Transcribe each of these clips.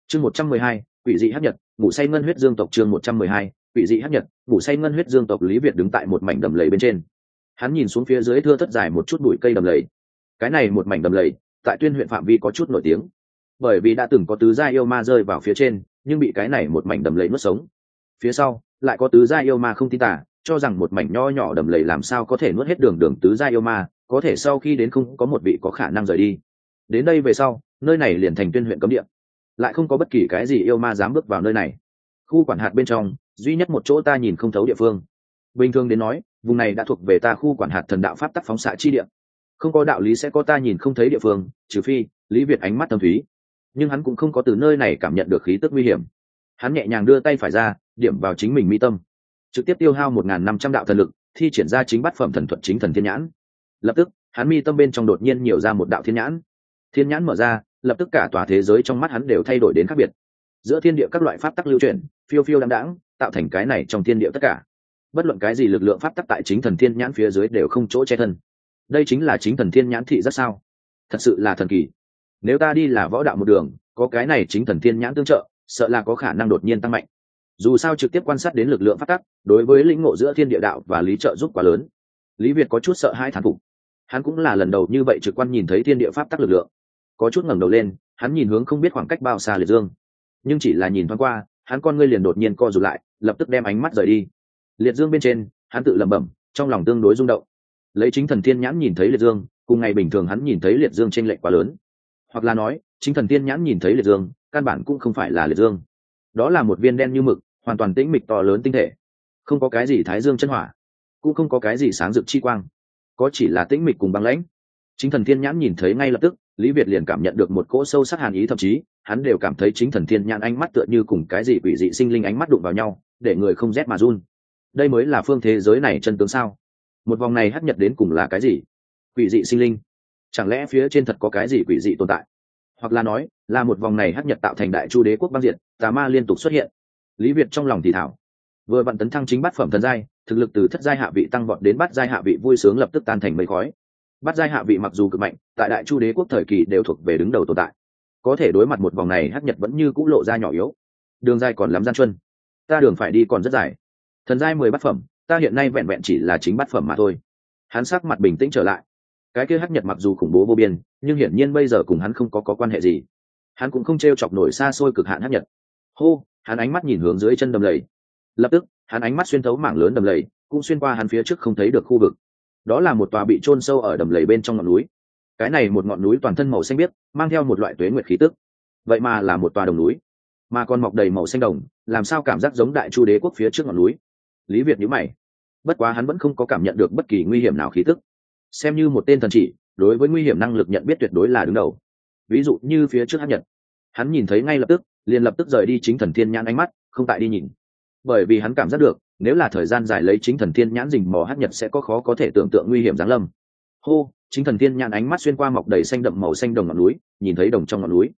Chương 112, quỷ dị hấp nhật, ngủ say ngân huyết dương tộc. Chương 112, quỷ dị hấp nhật, ngủ say ngân huyết dương tộc. Lý Việt đứng tại một mảnh đầm lầy bên trên, hắn nhìn xuống phía dưới thưa thất dài một chút bụi cây đầm lầy. Cái này một mảnh đầm lầy tại Tuyên huyện phạm vi có chút nổi tiếng, bởi vì đã từng có tứ gia yêu ma rơi vào phía trên nhưng bị cái này một mảnh đầm lầy nuốt sống. Phía sau lại có tứ gia yêu ma không tin tả, cho rằng một mảnh nho nhỏ đầm lầy làm sao có thể nuốt hết đường tứ gia yêu ma, có thể sau khi đến không có một vị có khả năng rời đi. Đến đây về sau, nơi này liền thành Tuyên huyện cấm địa, lại không có bất kỳ cái gì yêu ma dám bước vào nơi này. Khu quản hạt bên trong duy nhất một chỗ ta nhìn không thấu địa phương. Bình thường đến nói, vùng này đã thuộc về ta khu quản hạt thần đạo pháp tắc phóng xạ chi địa, không có đạo lý sẽ có ta nhìn không thấy địa phương, trừ phi Lý Việt ánh mắt thâm thúy. Nhưng hắn cũng không có từ nơi này cảm nhận được khí tức nguy hiểm. Hắn nhẹ nhàng đưa tay phải ra, điểm vào chính mình mi tâm, trực tiếp tiêu hao 1.500 đạo thần lực, thi triển ra chính bát phẩm thần thuật chính thần thiên nhãn. Lập tức hắn mi tâm bên trong đột nhiên nhiều ra một đạo thiên nhãn. Thiên nhãn mở ra, lập tức cả tòa thế giới trong mắt hắn đều thay đổi đến khác biệt. Giữa thiên địa các loại pháp tắc lưu chuyển, phiêu phiêu đáng đáng, tạo thành cái này trong thiên địa tất cả. Bất luận cái gì lực lượng pháp tắc tại chính thần thiên nhãn phía dưới đều không chỗ che thân. Đây chính là chính thần thiên nhãn thị rất sao? Thật sự là thần kỳ. Nếu ta đi là võ đạo một đường, có cái này chính thần thiên nhãn tương trợ, sợ là có khả năng đột nhiên tăng mạnh. Dù sao trực tiếp quan sát đến lực lượng pháp tắc, đối với lĩnh ngộ giữa thiên địa đạo và lý trợ giúp quá lớn. Lý Việt có chút sợ hãi thán phục. Hắn cũng là lần đầu như vậy trực quan nhìn thấy thiên địa pháp tắc lực lượng. Có chút ngẩng đầu lên, hắn nhìn hướng không biết khoảng cách bao xa Liệt Dương, nhưng chỉ là nhìn thoáng qua, hắn con ngươi liền đột nhiên co rụt lại, lập tức đem ánh mắt rời đi. Liệt Dương bên trên, hắn tự lẩm bẩm, trong lòng tương đối rung động. Lấy chính thần thiên nhãn nhìn thấy Liệt Dương, cùng ngày bình thường hắn nhìn thấy Liệt Dương chênh lệch quá lớn. Hoặc là nói, chính thần thiên nhãn nhìn thấy Liệt Dương, căn bản cũng không phải là Liệt Dương. Đó là một viên đen như mực, hoàn toàn tĩnh mịch to lớn tinh thể. Không có cái gì thái dương chân hỏa, cũng không có cái gì sáng rực chi quang, có chỉ là tĩnh mịch cùng băng lãnh. Chính thần thiên nhãn nhìn thấy ngay lập tức, Lý Việt liền cảm nhận được một cỗ sâu sắc hàn ý, thậm chí hắn đều cảm thấy chính thần thiên nhãn ánh mắt tựa như cùng cái gì quỷ dị sinh linh ánh mắt đụng vào nhau, để người không rét mà run. Đây mới là phương thế giới này chân tướng sao? Một vòng này hắc nhật đến cùng là cái gì? Quỷ dị sinh linh? Chẳng lẽ phía trên thật có cái gì quỷ dị tồn tại? Hoặc là nói, là một vòng này hắc nhật tạo thành Đại Chu đế quốc băng diệt, tà ma liên tục xuất hiện. Lý Việt trong lòng thì thảo. Vừa vặn tấn thăng chính bát phẩm thần giai, thực lực từ thất giai hạ vị tăng vọt đến bát giai hạ vị, vui sướng lập tức tan thành mây khói. Bát giai hạ vị mặc dù cực mạnh, tại Đại Chu đế quốc thời kỳ đều thuộc về đứng đầu tồn tại, có thể đối mặt một vòng này hắc nhật vẫn như cũ lộ ra nhỏ yếu. Đường giai còn lắm gian truân, ta đường phải đi còn rất dài. Thần giai 10 bát phẩm, ta hiện nay vẹn vẹn chỉ là chính bát phẩm mà thôi. Hắn sắc mặt bình tĩnh trở lại. Cái kia hắc nhật mặc dù khủng bố vô biên, nhưng hiển nhiên bây giờ cùng hắn không có quan hệ gì. Hắn cũng không trêu chọc nổi xa xôi cực hạn hắc nhật. Hô, hắn ánh mắt nhìn hướng dưới chân đầm lầy. Lập tức, hắn ánh mắt xuyên thấu mảng lớn đầm lầy, cũng xuyên qua hắn phía trước không thấy được khu vực. Đó là một tòa bị chôn sâu ở đầm lầy bên trong ngọn núi. Cái này một ngọn núi toàn thân màu xanh biếc, mang theo một loại tuế nguyệt khí tức. Vậy mà là một tòa đồng núi, mà còn mọc đầy màu xanh đồng, làm sao cảm giác giống Đại Chu đế quốc phía trước ngọn núi. Lý Việt nhíu mày. Bất quá hắn vẫn không có cảm nhận được bất kỳ nguy hiểm nào khí tức. Xem như một tên thần chỉ, đối với nguy hiểm năng lực nhận biết tuyệt đối là đứng đầu. Ví dụ như phía trước hắc nhật, hắn nhìn thấy ngay lập tức, liền lập tức rời đi chính thần thiên nhãn ánh mắt, không tại đi nhìn. Bởi vì hắn cảm giác được, nếu là thời gian dài lấy chính thần thiên nhãn rình mò hắc nhật sẽ có khó có thể tưởng tượng nguy hiểm giáng lâm. Hô, chính thần thiên nhãn ánh mắt xuyên qua mọc đầy xanh đậm màu xanh đồng ngọn núi, nhìn thấy đồng trong ngọn núi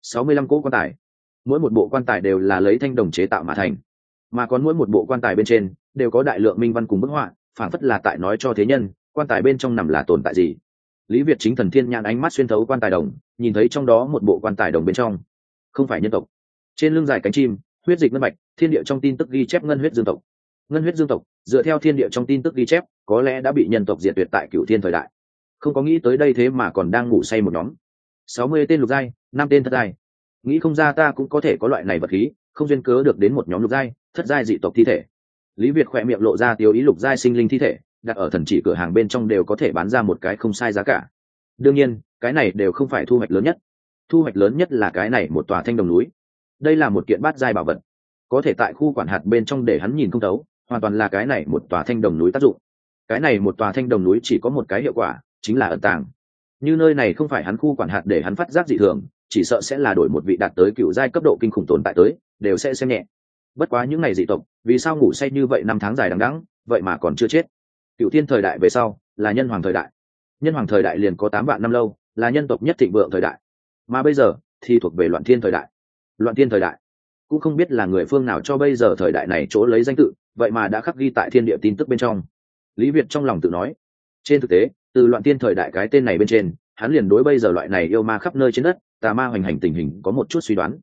65 cỗ quan tài. Mỗi một bộ quan tài đều là lấy thanh đồng chế tạo mà thành, mà còn mỗi một bộ quan tài bên trên đều có đại lượng minh văn cùng bức họa, phản phất là tại nói cho thế nhân quan tài bên trong nằm là tồn tại gì. Lý Việt chính thần thiên nhãn ánh mắt xuyên thấu quan tài đồng, nhìn thấy trong đó một bộ quan tài đồng bên trong không phải nhân tộc. Trên lưng dài cánh chim, huyết dịch ngân bạch, thiên địa trong tin tức ghi chép ngân huyết dương tộc. Ngân huyết dương tộc, dựa theo thiên địa trong tin tức ghi chép, có lẽ đã bị nhân tộc diệt tuyệt tại Cửu Thiên thời đại. Không có nghĩ tới đây thế mà còn đang ngủ say một nhóm. 60 tên lục giai, 5 tên thất giai. Nghĩ không ra ta cũng có thể có loại này vật khí, không duyên cớ được đến một nhóm lục giai, thất giai dị tộc thi thể. Lý Việt khỏe miệng lộ ra tiêu ý, lục giai sinh linh thi thể, đặt ở thần chỉ cửa hàng bên trong đều có thể bán ra một cái không sai giá cả. Đương nhiên, cái này đều không phải thu hoạch lớn nhất. Thu hoạch lớn nhất là cái này một tòa thanh đồng núi. Đây là một kiện bát giai bảo vật, có thể tại khu quản hạt bên trong để hắn nhìn không thấu, hoàn toàn là cái này một tòa thanh đồng núi tác dụng. Cái này một tòa thanh đồng núi chỉ có một cái hiệu quả, chính là ẩn tàng. Như nơi này không phải hắn khu quản hạt để hắn phát giác dị thường, chỉ sợ sẽ là đổi một vị đạt tới cựu giai cấp độ kinh khủng tồn tại tới, đều sẽ xem nhẹ. Bất quá những ngày dị tộc, vì sao ngủ say như vậy năm tháng dài đằng đẵng, vậy mà còn chưa chết? Cựu Thiên thời đại về sau là nhân hoàng thời đại. Nhân hoàng thời đại liền có 8 vạn năm lâu, là nhân tộc nhất thịnh vượng thời đại. Mà bây giờ thì thuộc về loạn thiên thời đại. Loạn thiên thời đại cũng không biết là người phương nào cho bây giờ thời đại này chỗ lấy danh tự, vậy mà đã khắc ghi tại thiên địa tin tức bên trong. Lý Việt trong lòng tự nói. Trên thực tế, từ loạn thiên thời đại cái tên này bên trên, hắn liền đối bây giờ loại này yêu ma khắp nơi trên đất, tà ma hoành hành tình hình có một chút suy đoán.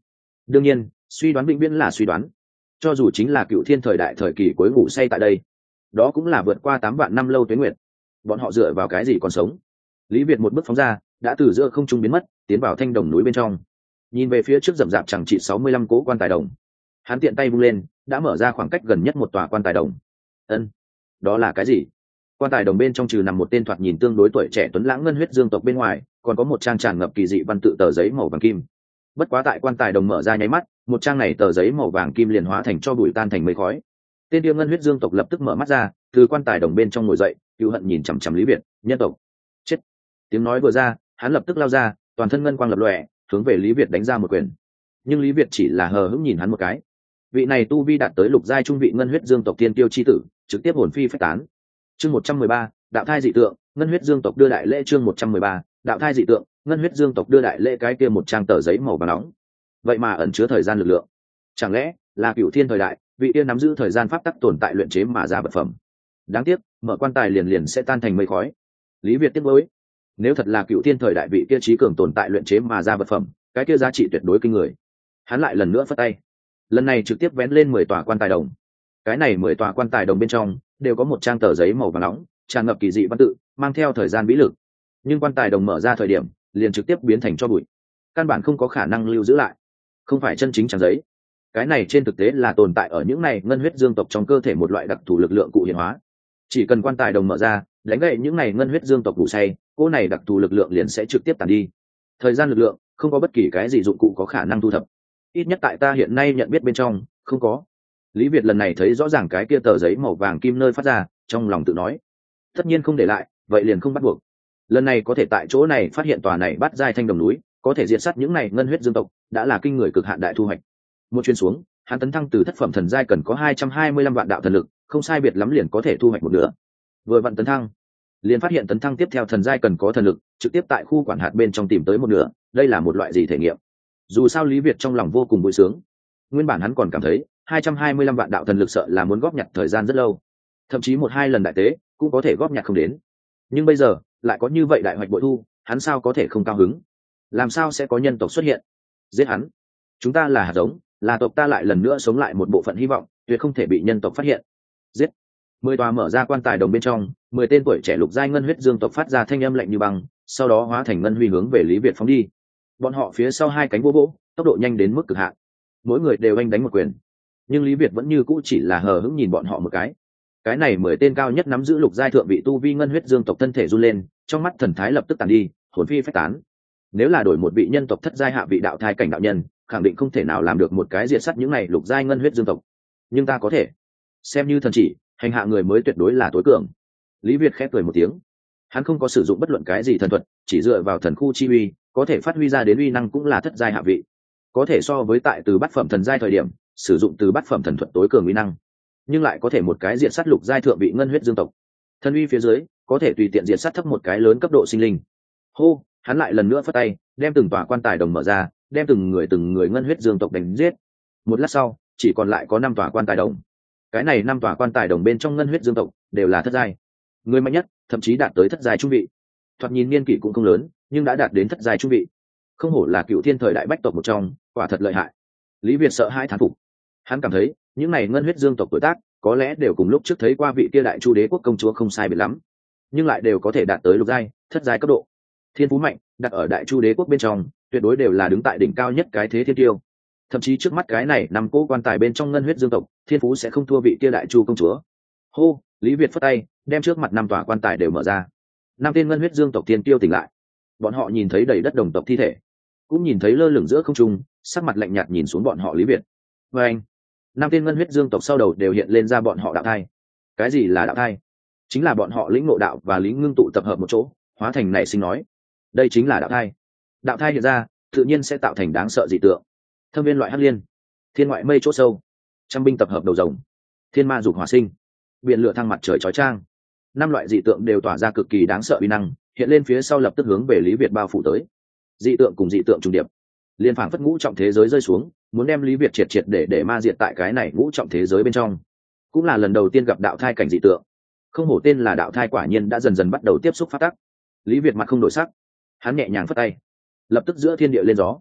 đương nhiên suy đoán vĩnh viễn là suy đoán, cho dù chính là cựu thiên thời đại thời kỳ cuối ngủ say tại đây, đó cũng là vượt qua 8 vạn năm lâu tuế nguyệt, bọn họ dựa vào cái gì còn sống? Lý Việt một bước phóng ra, đã từ giữa không trung biến mất, tiến vào thanh đồng núi bên trong. Nhìn về phía trước rậm rạp chẳng trị 65 cỗ quan tài đồng, hắn tiện tay vung lên, đã mở ra khoảng cách gần nhất một tòa quan tài đồng. Ân, đó là cái gì? Quan tài đồng bên trong trừ nằm một tên thoạt nhìn tương đối tuổi trẻ tuấn lãng ngân huyết dương tộc bên ngoài, còn có một trang tràn ngập kỳ dị văn tự tờ giấy màu vàng kim. Bất quá tại quan tài đồng mở ra nháy mắt, một trang này tờ giấy màu vàng kim liền hóa thành cho bụi, tan thành mây khói. Tên kia ngân huyết dương tộc lập tức mở mắt ra, từ quan tài đồng bên trong ngồi dậy, cựu hận nhìn chằm chằm Lý Việt. Nhân tộc chết. Tiếng nói vừa ra, hắn lập tức lao ra, toàn thân ngân quang lập lòe, hướng về Lý Việt đánh ra một quyền. Nhưng Lý Việt chỉ là hờ hững nhìn hắn một cái. Vị này tu vi đạt tới lục giai trung vị ngân huyết dương tộc tiên tiêu chi tử, trực tiếp hồn phi phách tán. Chương 113, đạo thai dị tượng, ngân huyết dương tộc đưa đại lễ. Chương 113, đạo thai dị tượng, ngân huyết dương tộc đưa đại lễ. Cái kia một trang tờ giấy màu vàng nóng, vậy mà ẩn chứa thời gian lực lượng. Chẳng lẽ là cửu thiên thời đại, vị kia nắm giữ thời gian pháp tắc tồn tại luyện chế mà ra vật phẩm? Đáng tiếc, mở quan tài liền liền sẽ tan thành mây khói. Lý Việt tiếc nuối, nếu thật là cửu thiên thời đại vị kia trí cường tồn tại luyện chế mà ra vật phẩm, cái kia giá trị tuyệt đối kinh người. Hắn lại lần nữa phất tay, lần này trực tiếp vén lên 10 tòa quan tài đồng. Cái này 10 tòa quan tài đồng bên trong đều có một trang tờ giấy màu vàng nóng, tràn ngập kỳ dị văn tự, mang theo thời gian vĩ lực. Nhưng quan tài đồng mở ra thời điểm, liền trực tiếp biến thành tro bụi, căn bản không có khả năng lưu giữ lại. Không phải chân chính trang giấy, cái này trên thực tế là tồn tại ở những này ngân huyết dương tộc trong cơ thể một loại đặc thù lực lượng cụ hiện hóa. Chỉ cần quan tài đồng mở ra, đánh gậy những này ngân huyết dương tộc ngủ say, cô này đặc thù lực lượng liền sẽ trực tiếp tàn đi. Thời gian lực lượng không có bất kỳ cái gì dụng cụ có khả năng thu thập, ít nhất tại ta hiện nay nhận biết bên trong không có. Lý Việt lần này thấy rõ ràng cái kia tờ giấy màu vàng kim nơi phát ra, trong lòng tự nói, tất nhiên không để lại, vậy liền không bắt buộc. Lần này có thể tại chỗ này phát hiện tòa này bắt giai thanh đồng núi, có thể diệt sát những này ngân huyết dương tộc, đã là kinh người cực hạn đại thu hoạch. Một chuyến xuống, hắn tấn thăng từ thất phẩm thần giai cần có 225 vạn đạo thần lực, không sai biệt lắm liền có thể thu hoạch một nửa. Vừa vặn tấn thăng, liền phát hiện tấn thăng tiếp theo thần giai cần có thần lực, trực tiếp tại khu quản hạt bên trong tìm tới một nửa. Đây là một loại gì thể nghiệm? Dù sao Lý Việt trong lòng vô cùng vui sướng. Nguyên bản hắn còn cảm thấy 225 vạn đạo thần lực sợ là muốn góp nhặt thời gian rất lâu, thậm chí 1-2 lần đại tế cũng có thể góp nhặt không đến. Nhưng bây giờ lại có như vậy đại hoạch bội thu, hắn sao có thể không cao hứng? Làm sao sẽ có nhân tộc xuất hiện giết hắn? Chúng ta là hạt giống, là tộc ta lại lần nữa sống lại một bộ phận hy vọng, tuyệt không thể bị nhân tộc phát hiện. Giết! 10 tòa mở ra quan tài đồng bên trong, 10 tên tuổi trẻ lục giai ngân huyết dương tộc phát ra thanh âm lạnh như băng, sau đó hóa thành ngân huy hướng về Lý Việt phóng đi. Bọn họ phía sau hai cánh vô vỗ, tốc độ nhanh đến mức cực hạn, mỗi người đều anh đánh một quyền. Nhưng Lý Việt vẫn như cũ chỉ là hờ hững nhìn bọn họ một cái. Cái này 10 tên cao nhất nắm giữ lục giai thượng vị tu vi ngân huyết dương tộc thân thể run lên, trong mắt thần thái lập tức tàn đi, hồn phi phách tán. Nếu là đổi một vị nhân tộc thất giai hạ vị đạo thai cảnh đạo nhân, khẳng định không thể nào làm được một cái diệt sát những này lục giai ngân huyết dương tộc. Nhưng ta có thể, xem như thần chỉ, hành hạ người mới tuyệt đối là tối cường. Lý Việt khẽ cười một tiếng, hắn không có sử dụng bất luận cái gì thần thuật, chỉ dựa vào thần khu chi uy, có thể phát huy ra đến uy năng cũng là thất giai hạ vị, có thể so với tại từ bát phẩm thần giai thời điểm sử dụng từ bát phẩm thần thuật tối cường uy năng, nhưng lại có thể một cái diện sát lục giai thượng vị ngân huyết dương tộc. Thân uy phía dưới có thể tùy tiện diện sát thấp một cái lớn cấp độ sinh linh. Hô, hắn lại lần nữa phất tay, đem từng tòa quan tài đồng mở ra, đem từng người ngân huyết dương tộc đánh giết. Một lát sau, chỉ còn lại có 5 tòa quan tài đồng. Cái này 5 tòa quan tài đồng bên trong ngân huyết dương tộc đều là thất giai, người mạnh nhất thậm chí đạt tới thất giai trung vị. Thoạt nhìn niên kỷ cũng không lớn, nhưng đã đạt đến thất giai trung vị, không hổ là cựu thiên thời đại bách tộc một trong, quả thật lợi hại. Lý Việt sợ hãi thán phục, hắn cảm thấy những này ngân huyết dương tộc tuổi tác có lẽ đều cùng lúc trước thấy qua vị kia đại chu đế quốc công chúa không sai biệt lắm, nhưng lại đều có thể đạt tới lục giai, thất giai cấp độ. Thiên phú mạnh, đặt ở đại chu đế quốc bên trong tuyệt đối đều là đứng tại đỉnh cao nhất cái thế thiên tiêu. Thậm chí trước mắt cái này nằm cố quan tài bên trong ngân huyết dương tộc, thiên phú sẽ không thua vị kia đại chu công chúa. Hô, Lý Việt phất tay, đem trước mặt 5 tòa quan tài đều mở ra. 5 tên ngân huyết dương tộc thiên tiêu tỉnh lại. Bọn họ nhìn thấy đầy đất đồng tộc thi thể, cũng nhìn thấy lơ lửng giữa không trung, sắc mặt lạnh nhạt nhìn xuống bọn họ Lý Việt. Và anh, 5 tên ngân huyết dương tộc sau đầu đều hiện lên ra bọn họ đạo thai. Cái gì là đạo thai? Chính là bọn họ lĩnh ngộ đạo và lý ngưng tụ tập hợp một chỗ, hóa thành nảy sinh nói. Đây chính là đạo thai. Đạo thai hiện ra, tự nhiên sẽ tạo thành đáng sợ dị tượng. Thâm viên loại hắc liên, thiên ngoại mây chỗ sâu, trăm binh tập hợp đầu rồng, thiên ma dục hỏa sinh, biển lửa thăng mặt trời chói chang. 5 loại dị tượng đều tỏa ra cực kỳ đáng sợ uy năng, hiện lên phía sau lập tức hướng về Lý Việt bao phủ tới. Dị tượng cùng dị tượng trùng điệp, liên phảng phất ngũ trọng thế giới rơi xuống, muốn đem Lý Việt triệt triệt để ma diệt tại cái này ngũ trọng thế giới bên trong. Cũng là lần đầu tiên gặp đạo thai cảnh dị tượng, không hổ tên là đạo thai, quả nhiên đã dần dần bắt đầu tiếp xúc pháp tắc. Lý Việt mặt không đổi sắc, hắn nhẹ nhàng phất tay, lập tức giữa thiên địa lên gió.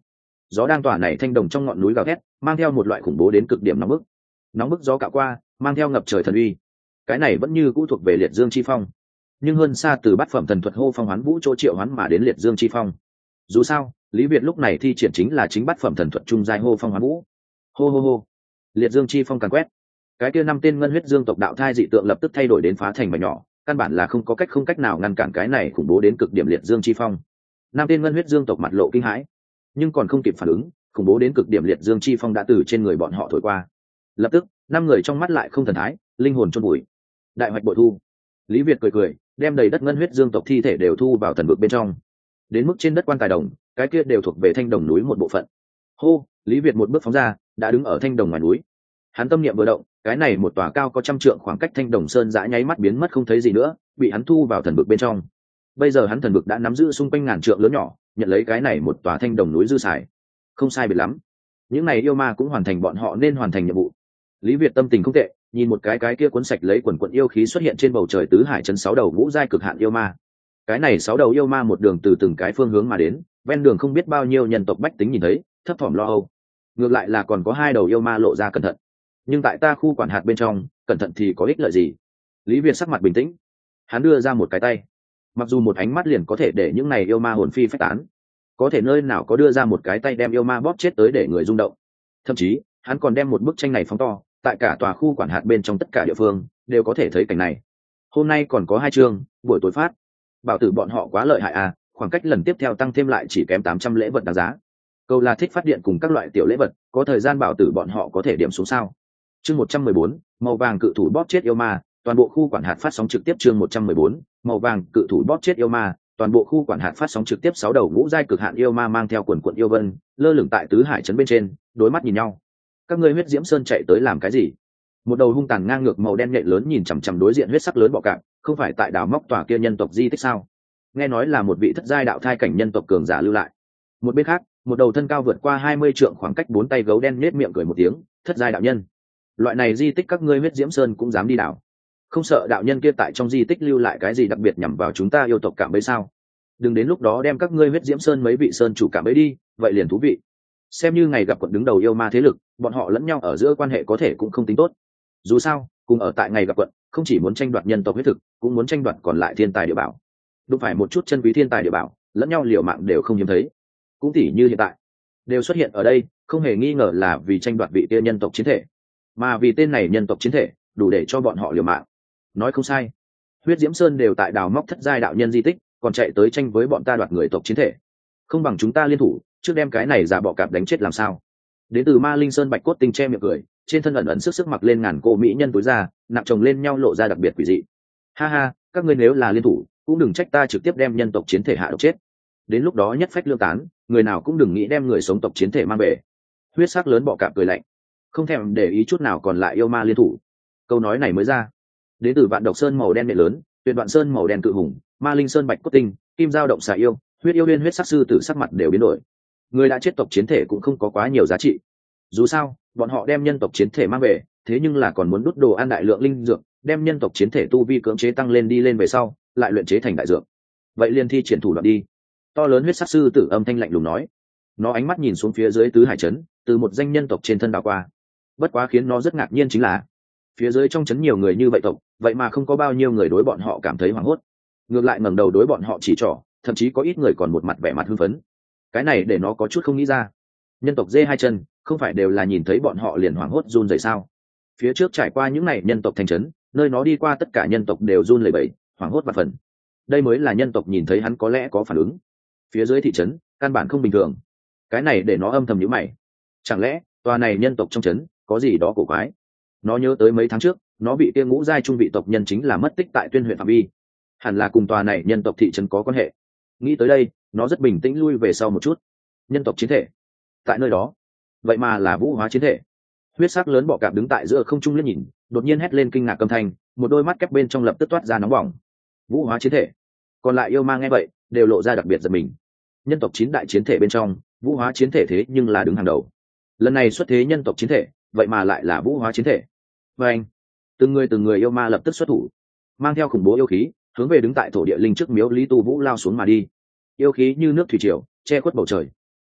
gió đang tỏa nảy thanh đồng trong ngọn núi gào thét, mang theo một loại khủng bố đến cực điểm nóng bức gió cạo qua, mang theo ngập trời thần uy. Cái này vẫn như cũ thuộc về liệt dương chi phong, nhưng hơn xa từ bát phẩm thần thuật hô phong hoán vũ chỗ triệu hoán mà đến liệt dương chi phong. Dù sao Lý Việt lúc này thi triển chính là chính bát phẩm thần thuật trung giai hô phong hoán vũ. Hô hô hô, liệt dương chi phong càn quét, cái kia 5 tên ngân huyết dương tộc đạo thai dị tượng lập tức thay đổi đến phá thành mảnh nhỏ, căn bản là không có cách nào ngăn cản cái này khủng bố đến cực điểm liệt dương chi phong. 5 tên ngân huyết dương tộc mặt lộ kinh hãi, nhưng còn không kịp phản ứng, khủng bố đến cực điểm liệt dương chi phong đã từ trên người bọn họ thổi qua. Lập tức 5 người trong mắt lại không thần thái, linh hồn chôn bụi. Đại hoạch bội thu. Lý Việt cười cười, đem đầy đất ngân huyết dương tộc thi thể đều thu vào thần vực bên trong. Đến mức trên đất quan tài đồng, cái kia đều thuộc về thanh đồng núi một bộ phận. Hô, Lý Việt một bước phóng ra, đã đứng ở thanh đồng ngoài núi. Hắn tâm niệm vừa động, cái này một tòa cao có 100 trượng khoảng cách thanh đồng sơn dã nháy mắt biến mất không thấy gì nữa, bị hắn thu vào thần vực bên trong. Bây giờ hắn thần vực đã nắm giữ xung quanh ngàn trượng lớn nhỏ, nhận lấy cái này một tòa thanh đồng núi dư xài. Không sai biệt lắm. Những này yêu ma cũng hoàn thành bọn họ nên hoàn thành nhiệm vụ. Lý Việt tâm tình không tệ, nhìn một cái kia cuốn sạch lấy quần quần yêu khí xuất hiện trên bầu trời tứ hải trấn 6 đầu ngũ giai cực hạn yêu ma. Cái này 6 đầu yêu ma một đường từ từng cái phương hướng mà đến, ven đường không biết bao nhiêu nhân tộc bách tính nhìn thấy, thấp thỏm lo âu. Ngược lại là còn có 2 đầu yêu ma lộ ra cẩn thận. Nhưng tại ta khu quản hạt bên trong, cẩn thận thì có ích lợi gì? Lý Việt sắc mặt bình tĩnh, hắn đưa ra một cái tay. Mặc dù một ánh mắt liền có thể để những này yêu ma hồn phi phách tán, có thể nơi nào có đưa ra một cái tay đem yêu ma bóp chết tới để người rung động. Thậm chí hắn còn đem một bức tranh này phóng to, tại cả tòa khu quản hạt bên trong tất cả địa phương đều có thể thấy cảnh này. Hôm nay còn có 2 chương, buổi tối phát. Bảo tử bọn họ quá lợi hại à, khoảng cách lần tiếp theo tăng thêm lại chỉ kém 800 lễ vật đáng giá. Câu là thích phát điện cùng các loại tiểu lễ vật, có thời gian bảo tử bọn họ có thể điểm xuống sao? Chương 114, màu vàng cự thủ bóp chết yêu ma, toàn bộ khu quản hạt phát sóng trực tiếp. Chương 114, màu vàng cự thủ bóp chết yêu ma, toàn bộ khu quản hạt phát sóng trực tiếp. 6 đầu ngũ giai cực hạn yêu ma mang theo quần quần yêu vân, lơ lửng tại tứ hải trấn bên trên, đối mắt nhìn nhau. Các ngươi huyết diễm sơn chạy tới làm cái gì? Một đầu hung tàn ngang ngược màu đen nhện lớn nhìn chằm chằm đối diện huyết sắc lớn bọ cạp, không phải tại đào móc tòa kia nhân tộc di tích sao? Nghe nói là một vị thất giai đạo thai cảnh nhân tộc cường giả lưu lại. Một bên khác, một đầu thân cao vượt qua 20 trượng khoảng cách 4 tay gấu đen nhếch miệng cười một tiếng, thất giai đạo nhân. Loại này di tích các ngươi huyết diễm sơn cũng dám đi đào? Không sợ đạo nhân kia tại trong di tích lưu lại cái gì đặc biệt nhằm vào chúng ta yêu tộc cảm bấy sao? Đừng đến lúc đó đem các ngươi huyết diễm sơn mấy vị sơn chủ cảm bấy đi, vậy liền thú vị. Xem như ngày gặp quận đứng đầu yêu ma thế lực, bọn họ lẫn nhau ở giữa quan hệ có thể cũng không tính tốt. Dù sao cùng ở tại ngày gặp quận, không chỉ muốn tranh đoạt nhân tộc huyết thực, cũng muốn tranh đoạt còn lại thiên tài địa bảo. Đúng phải một chút chân quý thiên tài địa bảo, lẫn nhau liều mạng đều không hiếm thấy. Cũng tỉ như hiện tại đều xuất hiện ở đây, không hề nghi ngờ là vì tranh đoạt vị kia nhân tộc chiến thể, mà vì tên này nhân tộc chiến thể đủ để cho bọn họ liều mạng. Nói không sai, huyết diễm sơn đều tại đào móc thất giai đạo nhân di tích, còn chạy tới tranh với bọn ta đoạt người tộc chiến thể. Không bằng chúng ta liên thủ, trước đem cái này giả bọ cạp đánh chết làm sao? Đến từ Ma Linh Sơn Bạch Cốt Tinh che miệng cười, trên thân ẩn ẩn sức mặc lên ngàn cô mỹ nhân túi ra, nặng chồng lên nhau lộ ra đặc biệt quỷ dị. Ha ha, các ngươi nếu là liên thủ, cũng đừng trách ta trực tiếp đem nhân tộc chiến thể hạ độc chết. Đến lúc đó nhất phách lương tán, người nào cũng đừng nghĩ đem người sống tộc chiến thể mang về. Huyết sắc lớn bọ cạp cười lạnh, không thèm để ý chút nào còn lại yêu ma liên thủ. Câu nói này mới ra, đến từ Vạn Độc Sơn màu đen nệ lớn, Tuyệt Đoạn Sơn màu đen cự hùng, Ma Linh Sơn Bạch Cốt Tinh, Kim Giao Động xà yêu, huyết yêu liên huyết sắc sư tử sắc mặt đều biến đổi. Người đã chết tộc chiến thể cũng không có quá nhiều giá trị. Dù sao bọn họ đem nhân tộc chiến thể mang về, thế nhưng là còn muốn đút đồ ăn đại lượng linh dược, đem nhân tộc chiến thể tu vi cưỡng chế tăng lên đi lên về sau lại luyện chế thành đại dược. Vậy liền thi triển thủ đoạn đi. To lớn huyết sắc sư tử âm thanh lạnh lùng nói. Nó ánh mắt nhìn xuống phía dưới tứ hải trấn, từ một danh nhân tộc trên thân đảo qua. Bất quá khiến nó rất ngạc nhiên chính là phía dưới trong trấn nhiều người như vậy tộc, vậy mà không có bao nhiêu người đối bọn họ cảm thấy hoảng hốt. Ngược lại ngẩng đầu đối bọn họ chỉ trỏ, thậm chí có ít người còn một mặt vẻ mặt hưng phấn. Cái này để nó có chút không nghĩ ra. Nhân tộc dê hai chân không phải đều là nhìn thấy bọn họ liền hoảng hốt run rẩy sao? Phía trước trải qua những này nhân tộc thành trấn, nơi nó đi qua tất cả nhân tộc đều run lẩy bẩy, hoảng hốt vạn phần. Đây mới là nhân tộc nhìn thấy hắn có lẽ có phản ứng. Phía dưới thị trấn căn bản không bình thường. Cái này để nó âm thầm nhíu mày. Chẳng lẽ tòa này nhân tộc trong trấn có gì đó cổ quái? Nó nhớ tới mấy tháng trước nó bị kia ngũ giai trung vị tộc nhân chính là mất tích tại Tuyên huyện phạm vi, hẳn là cùng tòa này nhân tộc thị trấn có quan hệ. Nghĩ tới đây nó rất bình tĩnh lui về sau một chút. Nhân tộc chiến thể tại nơi đó, vậy mà là vũ hóa chiến thể. Huyết sắc lớn bọ cạp đứng tại giữa không trung liếc nhìn, đột nhiên hét lên kinh ngạc âm thanh, một đôi mắt kép bên trong lập tức toát ra nóng bỏng. Vũ hóa chiến thể. Còn lại yêu ma nghe vậy đều lộ ra đặc biệt giật mình. Nhân tộc 9 đại chiến thể bên trong vũ hóa chiến thể thế nhưng là đứng hàng đầu. Lần này xuất thế nhân tộc chiến thể vậy mà lại là vũ hóa chiến thể. Và anh, từng người yêu ma lập tức xuất thủ, mang theo khủng bố yêu khí hướng về đứng tại thổ địa linh trước miếu Lý Tu Vũ lao xuống mà đi. Yêu khí như nước thủy triều che khuất bầu trời.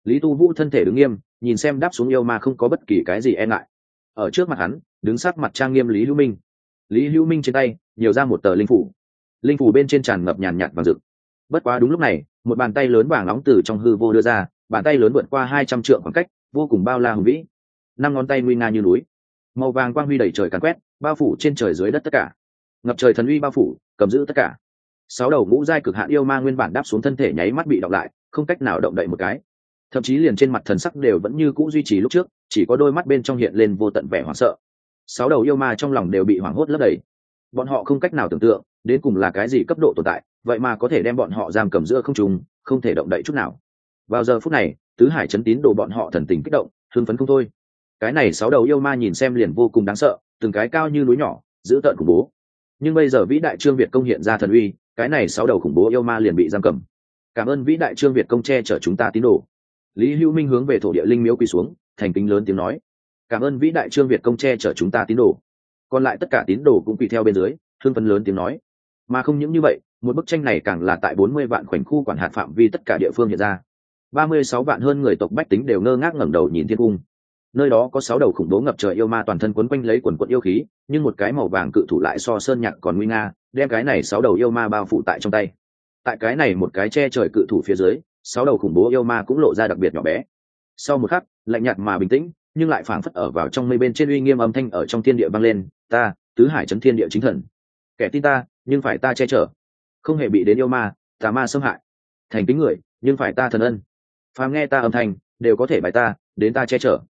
Lý Tu Vũ thân thể đứng nghiêm, nhìn xem đáp xuống yêu ma không có bất kỳ cái gì e ngại. Ở trước mặt hắn đứng sát mặt trang nghiêm Lý Hữu Minh. Lý Hữu Minh trên tay nhiều ra một tờ linh phủ, linh phủ bên trên tràn ngập nhàn nhạt vàng rực. Bất quá đúng lúc này, một bàn tay lớn vàng nóng từ trong hư vô đưa ra, bàn tay lớn vượt qua 200 trượng khoảng cách, vô cùng bao la hùng vĩ. Năm ngón tay nguy nga như núi, màu vàng quang huy đầy trời càn quét, bao phủ trên trời dưới đất tất cả. Ngập trời thần uy bao phủ, cầm giữ tất cả. Sáu đầu ngũ giai cực hạn yêu ma nguyên bản đáp xuống thân thể nháy mắt bị đọc lại, không cách nào động đậy một cái. Thậm chí liền trên mặt thần sắc đều vẫn như cũ duy trì lúc trước, chỉ có đôi mắt bên trong hiện lên vô tận vẻ hoảng sợ. Sáu đầu yêu ma trong lòng đều bị hoảng hốt lấp đầy. Bọn họ không cách nào tưởng tượng đến cùng là cái gì cấp độ tồn tại, vậy mà có thể đem bọn họ giam cầm giữa không trung, không thể động đậy chút nào. Vào giờ phút này, tứ hải chấn tín đồ bọn họ thần tình kích động, hưng phấn không thôi. Cái này sáu đầu yêu ma nhìn xem liền vô cùng đáng sợ, từng cái cao như núi nhỏ, dữ tợn khủng bố. Nhưng bây giờ vĩ đại trương Việt công hiện ra thần uy, cái này sáu đầu khủng bố yêu ma liền bị giam cầm. Cảm ơn vĩ đại trương Việt công che chở chúng ta tín đồ. Lý Hữu Minh hướng về thổ địa linh miếu quỳ xuống, thành kính lớn tiếng nói: cảm ơn vĩ đại trương Việt công che chở chúng ta tín đồ. Còn lại tất cả tín đồ cũng quỳ theo bên dưới, hưng phấn lớn tiếng nói. Mà không những như vậy, một bức tranh này càng là tại 40 vạn khoảnh khu quản hạt phạm vi tất cả địa phương hiện ra. 36 vạn hơn người tộc bách tính đều ngơ ngác ngẩng đầu nhìn thiên cung. Nơi đó có 6 đầu khủng bố ngập trời yêu ma toàn thân quấn quanh lấy quần quật yêu khí, nhưng một cái màu vàng cự thủ lại so sơn nhạc còn nguy nga, đem cái này 6 đầu yêu ma bao phủ tại trong tay. Tại cái này một cái che trời cự thủ phía dưới, 6 đầu khủng bố yêu ma cũng lộ ra đặc biệt nhỏ bé. Sau một khắc, lạnh nhạt mà bình tĩnh, nhưng lại phảng phất ở vào trong mây bên trên uy nghiêm âm thanh ở trong thiên địa vang lên: ta, tứ hải chấn thiên địa chính thần, kẻ tin ta, nhưng phải ta che chở, không hề bị đến yêu ma, tà ma xâm hại. Thành kính người, nhưng phải ta thần ân. Phàm nghe ta âm thanh, đều có thể bài ta, đến ta che chở.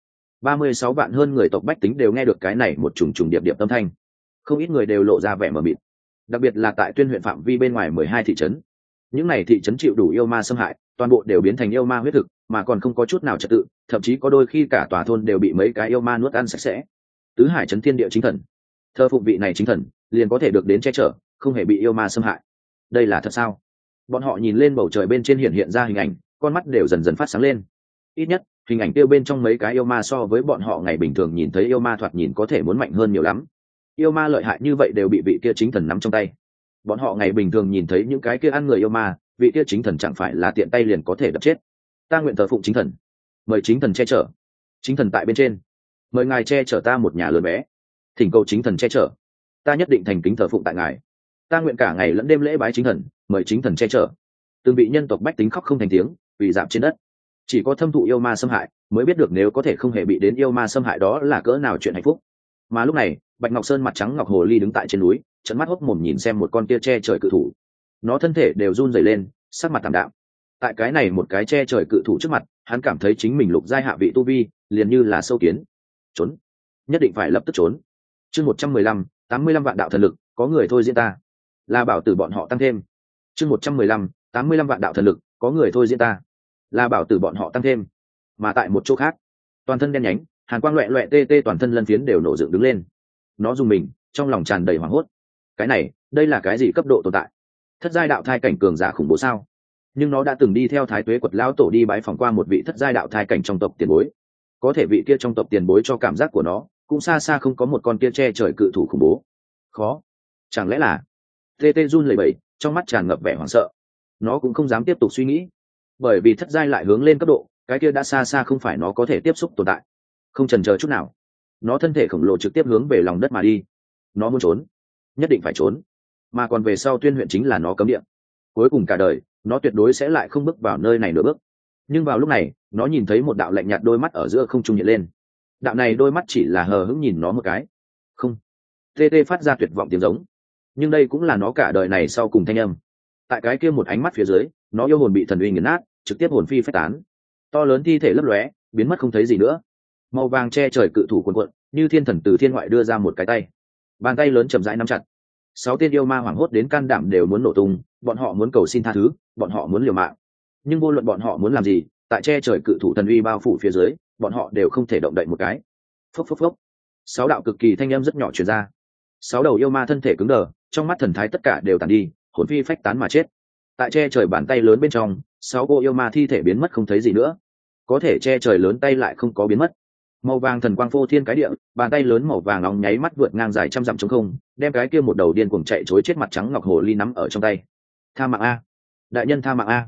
36 vạn hơn người tộc bách tính đều nghe được cái này một trùng trùng điệp điệp âm thanh. Không ít người đều lộ ra vẻ mờ mịt. Đặc biệt là tại Tuyên huyện phạm vi bên ngoài 12 thị trấn. Những này thị trấn chịu đủ yêu ma xâm hại, toàn bộ đều biến thành yêu ma huyết thực, mà còn không có chút nào trật tự, thậm chí có đôi khi cả tòa thôn đều bị mấy cái yêu ma nuốt ăn sạch sẽ. Tứ hải chấn thiên địa chính thần, thờ phụng vị này chính thần, liền có thể được đến che chở, không hề bị yêu ma xâm hại. Đây là thật sao? Bọn họ nhìn lên bầu trời bên trên hiện ra hình ảnh, con mắt đều dần dần phát sáng lên. Ít nhất, hình ảnh tiêu bên trong mấy cái yêu ma so với bọn họ ngày bình thường nhìn thấy yêu ma thoạt nhìn có thể muốn mạnh hơn nhiều lắm. Yêu ma lợi hại như vậy đều bị vị kia chính thần nắm trong tay. Bọn họ ngày bình thường nhìn thấy những cái kia ăn người yêu ma, vị kia chính thần chẳng phải là tiện tay liền có thể đập chết. Ta nguyện thờ phụng chính thần, mời chính thần che chở. Chính thần tại bên trên, mời ngài che chở ta một nhà lớn bé. Thỉnh cầu chính thần che chở, ta nhất định thành kính thờ phụng tại ngài. Ta nguyện cả ngày lẫn đêm lễ bái chính thần, mời chính thần che chở. Từng vị nhân tộc bách tính khóc không thành tiếng, quỳ rạp trên đất. Chỉ có thâm thụ yêu ma xâm hại mới biết được nếu có thể không hề bị đến yêu ma xâm hại đó là cỡ nào chuyện hạnh phúc. Mà lúc này, Bạch Ngọc Sơn mặt trắng ngọc hồ ly đứng tại trên núi, trợn mắt hốc mồm nhìn xem một con tia che trời cự thủ. Nó thân thể đều run rẩy lên, sắc mặt tạm đạm. Tại cái này một cái che trời cự thủ trước mặt, hắn cảm thấy chính mình lục giai hạ vị tu vi, liền như là sâu kiến. Trốn, nhất định phải lập tức trốn. Chương 115, 85 vạn đạo thần lực, có người thôi diễn ta. Là bảo tử bọn họ tăng thêm. Chương 115, 85 vạn đạo thần lực, có người thôi diễn ta. Là bảo tử bọn họ tăng thêm. Mà tại một chỗ khác, toàn thân đen nhánh, hàn quang loẹt loẹt tê tê toàn thân lân phiến đều nổ dựng đứng lên. Nó dùng mình, trong lòng tràn đầy hoảng hốt. Cái này, đây là cái gì cấp độ tồn tại? Thất giai đạo thai cảnh cường giả khủng bố sao? Nhưng nó đã từng đi theo Thái Tuế Quật lão tổ đi bái phỏng qua một vị thất giai đạo thai cảnh trong tộc tiền bối. Có thể vị kia trong tộc tiền bối cho cảm giác của nó, cũng xa xa không có một con kia che trời cự thủ khủng bố. Khó, chẳng lẽ là? Tê tê run lẩy bẩy, trong mắt tràn ngập vẻ hoảng sợ. Nó cũng không dám tiếp tục suy nghĩ, bởi vì thất giai lại hướng lên cấp độ, cái kia đã xa xa không phải nó có thể tiếp xúc tồn tại. Không chần chờ chút nào, nó thân thể khổng lồ trực tiếp hướng về lòng đất mà đi. Nó muốn trốn, nhất định phải trốn, mà còn về sau Tuyên huyện chính là nó cấm địa. Cuối cùng cả đời, nó tuyệt đối sẽ lại không bước vào nơi này nửa bước. Nhưng vào lúc này, nó nhìn thấy một đạo lạnh nhạt đôi mắt ở giữa không trung hiện lên. Đạo này đôi mắt chỉ là hờ hững nhìn nó một cái. Không. Tê tê phát ra tuyệt vọng tiếng giống. Nhưng đây cũng là nó cả đời này sau cùng thanh âm. Tại cái kia một ánh mắt phía dưới, nó yêu hồn bị thần uy nghiền nát, trực tiếp hồn phi phách tán. To lớn thi thể lấp lóe, biến mất không thấy gì nữa. Màu vàng che trời cự thủ cuồn cuộn, như thiên thần từ thiên ngoại đưa ra một cái tay. Bàn tay lớn chậm rãi nắm chặt. 6 tên yêu ma hoảng hốt đến can đảm đều muốn nổ tung, bọn họ muốn cầu xin tha thứ, bọn họ muốn liều mạng. Nhưng vô luận bọn họ muốn làm gì, tại che trời cự thủ thần uy bao phủ phía dưới, bọn họ đều không thể động đậy một cái. Phốc phốc phốc. 6 đạo cực kỳ thanh âm rất nhỏ truyền ra. 6 đầu yêu ma thân thể cứng đờ, trong mắt thần thái tất cả đều tàn đi, hồn phi phách tán mà chết. Tại che trời bàn tay lớn bên trong, 6 cô yêu ma thi thể biến mất không thấy gì nữa. Có thể che trời lớn tay lại không có biến mất. Màu vàng thần quang phô thiên cái địa, bàn tay lớn màu vàng nóng nháy mắt vượt ngang dài trăm dặm trống không, đem cái kia một đầu điên cuồng chạy trối chết mặt trắng ngọc hồ ly nắm ở trong tay. Tha mạng a, đại nhân tha mạng a.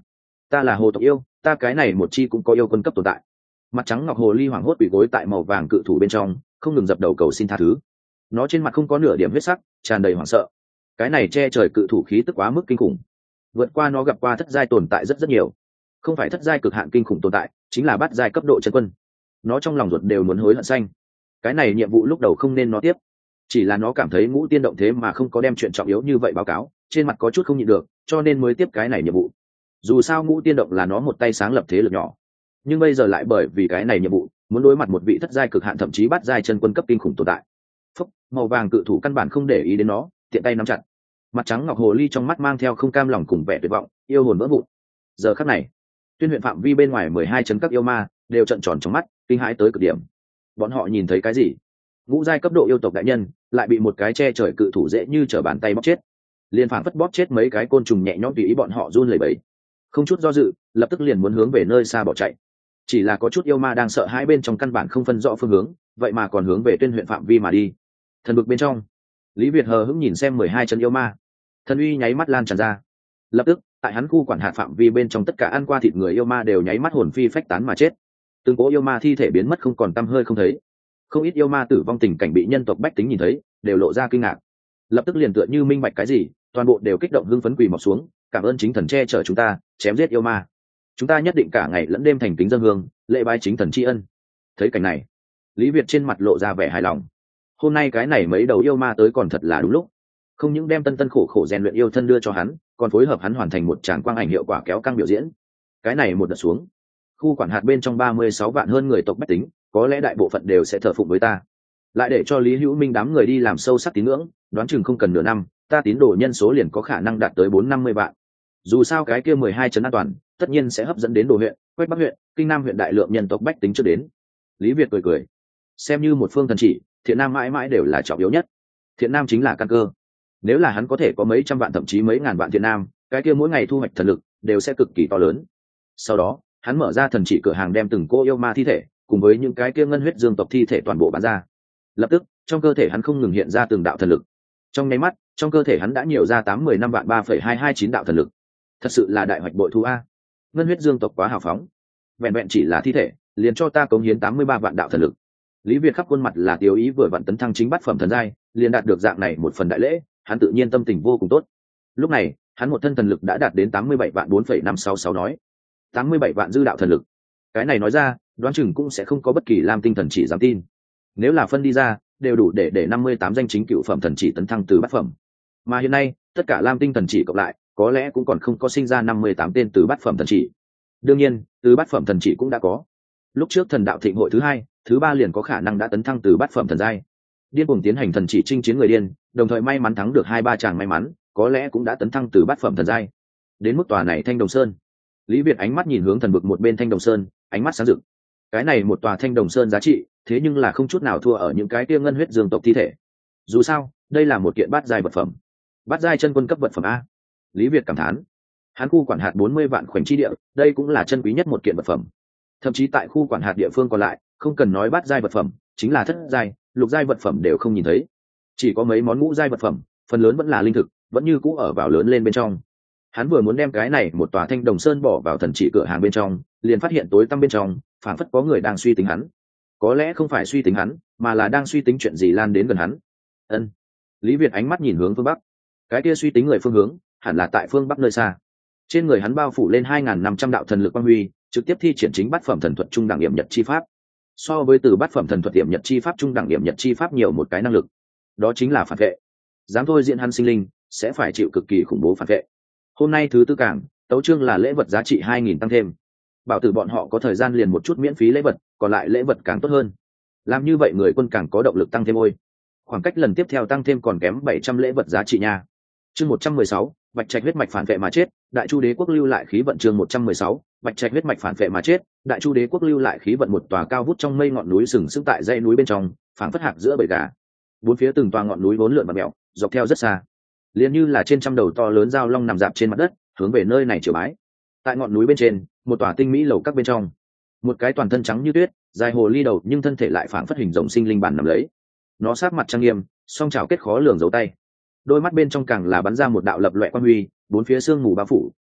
Ta là hồ tộc yêu, ta cái này một chi cũng có yêu quân cấp tồn tại. Mặt trắng ngọc hồ ly hoảng hốt quỳ gối tại màu vàng cự thủ bên trong, không ngừng dập đầu cầu xin tha thứ. Nó trên mặt không có nửa điểm huyết sắc, tràn đầy hoảng sợ. Cái này che trời cự thủ khí tức quá mức kinh khủng, vượt qua nó gặp qua thất giai tồn tại rất nhiều. Không phải thất giai cực hạn kinh khủng tồn tại, chính là bát giai cấp độ chân quân. Nó trong lòng ruột đều muốn hối hận xanh. Cái này nhiệm vụ lúc đầu không nên nó tiếp, chỉ là nó cảm thấy Ngũ Tiên Động thế mà không có đem chuyện trọng yếu như vậy báo cáo, trên mặt có chút không nhịn được, cho nên mới tiếp cái này nhiệm vụ. Dù sao Ngũ Tiên Động là nó một tay sáng lập thế lực nhỏ, nhưng bây giờ lại bởi vì cái này nhiệm vụ muốn đối mặt một vị thất giai cực hạn thậm chí bát giai chân quân cấp kinh khủng tồn tại. Phúc, màu vàng cự thủ căn bản không để ý đến nó, tiện tay nắm chặt. Mặt trắng ngọc hồ ly trong mắt mang theo không cam lòng cùng vẻ tuyệt vọng, yêu hồn vỡ vụn. Giờ khắc này, Tuyên huyện phạm vi bên ngoài 12 chấn các yêu ma đều trợn tròn trong mắt, kinh hãi tới cực điểm. Bọn họ nhìn thấy cái gì? Ngũ giai cấp độ yêu tộc đại nhân lại bị một cái che trời cự thủ dễ như trở bàn tay bóp chết. Liên phảng phất bóp chết mấy cái côn trùng nhẹ nhõm tùy ý bọn họ run lẩy bẩy. Không chút do dự, lập tức liền muốn hướng về nơi xa bỏ chạy. Chỉ là có chút yêu ma đang sợ hãi bên trong căn bản không phân rõ phương hướng, vậy mà còn hướng về Tuyên huyện phạm vi mà đi. Thần bực bên trong, Lý Việt hờ hững nhìn xem 12 chân yêu ma, thần uy nháy mắt lan tràn ra. Lập tức, tại hắn khu quản hạt phạm vi bên trong tất cả ăn qua thịt người yêu ma đều nháy mắt hồn phi phách tán mà chết. Từng cỗ yêu ma thi thể biến mất không còn tăm hơi không thấy. Không ít yêu ma tử vong tình cảnh bị nhân tộc bách tính nhìn thấy, đều lộ ra kinh ngạc. Lập tức liền tựa như minh bạch cái gì, toàn bộ đều kích động hưng phấn quỳ mọc xuống, cảm ơn chính thần che chở chúng ta, chém giết yêu ma. Chúng ta nhất định cả ngày lẫn đêm thành kính dâng hương, lễ bái chính thần tri ân. Thấy cảnh này, Lý Việt trên mặt lộ ra vẻ hài lòng. Hôm nay cái này mấy đầu yêu ma tới còn thật là đúng lúc, không những đem tân tân khổ khổ rèn luyện yêu thân đưa cho hắn, còn phối hợp hắn hoàn thành một tràng quang ảnh hiệu quả kéo căng biểu diễn. Cái này một đợt xuống, khu quản hạt bên trong 36 vạn hơn người tộc bách tính, có lẽ đại bộ phận đều sẽ thờ phụng với ta. Lại để cho Lý Hữu Minh đám người đi làm sâu sắc tín ngưỡng, đoán chừng không cần nửa năm, ta tín đồ nhân số liền có khả năng đạt tới 450 vạn. Dù sao cái kia 12 trấn an toàn, tất nhiên sẽ hấp dẫn đến Đồ huyện, Quách Bắc huyện, Kinh Nam huyện đại lượng nhân tộc bách tính trước đến. Lý Việt cười cười, xem như một phương thần chỉ, thiện nam mãi mãi đều là trọng yếu nhất. Thiện nam chính là căn cơ. Nếu là hắn có thể có mấy trăm vạn thậm chí mấy ngàn vạn thiện nam, cái kia mỗi ngày thu hoạch thần lực đều sẽ cực kỳ to lớn. Sau đó, hắn mở ra thần chỉ cửa hàng đem từng cô yêu ma thi thể cùng với những cái kia ngân huyết dương tộc thi thể toàn bộ bán ra. Lập tức, trong cơ thể hắn không ngừng hiện ra từng đạo thần lực. Trong nháy mắt, trong cơ thể hắn đã nhiều ra 8-10 vạn 3,229 đạo thần lực. Thật sự là đại hoạch bội thu a. Ngân huyết dương tộc quá hào phóng. Vẹn vẹn chỉ là thi thể, liền cho ta cống hiến 83 vạn đạo thần lực. Lý Việt khắp khuôn mặt là tiêu ý vừa vặn tấn thăng chính bát phẩm thần giai, liền đạt được dạng này một phần đại lễ, hắn tự nhiên tâm tình vô cùng tốt. Lúc này, hắn một thân thần lực đã đạt đến 87 vạn 4,566 nói. 87 vạn dư đạo thần lực. Cái này nói ra, đoán chừng cũng sẽ không có bất kỳ lam tinh thần chỉ dám tin. Nếu là phân đi ra, đều đủ để 58 danh chính cựu phẩm thần chỉ tấn thăng từ bát phẩm. Mà hiện nay, tất cả lam tinh thần chỉ cộng lại, có lẽ cũng còn không có sinh ra 58 tên từ bát phẩm thần chỉ. Đương nhiên, từ bát phẩm thần chỉ cũng đã có. Lúc trước thần đạo thịnh hội thứ 2, thứ 3 liền có khả năng đã tấn thăng từ bát phẩm thần giai. Điên cuồng tiến hành thần chỉ chinh chiến người điên, đồng thời may mắn thắng được 2-3 chàng may mắn, có lẽ cũng đã tấn thăng từ bát phẩm thần giai. Đến mức tòa này Thanh Đồng Sơn, Lý Việt ánh mắt nhìn hướng thần vực một bên Thanh Đồng Sơn, ánh mắt sáng rực. Cái này một tòa Thanh Đồng Sơn giá trị, thế nhưng là không chút nào thua ở những cái kia ngân huyết dương tộc thi thể. Dù sao, đây là một kiện bát giai vật phẩm. Bát giai chân quân cấp vật phẩm a. Lý Việt cảm thán. Hắn khu quản hạt 40 vạn khoảnh chi địa, đây cũng là chân quý nhất một kiện vật phẩm. Thậm chí tại khu quản hạt địa phương còn lại, không cần nói bát giai vật phẩm, chính là thất giai, lục giai vật phẩm đều không nhìn thấy. Chỉ có mấy món ngũ giai vật phẩm, phần lớn vẫn là linh thực, vẫn như cũ ở vào lớn lên bên trong. Hắn vừa muốn đem cái này một tòa Thanh Đồng Sơn bỏ vào thần chỉ cửa hàng bên trong, liền phát hiện tối tăm bên trong, phảng phất có người đang suy tính hắn. Có lẽ không phải suy tính hắn, mà là đang suy tính chuyện gì lan đến gần hắn. Ân. Lý Việt ánh mắt nhìn hướng phương bắc. Cái kia suy tính người phương hướng, hẳn là tại phương bắc nơi xa. Trên người hắn bao phủ lên 2.500 đạo thần lực quang huy, trực tiếp thi triển chính bát phẩm thần thuật trung đẳng điểm nhật chi pháp. So với từ bát phẩm thần thuật điểm nhật chi pháp trung đẳng điểm nhật chi pháp nhiều một cái năng lực, đó chính là phản vệ. Dám thôi diện hắn sinh linh, sẽ phải chịu cực kỳ khủng bố phản vệ. Hôm nay thứ tư cảng, tấu chương là lễ vật giá trị 2.000 tăng thêm. Bảo tử bọn họ có thời gian liền một chút miễn phí lễ vật, còn lại lễ vật càng tốt hơn. Làm như vậy người quân càng có động lực tăng thêm ôi. Khoảng cách lần tiếp theo tăng thêm còn kém 700 lễ vật giá trị nha. Chương 116, Bạch Trạch huyết mạch phản vệ mà chết, Đại Chu Đế quốc lưu lại khí vận. Chương 116, Bạch Trạch huyết mạch phản vệ mà chết, Đại Chu Đế quốc lưu lại khí vận. Một tòa cao vút trong mây ngọn núi sừng sững tại dãy núi bên trong, phảng phất hạc giữa bầy gà. Bốn phía từng tòa ngọn núi vốn lượn và mèo, dọc theo rất xa, liền như là trên trăm đầu to lớn dao long nằm dạp trên mặt đất, hướng về nơi này triều bái. Tại ngọn núi bên trên, một tòa tinh mỹ lầu các bên trong, một cái toàn thân trắng như tuyết, dài hồ ly đầu nhưng thân thể lại phảng phất hình rồng sinh linh bản nằm lấy. Nó sát mặt trang nghiêm, song trào kết khó lường dấu tay, đôi mắt bên trong càng là bắn ra một đạo lập loè quang huy, bốn phía sương mù bao phủ,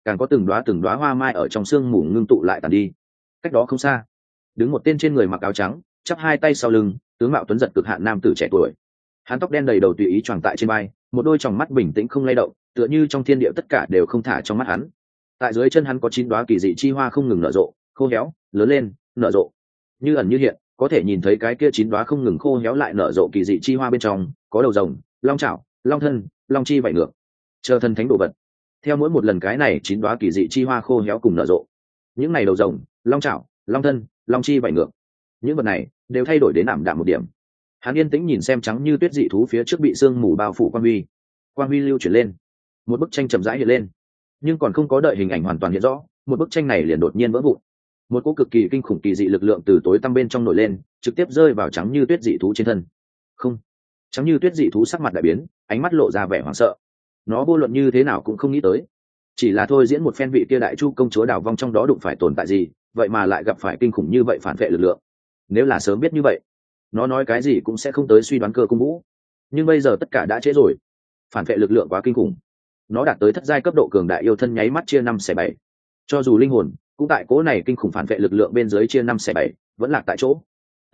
càng có từng đóa hoa mai ở trong sương mù ngưng tụ lại tàn đi. Cách đó không xa, đứng một tên trên người mặc áo trắng, chắp hai tay sau lưng, tướng mạo tuấn giật cực hạn nam tử trẻ tuổi. Hắn tóc đen đầy đầu tùy ý choàng tại trên vai, một đôi tròng mắt bình tĩnh không lay động, tựa như trong thiên địa tất cả đều không thả trong mắt hắn. Tại dưới chân hắn có 9 đóa kỳ dị chi hoa không ngừng nở rộ, khô héo, lớn lên, nở rộ. Như ẩn như hiện, có thể nhìn thấy cái kia 9 đóa không ngừng khô héo lại nở rộ kỳ dị chi hoa bên trong, có đầu rồng, long chảo, long thân, long chi vảy ngược. Chờ thần thánh đồ vật. Theo mỗi một lần cái này 9 đóa kỳ dị chi hoa khô héo cùng nở rộ, những này đầu rồng, long chảo, long thân, long chi vảy ngược, những vật này đều thay đổi đến ảm đạm một điểm. Hắn yên tĩnh nhìn xem trắng như tuyết dị thú phía trước bị sương mù bao phủ quang huy lưu chuyển lên, một bức tranh chậm rãi hiện lên, nhưng còn không có đợi hình ảnh hoàn toàn hiện rõ, một bức tranh này liền đột nhiên vỡ vụn. Một cỗ cực kỳ kinh khủng kỳ dị lực lượng từ tối tăm bên trong nổi lên, trực tiếp rơi vào trắng như tuyết dị thú trên thân. Không, trắng như tuyết dị thú sắc mặt đại biến, ánh mắt lộ ra vẻ hoảng sợ. Nó vô luận như thế nào cũng không nghĩ tới, chỉ là thôi diễn một phen vị kia đại chu công chúa đào vong trong đó đụng phải tồn tại gì, vậy mà lại gặp phải kinh khủng như vậy phản vệ lực lượng. Nếu là sớm biết như vậy, nó nói cái gì cũng sẽ không tới suy đoán Cơ Cung Vũ, nhưng bây giờ tất cả đã trễ rồi. Phản vệ lực lượng quá kinh khủng, nó đạt tới thất giai cấp độ cường đại, yêu thân nháy mắt chia 5/7. Cho dù linh hồn cũng tại cố này kinh khủng phản vệ lực lượng bên dưới chia 5/7, vẫn lạc tại chỗ.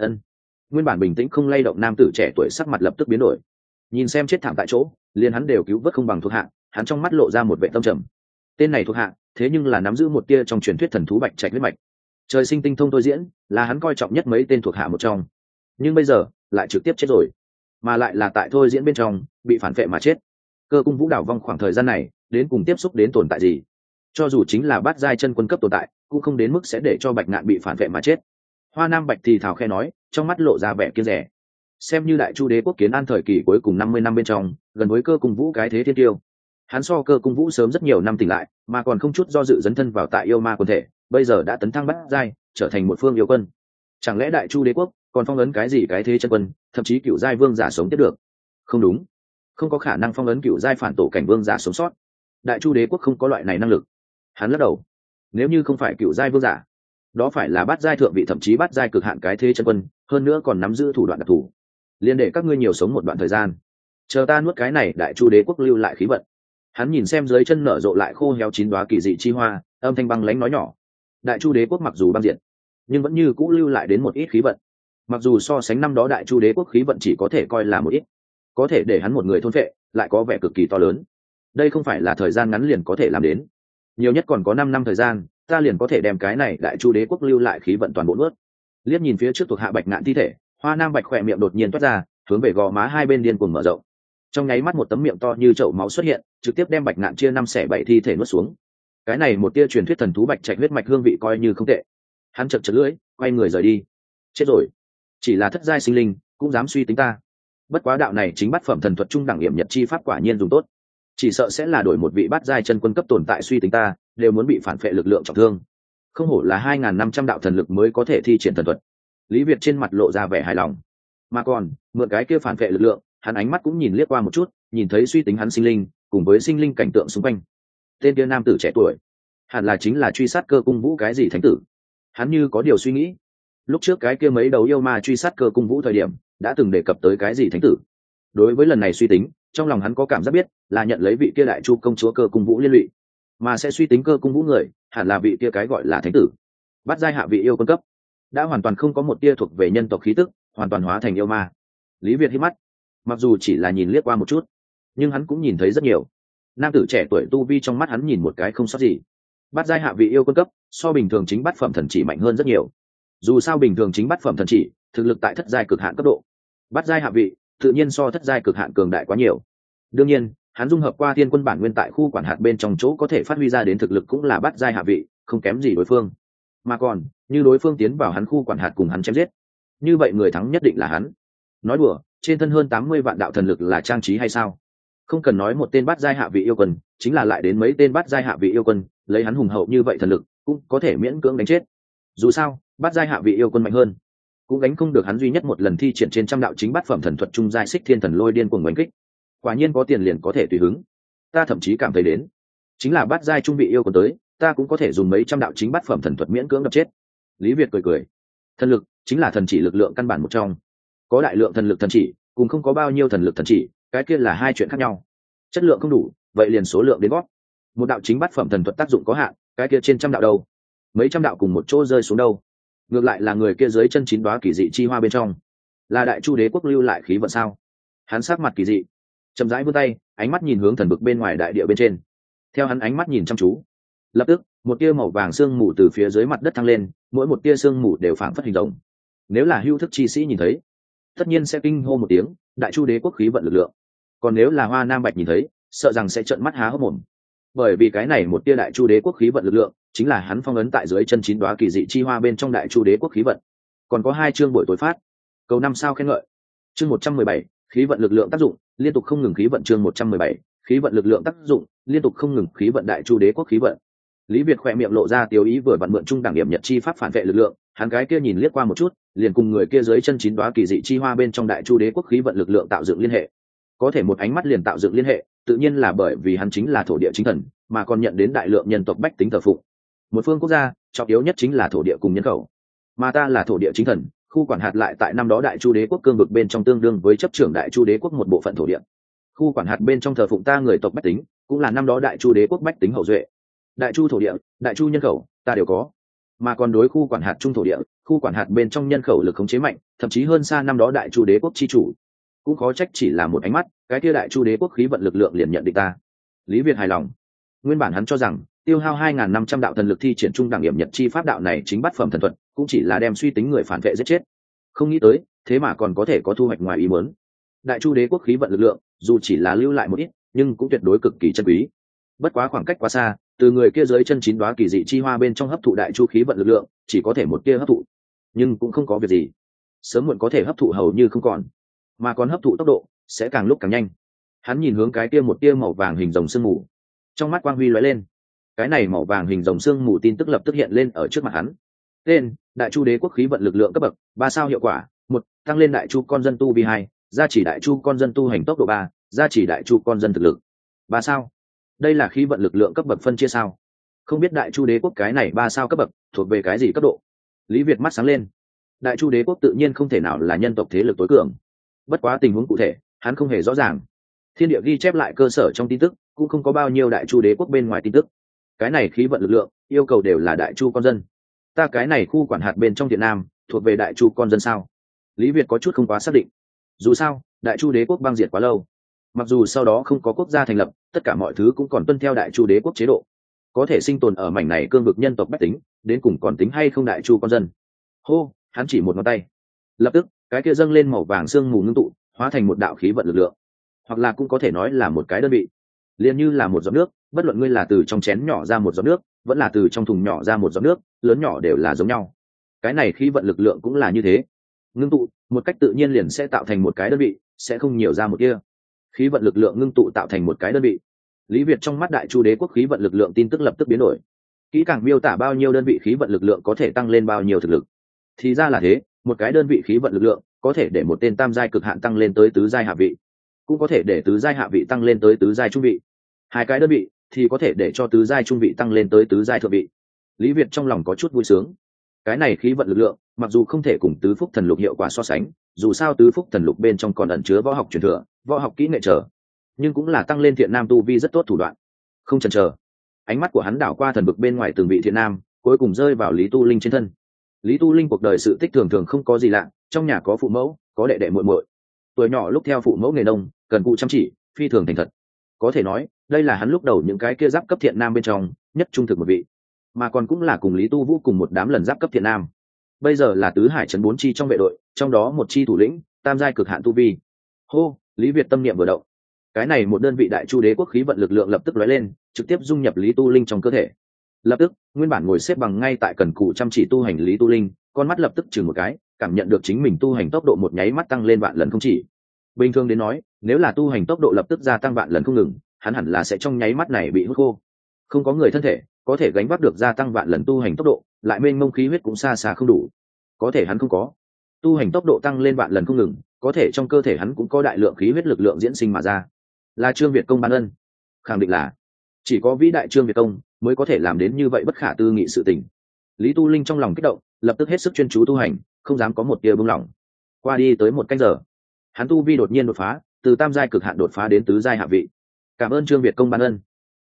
Nguyên bản bình tĩnh không lay động nam tử trẻ tuổi sắc mặt lập tức biến đổi, nhìn xem chết thảm tại chỗ, liền hắn đều cứu vớt không bằng thuộc hạ, hắn trong mắt lộ ra một vẻ tâm trầm. Tên này thuộc hạ thế nhưng là nắm giữ một tia trong truyền thuyết thần thú bạch trạch huyết mạch, trời sinh tinh thông thôi diễn, là hắn coi trọng nhất mấy tên thuộc hạ một trong, nhưng bây giờ lại trực tiếp chết rồi, mà lại là tại thôi diễn bên trong bị phản vệ mà chết. Cơ Cung Vũ đảo vong khoảng thời gian này đến cùng tiếp xúc đến tồn tại gì? Cho dù chính là bát giai chân quân cấp tồn tại, cũng không đến mức sẽ để cho Bạch Ngạn bị phản vệ mà chết. Hoa Nam Bạch thì thào khe nói, trong mắt lộ ra vẻ kiêng dè. Xem như đại chu đế quốc kiến an thời kỳ cuối cùng 50 năm bên trong, gần với Cơ Cung Vũ cái thế thiên tiêu, hắn so Cơ Cung Vũ sớm rất nhiều năm tỉnh lại, mà còn không chút do dự dấn thân vào tại yêu ma quần thể, bây giờ đã tấn thăng bát giai, trở thành một phương yêu quân. Chẳng lẽ đại chu đế quốc còn phong ấn cái gì cái thế chân quân, thậm chí cựu giai vương giả sống tiếp được? Không đúng, không có khả năng phong ấn cựu giai phản tổ cảnh vương giả sống sót. Đại chu đế quốc không có loại này năng lực. Hắn lắc đầu, nếu như không phải cựu giai vương giả, đó phải là bát giai thượng vị, thậm chí bát giai cực hạn cái thế chân quân, hơn nữa còn nắm giữ thủ đoạn đặc thù, liên để các ngươi nhiều sống một đoạn thời gian, chờ ta nuốt cái này đại chu đế quốc lưu lại khí vận. Hắn nhìn xem dưới chân nở rộ lại khô héo 9 đóa kỳ dị chi hoa, âm thanh băng lãnh nói nhỏ. Đại chu đế quốc mặc dù băng diệt, nhưng vẫn như cũ lưu lại đến một ít khí vận. Mặc dù so sánh năm đó đại chu đế quốc khí vận chỉ có thể coi là một ít, có thể để hắn một người thôn phệ lại có vẻ cực kỳ to lớn. Đây không phải là thời gian ngắn liền có thể làm đến, nhiều nhất còn có 5 năm thời gian, ta liền có thể đem cái này đại chu đế quốc lưu lại khí vận toàn bộ nuốt. Liếc nhìn phía trước thuộc hạ Bạch Ngạn thi thể, Hoa Nam Bạch khỏe miệng đột nhiên toát ra, hướng về gò má hai bên điên cuồng mở rộng. Trong nháy mắt một tấm miệng to như chậu máu xuất hiện, trực tiếp đem Bạch Ngạn chia 5/7 thi thể nuốt xuống. Cái này một tia truyền thuyết thần thú bạch trạch huyết mạch hương vị coi như không tệ. Hắn chật chật lưỡi, quay người rời đi. Chết rồi, chỉ là thất giai sinh linh cũng dám suy tính ta. Bất quá đạo này chính bát phẩm thần thuật trung đẳng nghiệm nhật chi pháp quả nhiên dùng tốt, chỉ sợ sẽ là đổi một vị bát giai chân quân cấp tồn tại suy tính ta, đều muốn bị phản phệ lực lượng trọng thương. Không hổ là 2.500 đạo thần lực mới có thể thi triển thần thuật. Lý Việt trên mặt lộ ra vẻ hài lòng, mà còn mượn cái kia phản phệ lực lượng, hắn ánh mắt cũng nhìn liếc qua một chút, nhìn thấy suy tính hắn sinh linh cùng với sinh linh cảnh tượng xung quanh. Tên kia nam tử trẻ tuổi hẳn là chính là truy sát Cơ Cung Vũ cái gì thánh tử. Hắn như có điều suy nghĩ, lúc trước cái kia mấy đầu yêu ma truy sát Cơ Cung Vũ thời điểm đã từng đề cập tới cái gì thánh tử. Đối với lần này suy tính, trong lòng hắn có cảm giác biết là nhận lấy vị kia đại chu công chúa Cơ Cung Vũ liên lụy, mà sẽ suy tính Cơ Cung Vũ người hẳn là vị kia cái gọi là thánh tử. Bắt giai hạ vị yêu quân cấp, đã hoàn toàn không có một tia thuộc về nhân tộc khí tức, hoàn toàn hóa thành yêu ma. Lý Việt hít mắt, mặc dù chỉ là nhìn liếc qua một chút, nhưng hắn cũng nhìn thấy rất nhiều. Nam tử trẻ tuổi tu vi trong mắt hắn nhìn một cái không sót gì. Bát giai hạ vị yêu quân cấp so bình thường chính bát phẩm thần chỉ mạnh hơn rất nhiều. Dù sao bình thường chính bát phẩm thần chỉ thực lực tại thất giai cực hạn cấp độ, bát giai hạ vị tự nhiên so thất giai cực hạn cường đại quá nhiều. Đương nhiên, hắn dung hợp qua thiên quân bản nguyên tại khu quản hạt bên trong chỗ có thể phát huy ra đến thực lực cũng là bát giai hạ vị, không kém gì đối phương. Mà còn, như đối phương tiến vào hắn khu quản hạt cùng hắn chém giết, như vậy người thắng nhất định là hắn. Nói đùa, trên thân hơn 80 vạn đạo thần lực là trang trí hay sao? Không cần nói một tên bát giai hạ vị yêu quân, chính là lại đến mấy tên bát giai hạ vị yêu quân, lấy hắn hùng hậu như vậy thần lực, cũng có thể miễn cưỡng đánh chết. Dù sao, bát giai hạ vị yêu quân mạnh hơn, cũng đánh không được hắn duy nhất một lần thi triển trên trăm đạo chính bát phẩm thần thuật trung giai xích thiên thần lôi điên cuồng đánh kích. Quả nhiên có tiền liền có thể tùy hứng. Ta thậm chí cảm thấy đến, chính là bát giai trung vị yêu quân tới, ta cũng có thể dùng mấy trăm đạo chính bát phẩm thần thuật miễn cưỡng đập chết. Lý Việt cười cười. Thần lực chính là thần chỉ lực lượng căn bản một trong. Có đại lượng thần lực thần chỉ, cùng không có bao nhiêu thần lực thần chỉ, cái kia là hai chuyện khác nhau. Chất lượng không đủ, vậy liền số lượng đến gót. một đạo chính bát phẩm thần thuật tác dụng có hạn, cái kia trên trăm đạo đâu, mấy trăm đạo cùng một chỗ rơi xuống đâu. Ngược lại là người kia dưới chân 9 đóa kỳ dị chi hoa bên trong, là đại chu đế quốc lưu lại khí vận sao? Hắn sắc mặt kỳ dị, chậm rãi vươn tay, ánh mắt nhìn hướng thần vực bên ngoài đại địa bên trên. Theo hắn ánh mắt nhìn chăm chú, lập tức một tia màu vàng sương mù từ phía dưới mặt đất thăng lên, mỗi một tia sương mù đều phảng phất hình rồng. Nếu là hưu thức chi sĩ nhìn thấy, tất nhiên sẽ kinh hô một tiếng, đại chu đế quốc khí vận lực lượng. Còn nếu là Hoa Nam Bạch nhìn thấy, sợ rằng sẽ trợn mắt há hốc mồm. Bởi vì cái này một tia đại chu đế quốc khí vận lực lượng, chính là hắn phong ấn tại dưới chân 9 đóa kỳ dị chi hoa bên trong đại chu đế quốc khí vận. Còn có 2 chương buổi tối phát, cầu 5 sao khen ngợi. Chương 117, khí vận lực lượng tác dụng, liên tục không ngừng khí vận. Chương 117, khí vận lực lượng tác dụng, liên tục không ngừng khí vận đại chu đế quốc khí vận. Lý Việt khỏe miệng lộ ra tiêu ý, vừa vặn mượn trung đẳng điểm nhật chi pháp phản vệ lực lượng, hắn cái kia nhìn liếc qua một chút, liền cùng người kia dưới chân 9 đóa kỳ dị chi hoa bên trong đại chu đế quốc khí vận lực lượng tạo dựng liên hệ. Có thể một ánh mắt liền tạo dựng liên hệ, tự nhiên là bởi vì hắn chính là thổ địa chính thần, mà còn nhận đến đại lượng nhân tộc bách tính thờ phụng. Một phương quốc gia, trọng yếu nhất chính là thổ địa cùng nhân khẩu. Mà ta là thổ địa chính thần, khu quản hạt lại tại năm đó đại chu đế quốc cương vực bên trong tương đương với chấp trưởng đại chu đế quốc một bộ phận thổ địa. Khu quản hạt bên trong thờ phụng ta người tộc bách tính, cũng là năm đó đại chu đế quốc bách tính hậu duệ. Đại chu thổ địa, đại chu nhân khẩu, ta đều có. Mà còn đối khu quản hạt trung thổ địa, khu quản hạt bên trong nhân khẩu lực khống chế mạnh, thậm chí hơn xa năm đó đại chu đế quốc chi chủ. Cũng khó trách chỉ là một ánh mắt, cái kia đại chu đế quốc khí vận lực lượng liền nhận định ta. Lý Việt hài lòng. Nguyên bản hắn cho rằng tiêu hao 2.500 đạo thần lực thi triển trung đẳng điểm nhật chi pháp đạo này chính bát phẩm thần thuật, cũng chỉ là đem suy tính người phản vệ giết chết. Không nghĩ tới, thế mà còn có thể có thu hoạch ngoài ý muốn. Đại chu đế quốc khí vận lực lượng, dù chỉ là lưu lại một ít, nhưng cũng tuyệt đối cực kỳ chân quý. Bất quá khoảng cách quá xa, từ người kia dưới chân 9 đóa kỳ dị chi hoa bên trong hấp thụ đại chu khí vận lực lượng, chỉ có thể một tia hấp thụ, nhưng cũng không có việc gì. Sớm muộn có thể hấp thụ hầu như không còn, mà còn hấp thụ tốc độ sẽ càng lúc càng nhanh. Hắn nhìn hướng cái kia một tia màu vàng hình rồng sương mù, trong mắt quang huy lóe lên. Cái này màu vàng hình rồng sương mù tin tức lập tức hiện lên ở trước mặt hắn. Tên: đại chu đế quốc khí vận lực lượng cấp bậc 3 sao. Hiệu quả: 1, tăng lên đại chu con dân tu vi 2, gia trì đại chu con dân tu hành tốc độ 3, gia trì đại chu con dân thực lực 3 sao. Đây là khí vận lực lượng cấp bậc phân chia sao? Không biết đại chu đế quốc cái này 3 sao cấp bậc thuộc về cái gì cấp độ? Lý Việt mắt sáng lên. Đại chu đế quốc tự nhiên không thể nào là nhân tộc thế lực tối cường, bất quá tình huống cụ thể hắn không hề rõ ràng. Thiên địa ghi chép lại cơ sở trong tin tức cũng không có bao nhiêu đại chu đế quốc bên ngoài tin tức. Cái này khí vận lực lượng yêu cầu đều là đại chu con dân. Ta cái này khu quản hạt bên trong Việt Nam thuộc về đại chu con dân sao? Lý Việt có chút không quá xác định. Dù sao đại chu đế quốc băng diệt quá lâu, mặc dù sau đó không có quốc gia thành lập, tất cả mọi thứ cũng còn tuân theo đại chu đế quốc chế độ. Có thể sinh tồn ở mảnh này cương vực nhân tộc bách tính, đến cùng còn tính hay không đại chu con dân? Hô, hắn chỉ một ngón tay, lập tức cái kia dâng lên màu vàng sương mù ngưng tụ, hóa thành một đạo khí vận lực lượng, hoặc là cũng có thể nói là một cái đơn vị, liền như là một giọt nước. Bất luận ngươi là từ trong chén nhỏ ra một giọt nước, vẫn là từ trong thùng nhỏ ra một giọt nước, lớn nhỏ đều là giống nhau. Cái này khí vận lực lượng cũng là như thế, ngưng tụ một cách tự nhiên liền sẽ tạo thành một cái đơn vị, sẽ không nhiều ra một kia. Khí vận lực lượng ngưng tụ tạo thành một cái đơn vị. Lý Việt trong mắt đại chu đế quốc khí vận lực lượng tin tức lập tức biến đổi, kỹ càng miêu tả bao nhiêu đơn vị khí vận lực lượng có thể tăng lên bao nhiêu thực lực. Thì ra là thế, một cái đơn vị khí vận lực lượng có thể để một tên tam giai cực hạn tăng lên tới tứ giai hạ vị, cũng có thể để tứ giai hạ vị tăng lên tới tứ giai trung vị. 2 cái đơn vị thì có thể để cho tứ giai trung vị tăng lên tới tứ giai thượng vị. Lý Việt trong lòng có chút vui sướng. Cái này khí vận lực lượng mặc dù không thể cùng tứ phúc thần lục hiệu quả so sánh, dù sao tứ phúc thần lục bên trong còn ẩn chứa võ học truyền thừa, võ học kỹ nghệ trở, nhưng cũng là tăng lên thiện nam tu vi rất tốt thủ đoạn. Không chần chờ, ánh mắt của hắn đảo qua thần vực bên ngoài từng vị thiện nam, cuối cùng rơi vào Lý Tu Linh trên thân. Lý Tu Linh cuộc đời sự tích thường thường không có gì lạ, trong nhà có phụ mẫu, có đệ đệ muội muội. Tuổi nhỏ lúc theo phụ mẫu nghề nông, cần cù chăm chỉ, phi thường thành thật. Có thể nói, đây là hắn lúc đầu những cái kia giáp cấp thiện nam bên trong nhất trung thực một vị, mà còn cũng là cùng Lý Tu Vũ cùng một đám lần giáp cấp thiện nam. Bây giờ là tứ hải trấn 4 chi trong vệ đội, trong đó một chi thủ lĩnh, tam giai cực hạn tu vi. Hô, Lý Việt tâm niệm vừa động, cái này một đơn vị đại chu đế quốc khí vận lực lượng lập tức lóe lên, trực tiếp dung nhập Lý Tu Linh trong cơ thể. Lập tức, nguyên bản ngồi xếp bằng ngay tại cần cù chăm chỉ tu hành Lý Tu Linh, con mắt lập tức chừng một cái, cảm nhận được chính mình tu hành tốc độ một nháy mắt tăng lên vạn lần không chỉ. Bình thường đến nói, nếu là tu hành tốc độ lập tức gia tăng vạn lần không ngừng, hắn hẳn là sẽ trong nháy mắt này bị hút khô. Không có người thân thể có thể gánh vác được gia tăng vạn lần tu hành tốc độ, lại mênh mông khí huyết cũng xa xa không đủ. Có thể hắn không có, tu hành tốc độ tăng lên vạn lần không ngừng, có thể trong cơ thể hắn cũng có đại lượng khí huyết lực lượng diễn sinh mà ra. Là Trương Việt Công ban ân? Khẳng định là chỉ có vĩ đại Trương Việt Công mới có thể làm đến như vậy bất khả tư nghị sự tình. Lý Tu Linh trong lòng kích động, lập tức hết sức chuyên chú tu hành, không dám có một tia buông lỏng. Qua đi tới một canh giờ, hắn tu vi đột nhiên đột phá, từ tam giai cực hạn đột phá đến tứ giai hạ vị. Cảm ơn Trương Việt Công ban ân.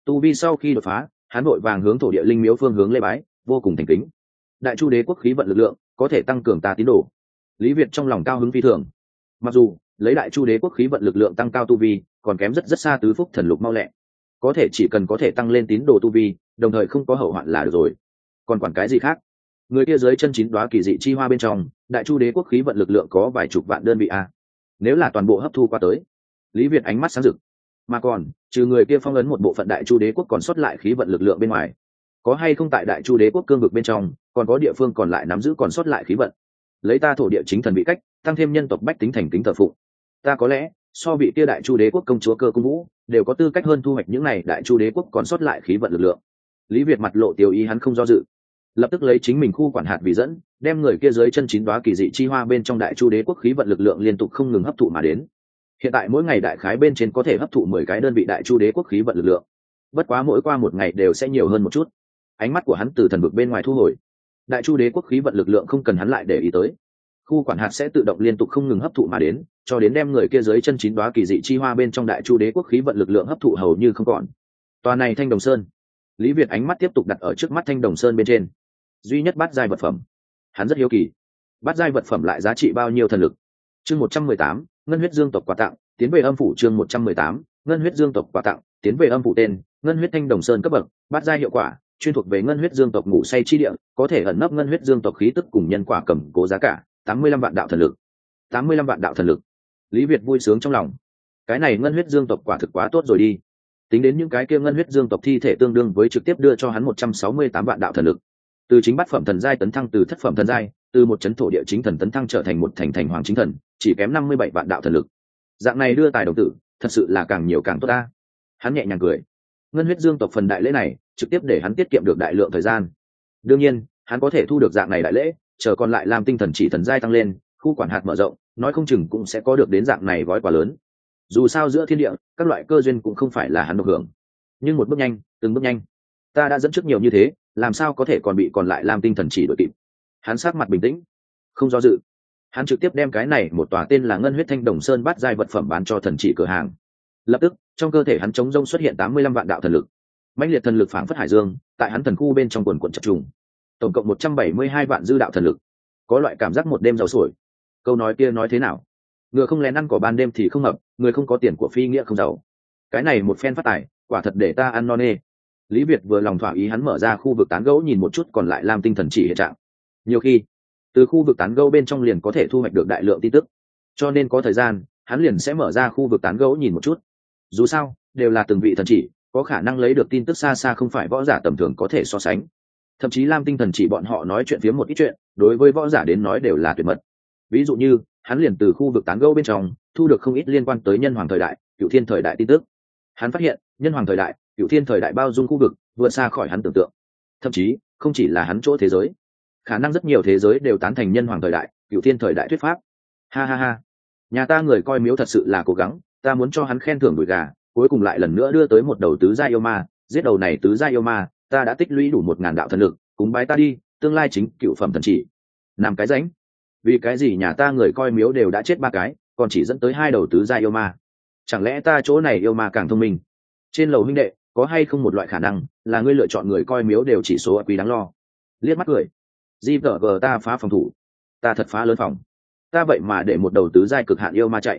Tu vi sau khi đột phá, hắn vội vàng hướng thổ địa linh miếu phương hướng lê bái, vô cùng thành kính. Đại chu đế quốc khí vận lực lượng có thể tăng cường ta tín đồ. Lý Việt trong lòng cao hứng phi thường. Mặc dù lấy đại chu đế quốc khí vận lực lượng tăng cao tu vi còn kém rất xa tứ phúc thần lục mau lẹ, có thể chỉ cần có thể tăng lên tín đồ tu vi, đồng thời không có hậu hoạn là được rồi. Còn quản cái gì khác? Người kia dưới chân chín đóa kỳ dị chi hoa bên trong, đại chu đế quốc khí vận lực lượng có vài chục vạn đơn vị a. Nếu là toàn bộ hấp thu qua tới, Lý Việt ánh mắt sáng rực. Mà còn, trừ người kia phong ấn một bộ phận đại chu đế quốc còn sót lại khí vận lực lượng bên ngoài, có hay không tại đại chu đế quốc cương vực bên trong, còn có địa phương còn lại nắm giữ còn sót lại khí vận. Lấy ta thổ địa chính thần vị cách, tăng thêm nhân tộc bách tính thành kính thờ phụng, ta có lẽ so bị kia đại chu đế quốc công chúa Cơ Cung Vũ đều có tư cách hơn thu hoạch những này đại chu đế quốc còn sót lại khí vận lực lượng. Lý Việt mặt lộ tiêu ý, hắn không do dự, lập tức lấy chính mình khu quản hạt vì dẫn, đem người kia dưới chân chín đóa kỳ dị chi hoa bên trong đại chu đế quốc khí vận lực lượng liên tục không ngừng hấp thụ mà đến. Hiện tại mỗi ngày đại khái bên trên có thể hấp thụ 10 cái đơn vị đại chu đế quốc khí vận lực lượng, bất quá mỗi qua một ngày đều sẽ nhiều hơn một chút. Ánh mắt của hắn từ thần vực bên ngoài thu hồi, đại chu đế quốc khí vận lực lượng không cần hắn lại để ý tới, khu quản hạt sẽ tự động liên tục không ngừng hấp thụ mà đến, cho đến đem người kia dưới chân chín đóa kỳ dị chi hoa bên trong đại chu đế quốc khí vận lực lượng hấp thụ hầu như không còn. Tòa này Thanh Đồng Sơn, Lý Việt ánh mắt tiếp tục đặt ở trước mắt Thanh Đồng Sơn bên trên. Duy nhất bát giai vật phẩm, hắn rất hiếu kỳ, bát giai vật phẩm lại giá trị bao nhiêu thần lực. Chương 118, Ngân huyết dương tộc quà tặng, tiến về âm phủ. Chương 118, Ngân huyết dương tộc quà tặng, tiến về âm phủ. Tên: Ngân huyết Thanh Đồng Sơn. Cấp bậc: bát giai. Hiệu quả: chuyên thuộc về ngân huyết dương tộc ngủ say chi địa, có thể ẩn nấp ngân huyết dương tộc khí tức cùng nhân quả cầm cố. Giá cả: 85 vạn đạo thần lực. 85 vạn đạo thần lực. Lý Việt vui sướng trong lòng. Cái này ngân huyết dương tộc quả thực quá tốt rồi đi. Tính đến những cái kia ngân huyết dương tộc thi thể tương đương với trực tiếp đưa cho hắn 168 vạn đạo thần lực. Từ chính bát phẩm thần giai tấn thăng từ thất phẩm thần giai, từ một chấn thổ địa chính thần tấn thăng trở thành một thành hoàng chính thần, chỉ kém 57 vạn đạo thần lực. Dạng này đưa tài đồng tử, thật sự là càng nhiều càng tốt ta. Hắn nhẹ nhàng cười. Ngân huyết dương tộc phần đại lễ này, trực tiếp để hắn tiết kiệm được đại lượng thời gian. Đương nhiên, hắn có thể thu được dạng này đại lễ, chờ còn lại làm tinh thần chỉ thần giai tăng lên, khu quản hạt mở rộng, nói không chừng cũng sẽ có được đến dạng này gói quà lớn. Dù sao giữa thiên địa, các loại cơ duyên cũng không phải là hắn độc hưởng. Nhưng một bước nhanh, từng bước nhanh, ta đã dẫn trước nhiều như thế, làm sao có thể còn bị còn lại làm tinh thần chỉ đuổi kịp. Hắn sát mặt bình tĩnh, không do dự, hắn trực tiếp đem cái này một tòa tên là Ngân huyết Thanh Đồng Sơn bát giai vật phẩm bán cho thần chỉ cửa hàng. Lập tức, trong cơ thể hắn trống rông xuất hiện 85 vạn đạo thần lực. Mãnh liệt thần lực phảng phất hải dương, tại hắn thần khu bên trong quần quần chập trùng. Tổng cộng 172 vạn dư đạo thần lực. Có loại cảm giác một đêm giàu sổi. Câu nói kia nói thế nào? Ngựa không lén ăn cỏ ban đêm thì không hợp, người không có tiền của phi nghĩa không giàu. Cái này một phen phát tài, quả thật để ta ăn no nê. Lý Việt vừa lòng thỏa ý, hắn mở ra khu vực tán gẫu nhìn một chút còn lại làm tinh thần chỉ hiện trạng. Nhiều khi, từ khu vực tán gẫu bên trong liền có thể thu hoạch được đại lượng tin tức. Cho nên có thời gian, hắn liền sẽ mở ra khu vực tán gẫu nhìn một chút. Dù sao, đều là từng vị thần chỉ, có khả năng lấy được tin tức xa xa không phải võ giả tầm thường có thể so sánh. Thậm chí lam tinh thần chỉ bọn họ nói chuyện phía một ít chuyện, đối với võ giả đến nói đều là tuyệt mật. Ví dụ như, hắn liền từ khu vực tán gẫu bên trong thu được không ít liên quan tới nhân hoàng thời đại, cựu thiên thời đại tin tức. Hắn phát hiện, nhân hoàng thời đại, cựu thiên thời đại bao dung khu vực vượt xa khỏi hắn tưởng tượng. Thậm chí, không chỉ là hắn chỗ thế giới, khả năng rất nhiều thế giới đều tán thành nhân hoàng thời đại, cựu thiên thời đại thuyết pháp. Ha ha ha, nhà ta người coi miếu thật sự là cố gắng, ta muốn cho hắn khen thưởng đùi gà, cuối cùng lại lần nữa đưa tới một đầu tứ gia yêu ma, giết đầu này tứ gia yêu ma, ta đã tích lũy đủ 1000 đạo thần lực, cúng bái ta đi, tương lai chính cựu phẩm thần chỉ. Nằm cái rãnh, vì cái gì nhà ta người coi miếu đều đã chết 3 cái, còn chỉ dẫn tới 2 đầu tứ gia yêu ma? Chẳng lẽ ta chỗ này yêu ma càng thông minh? Trên lầu huynh đệ, có hay không một loại khả năng là ngươi lựa chọn người coi miếu đều chỉ số quý đáng lo? Liếc mắt cười, GVG, ta phá phòng thủ, ta thật phá lớn phòng, ta vậy mà để một đầu tứ giai cực hạn yêu ma chạy.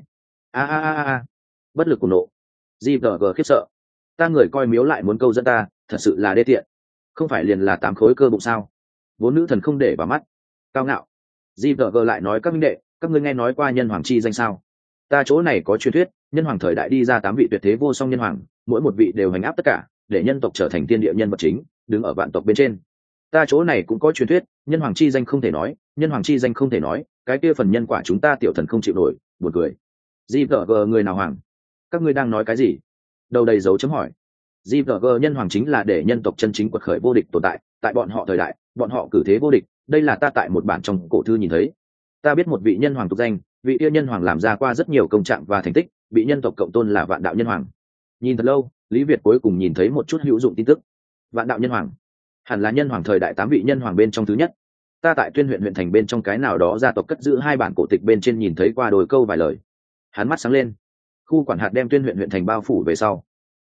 A, bất lực cùng nộ. GVG khiếp sợ, ta người coi miếu lại muốn câu dẫn ta, thật sự là đê tiện. Không phải liền là 8 khối cơ bụng sao? Vốn nữ thần không để vào mắt. Cao ngạo. GVG lại nói, các minh đệ, các ngươi nghe nói qua nhân hoàng chi danh sao? Ta chỗ này có truyền thuyết, nhân hoàng thời đại đi ra 8 vị tuyệt thế vô song nhân hoàng, mỗi một vị đều hành áp tất cả, để nhân tộc trở thành tiên địa nhân vật chính, đứng ở vạn tộc bên trên. Ta chỗ này cũng có truyền thuyết, nhân hoàng chi danh không thể nói, nhân hoàng chi danh không thể nói, cái kia phần nhân quả chúng ta tiểu thần không chịu nổi. Buồn cười. GVG, người nào hoàng? Các ngươi đang nói cái gì? Đầu đầy dấu chấm hỏi. GVG, nhân hoàng chính là để nhân tộc chân chính quật khởi vô địch tồn tại, tại bọn họ thời đại, bọn họ cử thế vô địch, đây là ta tại một bản trong cổ thư nhìn thấy. Ta biết một vị nhân hoàng tục danh, vị yêu nhân hoàng làm ra qua rất nhiều công trạng và thành tích, bị nhân tộc cộng tôn là vạn đạo nhân hoàng. Nhìn thật lâu, Lý Việt cuối cùng nhìn thấy một chút hữu dụng tin tức. Vạn đạo nhân hoàng, hẳn là nhân hoàng thời đại 8 vị nhân hoàng bên trong thứ nhất. Ta tại Tuyên huyện huyện thành bên trong cái nào đó gia tộc cất giữ 2 bản cổ tịch bên trên nhìn thấy qua đôi câu vài lời. Hắn mắt sáng lên. Khu quản hạt đem Tuyên huyện huyện thành bao phủ về sau,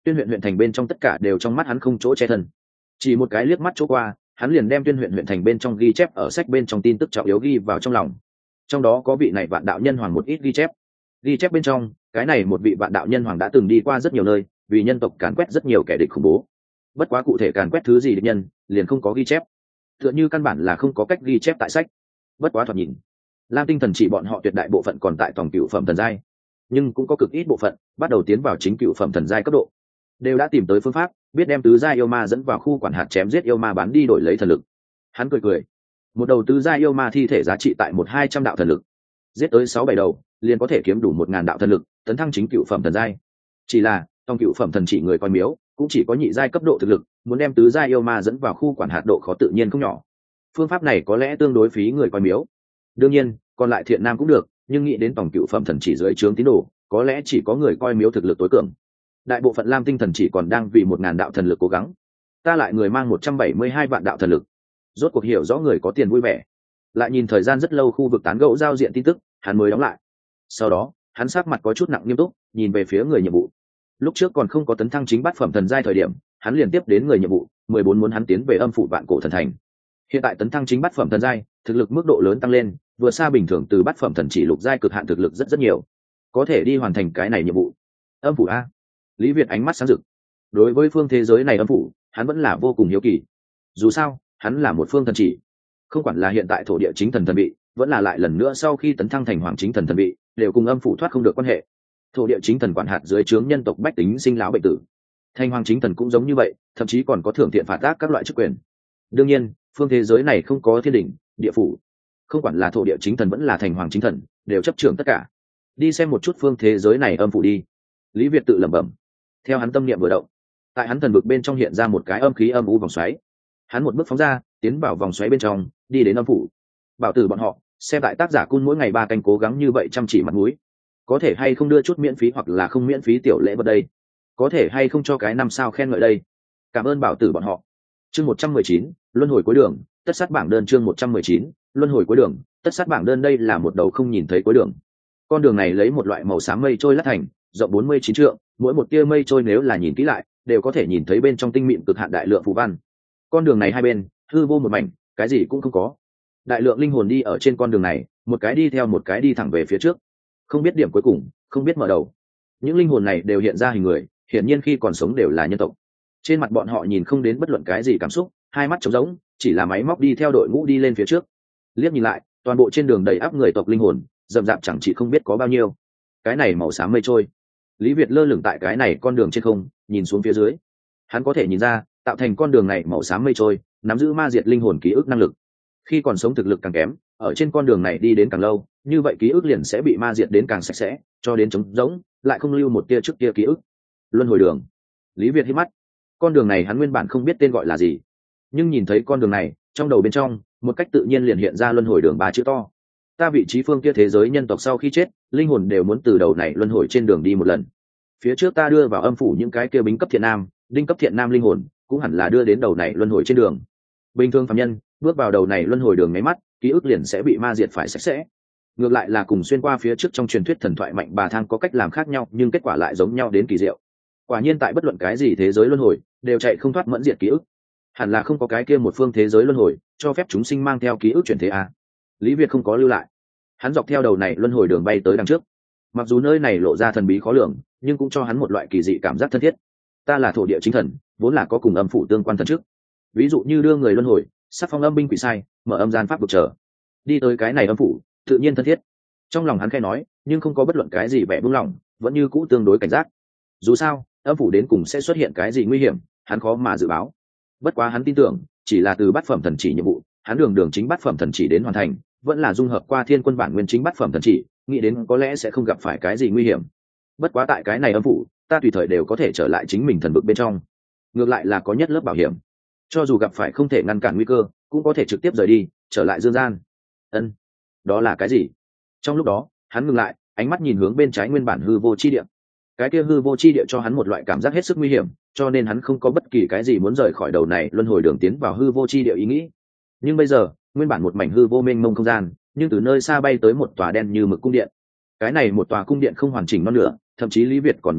Tuyên huyện huyện thành bên trong tất cả đều trong mắt hắn không chỗ che thân. Chỉ một cái liếc mắt chỗ qua, hắn liền đem Tuyên huyện huyện thành bên trong ghi chép ở sách bên trong tin tức trọng yếu ghi vào trong lòng. Trong đó có vị này Vạn đạo nhân hoàng một ít ghi chép. Ghi chép bên trong, cái này một vị Vạn đạo nhân hoàng đã từng đi qua rất nhiều nơi, vì nhân tộc càn quét rất nhiều kẻ địch khủng bố. Bất quá cụ thể càn quét thứ gì địch nhân, liền không có ghi chép. Tựa như căn bản là không có cách ghi chép tại sách. Bất quá thoạt nhìn, Lam Tinh Thần chỉ bọn họ tuyệt đại bộ phận còn tại tổng cửu phẩm thần giai, nhưng cũng có cực ít bộ phận bắt đầu tiến vào chính cửu phẩm thần giai cấp độ, đều đã tìm tới phương pháp, biết đem tứ giai yêu ma dẫn vào khu quản hạt chém giết yêu ma bán đi đổi lấy thần lực. Hắn cười cười, một đầu tứ giai yêu ma thi thể giá trị tại 1-200 đạo thần lực, giết tới 6-7 đầu liền có thể kiếm đủ 1000 đạo thần lực, tấn thăng chính cửu phẩm thần giai. Chỉ là trong cửu phẩm thần chỉ người coi miếu cũng chỉ có nhị giai cấp độ thực lực, muốn đem tứ giai yêu ma dẫn vào khu quản hạt độ khó tự nhiên không nhỏ. Phương pháp này có lẽ tương đối phí người coi miếu. Đương nhiên, còn lại thiện nam cũng được, nhưng nghĩ đến tổng cựu phẩm thần chỉ dưới trướng tín đồ, có lẽ chỉ có người coi miếu thực lực tối cường. Đại bộ phận Lam Tinh Thần chỉ còn đang vì 1000 đạo thần lực cố gắng. Ta lại người mang 172 vạn đạo thần lực. Rốt cuộc hiểu rõ người có tiền vui vẻ. Lại nhìn thời gian rất lâu khu vực tán gẫu giao diện tin tức, hắn mới đóng lại. Sau đó, hắn sắc mặt có chút nặng nghiêm túc, nhìn về phía người nhiệm vụ. Lúc trước còn không có tấn thăng chính bát phẩm thần giai thời điểm, hắn liền tiếp đến người nhiệm vụ 14 muốn hắn tiến về âm phủ vạn cổ thần thành. Hiện tại tấn thăng chính bát phẩm thần giai, thực lực mức độ lớn tăng lên, vừa xa bình thường từ bát phẩm thần chỉ lục giai cực hạn thực lực rất nhiều, có thể đi hoàn thành cái này nhiệm vụ. Âm phủ a? Lý Việt ánh mắt sáng rực. Đối với phương thế giới này âm phủ, hắn vẫn là vô cùng hiếu kỳ. Dù sao, hắn là một phương thần chỉ, không quản là hiện tại thổ địa chính thần thần vị, vẫn là lại lần nữa sau khi tấn thăng thành hoàng chính thần thần vị, đều cùng âm phủ thoát không được quan hệ. Thổ địa chính thần quản hạt dưới trướng nhân tộc bách tính sinh lão bệnh tử, thành hoàng chính thần cũng giống như vậy, thậm chí còn có thưởng thiện phạt ác các loại chức quyền. Đương nhiên, phương thế giới này không có thiên đình, địa phủ, không quản là thổ địa chính thần vẫn là thành hoàng chính thần, đều chấp trưởng tất cả. Đi xem một chút phương thế giới này âm phủ đi. Lý Việt tự lẩm bẩm. Theo hắn tâm niệm vừa động, tại hắn thần vực bên trong hiện ra một cái âm khí âm u vòng xoáy. Hắn một bước phóng ra, tiến vào vòng xoáy bên trong, đi đến âm phủ. Bảo tử bọn họ, xem tại tác giả Cun mỗi ngày 3 canh cố gắng như vậy chăm chỉ mặt mũi, có thể hay không đưa chút miễn phí hoặc là không miễn phí tiểu lễ vật đây? Có thể hay không cho cái 5 sao khen ngợi đây? Cảm ơn bảo tử bọn họ. Chương 119, luân hồi cuối đường, tất sát bảng đơn. Chương 119, luân hồi cuối đường, tất sát bảng đơn. Đây là một đầu không nhìn thấy cuối đường. Con đường này lấy một loại màu xám mây trôi lát thành, rộng 49 trượng, mỗi một tia mây trôi nếu là nhìn kỹ lại, đều có thể nhìn thấy bên trong tinh mịn cực hạn đại lượng phù văn. Con đường này hai bên, hư vô một mảnh, cái gì cũng không có. Đại lượng linh hồn đi ở trên con đường này, một cái đi theo một cái đi thẳng về phía trước. Không biết điểm cuối cùng, không biết mở đầu. Những linh hồn này đều hiện ra hình người, hiển nhiên khi còn sống đều là nhân tộc. Trên mặt bọn họ nhìn không đến bất luận cái gì cảm xúc, hai mắt trống rỗng, chỉ là máy móc đi theo đội ngũ đi lên phía trước. Liếc nhìn lại, toàn bộ trên đường đầy ắp người tộc linh hồn, rậm rạp chẳng chỉ không biết có bao nhiêu. Cái này màu xám mây trôi. Lý Việt lơ lửng tại cái này con đường trên không, nhìn xuống phía dưới. Hắn có thể nhìn ra, tạo thành con đường này màu xám mây trôi, nắm giữ ma diệt linh hồn ký ức năng lực. Khi còn sống thực lực càng kém, ở trên con đường này đi đến càng lâu, như vậy ký ức liền sẽ bị ma diệt đến càng sạch sẽ, cho đến trống rỗng, lại không lưu một tia trước tia ký ức. Luân hồi đường. Lý Việt hít mắt. Con đường này hắn nguyên bản không biết tên gọi là gì, nhưng nhìn thấy con đường này, trong đầu bên trong, một cách tự nhiên liền hiện ra luân hồi đường 3 chữ to. Ta vị trí phương kia thế giới nhân tộc sau khi chết, linh hồn đều muốn từ đầu này luân hồi trên đường đi một lần. Phía trước ta đưa vào âm phủ những cái kia bính cấp thiện nam, đinh cấp thiện nam linh hồn, cũng hẳn là đưa đến đầu này luân hồi trên đường. Bình thường phàm nhân, bước vào đầu này luân hồi đường mấy mắt, ký ức liền sẽ bị ma diệt phải sạch sẽ. Ngược lại là cùng xuyên qua phía trước trong truyền thuyết thần thoại mạnh bà thang có cách làm khác nhau, nhưng kết quả lại giống nhau đến kỳ diệu. Quả nhiên tại bất luận cái gì thế giới luân hồi, đều chạy không thoát mẫn diệt ký ức. Hẳn là không có cái kia một phương thế giới luân hồi cho phép chúng sinh mang theo ký ức chuyển thế à. Lý Việt không có lưu lại, hắn dọc theo đầu này luân hồi đường bay tới đằng trước. Mặc dù nơi này lộ ra thần bí khó lường, nhưng cũng cho hắn một loại kỳ dị cảm giác thân thiết. Ta là thổ địa chính thần, vốn là có cùng âm phủ tương quan thần trước. Ví dụ như đưa người luân hồi, sắc phong âm binh quỷ sai, mở âm gian pháp vực trở, đi tới cái này âm phủ, tự nhiên thân thiết. Trong lòng hắn khẽ nói, nhưng không có bất luận cái gì vẻ buông lỏng, vẫn như cũ tương đối cảnh giác. Dù sao, âm phủ đến cùng sẽ xuất hiện cái gì nguy hiểm, hắn khó mà dự báo. Bất quá hắn tin tưởng, chỉ là từ bát phẩm thần chỉ nhiệm vụ, hắn đường chính bát phẩm thần chỉ đến hoàn thành, vẫn là dung hợp qua thiên quân bản nguyên chính bát phẩm thần chỉ, nghĩ đến có lẽ sẽ không gặp phải cái gì nguy hiểm. Bất quá tại cái này âm phủ, ta tùy thời đều có thể trở lại chính mình thần vực bên trong. Ngược lại là có nhất lớp bảo hiểm, cho dù gặp phải không thể ngăn cản nguy cơ, cũng có thể trực tiếp rời đi, trở lại dương gian. Ân, đó là cái gì? Trong lúc đó, hắn ngừng lại, ánh mắt nhìn hướng bên trái nguyên bản hư vô chi địa. Cái kia hư vô chi địa cho hắn một loại cảm giác hết sức nguy hiểm, cho nên hắn không có bất kỳ cái gì muốn rời khỏi đầu này luân hồi đường tiến vào hư vô chi địa ý nghĩ. Nhưng bây giờ, nguyên bản một mảnh hư vô mênh mông không gian, nhưng từ nơi xa bay tới một tòa đen như mực cung điện. Cái này một tòa cung điện không hoàn chỉnh non nữa, thậm chí Lý Việt còn nhìn thấy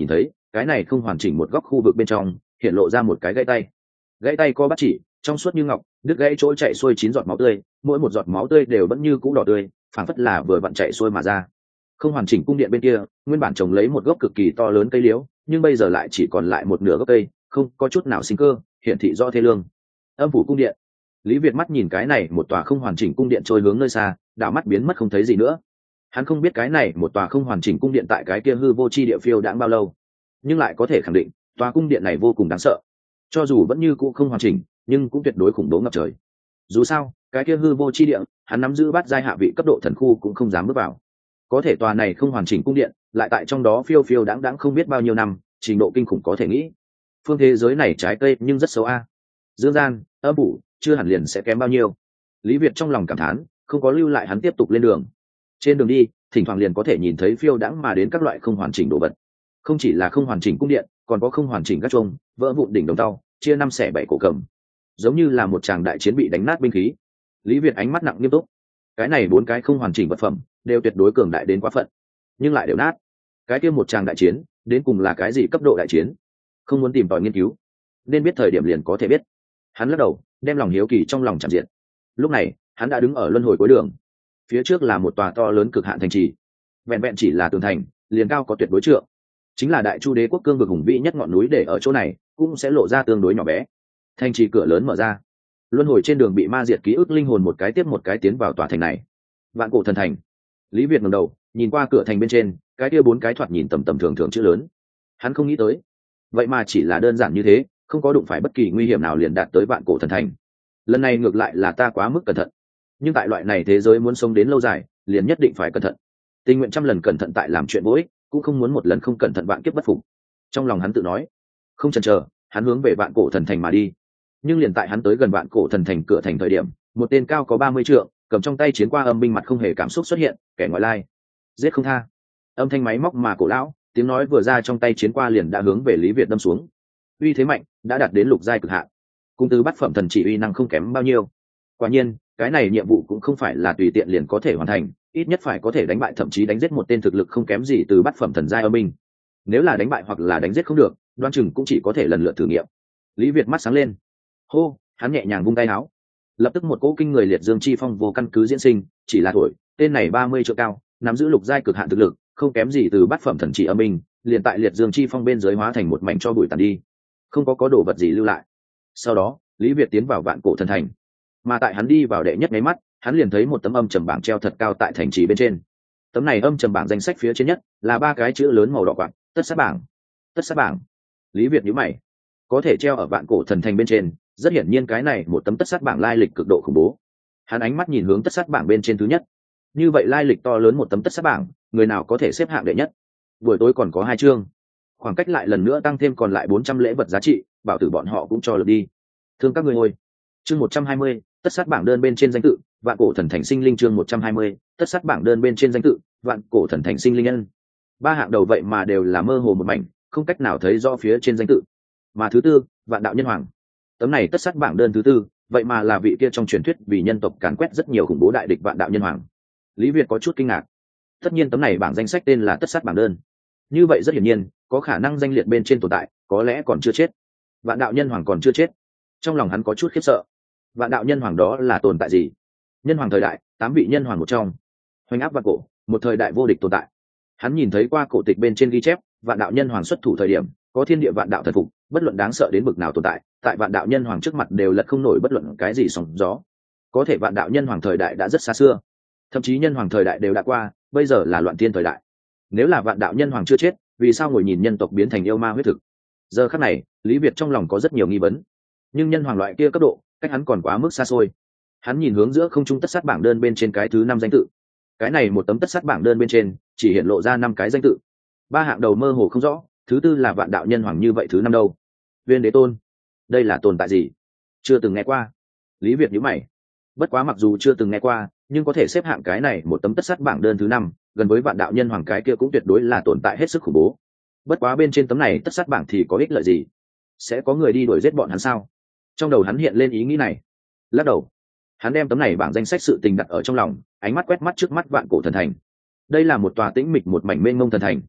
cái này không hoàn chỉnh một góc khu vực bên trong hiện lộ ra một cái gãy tay có bắt chỉ trong suốt như ngọc, đứt gãy chỗ chạy xuôi 9 giọt máu tươi, mỗi một giọt máu tươi đều vẫn như cũ đỏ tươi, phảng phất là vừa vặn chạy xuôi mà ra. Không hoàn chỉnh cung điện bên kia, nguyên bản trồng lấy một gốc cực kỳ to lớn cây liễu, nhưng bây giờ lại chỉ còn lại một nửa gốc cây, không có chút nào sinh cơ, hiển thị rõ thê lương. Âm phủ cung điện. Lý Việt mắt nhìn cái này một tòa không hoàn chỉnh cung điện trôi hướng nơi xa, đảo mắt biến mất không thấy gì nữa. Hắn không biết cái này một tòa không hoàn chỉnh cung điện tại cái kia hư vô chi địa phiêu đãng bao lâu, nhưng lại có thể khẳng định, tòa cung điện này vô cùng đáng sợ. Cho dù vẫn như cũ không hoàn chỉnh, nhưng cũng tuyệt đối khủng bố ngập trời. Dù sao, cái kia hư vô chi địa, hắn nắm giữ bát giai hạ vị cấp độ thần khu cũng không dám bước vào. Có thể tòa này không hoàn chỉnh cung điện, lại tại trong đó phiêu phiêu đãng đãng không biết bao nhiêu năm, trình độ kinh khủng có thể nghĩ. Phương thế giới này trái cây nhưng rất xấu a. Dương gian, âm phủ, chưa hẳn liền sẽ kém bao nhiêu. Lý Việt trong lòng cảm thán, không có lưu lại hắn tiếp tục lên đường. Trên đường đi, thỉnh thoảng liền có thể nhìn thấy phiêu đãng mà đến các loại không hoàn chỉnh đồ vật. Không chỉ là không hoàn chỉnh cung điện, còn có không hoàn chỉnh các chuông, vỡ vụn đỉnh đồng tàu, chia 5/7 cổ cầm, giống như là một tràng đại chiến bị đánh nát binh khí. Lý Việt ánh mắt nặng nghiêm túc. Cái này 4 cái không hoàn chỉnh vật phẩm đều tuyệt đối cường đại đến quá phận, nhưng lại đều nát. Cái kia một tràng đại chiến đến cùng là cái gì cấp độ đại chiến, không muốn tìm tòi nghiên cứu, nên biết thời điểm liền có thể biết. Hắn lắc đầu, đem lòng hiếu kỳ trong lòng chạm diện. Lúc này hắn đã đứng ở luân hồi cuối đường, phía trước là một tòa to lớn cực hạn thành trì, vẹn vẹn chỉ là tường thành liền cao có tuyệt đối trượng, chính là Đại Chu đế quốc cương vực hùng vĩ nhất ngọn núi để ở chỗ này cũng sẽ lộ ra tương đối nhỏ bé. Thành trì cửa lớn mở ra, luân hồi trên đường bị ma diệt ký ức linh hồn một cái tiếp một cái tiến vào tòa thành này. Vạn Cổ Thần Thành. Lý Việt ngẩng đầu nhìn qua cửa thành bên trên cái kia 4 cái thoạt nhìn tầm thường thường chữ lớn, hắn không nghĩ tới vậy mà chỉ là đơn giản như thế, không có đụng phải bất kỳ nguy hiểm nào liền đạt tới Vạn Cổ Thần Thành. Lần này ngược lại là ta quá mức cẩn thận, nhưng tại loại này thế giới muốn sống đến lâu dài liền nhất định phải cẩn thận. Tình nguyện 100 lần cẩn thận tại làm chuyện vô ích, cũng không muốn một lần không cẩn thận vạn kiếp bất phục. Trong lòng hắn tự nói. Không chần chờ, hắn hướng về Vạn Cổ Thần Thành mà đi. Nhưng liền tại hắn tới gần Vạn Cổ Thần Thành cửa thành thời điểm, một tên cao có 30 trượng, cầm trong tay chiến qua âm binh mặt không hề cảm xúc xuất hiện, kẻ ngoại lai. Giết không tha. Âm thanh máy móc mà cổ lão, tiếng nói vừa ra trong tay chiến qua liền đã hướng về Lý Việt đâm xuống. Uy thế mạnh, đã đạt đến lục giai cực hạn. Cung tứ bát phẩm thần chỉ uy năng không kém bao nhiêu. Quả nhiên, cái này nhiệm vụ cũng không phải là tùy tiện liền có thể hoàn thành, ít nhất phải có thể đánh bại thậm chí đánh giết một tên thực lực không kém gì từ bát phẩm thần giai âm binh. Nếu là đánh bại hoặc là đánh giết không được, đoan chừng cũng chỉ có thể lần lượt thử nghiệm. Lý Việt mắt sáng lên. Hô, hắn nhẹ nhàng vung tay áo. Lập tức một cỗ kinh người liệt dương chi phong vô căn cứ diễn sinh, chỉ là tuổi, tên này 30 trượng cao, nắm giữ lục giai cực hạn thực lực, không kém gì từ bát phẩm thần chỉ âm binh, liền tại liệt dương chi phong bên dưới hóa thành một mảnh cho bụi tàn đi, không có đồ vật gì lưu lại. Sau đó, Lý Việt tiến vào Vạn Cổ Thần Thành, mà tại hắn đi vào đệ nhất mấy mắt, hắn liền thấy một tấm âm trầm bảng treo thật cao tại thành trì bên trên. Tấm này âm trầm bảng danh sách phía trên nhất là 3 cái chữ lớn màu đỏ quạt, tất sát bảng. Tất sát bảng. Lý Việt nhíu mày, có thể treo ở Vạn Cổ Thần Thành bên trên, rất hiển nhiên cái này một tấm tất sát bảng lai lịch cực độ khủng bố. Hắn ánh mắt nhìn hướng tất sát bảng bên trên thứ nhất. Như vậy lai lịch to lớn một tấm tất sát bảng, người nào có thể xếp hạng đệ nhất? Buổi tối còn có 2 chương, khoảng cách lại lần nữa tăng thêm còn lại 400 lễ vật giá trị, bảo tử bọn họ cũng cho lượt đi. Thương các ngươi ơi. Chương 120, tất sát bảng đơn bên trên danh tự, Vạn Cổ Thần Thành sinh linh. Chương 120, tất sát bảng đơn bên trên danh tự, Vạn Cổ Thần Thành sinh linh nhân. 3 hạng đầu vậy mà đều là mơ hồ một mảnh, không cách nào thấy rõ phía trên danh tự. Mà thứ tư, Vạn Đạo Nhân Hoàng. Tấm này tất sát bảng đơn thứ tư, vậy mà là vị kia trong truyền thuyết vì nhân tộc càn quét rất nhiều khủng bố đại địch Vạn Đạo Nhân Hoàng. Lý Việt có chút kinh ngạc. Tất nhiên tấm này bảng danh sách tên là tất sát bảng đơn, như vậy rất hiển nhiên có khả năng danh liệt bên trên tồn tại có lẽ còn chưa chết. Vạn Đạo Nhân Hoàng còn chưa chết. Trong lòng hắn có chút khiếp sợ. Vạn Đạo Nhân Hoàng đó là tồn tại gì? Nhân hoàng thời đại, 8 vị nhân hoàng một trong, hoành áp vạn cổ, một thời đại vô địch tồn tại. Hắn nhìn thấy qua cổ tịch bên trên ghi chép, Vạn Đạo Nhân Hoàng xuất thủ thời điểm, có thiên địa vạn đạo thần phục, bất luận đáng sợ đến bực nào tồn tại, tại Vạn Đạo Nhân Hoàng trước mặt đều lật không nổi bất luận cái gì sóng gió. Có thể Vạn Đạo Nhân Hoàng thời đại đã rất xa xưa, thậm chí nhân hoàng thời đại đều đã qua, bây giờ là loạn thiên thời đại. Nếu là Vạn Đạo Nhân Hoàng chưa chết, vì sao ngồi nhìn nhân tộc biến thành yêu ma huyết thực? Giờ khắc này, Lý Việt trong lòng có rất nhiều nghi vấn. Nhưng nhân hoàng loại kia cấp độ, cách hắn còn quá mức xa xôi. Hắn nhìn hướng giữa không trung tất sát bảng đơn bên trên cái thứ 5 danh tự. Cái này một tấm tất sát bảng đơn bên trên chỉ hiện lộ ra 5 cái danh tự. 3 hạng đầu mơ hồ không rõ, thứ tư là Vạn Đạo Nhân Hoàng, như vậy thứ 5 đâu? Viên Đế Tôn. Đây là tồn tại gì? Chưa từng nghe qua. Lý Việt nhíu mày. Bất quá mặc dù chưa từng nghe qua, nhưng có thể xếp hạng cái này một tấm tất sát bảng đơn thứ 5, gần với Vạn Đạo Nhân Hoàng cái kia cũng tuyệt đối là tồn tại hết sức khủng bố. Bất quá bên trên tấm này tất sát bảng thì có ích lợi gì? Sẽ có người đi đuổi giết bọn hắn sao? Trong đầu hắn hiện lên ý nghĩ này. Lắc đầu, hắn đem tấm này bảng danh sách sự tình đặt ở trong lòng, ánh mắt quét mắt trước mắt Vạn Cổ Thần Thành. Đây là một tòa tĩnh mịch một mảnh mênh mông thần thành,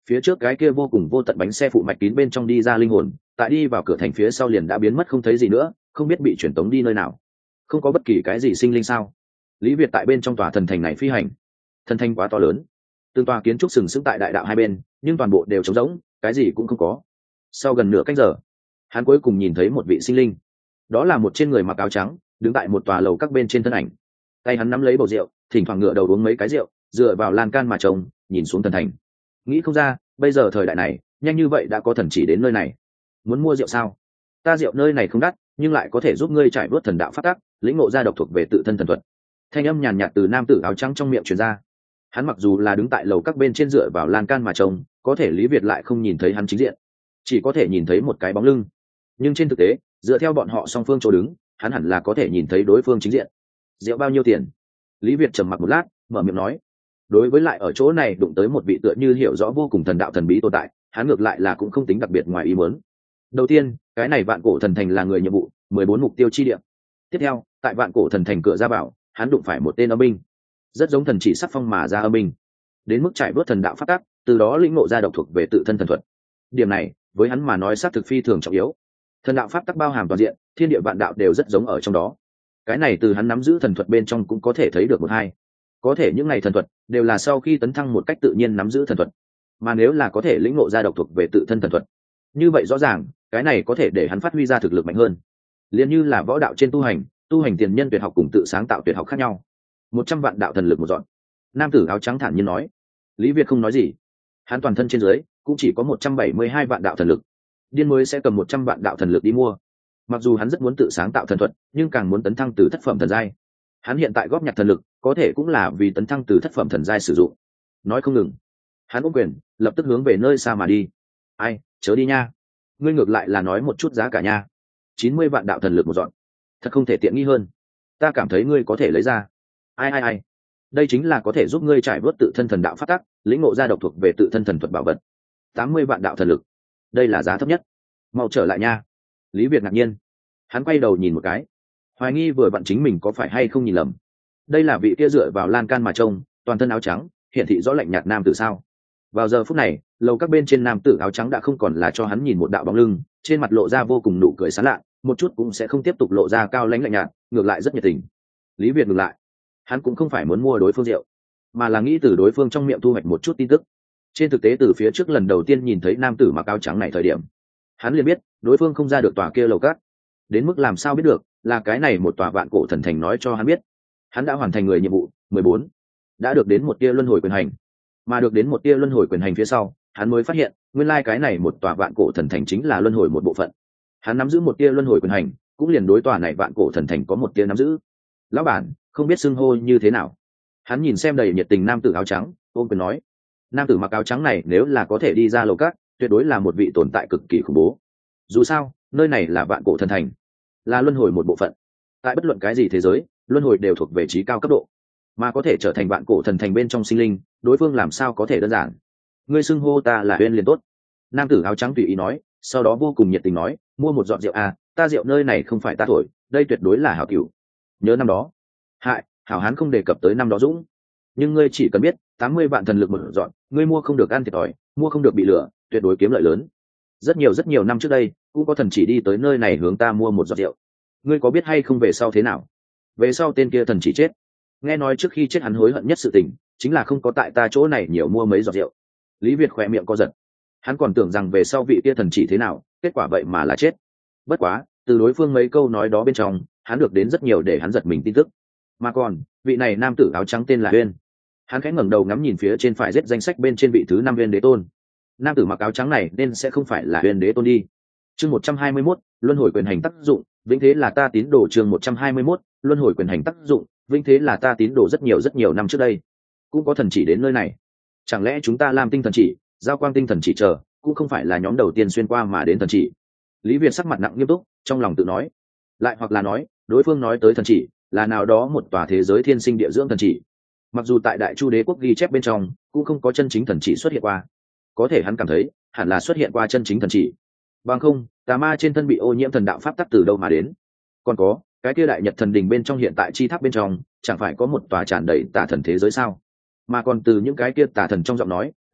phía trước cái kia vô cùng vô tận bánh xe phụ mạch kín bên trong đi ra linh hồn, tại đi vào cửa thành phía sau liền đã biến mất không thấy gì nữa, không biết bị chuyển tống đi nơi nào. Không có bất kỳ cái gì sinh linh sao? Lý Việt tại bên trong tòa thần thành này phi hành. Thần thành quá to lớn, từng tòa kiến trúc sừng sững tại đại đạo hai bên, nhưng toàn bộ đều trống rỗng, cái gì cũng không có. Sau gần nửa canh giờ, hắn cuối cùng nhìn thấy một vị sinh linh. Đó là một trên người mặc áo trắng, đứng tại một tòa lầu các bên trên thân ảnh. Tay hắn nắm lấy bầu rượu, thỉnh thoảng ngửa đầu uống mấy cái rượu, dựa vào lan can mà trông, nhìn xuống thần thành. Nghĩ không ra, bây giờ thời đại này, nhanh như vậy đã có thần chỉ đến nơi này. Muốn mua rượu sao? Ta rượu nơi này không đắt, nhưng lại có thể giúp ngươi trải bớt thần đạo phát tác, lĩnh ngộ ra độc thuộc về tự thân thần thuật. Thanh âm nhàn nhạt từ nam tử áo trắng trong miệng truyền ra. Hắn mặc dù là đứng tại lầu các bên trên dựa vào lan can mà trông, có thể Lý Việt lại không nhìn thấy hắn chính diện, chỉ có thể nhìn thấy một cái bóng lưng. Nhưng trên thực tế, dựa theo bọn họ song phương chỗ đứng, hắn hẳn là có thể nhìn thấy đối phương chính diện. Rượu bao nhiêu tiền? Lý Việt trầm mặc một lát, mở miệng nói. Đối với lại ở chỗ này đụng tới một vị tựa như hiểu rõ vô cùng thần đạo thần bí tồn tại, hắn ngược lại là cũng không tính đặc biệt ngoài ý muốn. Đầu tiên, cái này vạn cổ thần thành là người nhiệm vụ 14 mục tiêu chi địa. Tiếp theo, tại vạn cổ thần thành cửa ra vào, hắn đụng phải một tên âm binh, rất giống thần chỉ sắc phong mà ra âm binh, đến mức trải bớt thần đạo phát tác, từ đó lĩnh ngộ ra độc thuộc về tự thân thần thuật. Điểm này với hắn mà nói xác thực phi thường trọng yếu. Thần đạo pháp tắc bao hàm toàn diện, thiên địa vạn đạo đều rất giống ở trong đó. Cái này từ hắn nắm giữ thần thuật bên trong cũng có thể thấy được một hai. Có thể những này thần thuật đều là sau khi tấn thăng một cách tự nhiên nắm giữ thần thuật, mà nếu là có thể lĩnh ngộ ra độc thuộc về tự thân thần thuật, như vậy rõ ràng cái này có thể để hắn phát huy ra thực lực mạnh hơn. Liên như là võ đạo trên tu hành tiền nhân tuyệt học cùng tự sáng tạo tuyệt học khác nhau. 100 vạn đạo thần lực một dọn. Nam tử áo trắng thản nhiên nói. Lý Việt không nói gì. Hắn toàn thân trên dưới cũng chỉ có 172 vạn đạo thần lực. Điên mới sẽ cầm 100 vạn đạo thần lực đi mua. Mặc dù hắn rất muốn tự sáng tạo thần thuật, nhưng càng muốn tấn thăng từ thất phẩm thần giai. Hắn hiện tại góp nhặt thần lực, có thể cũng là vì tấn thăng từ thất phẩm thần giai sử dụng. Nói không ngừng, hắn ôm quyền, lập tức hướng về nơi xa mà đi. Ai, chớ đi nha. Ngươi ngược lại là nói một chút giá cả nha. 90 vạn đạo thần lực một dọn. Thật không thể tiện nghi hơn. Ta cảm thấy ngươi có thể lấy ra. Ai. Đây chính là có thể giúp ngươi trải bớt tự thân thần đạo phát tắc, lĩnh ngộ ra độc thuộc về tự thân thần thuật bảo vật. 80 vạn đạo thần lực. Đây là giá thấp nhất. Mau trở lại nha. Lý Việt ngạc nhiên. Hắn quay đầu nhìn một cái, hoài nghi vừa vặn chính mình có phải hay không nhìn lầm. Đây là vị kia dựa vào lan can mà trông, toàn thân áo trắng, hiện thị rõ lạnh nhạt nam tử sao? Vào giờ phút này, lầu các bên trên nam tử áo trắng đã không còn là cho hắn nhìn một đạo bóng lưng, trên mặt lộ ra vô cùng nụ cười sán lạ, một chút cũng sẽ không tiếp tục lộ ra cao lãnh lạnh nhạt, ngược lại rất nhiệt tình. Lý Việt ngược lại, hắn cũng không phải muốn mua đối phương rượu, mà là nghĩ từ đối phương trong miệng thu hoạch một chút tin tức. Trên thực tế từ phía trước lần đầu tiên nhìn thấy nam tử mặc áo trắng này thời điểm, hắn liền biết đối phương không ra được tòa kia lầu các. Đến mức làm sao biết được, là cái này một tòa vạn cổ thần thành nói cho hắn biết. Hắn đã hoàn thành người nhiệm vụ 14, đã được đến một tia luân hồi quyền hành, mà được đến một tia luân hồi quyền hành phía sau, hắn mới phát hiện nguyên lai cái này một tòa vạn cổ thần thành chính là luân hồi một bộ phận. Hắn nắm giữ một tia luân hồi quyền hành, cũng liền đối tòa này vạn cổ thần thành có một tia nắm giữ. Lão bản, không biết xưng hô như thế nào? Hắn nhìn xem đầy nhiệt tình nam tử áo trắng, ôm quyền nói. Nam tử mặc áo trắng này nếu là có thể đi ra lầu cát, tuyệt đối là một vị tồn tại cực kỳ khủng bố. Dù sao, nơi này là vạn cổ thần thành, là luân hồi một bộ phận. Tại bất luận cái gì thế giới, luân hồi đều thuộc về trí cao cấp độ, mà có thể trở thành vạn cổ thần thành bên trong sinh linh, đối phương làm sao có thể đơn giản. Ngươi xưng hô ta là Uyên liền tốt. Nam tử áo trắng tùy ý nói, sau đó vô cùng nhiệt tình nói, mua một giọt rượu à, ta rượu nơi này không phải ta thổi, đây tuyệt đối là hảo cửu. Nhớ năm đó, hảo hán không đề cập tới năm đó dũng, nhưng ngươi chỉ cần biết 80 vạn thần lực một dọn, ngươi mua không được ăn thiệt thòi, mua không được bị lừa, tuyệt đối kiếm lợi lớn. Rất nhiều năm trước đây cũng có thần chỉ đi tới nơi này hướng ta mua một giọt rượu. Ngươi có biết hay không về sau thế nào? Về sau tên kia thần chỉ chết. Nghe nói trước khi chết hắn hối hận nhất sự tình chính là không có tại ta chỗ này nhiều mua mấy giọt rượu. Lý Việt khỏe miệng co giật. Hắn còn tưởng rằng về sau vị kia thần chỉ thế nào, kết quả vậy mà là chết. Bất quá từ đối phương mấy câu nói đó bên trong, hắn được đến rất nhiều để hắn giật mình tin tức. Mà còn vị này nam tử áo trắng tên là Uyên. Hắn khẽ ngẩng đầu ngắm nhìn phía trên phải giết danh sách bên trên vị thứ 5 Uyên đế tôn. Nam tử mặc áo trắng này nên sẽ không phải là Uyên đế tôn đi. Chương 121, luân hồi quyền hành tác dụng, vĩnh thế là ta tín đồ. Chương 121, luân hồi quyền hành tác dụng, vĩnh thế là ta tín đồ. Rất nhiều năm trước đây cũng có thần chỉ đến nơi này. Chẳng lẽ chúng ta làm tinh thần chỉ, giao quang tinh thần chỉ chờ cũng không phải là nhóm đầu tiên xuyên qua mà đến thần chỉ? Lý Việt sắc mặt nặng nghiêm túc, trong lòng tự nói. Lại hoặc là nói, đối phương nói tới thần chỉ là nào đó một tòa thế giới thiên sinh địa dưỡng thần chỉ. Mặc dù tại Đại Chu Đế quốc ghi chép bên trong cũng không có chân chính thần chỉ xuất hiện qua, có thể hắn cảm thấy hẳn là xuất hiện qua chân chính thần chỉ. Bằng không, tà ma trên thân bị ô nhiễm thần đạo pháp tắc từ đâu mà đến? Còn có cái kia Đại Nhật thần đình bên trong hiện tại chi tháp bên trong chẳng phải có một tòa tràn đầy tà thần thế giới sao? Mà còn từ những cái kia tà thần trong giọng nói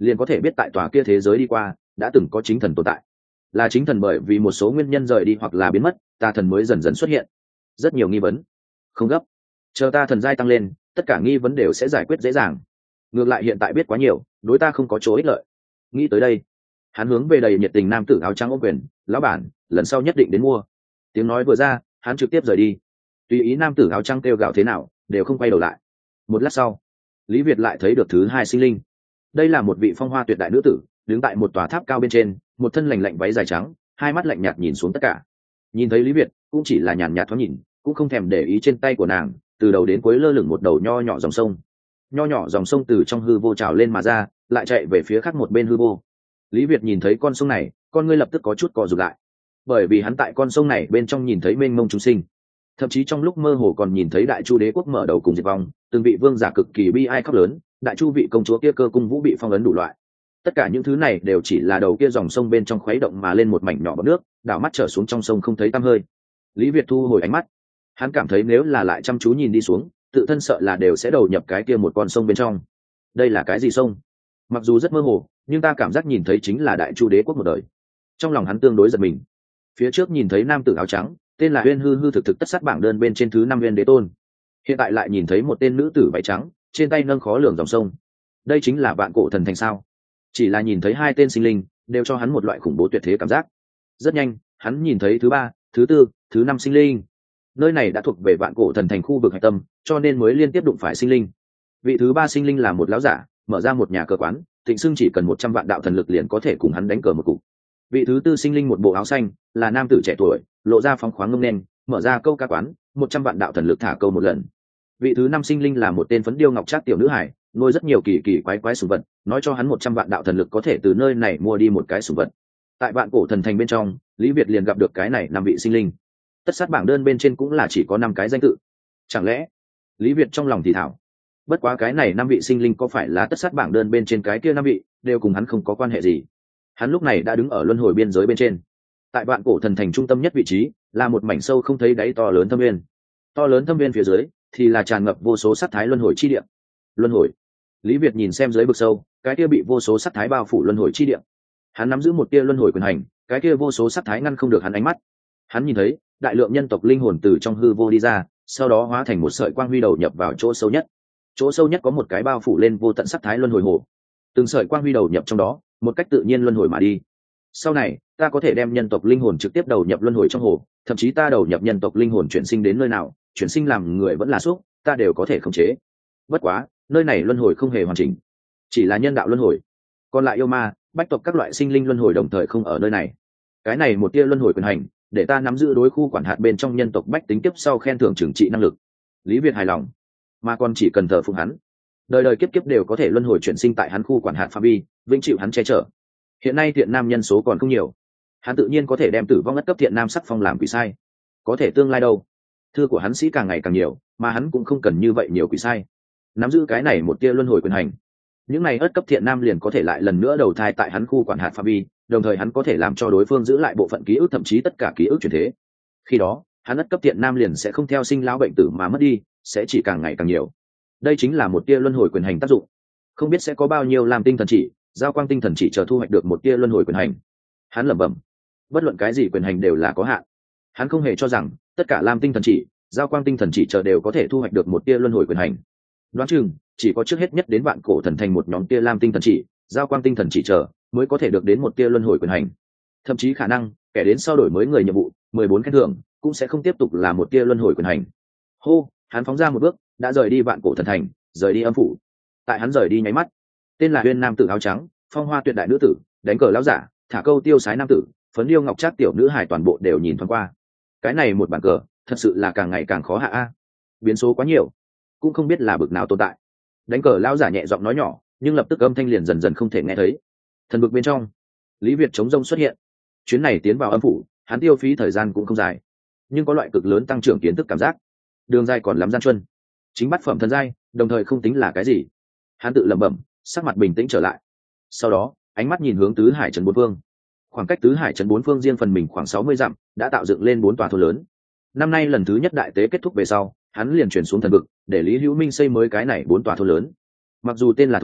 liền có thể biết tại tòa kia thế giới đi qua đã từng có chính thần tồn tại, là chính thần bởi vì một số nguyên nhân rời đi hoặc là biến mất, tà thần mới dần dần xuất hiện. Rất nhiều nghi vấn. Không gấp, chờ ta thần giai tăng lên, tất cả nghi vấn đều sẽ giải quyết dễ dàng. Ngược lại hiện tại biết quá nhiều, đối ta không có chỗ ích lợi. Nghĩ tới đây, hắn hướng về đầy nhiệt tình nam tử áo trắng ôm quyền, lão bản, lần sau nhất định đến mua. Tiếng nói vừa ra, hắn trực tiếp rời đi. Tùy ý nam tử áo trắng kêu gào thế nào, đều không quay đầu lại. Một lát sau, Lý Việt lại thấy được thứ hai sinh linh. Đây là một vị phong hoa tuyệt đại nữ tử, đứng tại một tòa tháp cao bên trên, một thân lành lạnh váy dài trắng, hai mắt lạnh nhạt nhìn xuống tất cả. Nhìn thấy Lý Việt, cũng chỉ là nhàn nhạt thoáng nhìn, cũng không thèm để ý trên tay của nàng, từ đầu đến cuối lơ lửng một đầu nho nhỏ dòng sông. Nho nhỏ dòng sông từ trong hư vô trào lên mà ra, lại chạy về phía khác một bên hư vô. Lý Việt nhìn thấy con sông này, con ngươi lập tức có chút co rụt lại, bởi vì hắn tại con sông này bên trong nhìn thấy mênh mông chúng sinh, thậm chí trong lúc mơ hồ còn nhìn thấy đại chu đế quốc mở đầu cùng diệt vong, từng vị vương giả cực kỳ bi ai khóc lớn, đại chu vị công chúa kia cơ cung vũ bị phong ấn đủ loại. Tất cả những thứ này đều chỉ là đầu kia dòng sông bên trong khuấy động mà lên một mảnh nhỏ bọt nước, đảo mắt trở xuống trong sông không thấy tăm hơi. Lý Việt thu hồi ánh mắt, hắn cảm thấy nếu là lại chăm chú nhìn đi xuống, tự thân sợ là đều sẽ đầu nhập cái kia một con sông bên trong. Đây là cái gì sông? Mặc dù rất mơ hồ, nhưng ta cảm giác nhìn thấy chính là đại chu đế quốc một đời. Trong lòng hắn tương đối giật mình. Phía trước nhìn thấy nam tử áo trắng, tên là Uyên Hư Hư thực thực tất sát bảng đơn bên trên thứ 5 Uyên Đế Tôn. Hiện tại lại nhìn thấy một tên nữ tử váy trắng, trên tay nâng khó lường dòng sông. Đây chính là vạn cổ thần thành sao? Chỉ là nhìn thấy hai tên sinh linh, đều cho hắn một loại khủng bố tuyệt thế cảm giác. Rất nhanh, hắn nhìn thấy thứ 3, thứ 4, thứ 5 sinh linh. Nơi này đã thuộc về vạn cổ thần thành khu vực hạch tâm, cho nên mới liên tiếp đụng phải sinh linh. Vị thứ 3 sinh linh là một lão giả, mở ra một nhà cờ quán, Thịnh Sương chỉ cần 100 vạn đạo thần lực liền có thể cùng hắn đánh cờ một cục. Vị thứ 4 sinh linh một bộ áo xanh, là nam tử trẻ tuổi, lộ ra phóng khoáng ngông nên, mở ra câu ca quán, 100 vạn đạo thần lực thả câu một lần. Vị thứ 5 sinh linh là một tên phấn điêu ngọc trác tiểu nữ hải, nuôi rất nhiều kỳ kỳ quái quái sủng vật, nói cho hắn 100 vạn đạo thần lực có thể từ nơi này mua đi một cái sủng vật. Tại vạn cổ thần thành bên trong, Lý Việt liền gặp được cái này 5 vị sinh linh. Tất sát bảng đơn bên trên cũng là chỉ có 5 cái danh tự. Chẳng lẽ, Lý Việt trong lòng thì thảo, bất quá cái này 5 vị sinh linh có phải là tất sát bảng đơn bên trên cái kia 5 vị, đều cùng hắn không có quan hệ gì. Hắn lúc này đã đứng ở luân hồi biên giới bên trên. Tại vạn cổ thần thành trung tâm nhất vị trí, là một mảnh sâu không thấy đáy to lớn thâm nguyên. To lớn thâm nguyên phía dưới thì là tràn ngập vô số sát thái luân hồi chi địa. Luân hồi. Lý Việt nhìn xem dưới vực sâu, cái kia bị vô số sát thái bao phủ luân hồi chi địa. Hắn nắm giữ một tia luân hồi quyền hành, cái kia vô số sát thái ngăn không được hắn ánh mắt. Hắn nhìn thấy đại lượng nhân tộc linh hồn từ trong hư vô đi ra, sau đó hóa thành một sợi quang huy đầu nhập vào chỗ sâu nhất. Chỗ sâu nhất có một cái bao phủ lên vô tận sát thái luân hồi hồ. Từng sợi quang huy đầu nhập trong đó, một cách tự nhiên luân hồi mà đi. Sau này, ta có thể đem nhân tộc linh hồn trực tiếp đầu nhập luân hồi trong hồ, thậm chí ta đầu nhập nhân tộc linh hồn chuyển sinh đến nơi nào, chuyển sinh làm người vẫn là xúc, ta đều có thể khống chế. Bất quá, nơi này luân hồi không hề hoàn chỉnh, chỉ là nhân đạo luân hồi. Còn lại yêu ma, bách tộc các loại sinh linh luân hồi đồng thời không ở nơi này. Cái này một tia luân hồi quyền hành, để ta nắm giữ đối khu quản hạt bên trong nhân tộc bách tính kiếp sau khen thưởng trừng trị năng lực. Lý Việt hài lòng, mà còn chỉ cần thờ phụng hắn, đời đời kiếp kiếp đều có thể luân hồi chuyển sinh tại hắn khu quản hạt phạm vi, vĩnh chịu hắn che chở. Hiện nay thiện nam nhân số còn không nhiều, hắn tự nhiên có thể đem tử vong ất cấp thiện nam sắc phong làm quỷ sai. Có thể tương lai đâu, thư của hắn sĩ càng ngày càng nhiều, mà hắn cũng không cần như vậy nhiều quỷ sai. Nắm giữ cái này một tia luân hồi quyền hành, những này ất cấp thiện nam liền có thể lại lần nữa đầu thai tại hắn khu quản hạt phạm vi, đồng thời hắn có thể làm cho đối phương giữ lại bộ phận ký ức, thậm chí tất cả ký ức chuyển thế. Khi đó, hắn ất cấp thiện nam liền sẽ không theo sinh lão bệnh tử mà mất đi, sẽ chỉ càng ngày càng nhiều. Đây chính là một tia luân hồi quyền hành tác dụng. Không biết sẽ có bao nhiêu làm tinh thần chỉ, giao quang tinh thần chỉ chờ thu hoạch được một tia luân hồi quyền hành. Hắn lẩm bẩm, bất luận cái gì quyền hành đều là có hạn. Hắn không hề cho rằng tất cả lam tinh thần chỉ, giao quang tinh thần chỉ chờ đều có thể thu hoạch được một tia luân hồi quyền hành. Đoán chừng chỉ có trước hết nhất đến vạn cổ thần thành một nhóm tia lam tinh thần chỉ, giao quang tinh thần chỉ chờ mới có thể được đến một tia luân hồi quyền hành. Thậm chí khả năng kẻ đến sau đổi mới người nhiệm vụ 14 khen thưởng cũng sẽ không tiếp tục là một tia luân hồi quyền hành. Hô, hắn phóng ra một bước, đã rời đi vạn cổ thần thành, rời đi âm phủ. Tại hắn rời đi nháy mắt, tên là Uyên nam tử áo trắng, phong hoa tuyệt đại nữ tử, đánh cờ lão giả, thả câu tiêu sái nam tử, phấn điêu ngọc trác tiểu nữ hài toàn bộ đều nhìn thoáng qua. Cái này một bàn cờ, thật sự là càng ngày càng khó hạ a. Biến số quá nhiều, cũng không biết là bực nào tồn tại. Đánh cờ lão giả nhẹ giọng nói nhỏ, nhưng lập tức âm thanh liền dần dần không thể nghe thấy. Thần bực bên trong, Lý Việt chống rông xuất hiện. Chuyến này tiến vào âm phủ, hắn tiêu phí thời gian cũng không dài, nhưng có loại cực lớn tăng trưởng kiến thức cảm giác. Đường dài còn lắm gian truân, chính bát phẩm thần giai, đồng thời không tính là cái gì. Hắn tự lẩm bẩm, sắc mặt bình tĩnh trở lại. Sau đó, ánh mắt nhìn hướng tứ hải trấn bốn phương. Khoảng cách tứ hải trấn bốn phương riêng phần mình khoảng 60 dặm, đã tạo dựng lên 4 tòa thôn lớn. Năm nay lần thứ nhất đại tế kết thúc về sau, hắn liền chuyển xuống thần vực, để Lý Hữu Minh xây mới cái này 4 tòa thôn lớn. Mặc dù tên là thôn,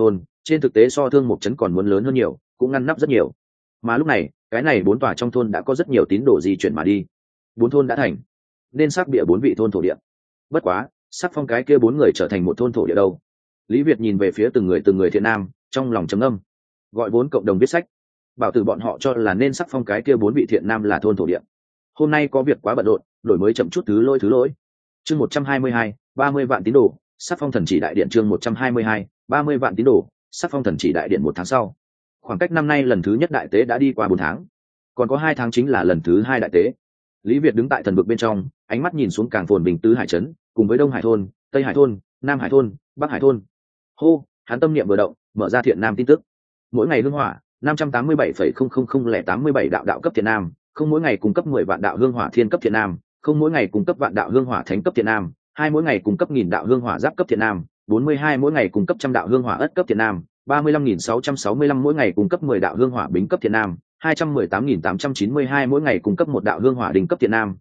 trên thực tế so Thương Mộc trấn còn muốn lớn hơn nhiều, cũng ngăn nắp rất nhiều. Mà lúc này cái này 4 tòa trong thôn đã có rất nhiều tín đồ di chuyển mà đi. 4 thôn đã thành, nên xác bịa 4 vị thôn thổ địa. Bất quá sắc phong cái kia 4 người trở thành một thôn thổ địa đâu. Lý Việt nhìn về phía từng người thiện nam, trong lòng trầm ngâm. Gọi 4 cộng đồng viết sách, bảo từ bọn họ cho là nên sắc phong cái kia 4 vị thiện nam là thôn thổ địa. Hôm nay có việc quá bận rộn, đổi mới chậm chút, thứ lỗi. Chương 122, 30 vạn tín đồ, sắc phong thần chỉ đại điện. Chương 122, 30 vạn tín đồ, sắc phong thần chỉ đại điện. 1 tháng sau, khoảng cách năm nay lần thứ nhất đại tế đã đi qua 4 tháng, còn có 2 tháng chính là lần thứ 2 đại tế. Lý Việt đứng tại thần vực bên trong, ánh mắt nhìn xuống càng phồn bình Tứ Hải trấn, cùng với Đông Hải thôn, Tây Hải thôn, Nam Hải thôn, Bắc Hải thôn. Hô, hắn tâm niệm vừa động, mở ra thiện nam tin tức. Mỗi ngày hương hỏa 587,000,087 đạo cấp thiện nam, không mỗi ngày cung cấp 10 vạn đạo hương hỏa thiên cấp thiện nam, không mỗi ngày cung cấp vạn đạo hương hỏa thánh cấp thiện nam, 2 mỗi ngày cung cấp 1000 đạo hương hỏa giáp cấp thiện nam, 42 mỗi ngày cung cấp 100 đạo hương hỏa ất cấp thiện nam, 35.665 mỗi ngày cung cấp 10 đạo hương hỏa bính cấp thiện nam, 218.892 mỗi ngày cung cấp 1 đạo hương hỏa đỉnh cấp thiện nam,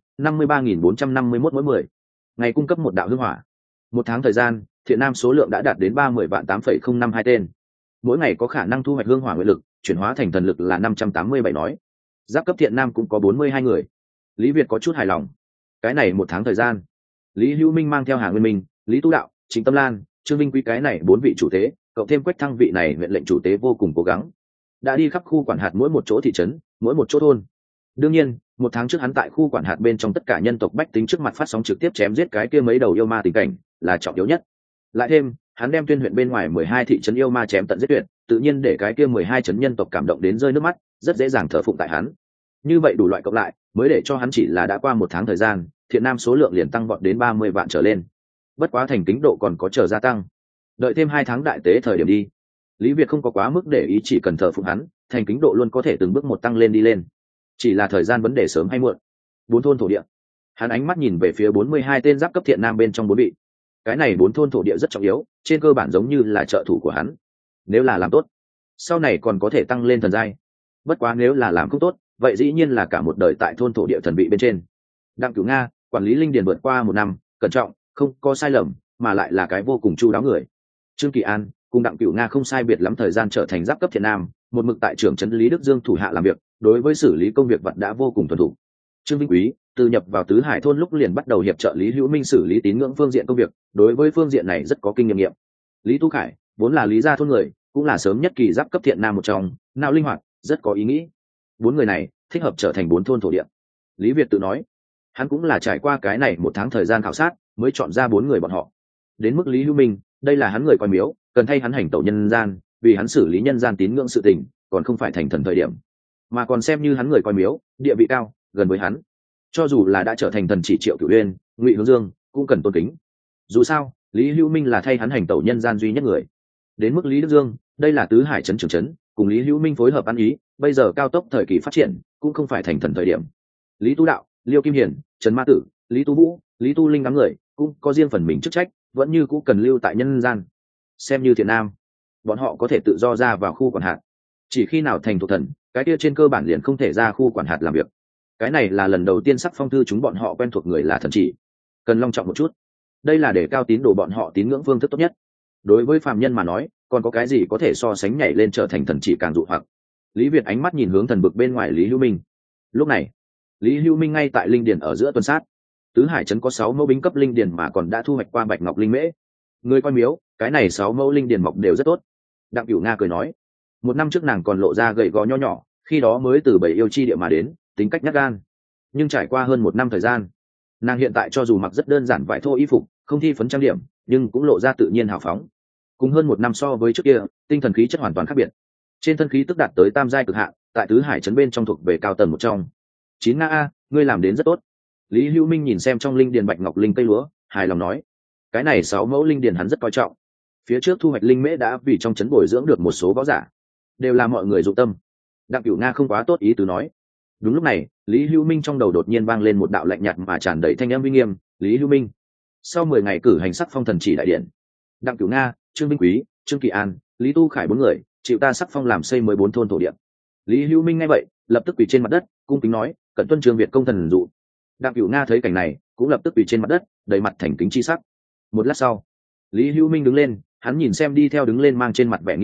53.451 mỗi 10 ngày cung cấp 1 đạo hương hỏa. 1 tháng thời gian, thiện nam số lượng đã đạt đến 30.8,052 tên. Mỗi ngày có khả năng thu hoạch hương hỏa nguyện lực, chuyển hóa thành thần lực là 587 nói. Giáp cấp thiện nam cũng có 42 người. Lý Việt có chút hài lòng. Cái này 1 tháng thời gian, Lý Hữu Minh mang theo Hà Nguyên Minh, Lý Tu Đạo, Trịnh Tâm Lan, Trương Vinh Quý cái này 4 vị chủ tế, cộng thêm Quách Thăng vị này huyện lệnh chủ tế vô cùng cố gắng, đã đi khắp khu quản hạt mỗi một chỗ thị trấn, mỗi một chỗ thôn. Đương nhiên, 1 tháng trước hắn tại khu quản hạt bên trong tất cả nhân tộc bách tính trước mặt phát sóng trực tiếp chém giết cái kia mấy đầu yêu ma tình cảnh là trọng yếu nhất. Lại thêm, hắn đem Tuyên huyện bên ngoài 12 thị trấn yêu ma chém tận giết tuyệt, tự nhiên để cái kia 12 trấn nhân tộc cảm động đến rơi nước mắt, rất dễ dàng thờ phụng tại hắn. Như vậy đủ loại cộng lại, mới để cho hắn chỉ là đã qua 1 tháng thời gian, thiện nam số lượng liền tăng vọt đến 30 vạn trở lên. Bất quá thành kính độ còn có chờ gia tăng. Đợi thêm 2 tháng đại tế thời điểm đi. Lý Việt không có quá mức để ý, chỉ cần thờ phụng hắn, thành kính độ luôn có thể từng bước một tăng lên đi lên. Chỉ là thời gian vấn đề sớm hay muộn. 4 thôn thổ địa. Hắn ánh mắt nhìn về phía 42 tên giáp cấp thiện nam bên trong 4 vị. Cái này 4 thôn thổ địa rất trọng yếu, trên cơ bản giống như là trợ thủ của hắn. Nếu là làm tốt, sau này còn có thể tăng lên thần giai. Bất quá nếu là làm không tốt, vậy dĩ nhiên là cả một đời tại thôn thổ địa thần vị bên trên. Đặng Cửu Nga, quản lý linh điền vượt qua 1 năm, cẩn trọng, không có sai lầm, mà lại là cái vô cùng chu đáo người. Trương Kỳ An cùng Đặng Cửu Nga không sai biệt lắm thời gian trở thành giáp cấp thiện nam, một mực tại trưởng trấn Lý Đức Dương thủ hạ làm việc, đối với xử lý công việc vật đã vô cùng thuần thục. Trương Vinh Quý từ nhập vào Tứ Hải thôn lúc liền bắt đầu hiệp trợ Lý Hữu Minh xử lý tín ngưỡng phương diện công việc, đối với phương diện này rất có kinh nghiệm. Lý Tu Khải vốn là Lý gia thôn người, cũng là sớm nhất kỳ giáp cấp thiện nam một trong, não linh hoạt, rất có ý nghĩ. 4 người này thích hợp trở thành 4 thôn thổ địa. Lý Việt tự nói, hắn cũng là trải qua cái này 1 tháng thời gian khảo sát mới chọn ra 4 người bọn họ. Đến mức Lý Hữu Minh, đây là hắn người coi miếu, cần thay hắn hành tẩu nhân gian, vì hắn xử lý nhân gian tín ngưỡng sự tình, còn không phải thành thần thời điểm, mà còn xem như hắn người coi miếu, địa vị cao, gần với hắn. Cho dù là đã trở thành thần chỉ Triệu Cửu Uyên, Ngụy Hướng Dương, cũng cần tôn kính. Dù sao, Lý Hữu Minh là thay hắn hành tẩu nhân gian duy nhất người. Đến mức Lý Đức Dương, đây là Tứ Hải trấn trưởng trấn, cùng Lý Hữu Minh phối hợp ăn ý, bây giờ cao tốc thời kỳ phát triển, cũng không phải thành thần thời điểm. Lý Tu Đạo, Liêu Kim Hiền, Trần Ma Tử, Lý Tu Vũ, Lý Tu Linh đám người, cũng có riêng phần mình chức trách, vẫn như cũng cần lưu tại nhân gian. Xem như thiện nam, bọn họ có thể tự do ra vào khu quản hạt. Chỉ khi nào thành thuộc thần, cái kia trên cơ bản liền không thể ra khu quản hạt làm việc. Cái này là lần đầu tiên sắc phong thư chúng bọn họ quen thuộc người là thần chỉ, cần long trọng một chút. Đây là để cao tín đồ bọn họ tín ngưỡng phương thức tốt nhất. Đối với phàm nhân mà nói, còn có cái gì có thể so sánh nhảy lên trở thành thần chỉ càng dụ hoặc. Lý Việt ánh mắt nhìn hướng thần vực bên ngoài Lý Hữu Minh. Lúc này, Lý Hữu Minh ngay tại linh điền ở giữa tuần sát. Tứ Hải trấn có 6 mẫu bính cấp linh điền mà còn đã thu hoạch qua bạch ngọc linh mễ. Người coi miếu, cái này 6 mẫu linh điền mọc đều rất tốt. Đặng Cửu Nga cười nói, 1 năm trước nàng còn lộ ra gầy gò nho nhỏ, khi đó mới từ Bảy Yêu chi địa mà đến, tính cách nhát gan. Nhưng trải qua hơn 1 năm thời gian, nàng hiện tại cho dù mặc rất đơn giản vải thô y phục, không thi phấn trang điểm, nhưng cũng lộ ra tự nhiên hào phóng. Cùng hơn 1 năm so với trước kia, tinh thần khí chất hoàn toàn khác biệt. Trên thân khí tức đạt tới tam giai cực hạn, tại Tứ Hải trấn bên trong thuộc về cao tầng một trong. 9 Nga a, ngươi làm đến rất tốt. Lý Hữu Minh nhìn xem trong linh điền bạch ngọc linh cây lúa, hài lòng nói, cái này 6 mẫu linh điền hắn rất coi trọng. Phía trước thu hoạch linh mễ đã vì trong trấn bồi dưỡng được một số võ giả, đều là mọi người dụng tâm. Đặng Cửu Nga không quá tốt ý tứ nói. Đúng lúc này, Lý Hữu Minh trong đầu đột nhiên vang lên một đạo lạnh nhạt mà tràn đầy thanh âm uy nghiêm, Lý Hữu Minh, sau 10 ngày cử hành sắc phong thần chỉ đại điện. Đặng Cửu Nga, Trương Vinh Quý, Trương Kỳ An, Lý Tu Khải 4 người chịu ta sắc phong làm xây 14 thôn thổ địa. Lý Hữu Minh nghe vậy, lập tức quỳ trên mặt đất, cung kính nói, cẩn tuân Trương Việt công thần dụ. Đặng Cửu Nga thấy cảnh này, cũng lập tức quỳ trên mặt đất, đầy mặt thành kính chi sắc. Một lát sau, Lý Hữu Minh đứng lên, hắn nhìn xem đi theo đứng lên mang trên mặt vẻ nghi hoặc,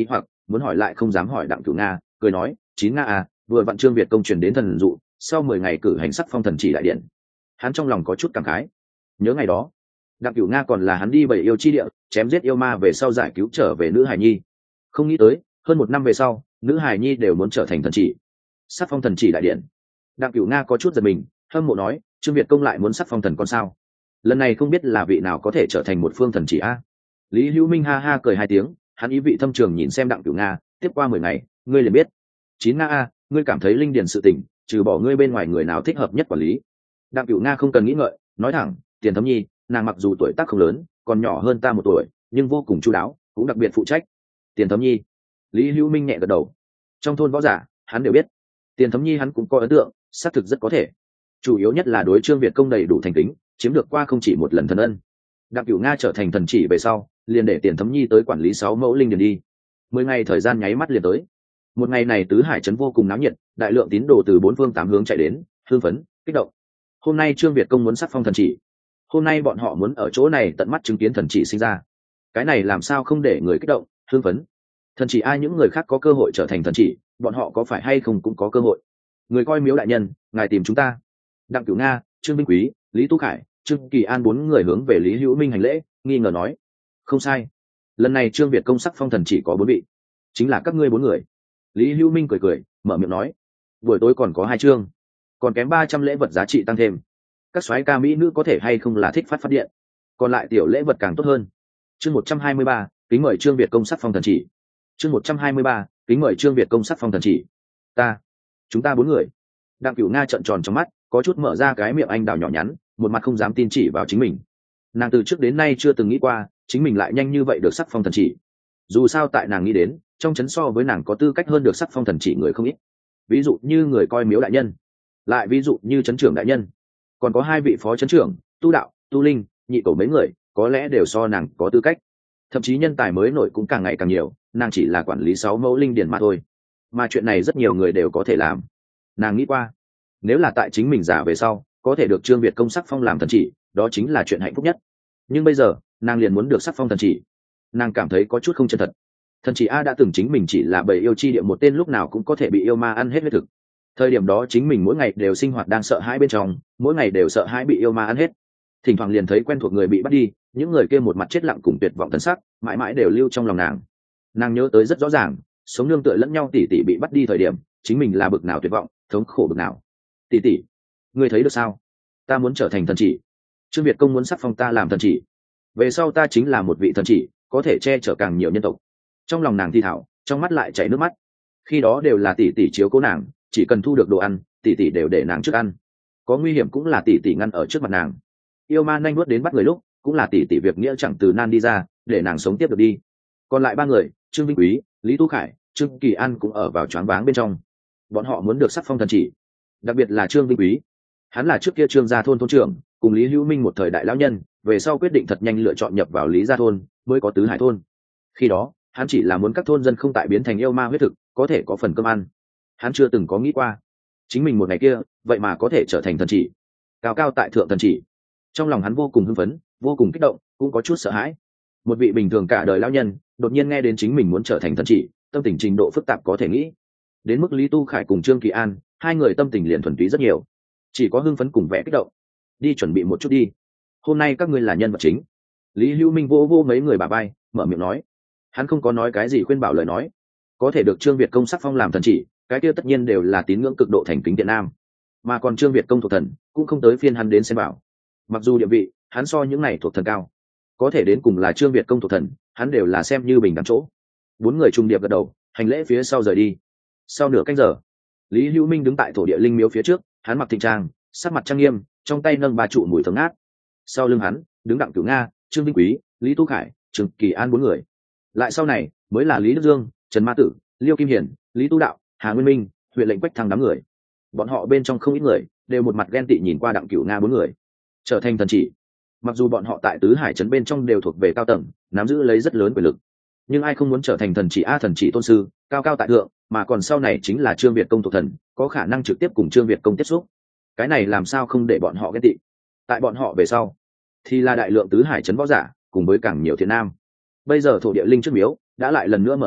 muốn hỏi lại không dám hỏi. Đặng Cửu Nga cười nói, 9 Nga à, vừa vặn Trương Việt công truyền đến thần dụ, sau 10 ngày cử hành sắc phong thần chỉ đại điện. Hắn trong lòng có chút cảm khái, nhớ ngày đó Đặng Cửu Nga còn là hắn đi bảy yêu chi địa chém giết yêu ma về sau giải cứu trở về nữ hài nhi. Không nghĩ tới hơn một năm về sau nữ hài nhi đều muốn trở thành thần chỉ, sắc phong thần chỉ đại điện. Đặng Cửu Nga có chút giật mình, hâm mộ nói, Trương Việt công lại muốn sắc phong thần con sao? Lần này không biết là vị nào có thể trở thành một phương thần chỉ a? Lý Hữu Minh ha ha cười hai tiếng, hắn ý vị thâm trường nhìn xem Đặng Cửu Nga, tiếp qua 10 ngày ngươi liền biết. 9 Nga a, ngươi cảm thấy linh điền sự tình trừ bỏ ngươi bên ngoài người nào thích hợp nhất quản lý? Đặng Cửu Nga không cần nghĩ ngợi, nói thẳng, Tiền Thấm Nhi, nàng mặc dù tuổi tác không lớn, còn nhỏ hơn ta 1 tuổi, nhưng vô cùng chu đáo, cũng đặc biệt phụ trách. Tiền Thấm Nhi. Lý Hữu Minh nhẹ gật đầu. Trong thôn võ giả hắn đều biết, Tiền Thấm Nhi hắn cũng có ấn tượng, xác thực rất có thể. Chủ yếu nhất là đối Trương Việt công đầy đủ thành kính, chiếm được qua không chỉ một lần thần ân. Đặng Cửu Nga trở thành thần chỉ về sau, liền để Tiền Thấm Nhi tới quản lý 6 mẫu linh điền đi. 10 ngày thời gian nháy mắt liền tới. Một ngày này tứ hải trấn vô cùng náo nhiệt, đại lượng tín đồ từ 4 phương 8 hướng chạy đến, hưng phấn, kích động. Hôm nay Trương Việt công muốn sắc phong thần chỉ, hôm nay bọn họ muốn ở chỗ này tận mắt chứng kiến thần chỉ sinh ra. Cái này làm sao không để người kích động, hưng phấn. Thần chỉ ai những người khác có cơ hội trở thành thần chỉ, bọn họ có phải hay không cũng có cơ hội. Người coi miếu đại nhân, ngài tìm chúng ta. Đặng Cửu Nga, Trương Vinh Quý, Lý Tu Khải, Trương Kỳ An 4 người hướng về Lý Hữu Minh hành lễ, nghi ngờ nói, không sai, lần này Trương Việt công sắc phong thần chỉ có 4 vị, chính là các ngươi 4 người. Lý Hữu Minh cười cười, mở miệng nói, buổi tối còn có 2 chương, còn kém 300 lễ vật giá trị tăng thêm. Các soái ca mỹ nữ có thể hay không là thích phát điện, còn lại tiểu lễ vật càng tốt hơn. Chương 123, kính mời Trương Việt công sắc phong thần chỉ. Chương 123, kính mời Trương Việt công sắc phong thần chỉ. Chúng ta 4 người. Đặng Cửu Nga trợn tròn trong mắt, có chút mở ra cái miệng anh đào nhỏ nhắn, một mặt không dám tin chỉ vào chính mình. Nàng từ trước đến nay chưa từng nghĩ qua chính mình lại nhanh như vậy được sắc phong thần chỉ. Dù sao tại nàng nghĩ đến, trong trấn so với nàng có tư cách hơn được sắc phong thần chỉ người không ít. Ví dụ như người coi miếu đại nhân, lại ví dụ như trấn trưởng đại nhân, còn có 2 vị phó trấn trưởng, Tu Đạo, Tu Linh, Nhị Cầu mấy người, có lẽ đều so nàng có tư cách. Thậm chí nhân tài mới nổi cũng càng ngày càng nhiều, nàng chỉ là quản lý 6 mẫu linh điền mà thôi. Mà chuyện này rất nhiều người đều có thể làm. Nàng nghĩ qua, nếu là tại chính mình giả về sau, có thể được Trương Việt công sắc phong làm thần chỉ, đó chính là chuyện hạnh phúc nhất. Nhưng bây giờ, nàng liền muốn được sắc phong thần chỉ. Nàng cảm thấy có chút không chân thật. Thần chỉ A đã từng chính mình chỉ là bầy yêu chi địa một tên lúc nào cũng có thể bị yêu ma ăn hết huyết thực. Thời điểm đó chính mình mỗi ngày đều sinh hoạt đang sợ hãi bên trong, mỗi ngày đều sợ hãi bị yêu ma ăn hết. Thỉnh thoảng liền thấy quen thuộc người bị bắt đi, những người kia một mặt chết lặng cùng tuyệt vọng thần sắc, mãi mãi đều lưu trong lòng nàng. Nàng nhớ tới rất rõ ràng, sống nương tựa lẫn nhau tỷ tỷ bị bắt đi thời điểm, chính mình là bực nào tuyệt vọng, thống khổ bực nào. Tỷ tỷ, ngươi thấy được sao? Ta muốn trở thành thần chỉ. Trương Việt công muốn sắc phong ta làm thần chỉ. Về sau ta chính là một vị thần chỉ, có thể che chở càng nhiều nhân tộc. Trong lòng nàng thi thảo, trong mắt lại chảy nước mắt. Khi đó đều là tỷ tỷ chiếu cố nàng, chỉ cần thu được đồ ăn, tỷ tỷ đều để nàng trước ăn. Có nguy hiểm cũng là tỷ tỷ ngăn ở trước mặt nàng. Yêu ma nhanh nuốt đến bắt người lúc, cũng là tỷ tỷ việc nghĩa chẳng từ nan đi ra, để nàng sống tiếp được đi. Còn lại 3 người, Trương Vinh Quý, Lý Tu Khải, Trương Kỳ An cũng ở vào choáng váng bên trong. Bọn họ muốn được sắc phong thần chỉ, đặc biệt là Trương Vinh Quý. Hắn là trước kia Trương gia thôn thôn trưởng, cùng Lý Hữu Minh một thời đại lão nhân, về sau quyết định thật nhanh lựa chọn nhập vào Lý gia thôn, mới có tứ hải thôn. Khi đó, hắn chỉ là muốn các thôn dân không tại biến thành yêu ma huyết thực, có thể có phần cơm ăn. Hắn chưa từng có nghĩ qua, chính mình một ngày kia, vậy mà có thể trở thành thần chỉ, cao cao tại thượng thần chỉ. Trong lòng hắn vô cùng hưng phấn, vô cùng kích động, cũng có chút sợ hãi. Một vị bình thường cả đời lão nhân, đột nhiên nghe đến chính mình muốn trở thành thần chỉ, tâm tình trình độ phức tạp có thể nghĩ. Đến mức Lý Tu Khải cùng Trương Kỳ An, 2 người tâm tình liền thuần túy rất nhiều, chỉ có hưng phấn cùng vẻ kích động. Đi chuẩn bị một chút đi, hôm nay các ngươi là nhân vật chính. Lý Hữu Minh vô vô mấy người bà bay, mở miệng nói. Hắn không có nói cái gì khuyên bảo lời nói, có thể được Trương Việt công sắc phong làm thần chỉ, cái kia tất nhiên đều là tín ngưỡng cực độ thành kính thiện nam. Mà còn Trương Việt công thuộc thần, cũng không tới phiên hắn đến xem bảo. Mặc dù địa vị hắn so những này thuộc thần cao, có thể đến cùng là Trương Việt công thuộc thần, hắn đều là xem như bình đẳng chỗ. 4 người trùng điệp gật đầu, hành lễ phía sau rời đi. Sau nửa canh giờ, Lý Hữu Minh đứng tại thổ địa linh miếu phía trước, hắn mặc thịnh trang, sắc mặt trang nghiêm, trong tay nâng 3 trụ mùi thơm ngát. Sau lưng hắn đứng Đặng Cửu Nga, Trương Vinh Quý, Lý Tu Khải, Trương Kỳ An 4 người. Lại sau này mới là Lý Đức Dương, Trần Ma Tử, Liêu Kim Hiển, Lý Tu Đạo, Hà Nguyên Minh, huyện lệnh Quách Thăng đám người. Bọn họ bên trong không ít người đều một mặt ghen tị nhìn qua Đặng Cửu Nga 4 người trở thành thần chỉ. Mặc dù bọn họ tại tứ hải trấn bên trong đều thuộc về cao tầng, nắm giữ lấy rất lớn quyền lực, nhưng ai không muốn trở thành thần chỉ a? Thần chỉ tôn sư, cao cao tại thượng, mà còn sau này chính là Trương Việt công thuộc thần, có khả năng trực tiếp cùng Trương Việt công tiếp xúc. Cái này làm sao không để bọn họ ghen tị? Tại bọn họ về sau thì là đại lượng tứ hải trấn võ giả cùng với càng nhiều thiện nam. Bây giờ thổ địa linh trước miếu đã lại lần nữa mở rộng,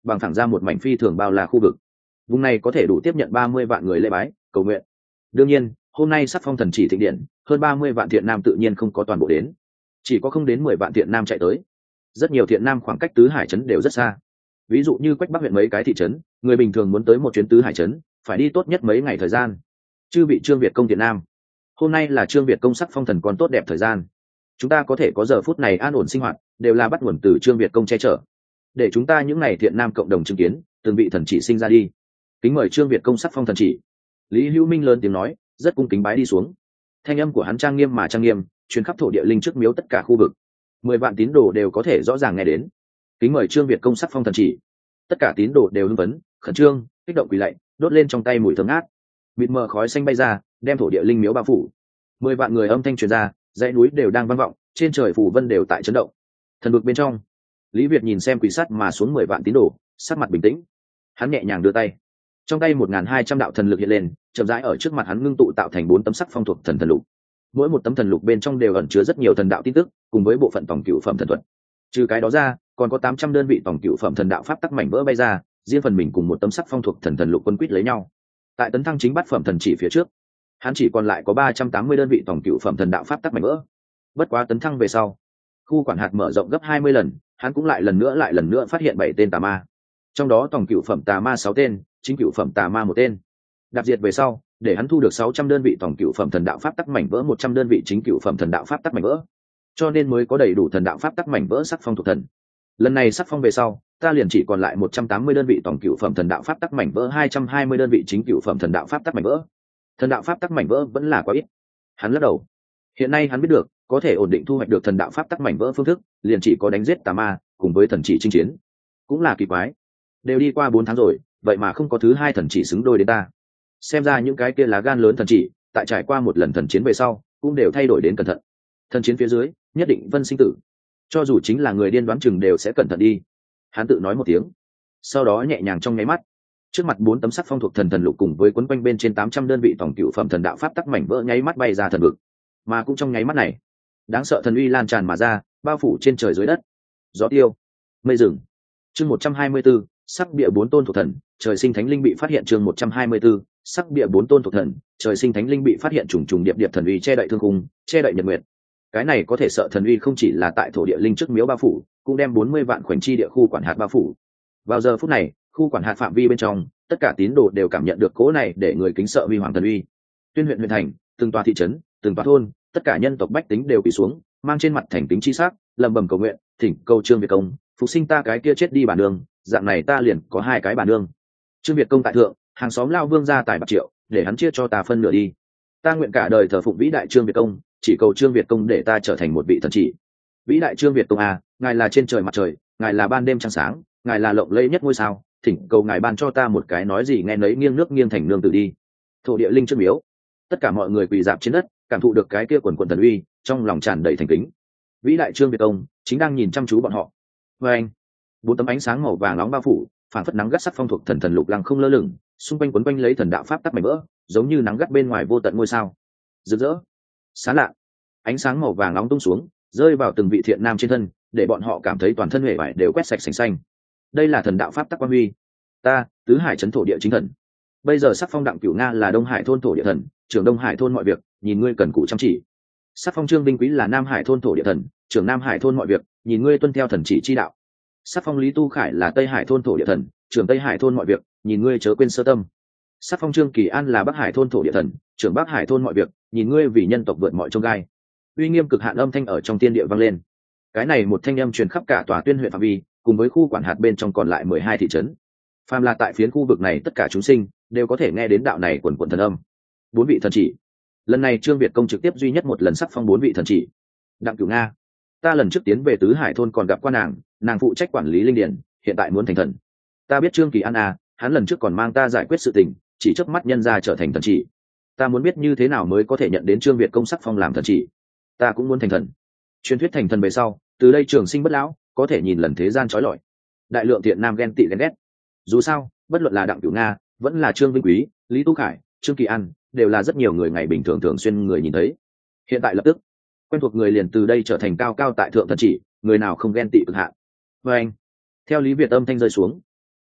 bằng thẳng ra một mảnh phi thường bao la khu vực. Vùng này có thể đủ tiếp nhận 30 vạn người lễ bái cầu nguyện. Đương nhiên hôm nay sắc phong thần chỉ thịnh điện, hơn 30 vạn thiện nam tự nhiên không có toàn bộ đến, chỉ có không đến 10 vạn thiện nam chạy tới. Rất nhiều thiện nam khoảng cách tứ hải trấn đều rất xa, ví dụ như Quách Bắc huyện mấy cái thị trấn, người bình thường muốn tới một chuyến tứ hải trấn phải đi tốt nhất mấy ngày thời gian. Chư vị Trương Việt công thiện nam, hôm nay là Trương Việt công sắc phong thần còn tốt đẹp thời gian, chúng ta có thể có giờ phút này an ổn sinh hoạt đều là bắt nguồn từ Trương Việt công che chở, để chúng ta những ngày thiện nam cộng đồng chứng kiến từng vị thần chỉ sinh ra đi. Kính mời Trương Việt công sắc phong thần chỉ. Lý Hữu Minh lớn tiếng nói, rất cung kính bái đi xuống. Thanh âm của hắn trang nghiêm mà trang nghiêm, truyền khắp thổ địa linh trước miếu tất cả khu vực. 10 vạn tín đồ đều có thể rõ ràng nghe đến. Kính mời Trương Việt công sắc phong thần chỉ. Tất cả tín đồ đều hưng phấn, khẩn trương, kích động quỳ lạy, đốt lên trong tay mùi thơm ngát. Mịt mờ khói xanh bay ra, đem thổ địa linh miếu bao phủ. 10 vạn người âm thanh truyền ra, dãy núi đều đang vang vọng, trên trời phủ vân đều tại chấn động. Thần vực bên trong, Lý Việt nhìn xem quỳ sát mà xuống 10 vạn tín đồ, sắc mặt bình tĩnh. Hắn nhẹ nhàng đưa tay, trong tay 1200 đạo thần lực hiện lên, chậm rãi ở trước mặt hắn ngưng tụ tạo thành 4 tấm sắc phong thuộc thần lục. Mỗi một tấm thần lục bên trong đều ẩn chứa rất nhiều thần đạo tin tức, cùng với bộ phận tổng cửu phẩm thần thuật. Trừ cái đó ra, còn có 800 đơn vị tổng cửu phẩm thần đạo pháp tắc mảnh vỡ bay ra, riêng phần mình cùng một tấm sắc phong thuộc thần lục quân quýt lấy nhau. Tại tấn thăng chính bát phẩm thần chỉ phía trước, hắn chỉ còn lại có 380 đơn vị tổng cửu phẩm thần đạo pháp tắc mảnh vỡ. Bất quá tấn thăng về sau, khu quản hạt mở rộng gấp 20 lần, hắn cũng lại lần nữa phát hiện 7 tên tà ma. Trong đó tổng cửu phẩm tà ma 6 tên, chính cửu phẩm tà ma 1 tên. Đạp diệt về sau, để hắn thu được 600 đơn vị tổng cửu phẩm thần đạo pháp tắc mảnh vỡ, 100 đơn vị chính cửu phẩm thần đạo pháp tắc mảnh vỡ. Cho nên mới có đầy đủ thần đạo pháp tắc mảnh vỡ sắc phong thuộc thần. Lần này sắc phong về sau, ta liền chỉ còn lại 180 đơn vị tổng cửu phẩm thần đạo pháp tắc mảnh vỡ, 220 đơn vị chính cửu phẩm thần đạo pháp tắc mảnh vỡ. Thần đạo pháp tắc mảnh vỡ vẫn là quá ít. Hắn lắc đầu. Hiện nay hắn biết được, có thể ổn định thu hoạch được thần đạo pháp tắc mảnh vỡ phương thức, liền chỉ có đánh giết tà ma, cùng với thần chỉ chinh chiến. Cũng là kỳ quái, đều đi qua 4 tháng rồi, vậy mà không có thứ hai thần chỉ xứng đôi đến ta. Xem ra những cái kia lá gan lớn thần chỉ, tại trải qua một lần thần chiến về sau, cũng đều thay đổi đến cẩn thận. Thần chiến phía dưới, nhất định vân sinh tử. Cho dù chính là người điên đoán chừng đều sẽ cẩn thận đi. Hắn tự nói một tiếng, sau đó nhẹ nhàng trong nháy mắt, trước mặt 4 tấm sắc phong thuộc thần lục cùng với quấn quanh bên trên 800 đơn vị tổng cửu phẩm thần đạo pháp tắc mảnh vỡ nháy mắt bay ra thần vực. Mà cũng trong nháy mắt này, đáng sợ thần uy lan tràn mà ra, bao phủ trên trời dưới đất. Gió tiêu, mây rừng. Chương 124, sắc bịa 4 tôn thuộc thần, trời sinh thánh linh bị phát hiện. Chương 124, sắc bịa 4 tôn thuộc thần, trời sinh thánh linh bị phát hiện. Trùng trùng điệp điệp thần uy che đậy thương khung, che đậy nhật nguyệt. Cái này có thể sợ thần uy không chỉ là tại thổ địa linh trước miếu bao phủ, cũng đem 40 vạn khoảnh chi địa khu quản hạt bao phủ. Vào giờ phút này, khu quản hạt phạm vi bên trong, tất cả tín đồ đều cảm nhận được cỗ này để người kính sợ uy hoàng thần uy. Tuyên huyện huyện thành, từng tòa thị trấn, từng tòa thôn, tất cả nhân tộc bách tính đều quỳ xuống, mang trên mặt thành kính chi sắc, lẩm bẩm cầu nguyện, thỉnh cầu Trương Việt công phục sinh ta cái kia chết đi bản nương, dạng này ta liền có 2 cái bản nương. Trương Việt công tại thượng, hàng xóm lao vương gia tài bạc triệu, để hắn chia cho ta phân nửa đi. Ta nguyện cả đời thờ phụng vĩ đại Trương Việt công, chỉ cầu Trương Việt công để ta trở thành một vị thần chỉ. Vĩ đại Trương Việt công à, ngài là trên trời mặt trời, ngài là ban đêm trăng sáng, ngài là lộng lẫy nhất ngôi sao, thỉnh cầu ngài ban cho ta một cái nói gì nghe nấy nghiêng nước nghiêng thành nương tử đi. Thổ địa linh trước miếu, tất cả mọi người quỳ dạp trên đất, cảm thụ được cái kia quần quần thần uy, trong lòng tràn đầy thành kính. Vĩ đại Trương Việt công chính đang nhìn chăm chú bọn họ. Và anh, 4 tấm ánh sáng màu vàng nóng bao phủ, phản phất nắng gắt sắc phong thuộc thần lục lăng không lơ lửng, xung quanh quấn quanh lấy thần đạo pháp tắc mảnh vỡ, giống như nắng gắt bên ngoài vô tận ngôi sao. Rực rỡ, sáng lạ, ánh sáng màu vàng nóng tung xuống, rơi vào từng vị thiện nam trên thân, để bọn họ cảm thấy toàn thân huệ vải đều quét sạch sành xanh. Đây là thần đạo pháp tắc quang huy. Ta, tứ hải trấn thổ địa chính thần. Bây giờ sắc phong đặng cửu nga là đông hải thôn thổ địa thần, trưởng đông hải thôn mọi việc, nhìn ngươi cần cù chăm chỉ. Sắc phong trương vinh quý là nam hải thôn thổ địa thần, trưởng nam hải thôn mọi việc, nhìn ngươi tuân theo thần chỉ chi đạo. Sắc phong lý tu khải là tây hải thôn thổ địa thần, trưởng tây hải thôn mọi việc, nhìn ngươi chớ quên sơ tâm. Sắc phong trương kỳ an là bắc hải thôn thổ địa thần, trưởng bắc hải thôn mọi việc, nhìn ngươi vì nhân tộc vượt mọi chông gai. Uy nghiêm cực hạn âm thanh ở trong tiên địa vang lên. Cái này một thanh âm truyền khắp cả tòa Tuyên huyện phạm vi, cùng với khu quản hạt bên trong còn lại 12 thị trấn. Phàm là tại phiến khu vực này tất cả chúng sinh đều có thể nghe đến đạo này quần quần thần âm. 4 vị thần chỉ. Lần này Trương Việt công trực tiếp duy nhất một lần sắc phong 4 vị thần chỉ. Đặng Cửu Nga, ta lần trước tiến về tứ hải thôn còn gặp qua nàng phụ trách quản lý linh điển, hiện tại muốn thành thần. Ta biết Trương Kỳ An à, hắn lần trước còn mang ta giải quyết sự tình, chỉ chớp mắt nhân ra trở thành thần chỉ. Ta muốn biết như thế nào mới có thể nhận đến Trương Việt công sắc phong làm thần chỉ. Ta cũng muốn thành thần. Truyền thuyết thành thần về sau, từ đây trường sinh bất lão, có thể nhìn lần thế gian chói lọi. Đại lượng thiện nam ghen tị ghen ghét. Dù sao, bất luận là Đặng Cửu Nga, vẫn là Trương Vinh Quý, Lý Tu Khải, Trương Kỳ An, đều là rất nhiều người ngày bình thường thường xuyên người nhìn thấy. Hiện tại lập tức, quen thuộc người liền từ đây trở thành cao cao tại thượng thần chỉ, người nào không ghen tị cực hạn. Và anh, theo Lý Việt âm thanh rơi xuống,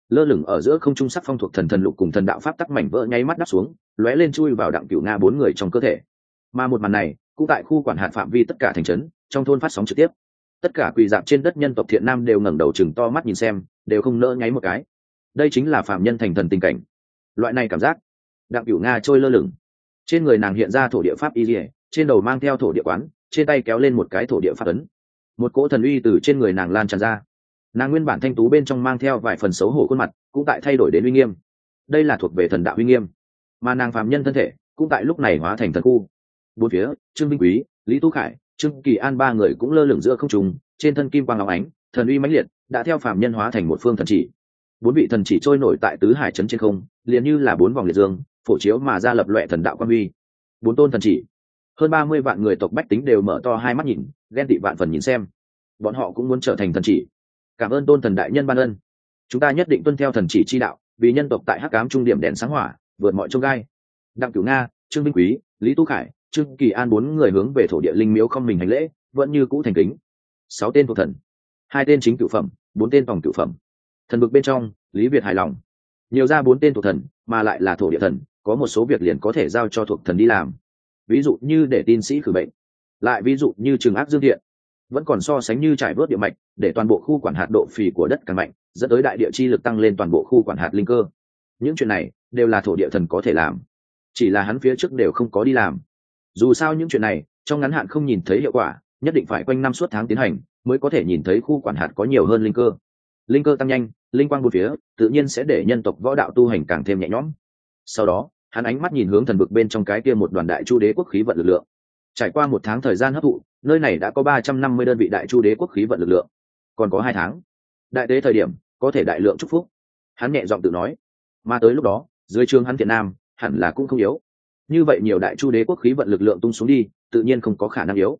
lơ lửng ở giữa không trung sắc phong thuộc thần thần lục cùng thần đạo pháp tắc mảnh vỡ nháy mắt đắp xuống, lóe lên chui vào Đặng Cửu Nga 4 người trong cơ thể. Mà một màn này cũng tại khu quản hạt phạm vi tất cả thành trấn trong thôn phát sóng trực tiếp. Tất cả quỳ dạp trên đất nhân tộc thiện nam đều ngẩng đầu chừng to mắt nhìn xem, đều không nỡ nháy một cái. Đây chính là phạm nhân thành thần tình cảnh. Loại này cảm giác, Đặng Cửu Nga trôi lơ lửng, trên người nàng hiện ra thổ địa pháp y liễu, trên đầu mang theo thổ địa quán, trên tay kéo lên một cái thổ địa pháp ấn. Một cỗ thần uy từ trên người nàng lan tràn ra. Nàng nguyên bản thanh tú bên trong mang theo vài phần xấu hổ khuôn mặt, cũng tại thay đổi đến uy nghiêm. Đây là thuộc về thần đạo uy nghiêm, mà nàng phàm nhân thân thể cũng tại lúc này hóa thành thần khu. Bốn phía, Trương Vinh Quý, Lý Tú Khải, Trương Kỳ An ba người cũng lơ lửng giữa không trung, trên thân kim quang óng ánh, thần uy mãnh liệt, đã theo phàm nhân hóa thành một phương thần chỉ. 4 vị thần chỉ trôi nổi tại tứ hải trấn trên không, liền như là 4 vòng liệt dương, phổ chiếu mà ra lập loè thần đạo quang uy. 4 tôn thần chỉ, hơn 30 vạn người tộc bách tính đều mở to hai mắt nhìn, ghen tị vạn phần nhìn xem. Bọn họ cũng muốn trở thành thần chỉ. Cảm ơn tôn thần đại nhân ban ân, chúng ta nhất định tuân theo thần chỉ chi đạo, vì nhân tộc tại hắc ám trung điểm đèn sáng hỏa, vượt mọi chông gai. Đặng Cửu Nga, Trương Vinh Quý, Lý Tú Khải, Trương Kỳ An 4 người hướng về thổ địa linh miếu không mình hành lễ, vẫn như cũ thành kính. 6 tên thuộc thần, 2 tên chính cửu phẩm, 4 tên tổng cửu phẩm. Thần vực bên trong, Lý Việt hài lòng. Nhiều ra 4 tên thuộc thần, mà lại là thổ địa thần, có một số việc liền có thể giao cho thuộc thần đi làm. Ví dụ như để tin sĩ khử bệnh, lại ví dụ như trừng ác dương thiện, vẫn còn so sánh như trải vớt địa mạch, để toàn bộ khu quản hạt độ phì của đất càng mạnh, dẫn tới đại địa chi lực tăng lên toàn bộ khu quản hạt linh cơ. Những chuyện này đều là thổ địa thần có thể làm, chỉ là hắn phía trước đều không có đi làm. Dù sao những chuyện này trong ngắn hạn không nhìn thấy hiệu quả, nhất định phải quanh năm suốt tháng tiến hành mới có thể nhìn thấy khu quản hạt có nhiều hơn linh cơ tăng nhanh, linh quang bốn phía, tự nhiên sẽ để nhân tộc võ đạo tu hành càng thêm nhẹ nhõm. Sau đó hắn ánh mắt nhìn hướng thần vực bên trong cái kia một đoàn đại chu đế quốc khí vận lực lượng. Trải qua 1 tháng thời gian hấp thụ, nơi này đã có 350 đơn vị đại chu đế quốc khí vận lực lượng, còn có 2 tháng đại tế thời điểm có thể đại lượng chúc phúc. Hắn nhẹ giọng tự nói, mà tới lúc đó dưới trường hắn thiện nam hẳn là cũng không yếu. Như vậy nhiều đại chu đế quốc khí vận lực lượng tung xuống đi, tự nhiên không có khả năng yếu.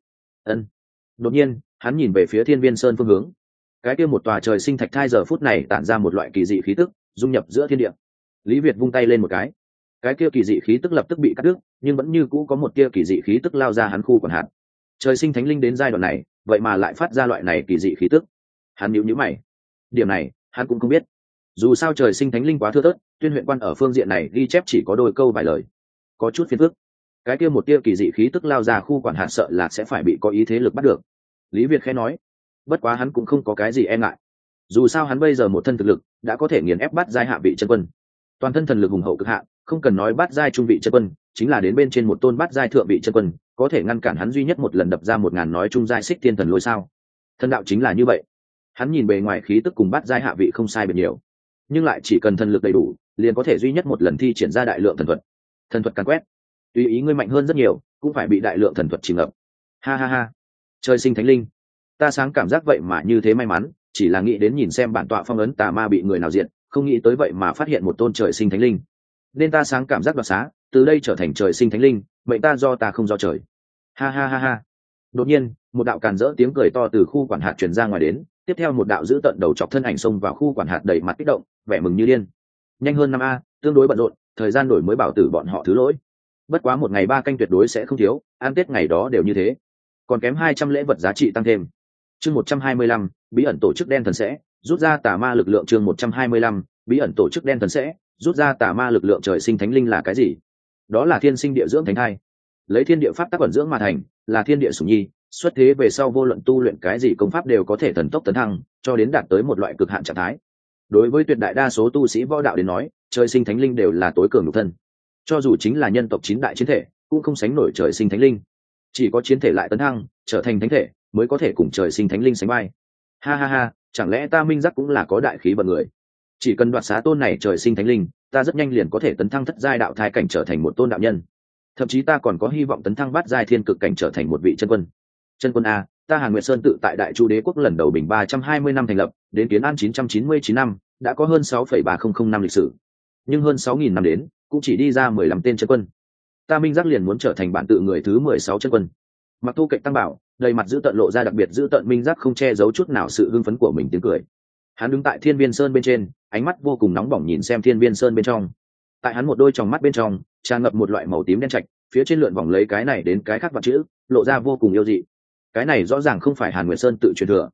Đột nhiên hắn nhìn về phía Thiên Viên Sơn phương hướng, cái kia một tòa trời sinh thạch thai giờ phút này tản ra một loại kỳ dị khí tức, dung nhập giữa thiên địa. Lý Việt vung tay lên một cái kia kỳ dị khí tức lập tức bị cắt đứt, nhưng vẫn như cũ có một tia kỳ dị khí tức lao ra hắn khu quản hạt. Trời sinh thánh linh đến giai đoạn này, vậy mà lại phát ra loại này kỳ dị khí tức. Hắn nhíu nhíu mày. Điểm này, hắn cũng không biết. Dù sao trời sinh thánh linh quá thưa thớt, Tuyên huyện quan ở phương diện này ghi chép chỉ có đôi câu vài lời, có chút phiền phức. Cái kia một tia kỳ dị khí tức lao ra khu quản hạt sợ là sẽ phải bị có ý thế lực bắt được. Lý Việt khẽ nói. Bất quá hắn cũng không có cái gì e ngại. Dù sao hắn bây giờ một thân thực lực đã có thể nghiền ép bát giai hạ vị chân quân, toàn thân thần lực hùng hậu cực hạn, không cần nói bát giai trung vị chân quân, chính là đến bên trên một tôn bát giai thượng vị chân quân, có thể ngăn cản hắn duy nhất một lần đập ra 1000 nói trung giai xích thiên thần lôi sao? Thần đạo chính là như vậy. Hắn nhìn bề ngoài khí tức cùng bát giai hạ vị không sai biệt nhiều, nhưng lại chỉ cần thần lực đầy đủ, liền có thể duy nhất một lần thi triển ra đại lượng thần thuật. Thần thuật càn quét, tùy ý ngươi mạnh hơn rất nhiều, cũng phải bị đại lượng thần thuật chìm ngập. Ha ha ha, trời sinh thánh linh, ta sáng cảm giác vậy mà như thế may mắn, chỉ là nghĩ đến nhìn xem bản tọa phong ấn tà ma bị người nào diệt, không nghĩ tới vậy mà phát hiện một tôn trời sinh thánh linh, nên ta sáng cảm giác đoạt xá, từ đây trở thành trời sinh thánh linh, mệnh ta do ta không do trời. Ha ha ha ha. Đột nhiên một đạo càn rỡ tiếng cười to từ khu quản hạt truyền ra ngoài đến, tiếp theo một đạo giữ tận đầu chọc thân ảnh xông vào khu quản hạt đầy mặt kích động, vẻ mừng như điên. Nhanh hơn 5A, tương đối bận rộn, thời gian đổi mới bảo tử bọn họ thứ lỗi. Bất quá 1 ngày 3 canh tuyệt đối sẽ không thiếu, ăn Tết ngày đó đều như thế. Còn kém 200 lễ vật giá trị tăng thêm. Chương 125, bí ẩn tổ chức đen thần sẽ rút ra tà ma lực lượng. Chương 125, bí ẩn tổ chức đen thần sẽ rút ra tà ma lực lượng. Trời sinh thánh linh là cái gì? Đó là thiên sinh địa dưỡng thánh thai, lấy thiên địa pháp tác ẩn dưỡng mà thành, là thiên địa sủng nhi, xuất thế về sau vô luận tu luyện cái gì công pháp đều có thể thần tốc tấn thăng, cho đến đạt tới một loại cực hạn trạng thái. Đối với tuyệt đại đa số tu sĩ võ đạo đến nói, trời sinh thánh linh đều là tối cường nhục thân, cho dù chính là nhân tộc 9 đại chiến thể cũng không sánh nổi trời sinh thánh linh. Chỉ có chiến thể lại tấn thăng trở thành thánh thể mới có thể cùng trời sinh thánh linh sánh vai. Ha ha ha, chẳng lẽ ta Minh Giác cũng là có đại khí vận người? Chỉ cần đoạt xá tôn này trời sinh thánh linh, ta rất nhanh liền có thể tấn thăng thất giai đạo thai cảnh trở thành một tôn đạo nhân, thậm chí ta còn có hy vọng tấn thăng bát giai thiên cực cảnh trở thành một vị chân quân. Chân quân a, ta Hàn Nguyệt Sơn tự tại Đại Chu Đế quốc lần đầu bình 320 năm thành lập, đến Kiến An 999 năm, đã có hơn 6,3005 năm lịch sử. Nhưng hơn 6000 năm đến, cũng chỉ đi ra 15 tên chân quân. Ta Minh Giác liền muốn trở thành bản tự người thứ 16 chân quân. Mặc Thu Kịch tăng bảo, đầy mặt giữ tận lộ ra đặc biệt giữ tận Minh Giác không che giấu chút nào sự hưng phấn của mình tiếng cười. Hắn đứng tại Thiên Viên Sơn bên trên, ánh mắt vô cùng nóng bỏng nhìn xem Thiên Viên Sơn bên trong. Tại hắn một đôi tròng mắt bên trong, tràn ngập một loại màu tím đen trạch, phía trên lượn vòng lấy cái này đến cái khác vật chữ, lộ ra vô cùng yêu dị. Cái này rõ ràng không phải Hàn Nguyệt Sơn tự truyền thừa.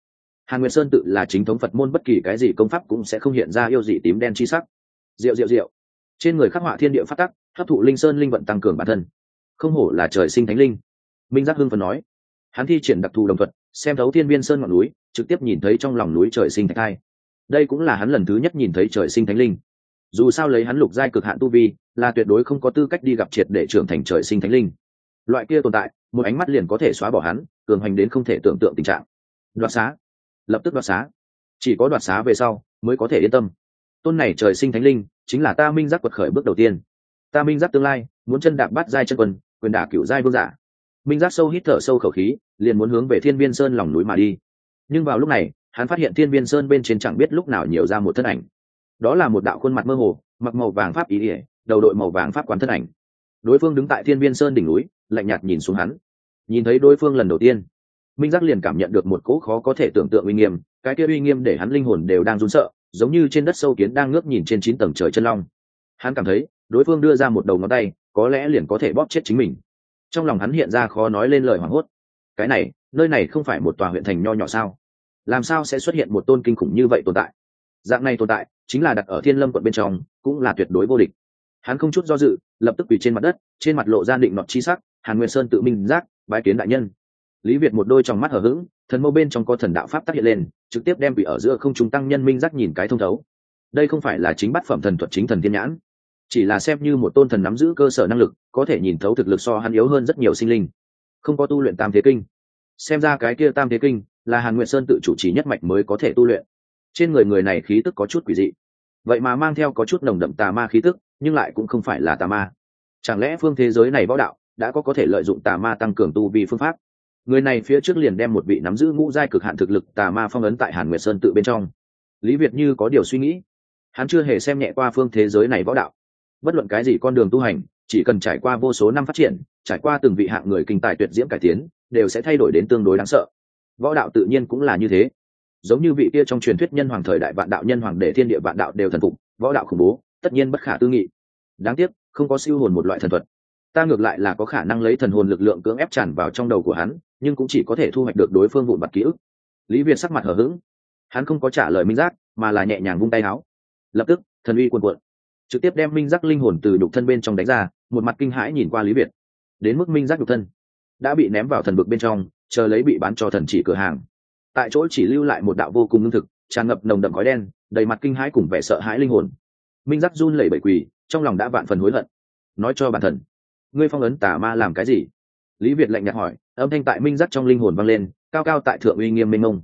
Hàn Nguyệt Sơn tự là chính thống Phật môn, bất kỳ cái gì công pháp cũng sẽ không hiện ra yêu dị tím đen chi sắc. Diệu diệu diệu. Trên người khắc họa thiên địa pháp tắc, hấp thụ linh sơn linh vận tăng cường bản thân. Không hổ là trời sinh thánh linh. Minh Giác hưng phấn nói. Hắn thi triển đặc thù đồng thuật, xem thấu thiên viên sơn ngọn núi, trực tiếp nhìn thấy trong lòng núi trời sinh thạch thai. Đây cũng là hắn lần thứ nhất nhìn thấy trời sinh thánh linh. Dù sao lấy hắn lục giai cực hạn tu vi, là tuyệt đối không có tư cách đi gặp triệt để trưởng thành trời sinh thánh linh. Loại kia tồn tại, một ánh mắt liền có thể xóa bỏ hắn, cường hành đến không thể tưởng tượng tình trạng. Đoạt xá, lập tức đoạt xá. Chỉ có đoạt xá về sau mới có thể yên tâm. Tôn này trời sinh thánh linh chính là ta Minh Giác quật khởi bước đầu tiên. Ta Minh Giác tương lai muốn chân đạp bát giai chân quân, quyền đả cửu giai vương giả. Minh Giác sâu hít thở sâu khẩu khí, liền muốn hướng về Thiên Viên Sơn lòng núi mà đi. Nhưng vào lúc này, hắn phát hiện Thiên Viên Sơn bên trên chẳng biết lúc nào nhiều ra một thân ảnh. Đó là một đạo khuôn mặt mơ hồ, mặc màu vàng pháp ý ỉa, đầu đội màu vàng pháp quán thân ảnh. Đối phương đứng tại Thiên Viên Sơn đỉnh núi, lạnh nhạt nhìn xuống hắn. Nhìn thấy đối phương lần đầu tiên, Minh Giác liền cảm nhận được một cỗ khó có thể tưởng tượng uy nghiêm, cái kia uy nghiêm để hắn linh hồn đều đang run sợ, giống như trên đất sâu kiến đang ngước nhìn trên 9 tầng trời chân long. Hắn cảm thấy, đối phương đưa ra một đầu ngón tay, có lẽ liền có thể bóp chết chính mình. Trong lòng hắn hiện ra khó nói lên lời hoảng hốt. Cái này, nơi này không phải một tòa huyện thành nho nhỏ sao? Làm sao sẽ xuất hiện một tôn kinh khủng như vậy tồn tại? Dạng này tồn tại, chính là đặt ở Thiên Lâm quận bên trong, cũng là tuyệt đối vô địch. Hắn không chút do dự, lập tức quỳ trên mặt đất, trên mặt lộ ra định nọt chi sắc, Hàn Nguyên Sơn tự Minh Giác, bái kiến đại nhân. Lý Việt một đôi trong mắt hở hững, thần mâu bên trong có thần đạo pháp tác hiện lên, trực tiếp đem quỷ ở giữa không trung tăng nhân Minh Giác nhìn cái thông thấu. Đây không phải là chính bát phẩm thần thuật chính thần thiên nhãn, chỉ là xem như một tôn thần nắm giữ cơ sở năng lực, có thể nhìn thấu thực lực so hắn yếu hơn rất nhiều sinh linh. Không có tu luyện Tam Thế Kinh, xem ra cái kia Tam Thế Kinh là Hàn Nguyệt Sơn tự chủ trì nhất mạch mới có thể tu luyện. Trên người người này khí tức có chút quỷ dị, vậy mà mang theo có chút nồng đậm tà ma khí tức, nhưng lại cũng không phải là tà ma. Chẳng lẽ phương thế giới này võ đạo đã có thể lợi dụng tà ma tăng cường tu vi phương pháp? Người này phía trước liền đem một vị nắm giữ ngũ giai cực hạn thực lực tà ma phong ấn tại Hàn Nguyệt Sơn tự bên trong. Lý Việt như có điều suy nghĩ, hắn chưa hề xem nhẹ qua phương thế giới này võ đạo. Bất luận cái gì con đường tu hành, chỉ cần trải qua vô số năm phát triển, trải qua từng vị hạng người kinh tài tuyệt diễm cải tiến, đều sẽ thay đổi đến tương đối đáng sợ. Võ đạo tự nhiên cũng là như thế. Giống như vị kia trong truyền thuyết nhân hoàng thời đại vạn đạo nhân hoàng để thiên địa vạn đạo đều thần phục, võ đạo khủng bố, tất nhiên bất khả tư nghị. Đáng tiếc, không có siêu hồn một loại thần thuật. Ta ngược lại là có khả năng lấy thần hồn lực lượng cưỡng ép tràn vào trong đầu của hắn, nhưng cũng chỉ có thể thu hoạch được đối phương vụn vặt ký ức. Lý Việt sắc mặt hở hững, hắn không có trả lời Minh Giác, mà là nhẹ nhàng vung tay áo. Lập tức, thần uy cuồn cuộn, trực tiếp đem Minh Giác linh hồn từ nhục thân bên trong đánh ra, một mặt kinh hãi nhìn qua Lý Việt. Đến mức Minh Giác nhục thân đã bị ném vào thần vực bên trong, chờ lấy bị bán cho thần chỉ cửa hàng. Tại chỗ chỉ lưu lại một đạo vô cùng ngưng thực, tràn ngập nồng đậm khói đen, đầy mặt kinh hãi cùng vẻ sợ hãi linh hồn. Minh Giác run lẩy bẩy quỳ, trong lòng đã vạn phần hối hận. Nói cho bản thần, ngươi phong ấn tà ma làm cái gì? Lý Việt lạnh nhạt hỏi, âm thanh tại Minh Giác trong linh hồn vang lên, cao cao tại thượng uy nghiêm mênh mông.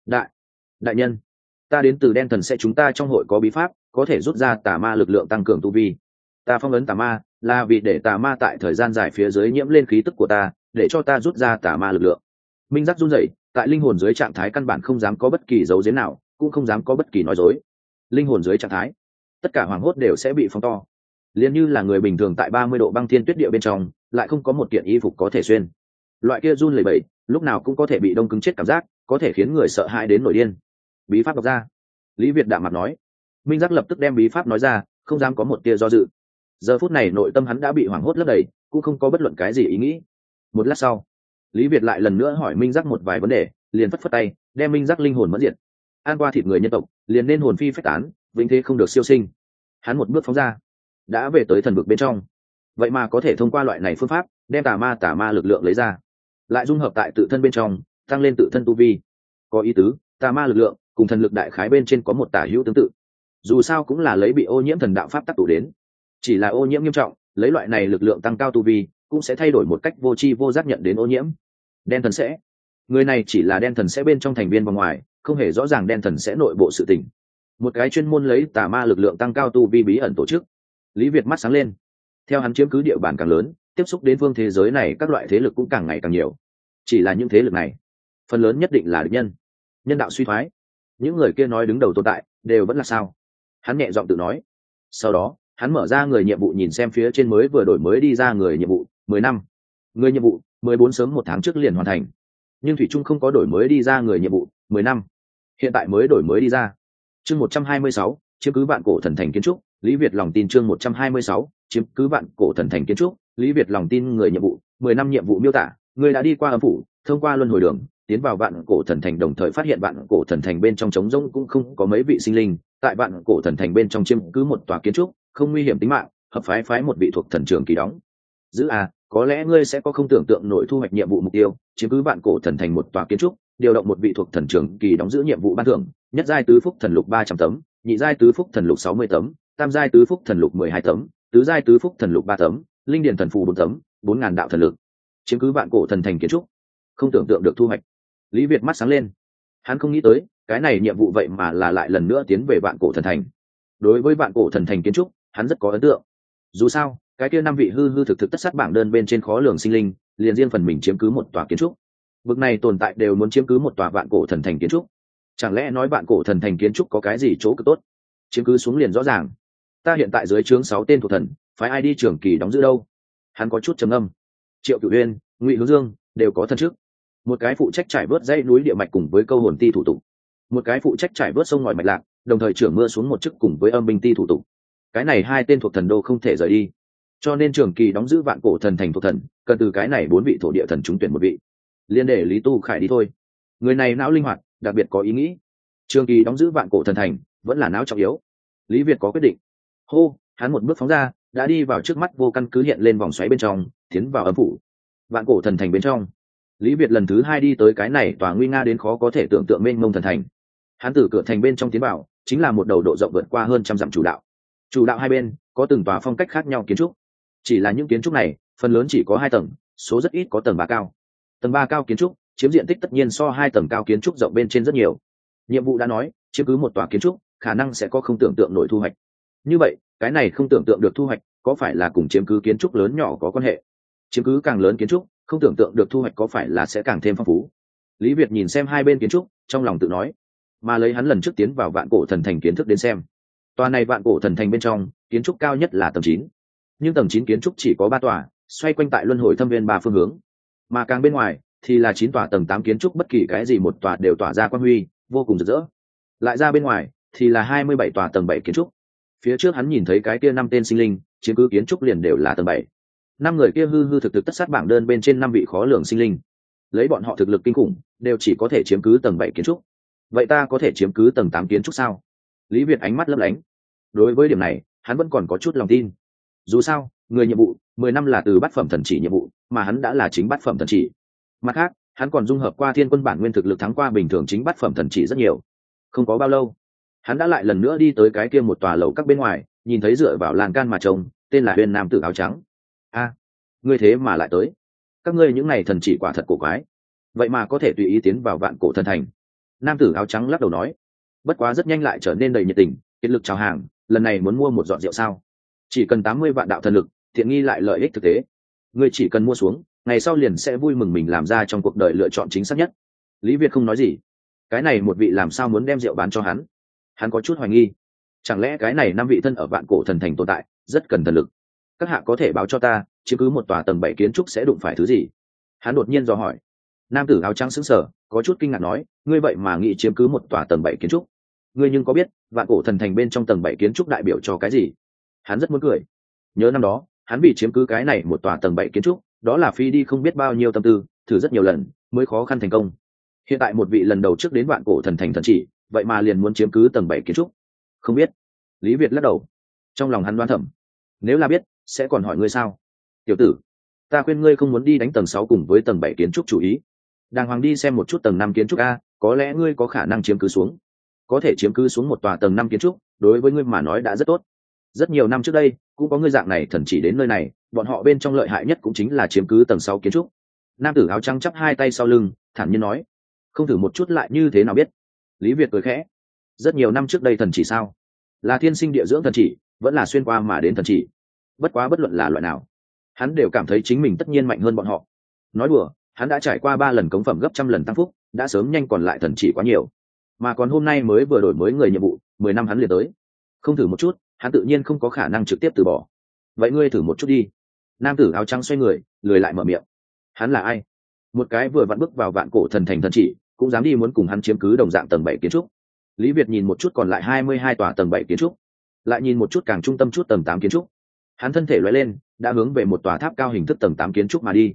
Đại nhân, ta đến từ đen thần sẽ, chúng ta trong hội có bí pháp có thể rút ra tà ma lực lượng tăng cường tu vi. Ta phong ấn tà ma là vì để tà ma tại thời gian dài phía dưới nhiễm lên khí tức của ta, để cho ta rút ra tà ma lực lượng. Minh Giác run rẩy, tại linh hồn dưới trạng thái căn bản không dám có bất kỳ dấu giếm nào, cũng không dám có bất kỳ nói dối. Linh hồn dưới trạng thái, tất cả hoảng hốt đều sẽ bị phóng to, liền như là người bình thường tại 30 độ băng thiên tuyết địa bên trong, lại không có một kiện y phục có thể xuyên. Loại kia run lẩy bẩy, lúc nào cũng có thể bị đông cứng chết cảm giác, có thể khiến người sợ hãi đến nổi điên. Bí pháp đọc ra. Lý Việt đạm mặt nói. Minh Giác lập tức đem bí pháp nói ra, không dám có một tia do dự. Giờ phút này nội tâm hắn đã bị hoảng hốt lấp đầy, cũng không có bất luận cái gì ý nghĩ. Một lát sau, Lý Việt lại lần nữa hỏi Minh Giác một vài vấn đề, liền phất phất tay, đem Minh Giác linh hồn mẫn diệt. Ăn qua thịt người nhân tộc, liền nên hồn phi phách tán, vĩnh thế không được siêu sinh. Hắn một bước phóng ra, đã về tới thần vực bên trong. Vậy mà có thể thông qua loại này phương pháp, đem tà ma lực lượng lấy ra, lại dung hợp tại tự thân bên trong, tăng lên tự thân tu vi. Có ý tứ, tà ma lực lượng cùng thần lực đại khái bên trên có một tả hữu tương tự. Dù sao cũng là lấy bị ô nhiễm thần đạo pháp tác tụ đến, chỉ là ô nhiễm nghiêm trọng, lấy loại này lực lượng tăng cao tu vi, cũng sẽ thay đổi một cách vô tri vô giác nhận đến ô nhiễm. Đen thần sẽ, người này chỉ là đen thần sẽ bên trong thành viên vòng ngoài, không hề rõ ràng đen thần sẽ nội bộ sự tình. Một cái chuyên môn lấy tà ma lực lượng tăng cao tu vi bí ẩn tổ chức. Lý Việt mắt sáng lên. Theo hắn chiếm cứ địa bàn càng lớn, tiếp xúc đến phương thế giới này các loại thế lực cũng càng ngày càng nhiều. Chỉ là những thế lực này, phần lớn nhất định là địch nhân. Nhân đạo suy thoái, những người kia nói đứng đầu tồn tại đều vẫn là sao? Hắn nhẹ giọng tự nói. Sau đó, hắn mở ra người nhiệm vụ, nhìn xem phía trên mới vừa đổi mới đi ra người nhiệm vụ 10 năm. Người nhiệm vụ 14 sớm 1 tháng trước liền hoàn thành, nhưng thủy trung không có đổi mới đi ra người nhiệm vụ 10 năm. Hiện tại mới đổi mới đi ra. Chương 126, chiếm cứ vạn cổ thần thành kiến trúc. Lý Việt lòng tin. Chương 126, chiếm cứ vạn cổ thần thành kiến trúc. Lý Việt lòng tin. Người nhiệm vụ 10 năm nhiệm vụ miêu tả: người đã đi qua âm phủ, thông qua luân hồi đường, tiến vào vạn cổ thần thành, đồng thời phát hiện vạn cổ thần thành bên trong trống rỗng cũng không có mấy vị sinh linh, tại vạn cổ thần thành bên trong chiếm cứ một tòa kiến trúc, không nguy hiểm tính mạng, hợp phái một vị thuộc thần trường kỳ đóng giữ. Có lẽ ngươi sẽ có không tưởng tượng nổi thu hoạch nhiệm vụ mục tiêu, chiếm cứ vạn cổ thần thành một tòa kiến trúc, điều động một vị thuộc thần trường kỳ đóng giữ nhiệm vụ ban thưởng: nhất giai tứ phúc thần lục 300 tấm, nhị giai tứ phúc thần lục 60 tấm, tam giai tứ phúc thần lục 12 tấm, tứ giai tứ phúc thần lục 3 tấm, linh điển thần phù 4 tấm, 4000 đạo thần lực. Chiếm cứ vạn cổ thần thành kiến trúc, không tưởng tượng được thu hoạch. Lý Việt mắt sáng lên, hắn không nghĩ tới cái này nhiệm vụ vậy mà là lại lần nữa tiến về vạn cổ thần thành. Đối với vạn cổ thần thành kiến trúc, hắn rất có ấn tượng. Dù sao, cái kia 5 vị hư thực tất sát bảng đơn bên trên khó lường sinh linh, liền riêng phần mình chiếm cứ một tòa kiến trúc. Vực này tồn tại đều muốn chiếm cứ một tòa vạn cổ thần thành kiến trúc. Chẳng lẽ nói vạn cổ thần thành kiến trúc có cái gì chỗ cực tốt? Chiếm cứ xuống liền rõ ràng. Ta hiện tại dưới trướng 6 tên thuộc thần, phái ai đi trưởng kỳ đóng giữ đâu? Hắn có chút trầm ngâm. Triệu Cửu Uyên, Ngụy Hướng Dương đều có thân trước. Một cái phụ trách trải vớt dãy núi địa mạch cùng với câu hồn ti thủ tục, một cái phụ trách trải vớt sông ngòi mạch lạc, đồng thời trưởng mưa xuống một chức cùng với âm binh ti thủ tục. Cái này 2 tên thuộc thần đô không thể rời đi, cho nên trường kỳ đóng giữ vạn cổ thần thành thuộc thần cần từ cái này 4 vị thổ địa thần trúng tuyển một vị. Liên để Lý Tu Khải đi thôi, người này não linh hoạt, đặc biệt có ý nghĩ. Trường kỳ đóng giữ vạn cổ thần thành vẫn là não trọng yếu. Lý Việt có quyết định. Hô, hắn một bước phóng ra, đã đi vào trước mắt vô căn cứ hiện lên vòng xoáy bên trong, tiến vào âm phủ vạn cổ thần thành bên trong. Lý Việt lần thứ 2 đi tới cái này tòa nguy nga đến khó có thể tưởng tượng mênh mông thần thành. Hắn từ cửa thành bên trong tiến vào, chính là một đầu độ rộng vượt qua hơn 100 dặm chủ đạo. Chủ đạo hai bên có từng tòa phong cách khác nhau kiến trúc, chỉ là những kiến trúc này phần lớn chỉ có 2 tầng, số rất ít có tầng 3 cao. Tầng 3 cao kiến trúc chiếm diện tích tất nhiên so 2 tầng cao kiến trúc rộng bên trên rất nhiều. Nhiệm vụ đã nói, chiếm cứ một tòa kiến trúc khả năng sẽ có không tưởng tượng nổi thu hoạch. Như vậy, cái này không tưởng tượng được thu hoạch có phải là cùng chiếm cứ kiến trúc lớn nhỏ có quan hệ? Chiếm cứ càng lớn kiến trúc, không tưởng tượng được thu hoạch có phải là sẽ càng thêm phong phú? Lý Việt nhìn xem hai bên kiến trúc, trong lòng tự nói. Mà lấy hắn lần trước tiến vào vạn cổ thần thành kiến thức đến xem, tòa này vạn cổ thần thành bên trong kiến trúc cao nhất là tầng 9, nhưng tầng 9 kiến trúc chỉ có 3 tòa, xoay quanh tại luân hồi thâm viên 3 phương hướng, mà càng bên ngoài thì là 9 tòa tầng 8 kiến trúc, bất kỳ cái gì một tòa đều tỏa ra quang huy vô cùng rực rỡ. Lại ra bên ngoài thì là 27 tòa tầng 7 kiến trúc. Phía trước hắn nhìn thấy cái kia 5 tên sinh linh chiếm cứ kiến trúc liền đều là tầng 7. 5 người kia hư thực tất sát bảng đơn bên trên 5 vị khó lường sinh linh, lấy bọn họ thực lực kinh khủng đều chỉ có thể chiếm cứ tầng 7 kiến trúc. Vậy ta có thể chiếm cứ tầng 8 kiến trúc sao? Lý Việt ánh mắt lấp lánh. Đối với điểm này hắn vẫn còn có chút lòng tin. Dù sao người nhiệm vụ 10 năm là từ bát phẩm thần chỉ nhiệm vụ, mà hắn đã là chính bát phẩm thần chỉ. Mặt khác hắn còn dung hợp qua thiên quân bản nguyên thực lực thắng qua bình thường chính bát phẩm thần chỉ rất nhiều. Không có bao lâu hắn đã lại lần nữa đi tới cái kia một tòa lầu các bên ngoài, nhìn thấy dựa vào lan can mà trông tên là Huyền nam tử áo trắng. Ngươi thế mà lại tới? Các ngươi những này thần chỉ quả thật cổ quái, vậy mà có thể tùy ý tiến vào vạn cổ thần thành. Nam tử áo trắng lắc đầu nói. Bất quá rất nhanh lại trở nên đầy nhiệt tình, kiệt lực chào hàng, lần này muốn mua một giọt rượu sao? Chỉ cần 80 vạn đạo thần lực, thiện nghi lại lợi ích thực tế. Ngươi chỉ cần mua xuống, ngày sau liền sẽ vui mừng mình làm ra trong cuộc đời lựa chọn chính xác nhất. Lý Việt không nói gì. Cái này một vị làm sao muốn đem rượu bán cho hắn? Hắn có chút hoài nghi. Chẳng lẽ cái này 5 vị thân ở vạn cổ thần thành tồn tại rất cần thần lực? Các hạ có thể báo cho ta, chứ cứ một tòa tầng 7 kiến trúc sẽ đụng phải thứ gì? Hắn đột nhiên dò hỏi. Nam tử áo trắng sững sờ, có chút kinh ngạc nói, ngươi vậy mà nghĩ chiếm cứ một tòa tầng 7 kiến trúc? Ngươi nhưng có biết vạn cổ thần thành bên trong tầng 7 kiến trúc đại biểu cho cái gì? Hắn rất muốn cười. Nhớ năm đó hắn vì chiếm cứ cái này một tòa tầng 7 kiến trúc, đó là phi đi không biết bao nhiêu tâm tư, thử rất nhiều lần mới khó khăn thành công. Hiện tại một vị lần đầu trước đến vạn cổ thần thành thần chỉ, vậy mà liền muốn chiếm cứ tầng 7 kiến trúc. Không biết. Lý Việt lắc đầu. Trong lòng hắn đoán thầm, nếu là biết sẽ còn hỏi ngươi sao? Tiểu tử, ta khuyên ngươi không muốn đi đánh tầng 6 cùng với tầng 7 kiến trúc chủ ý. Đàng hoàng đi xem một chút tầng 5 kiến trúc a, có lẽ ngươi có khả năng chiếm cứ xuống. Có thể chiếm cứ xuống một tòa tầng 5 kiến trúc, đối với ngươi mà nói đã rất tốt. Rất nhiều năm trước đây cũng có ngươi dạng này thần chỉ đến nơi này, bọn họ bên trong lợi hại nhất cũng chính là chiếm cứ tầng 6 kiến trúc. Nam tử áo trắng chắp hai tay sau lưng, thản nhiên nói. Không thử một chút lại như thế nào biết? Lý Việt cười khẽ. Rất nhiều năm trước đây thần chỉ sao? Là thiên sinh địa dưỡng thần chỉ, vẫn là xuyên qua mà đến thần chỉ. Bất quá bất luận là loại nào, hắn đều cảm thấy chính mình tất nhiên mạnh hơn bọn họ. Nói đùa, hắn đã trải qua 3 lần cống phẩm gấp trăm lần tăng phúc, đã sớm nhanh còn lại thần chỉ quá nhiều. Mà còn hôm nay mới vừa đổi mới người nhiệm vụ, 10 năm hắn liền tới. Không thử một chút, hắn tự nhiên không có khả năng trực tiếp từ bỏ. Vậy ngươi thử một chút đi. Nam tử áo trắng xoay người, lười lại mở miệng. Hắn là ai? Một cái vừa vặn bước vào vạn cổ thần thành thần chỉ, cũng dám đi muốn cùng hắn chiếm cứ đồng dạng tầng 7 kiến trúc. Lý Việt nhìn một chút còn lại 22 tòa tầng 7 kiến trúc, lại nhìn một chút càng trung tâm chút tầng 8 kiến trúc. Hắn thân thể lóe lên, đã hướng về một tòa tháp cao hình thức tầng 8 kiến trúc mà đi.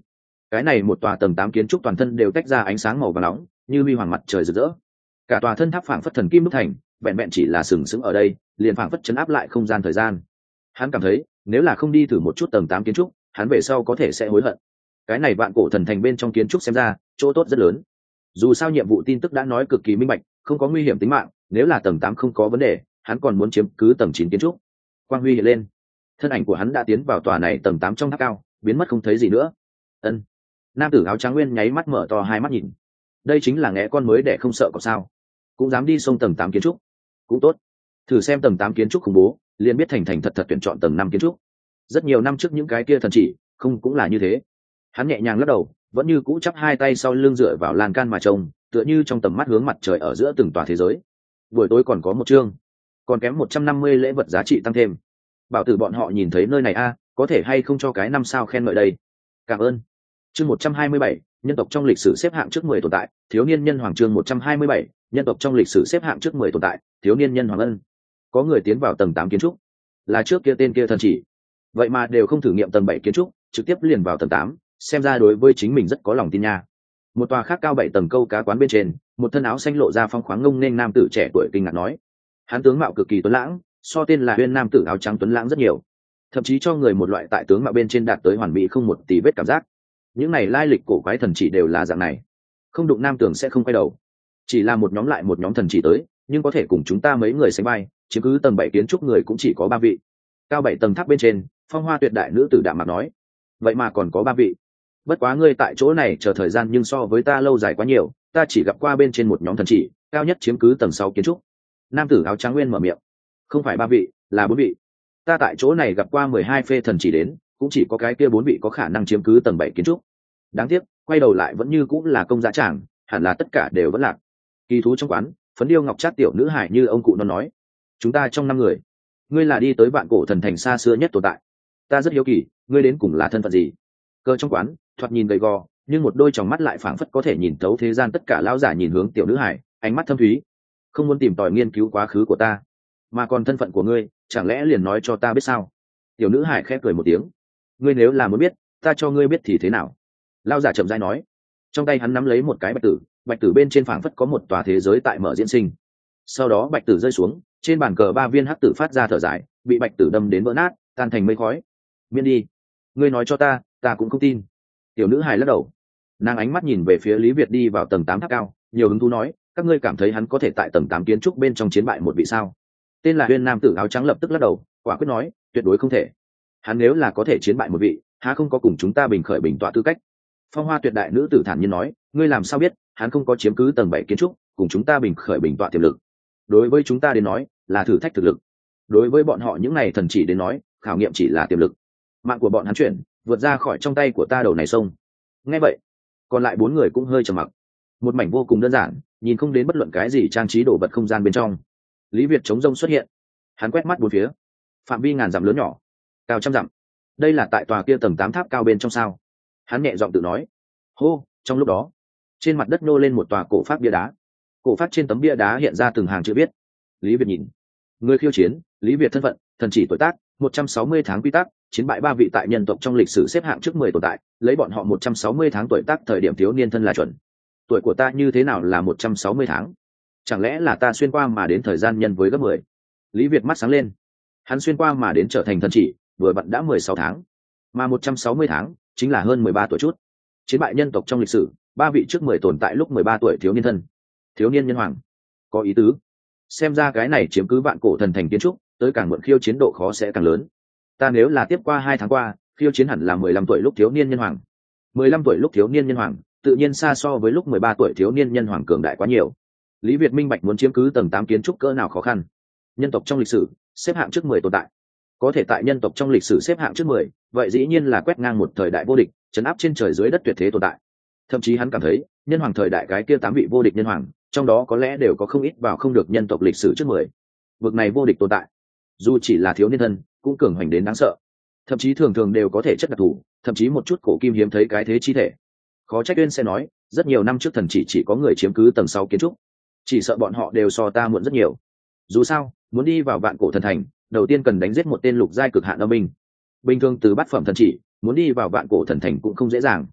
Cái này một tòa tầng 8 kiến trúc toàn thân đều tách ra ánh sáng màu vàng nóng, như huy hoàng mặt trời rực rỡ. Cả tòa thân tháp phảng phất thần kim đúc thành, vẹn vẹn chỉ là sừng sững ở đây, liền phảng phất chấn áp lại không gian thời gian. Hắn cảm thấy, nếu là không đi thử một chút tầng 8 kiến trúc, hắn về sau có thể sẽ hối hận. Cái này vạn cổ thần thành bên trong kiến trúc xem ra, chỗ tốt rất lớn. Dù sao nhiệm vụ tin tức đã nói cực kỳ minh bạch, không có nguy hiểm tính mạng, nếu là tầng 8 không có vấn đề, hắn còn muốn chiếm cứ tầng 9 kiến trúc. Quang huy hiện lên, thân ảnh của hắn đã tiến vào tòa này tầng 8 trong tháp cao, biến mất không thấy gì nữa. Ân. Nam tử áo trắng nguyên nháy mắt mở to hai mắt nhìn. Đây chính là ngẽ con mới để không sợ có sao? Cũng dám đi sông tầng 8 kiến trúc. Cũng tốt. Thử xem tầng 8 kiến trúc khủng bố, liền biết thành thành thật thật tuyển chọn tầng 5 kiến trúc. Rất nhiều năm trước những cái kia thần chỉ, không cũng là như thế. Hắn nhẹ nhàng lắc đầu, vẫn như cũ chắp hai tay sau lưng dựa vào lan can mà trông, tựa như trong tầm mắt hướng mặt trời ở giữa từng tòa thế giới. Buổi tối còn có một chương, còn kém 150 lễ vật giá trị tăng thêm. Bảo tử bọn họ nhìn thấy nơi này a, có thể hay không cho cái 5 sao khen ngợi đây. Cảm ơn. Chương 127, nhân tộc trong lịch sử xếp hạng trước 10 tồn tại, thiếu niên nhân hoàng. Chương 127, nhân tộc trong lịch sử xếp hạng trước 10 tồn tại, thiếu niên nhân hoàng ân. Có người tiến vào tầng 8 kiến trúc, là trước kia tên kia thần chỉ. Vậy mà đều không thử nghiệm tầng 7 kiến trúc, trực tiếp liền vào tầng 8, xem ra đối với chính mình rất có lòng tin nha. Một tòa khác cao 7 tầng câu cá quán bên trên, một thân áo xanh lộ ra phong khoáng ngông nên nam tử trẻ tuổi kinh ngạc nói: hắn tướng mạo cực kỳ tuấn lãng, so tên là Huyên nam tử áo trắng tuấn lãng rất nhiều, thậm chí cho người một loại tại tướng mạo bên trên đạt tới hoàn mỹ không một tì vết cảm giác. Những này lai lịch cổ quái thần chỉ đều là dạng này, không đụng nam tưởng sẽ không quay đầu. Chỉ là một nhóm lại một nhóm thần chỉ tới, nhưng có thể cùng chúng ta mấy người sánh vai, chứ cứ tầng 7 kiến trúc người cũng chỉ có 3 vị. Cao 7 tầng tháp bên trên, phong hoa tuyệt đại nữ tử đạm mặt nói: vậy mà còn có 3 vị. Bất quá ngươi tại chỗ này chờ thời gian nhưng so với ta lâu dài quá nhiều, ta chỉ gặp qua bên trên một nhóm thần chỉ, cao nhất chiếm cứ tầng 6 kiến trúc. Nam tử áo trắng nguyên mở miệng: không phải 3 vị, là 4 vị. Ta tại chỗ này gặp qua 12 phê thần chỉ đến, cũng chỉ có cái kia 4 vị có khả năng chiếm cứ tầng 7 kiến trúc. Đáng tiếc, quay đầu lại vẫn như cũng là công giá tràng, hẳn là tất cả đều vẫn lạc. Kỳ thú trong quán, phấn điêu ngọc trác tiểu nữ hải như ông cụ nó nói: chúng ta trong 5 người, ngươi là đi tới vạn cổ thần thành xa xưa nhất tồn tại. Ta rất hiếu kỳ, ngươi đến cùng là thân phận gì? Cơ trong quán, thoạt nhìn gầy gò, nhưng một đôi tròng mắt lại phảng phất có thể nhìn thấu thế gian tất cả lão giả nhìn hướng tiểu nữ hải, ánh mắt thâm thúy. Không muốn tìm tòi nghiên cứu quá khứ của ta, mà còn thân phận của ngươi, chẳng lẽ liền nói cho ta biết sao? Tiểu nữ hải khẽ cười một tiếng: ngươi nếu là muốn biết, ta cho ngươi biết thì thế nào? Lão giả chậm rãi nói. Trong tay hắn nắm lấy một cái bạch tử bên trên phảng phất có một tòa thế giới tại mở diễn sinh. Sau đó bạch tử rơi xuống, trên bàn cờ 3 viên hắc tử phát ra thở dài, bị bạch tử đâm đến vỡ nát, tan thành mây khói. Miễn đi, ngươi nói cho ta cũng không tin. Tiểu nữ hài lắc đầu, nàng ánh mắt nhìn về phía Lý Việt đi vào tầng 8 tháp cao, nhiều hứng thú nói: các ngươi cảm thấy hắn có thể tại tầng 8 kiến trúc bên trong chiến bại một vị sao? Tên là Huyên nam tử áo trắng lập tức lắc đầu, quả quyết nói: tuyệt đối không thể. Hắn nếu là có thể chiến bại một vị, há không có cùng chúng ta bình khởi bình tọa tư cách? Phong hoa tuyệt đại nữ tử thản nhiên nói: ngươi làm sao biết hắn không có chiếm cứ tầng 7 kiến trúc, cùng chúng ta bình khởi bình tọa tiềm lực? Đối với chúng ta đến nói là thử thách thực lực, đối với bọn họ những này thần chỉ đến nói, khảo nghiệm chỉ là tiềm lực. Mạng của bọn hắn chuyển vượt ra khỏi trong tay của ta đầu này sông. Nghe vậy, còn lại 4 người cũng hơi trầm mặc. Một mảnh vô cùng đơn giản, nhìn không đến bất luận cái gì trang trí đồ vật không gian bên trong. Lý Việt chống rông xuất hiện, hắn quét mắt bốn phía, phạm vi ngàn dặm lớn nhỏ, cao trăm dặm. Đây là tại tòa kia tầng 8 tháp cao bên trong sao? Hắn nhẹ giọng tự nói. Hô, trong lúc đó, trên mặt đất nô lên một tòa cổ pháp bia đá. Cổ pháp trên tấm bia đá hiện ra từng hàng chữ viết. Lý Việt nhìn, người khiêu chiến, Lý Việt thân phận, thần chỉ tuổi tác, 160 tháng quy tắc, chiến bại 3 vị tại nhân tộc trong lịch sử xếp hạng trước 10 tồn tại, lấy bọn họ 160 tháng tuổi tác thời điểm thiếu niên thân là chuẩn. Tuổi của ta như thế nào là 160 tháng? Chẳng lẽ là ta xuyên qua mà đến thời gian nhân với gấp 10? Lý Việt mắt sáng lên. Hắn xuyên qua mà đến trở thành thần chỉ, vừa vặn đã 16 tháng, mà 160 tháng chính là hơn 13 tuổi chút. Chiến bại nhân tộc trong lịch sử, 3 vị trước 10 tồn tại lúc 13 tuổi thiếu niên thân. Thiếu niên nhân hoàng. Có ý tứ. Xem ra cái này chiếm cứ vạn cổ thần thành kiến trúc, tới càng muộn khiêu chiến độ khó sẽ càng lớn. Ta nếu là tiếp qua 2 tháng qua, khiêu chiến hẳn là 15 tuổi lúc thiếu niên nhân hoàng. 15 tuổi lúc thiếu niên nhân hoàng, tự nhiên xa so với lúc 13 tuổi thiếu niên nhân hoàng cường đại quá nhiều. Lý Việt minh bạch muốn chiếm cứ tầng 8 kiến trúc cỡ nào khó khăn. Nhân tộc trong lịch sử, xếp hạng trước 10 tồn tại. Có thể tại nhân tộc trong lịch sử xếp hạng trước 10, vậy dĩ nhiên là quét ngang một thời đại vô địch, trấn áp trên trời dưới đất tuyệt thế tồn tại. Thậm chí hắn cảm thấy, nhân hoàng thời đại cái kia 8 vị vô địch nhân hoàng, trong đó có lẽ đều có không ít vào không được nhân tộc lịch sử trước 10. Vực này vô địch tồn tại, dù chỉ là thiếu niên thân, cũng cường hoành đến đáng sợ. Thậm chí thường thường đều có thể chất đặc thù, thậm chí một chút cổ kim hiếm thấy cái thế chi thể. Khó trách Uyên sẽ nói, rất nhiều năm trước thần chỉ có người chiếm cứ tầng 6 kiến trúc. Chỉ sợ bọn họ đều so ta muộn rất nhiều. Dù sao, muốn đi vào vạn cổ thần thành, đầu tiên cần đánh giết một tên lục giai cực hạn âm binh. Bình thường từ bát phẩm thần chỉ, muốn đi vào vạn cổ thần thành cũng không dễ dàng.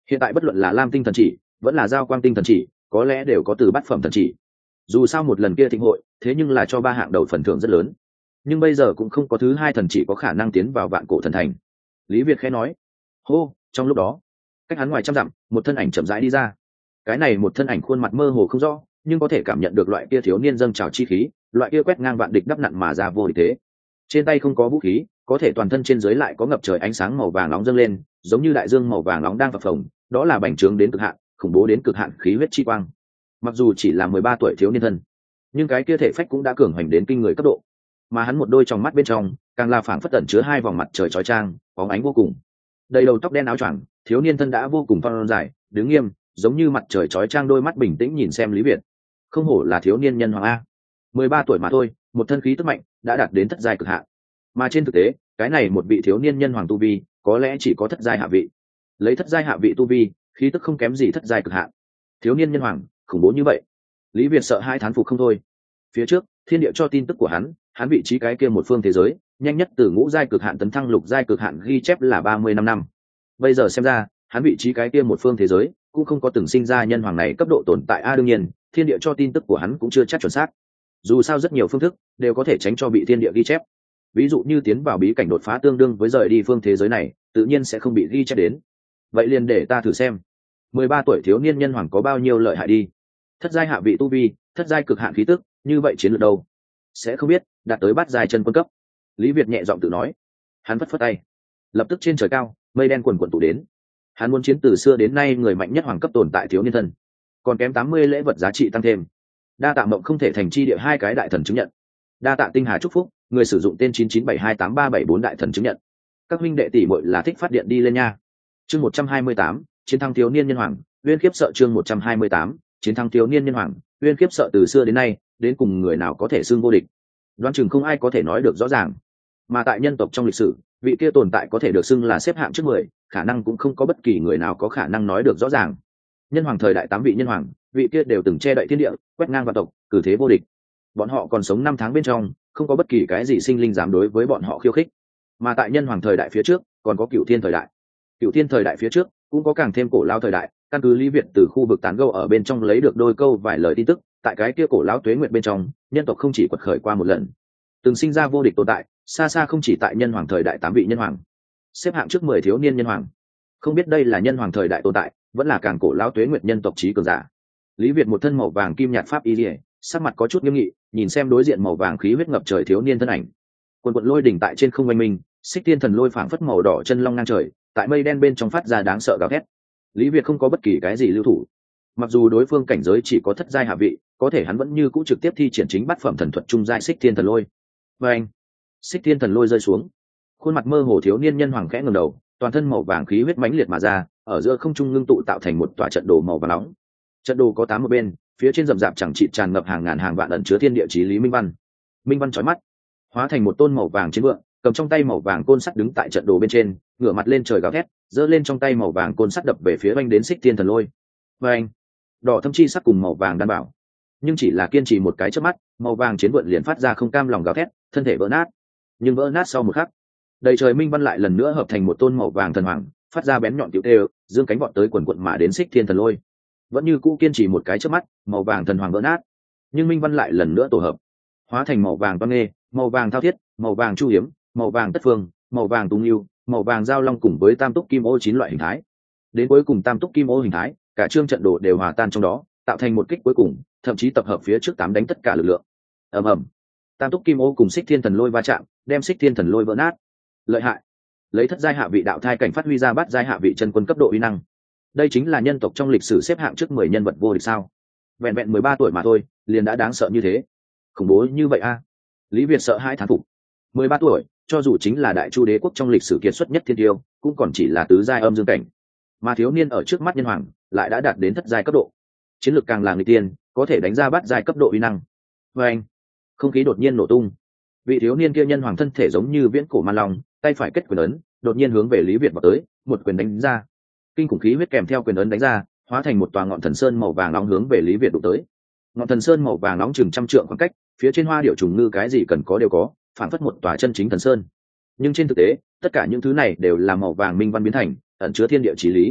Hiện tại bất luận là lam tinh thần chỉ vẫn là giao quang tinh thần chỉ có lẽ đều có từ bát phẩm thần chỉ. Dù sao một lần kia thịnh hội thế nhưng là cho 3 hạng đầu phần thưởng rất lớn, nhưng bây giờ cũng không có thứ 2 thần chỉ có khả năng tiến vào vạn cổ thần thành. Lý Việt khẽ nói. Hô, trong lúc đó cách hắn ngoài trăm dặm một thân ảnh chậm rãi đi ra. Cái này một thân ảnh khuôn mặt mơ hồ không rõ, nhưng có thể cảm nhận được loại kia thiếu niên dâng trào chi khí, loại kia quét ngang vạn địch đắp nặn mà ra vô địch thế. Trên tay không có vũ khí, có thể toàn thân trên dưới lại có ngập trời ánh sáng màu vàng nóng dâng lên, giống như đại dương màu vàng nóng đang phập phồng, đó là bành trướng đến cực hạn, khủng bố đến cực hạn khí huyết chi quang. Mặc dù chỉ là 13 tuổi thiếu niên thân, nhưng cái kia thể phách cũng đã cường hoành đến kinh người cấp độ. Mà hắn một đôi trong mắt bên trong, càng là phảng phất ẩn chứa 2 vòng mặt trời chói chang, bóng ánh vô cùng. Đầy đầu tóc đen áo choàng, thiếu niên thân đã vô cùng thon dài, đứng nghiêm, giống như mặt trời chói chang, đôi mắt bình tĩnh nhìn xem Lý Việt. Không hổ là thiếu niên nhân hoàng a. 13 tuổi mà thôi, một thân khí tức mạnh, đã đạt đến thất giai cực hạn. Mà trên thực tế, cái này một vị thiếu niên nhân hoàng tu vi, có lẽ chỉ có thất giai hạ vị. Lấy thất giai hạ vị tu vi, khí tức không kém gì thất giai cực hạn. Thiếu niên nhân hoàng, khủng bố như vậy. Lý Việt sợ hai thán phục không thôi. Phía trước, thiên địa cho tin tức của hắn vị trí cái kia một phương thế giới, nhanh nhất từ ngũ giai cực hạn tấn thăng lục giai cực hạn ghi chép là 35 năm. Bây giờ xem ra, hắn vị trí cái kia một phương thế giới, cũng không có từng sinh ra nhân hoàng này cấp độ tồn tại đương nhiên, thiên địa cho tin tức của hắn cũng chưa chắc chuẩn xác. Dù sao rất nhiều phương thức đều có thể tránh cho bị thiên địa ghi chép. Ví dụ như tiến vào bí cảnh đột phá tương đương với rời đi phương thế giới này, tự nhiên sẽ không bị ghi chép đến. Vậy liền để ta thử xem, 13 tuổi thiếu niên nhân hoàng có bao nhiêu lợi hại đi. Thất giai hạ vị tu vi, thất giai cực hạn khí tức, như vậy chiến lược đâu? Sẽ không biết, đạt tới bát giai chân quân cấp. Lý Việt nhẹ giọng tự nói. Hắn phất phất tay, lập tức trên trời cao, mây đen quần quần tụ đến. Hắn muốn chiến từ xưa đến nay người mạnh nhất hoàng cấp tồn tại thiếu niên thân, còn kém 80 lễ vật giá trị tăng thêm. Đa tạ mộng không thể thành chi địa 2 cái đại thần chứng nhận. Đa tạ tinh hà chúc phúc, người sử dụng tên 9972834 đại thần chứng nhận. Các huynh đệ tỷ muội là thích phát điện đi lên nha. Chương 128, chiến thắng thiếu niên nhân hoàng, uyên khiếp sợ. Chương 128, chiến thắng thiếu niên nhân hoàng, uyên khiếp sợ. Từ xưa đến nay, đến cùng người nào có thể xưng vô địch, đoán chừng không ai có thể nói được rõ ràng. Mà tại nhân tộc trong lịch sử, vị kia tồn tại có thể được xưng là xếp hạng trước 10, khả năng cũng không có bất kỳ người nào có khả năng nói được rõ ràng. Nhân hoàng thời đại 8 vị nhân hoàng, vị kia đều từng che đậy thiên địa, quét ngang vạn tộc, cử thế vô địch. Bọn họ còn sống 5 tháng bên trong, không có bất kỳ cái gì sinh linh dám đối với bọn họ khiêu khích. Mà tại nhân hoàng thời đại phía trước, còn có cửu thiên thời đại. Cửu thiên thời đại phía trước, cũng có càng thêm cổ lao thời đại. Căn cứ Lý Việt từ khu vực tán gẫu ở bên trong lấy được đôi câu vài lời tin tức, tại cái kia cổ lão tuế nguyệt bên trong, nhân tộc không chỉ quật khởi qua một lần, từng sinh ra vô địch tồn tại, xa xa không chỉ tại nhân hoàng thời đại 8 vị nhân hoàng, xếp hạng trước 10 thiếu niên nhân hoàng. Không biết đây là nhân hoàng thời đại tồn tại, vẫn là càng cổ lão tuế nguyệt nhân tộc trí cường giả. Lý Việt một thân màu vàng kim nhạt pháp y liễu, sắc mặt có chút nghiêm nghị, nhìn xem đối diện màu vàng khí huyết ngập trời thiếu niên thân ảnh. Quần quần lôi đỉnh tại trên không oanh minh, xích tiên thần lôi phảng phất màu đỏ chân long ngang trời, tại mây đen bên trong phát ra đáng sợ gào thét. Lý Việt không có bất kỳ cái gì lưu thủ. Mặc dù đối phương cảnh giới chỉ có thất giai hạ vị, có thể hắn vẫn như cũ trực tiếp thi triển chính bát phẩm thần thuật trung giai xích thiên thần lôi. Và anh, xích thiên thần lôi rơi xuống, khuôn mặt mơ hồ thiếu niên nhân hoàng khẽ ngẩng đầu, toàn thân màu vàng khí huyết mãnh liệt mà ra, ở giữa không trung ngưng tụ tạo thành một tòa trận đồ màu vàng nóng. Trận đồ có 8 một bên, phía trên rậm rạp chẳng chịt tràn ngập hàng ngàn hàng vạn ẩn chứa thiên địa chí lý minh văn. Minh văn chói mắt, hóa thành một tôn màu vàng chiến vượng, cầm trong tay màu vàng côn sắt đứng tại trận đồ bên trên, ngửa mặt lên trời gào thét, giơ lên trong tay màu vàng côn sắt đập về phía oanh đến xích thiên thần lôi. Và anh, đỏ thâm chi sắc cùng màu vàng đan bảo, nhưng chỉ là kiên trì một cái chớp mắt, màu vàng chiến vượng liền phát ra không cam lòng gào thét, thân thể vỡ nát. Nhưng vỡ nát sau một khắc, đầy trời minh văn lại lần nữa hợp thành một tôn màu vàng thần hoàng, phát ra bén nhọn tiểu tê, dương cánh vọt tới quần quận mà đến xích thiên thần lôi. Vẫn như cũ kiên trì một cái chớp mắt, màu vàng thần hoàng vỡ nát, nhưng minh văn lại lần nữa tổ hợp, hóa thành màu vàng toan nghê, màu vàng thao thiết, màu vàng chu hiếm, màu vàng tất phương, màu vàng tung yêu, màu vàng giao long cùng với tam túc kim ô 9 loại hình thái. Đến cuối cùng tam túc kim ô hình thái, cả chương trận đồ đều hòa tan trong đó, tạo thành một kích cuối cùng, thậm chí tập hợp phía trước 8 đánh tất cả lực lượng. Ầm ầm, tam túc kim ô cùng xích thiên thần lôi va chạm, đem xích thiên thần lôi vỡ nát. Lợi hại, lấy thất giai hạ vị đạo thai cảnh phát huy ra bát giai hạ vị chân quân cấp độ uy năng. Đây chính là nhân tộc trong lịch sử xếp hạng trước 10 nhân vật vô địch sao? Vẹn vẹn 13 tuổi mà thôi, liền đã đáng sợ như thế, khủng bố như vậy a. Lý Việt sợ hãi thán phục. 13 tuổi, cho dù chính là đại chu đế quốc trong lịch sử kiệt xuất nhất thiên tiêu, cũng còn chỉ là tứ giai âm dương cảnh, mà thiếu niên ở trước mắt nhân hoàng lại đã đạt đến thất giai cấp độ, chiến lược càng là người tiên, có thể đánh ra bát giai cấp độ uy năng. Và anh, không khí đột nhiên nổ tung, vị thiếu niên kia nhân hoàng thân thể giống như viễn cổ man long, tay phải kết quyền ấn, đột nhiên hướng về Lý Việt vào tới, một quyền đánh ra. Kinh khủng khí huyết kèm theo quyền ấn đánh ra, hóa thành một tòa ngọn thần sơn màu vàng nóng hướng về Lý Việt đụng tới. Ngọn thần sơn màu vàng nóng chừng 100 trượng khoảng cách, phía trên hoa điệu trùng ngư cái gì cần có đều có, phản phất một tòa chân chính thần sơn. Nhưng trên thực tế, tất cả những thứ này đều là màu vàng minh văn biến thành, ẩn chứa thiên địa chí lý.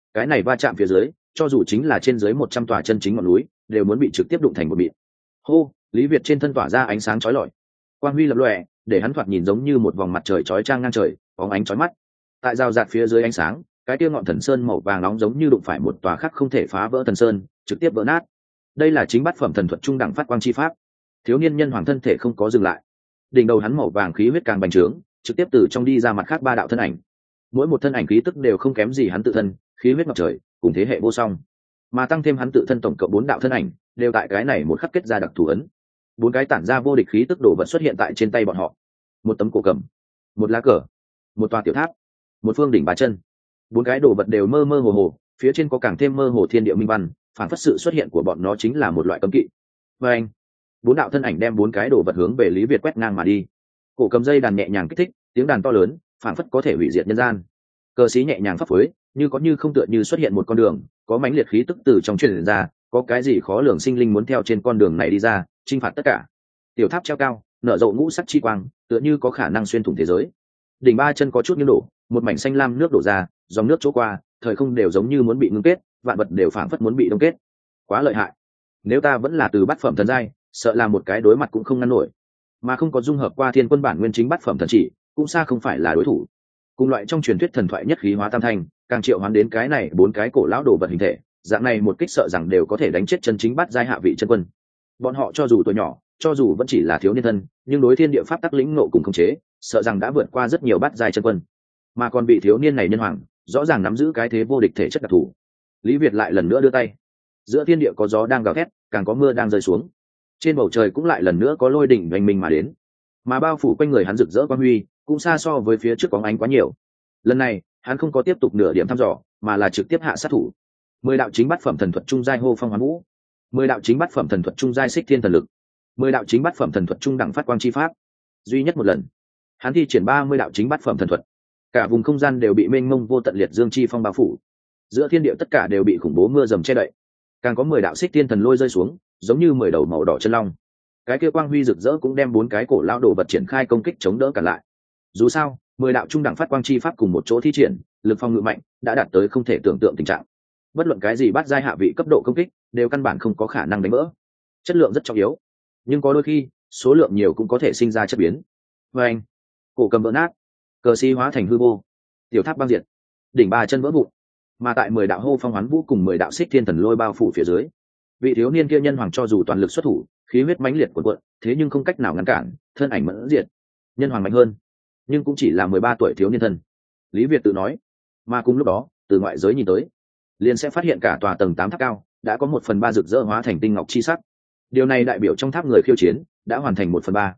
cái này va chạm phía dưới cho dù chính là trên dưới 100 tòa chân chính ngọn núi đều muốn bị trực tiếp đụng thành một mịn. Hô, Lý Việt trên thân tỏa ra ánh sáng chói lọi, quang huy lập lòe, để hắn thoạt nhìn giống như một vòng mặt trời chói chang ngang trời, bóng ánh chói mắt. Tại rào rạt phía dưới ánh sáng, cái kia ngọn thần sơn màu vàng nóng giống như đụng phải một tòa khác không thể phá vỡ thần sơn, trực tiếp vỡ nát. Đây là chính bát phẩm thần thuật trung đẳng phát quang chi pháp. Thiếu niên nhân hoàng thân thể không có dừng lại, đỉnh đầu hắn màu vàng khí huyết càng bành trướng, trực tiếp từ trong đi ra mặt khác ba đạo thân ảnh. Mỗi một thân ảnh khí tức đều không kém gì hắn tự thân, khí huyết ngập trời, cùng thế hệ vô song. Mà tăng thêm hắn tự thân tổng cộng 4 đạo thân ảnh, đều tại cái này một khắc kết ra đặc thù ấn. 4 cái tản ra vô địch khí tức đồ vật xuất hiện tại trên tay bọn họ. Một tấm cổ cầm, một lá cờ, một tòa tiểu tháp, một phương đỉnh 3 chân. 4 cái đồ vật đều mơ mơ hồ hồ, phía trên có càng thêm mơ hồ thiên địa minh văn, phản phất sự xuất hiện của bọn nó chính là một loại cấm kỵ. Và anh, 4 đạo thân ảnh đem 4 cái đồ vật hướng về Lý Việt quét ngang mà đi. Cổ cầm dây đàn nhẹ nhàng kích thích, tiếng đàn to lớn, phản phất có thể hủy diệt nhân gian. Cờ sĩ nhẹ nhàng phấp phới, như có như không tựa như xuất hiện một con đường, có mãnh liệt khí tức từ trong truyền ra, có cái gì khó lường sinh linh muốn theo trên con đường này đi ra, chinh phạt tất cả. Tiểu tháp treo cao, nở rộ ngũ sắc chi quang, tựa như có khả năng xuyên thủng thế giới. Đỉnh 3 chân có chút nghiêng đổ, một mảnh xanh lam nước đổ ra, dòng nước chỗ qua, thời không đều giống như muốn bị ngưng kết, vạn vật đều phảng phất muốn bị đông kết. Quá lợi hại. Nếu ta vẫn là từ bát phẩm thần giai, sợ là một cái đối mặt cũng không ngăn nổi. Mà không có dung hợp qua thiên quân bản nguyên chính bát phẩm thần chỉ, cũng xa không phải là đối thủ. Cùng loại trong truyền thuyết thần thoại nhất khí hóa tam thanh, càng triệu hoán đến cái này 4 cái cổ lão đồ vật hình thể, dạng này một kích sợ rằng đều có thể đánh chết chân chính bát giai hạ vị chân quân. Bọn họ cho dù tuổi nhỏ, cho dù vẫn chỉ là thiếu niên thân, nhưng đối thiên địa pháp tắc lĩnh ngộ cùng khống chế, sợ rằng đã vượt qua rất nhiều bát giai chân quân. Mà còn vị thiếu niên này nhân hoàng, rõ ràng nắm giữ cái thế vô địch thể chất đặc thù. Lý Việt lại lần nữa đưa tay, giữa thiên địa có gió đang gào thét, càng có mưa đang rơi xuống. Trên bầu trời cũng lại lần nữa có lôi đỉnh oanh minh mà đến, mà bao phủ quanh người hắn rực rỡ quang huy, cũng xa so với phía trước bóng ánh quá nhiều. Lần này hắn không có tiếp tục nửa điểm thăm dò, mà là trực tiếp hạ sát thủ. 10 đạo chính bát phẩm thần thuật trung giai hô phong hoán vũ, 10 đạo chính bát phẩm thần thuật trung giai xích thiên thần lực, 10 đạo chính bát phẩm thần thuật trung đẳng phát quang chi pháp. Duy nhất một lần, hắn thi triển 30 đạo chính bát phẩm thần thuật, cả vùng không gian đều bị mênh mông vô tận liệt dương chi phong bao phủ, giữa thiên địa tất cả đều bị khủng bố mưa dầm che đậy. Càng có 10 đạo xích thiên thần lôi rơi xuống, giống như 10 đầu màu đỏ chân long. Cái kia quang huy rực rỡ cũng đem 4 cái cổ lão đồ vật triển khai công kích chống đỡ cả lại. Dù sao, 10 đạo trung đẳng phát quang chi pháp cùng một chỗ thi triển, lực phong ngự mạnh, đã đạt tới không thể tưởng tượng tình trạng. Bất luận cái gì bắt giai hạ vị cấp độ công kích, đều căn bản không có khả năng đánh vỡ. Chất lượng rất trọng yếu, nhưng có đôi khi, số lượng nhiều cũng có thể sinh ra chất biến. Và anh, cổ cầm vỡ nát, cờ sĩ hóa thành hư vô, tiểu tháp băng diệt, đỉnh 3 chân vỡ vụn. Mà tại 10 đạo hô phong hoán vũ cùng 10 đạo xích thiên thần lôi bao phủ phía dưới, vị thiếu niên kia nhân hoàng cho dù toàn lực xuất thủ, khí huyết mãnh liệt cuộn cuộn, thế nhưng không cách nào ngăn cản, thân ảnh mẫn diệt. Nhân hoàng mạnh hơn, nhưng cũng chỉ là 13 tuổi thiếu niên thân. Lý Việt tự nói. Mà cùng lúc đó, từ ngoại giới nhìn tới, liền sẽ phát hiện cả tòa tầng 8 tháp cao đã có 1/3 rực rỡ hóa thành tinh ngọc chi sắc. Điều này đại biểu trong tháp người khiêu chiến đã hoàn thành 1/3.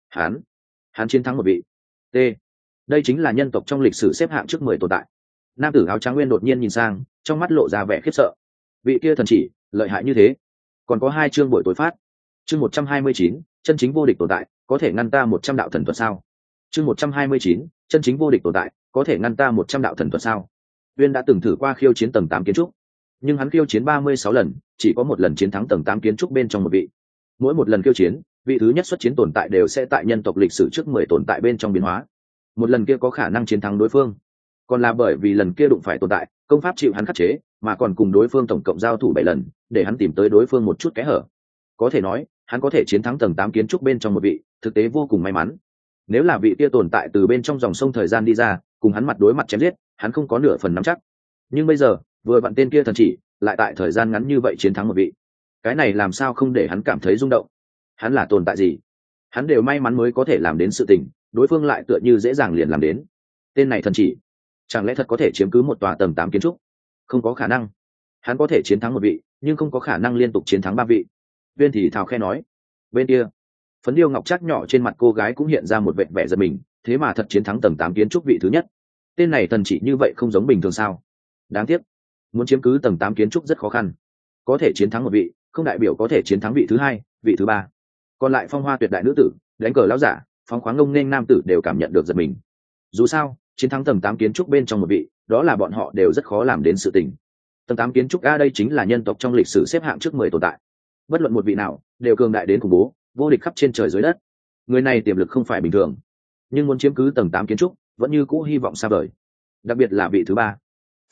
Hắn chiến thắng một vị. T. Đây chính là nhân tộc trong lịch sử xếp hạng trước 10 tồn tại. Nam tử áo trắng nguyên đột nhiên nhìn sang, trong mắt lộ ra vẻ khiếp sợ. Vị kia thần chỉ lợi hại như thế. Còn có 2 chương buổi tối phát. Chương 129, chân chính vô địch tồn tại, có thể ngăn ta 100 đạo thần thuật sao? Chương 129, chân chính vô địch tồn tại, có thể ngăn ta 100 đạo thần thuật sao? Uyên đã từng thử qua khiêu chiến tầng 8 kiến trúc, nhưng hắn khiêu chiến 36 lần, chỉ có 1 lần chiến thắng tầng 8 kiến trúc bên trong một vị. Mỗi một lần khiêu chiến, vị thứ nhất xuất chiến tồn tại đều sẽ tại nhân tộc lịch sử trước 10 tồn tại bên trong biến hóa. Một lần kia có khả năng chiến thắng đối phương, còn là bởi vì lần kia đụng phải tồn tại, công pháp chịu hắn khắc chế, mà còn cùng đối phương tổng cộng giao thủ 7 lần, để hắn tìm tới đối phương một chút kẽ hở. Có thể nói, hắn có thể chiến thắng tầng 8 kiến trúc bên trong một vị, thực tế vô cùng may mắn. Nếu là vị kia tồn tại từ bên trong dòng sông thời gian đi ra, cùng hắn mặt đối mặt chém giết, hắn không có nửa phần nắm chắc. Nhưng bây giờ, vừa vặn tên kia thần chỉ, lại tại thời gian ngắn như vậy chiến thắng một vị. Cái này làm sao không để hắn cảm thấy rung động? Hắn là tồn tại gì? Hắn đều may mắn mới có thể làm đến sự tình, đối phương lại tựa như dễ dàng liền làm đến. Tên này thần chỉ, chẳng lẽ thật có thể chiếm cứ một tòa tầng 8 kiến trúc? Không có khả năng. Hắn có thể chiến thắng một vị, nhưng không có khả năng liên tục chiến thắng 3 vị. Viên thì thào khe nói. Bên kia, phấn điêu ngọc trác nhỏ trên mặt cô gái cũng hiện ra một vẻ vẻ giật mình, thế mà thật chiến thắng tầng 8 kiến trúc vị thứ nhất. Tên này thần chỉ như vậy không giống bình thường sao? Đáng tiếc, muốn chiếm cứ tầng 8 kiến trúc rất khó khăn. Có thể chiến thắng một vị, không đại biểu có thể chiến thắng vị thứ 2, vị thứ 3. Còn lại phong hoa tuyệt đại nữ tử, đánh cờ lão giả, phóng khoáng ngông nên nam tử đều cảm nhận được giật mình. Dù sao, chiến thắng tầng 8 kiến trúc bên trong một vị, đó là bọn họ đều rất khó làm đến sự tình. Tầng 8 kiến trúc A đây chính là nhân tộc trong lịch sử xếp hạng trước 10 tồn tại. Bất luận một vị nào, đều cường đại đến khủng bố, vô địch khắp trên trời dưới đất. Người này tiềm lực không phải bình thường, nhưng muốn chiếm cứ tầng 8 kiến trúc, vẫn như cũ hy vọng xa vời. Đặc biệt là vị thứ 3.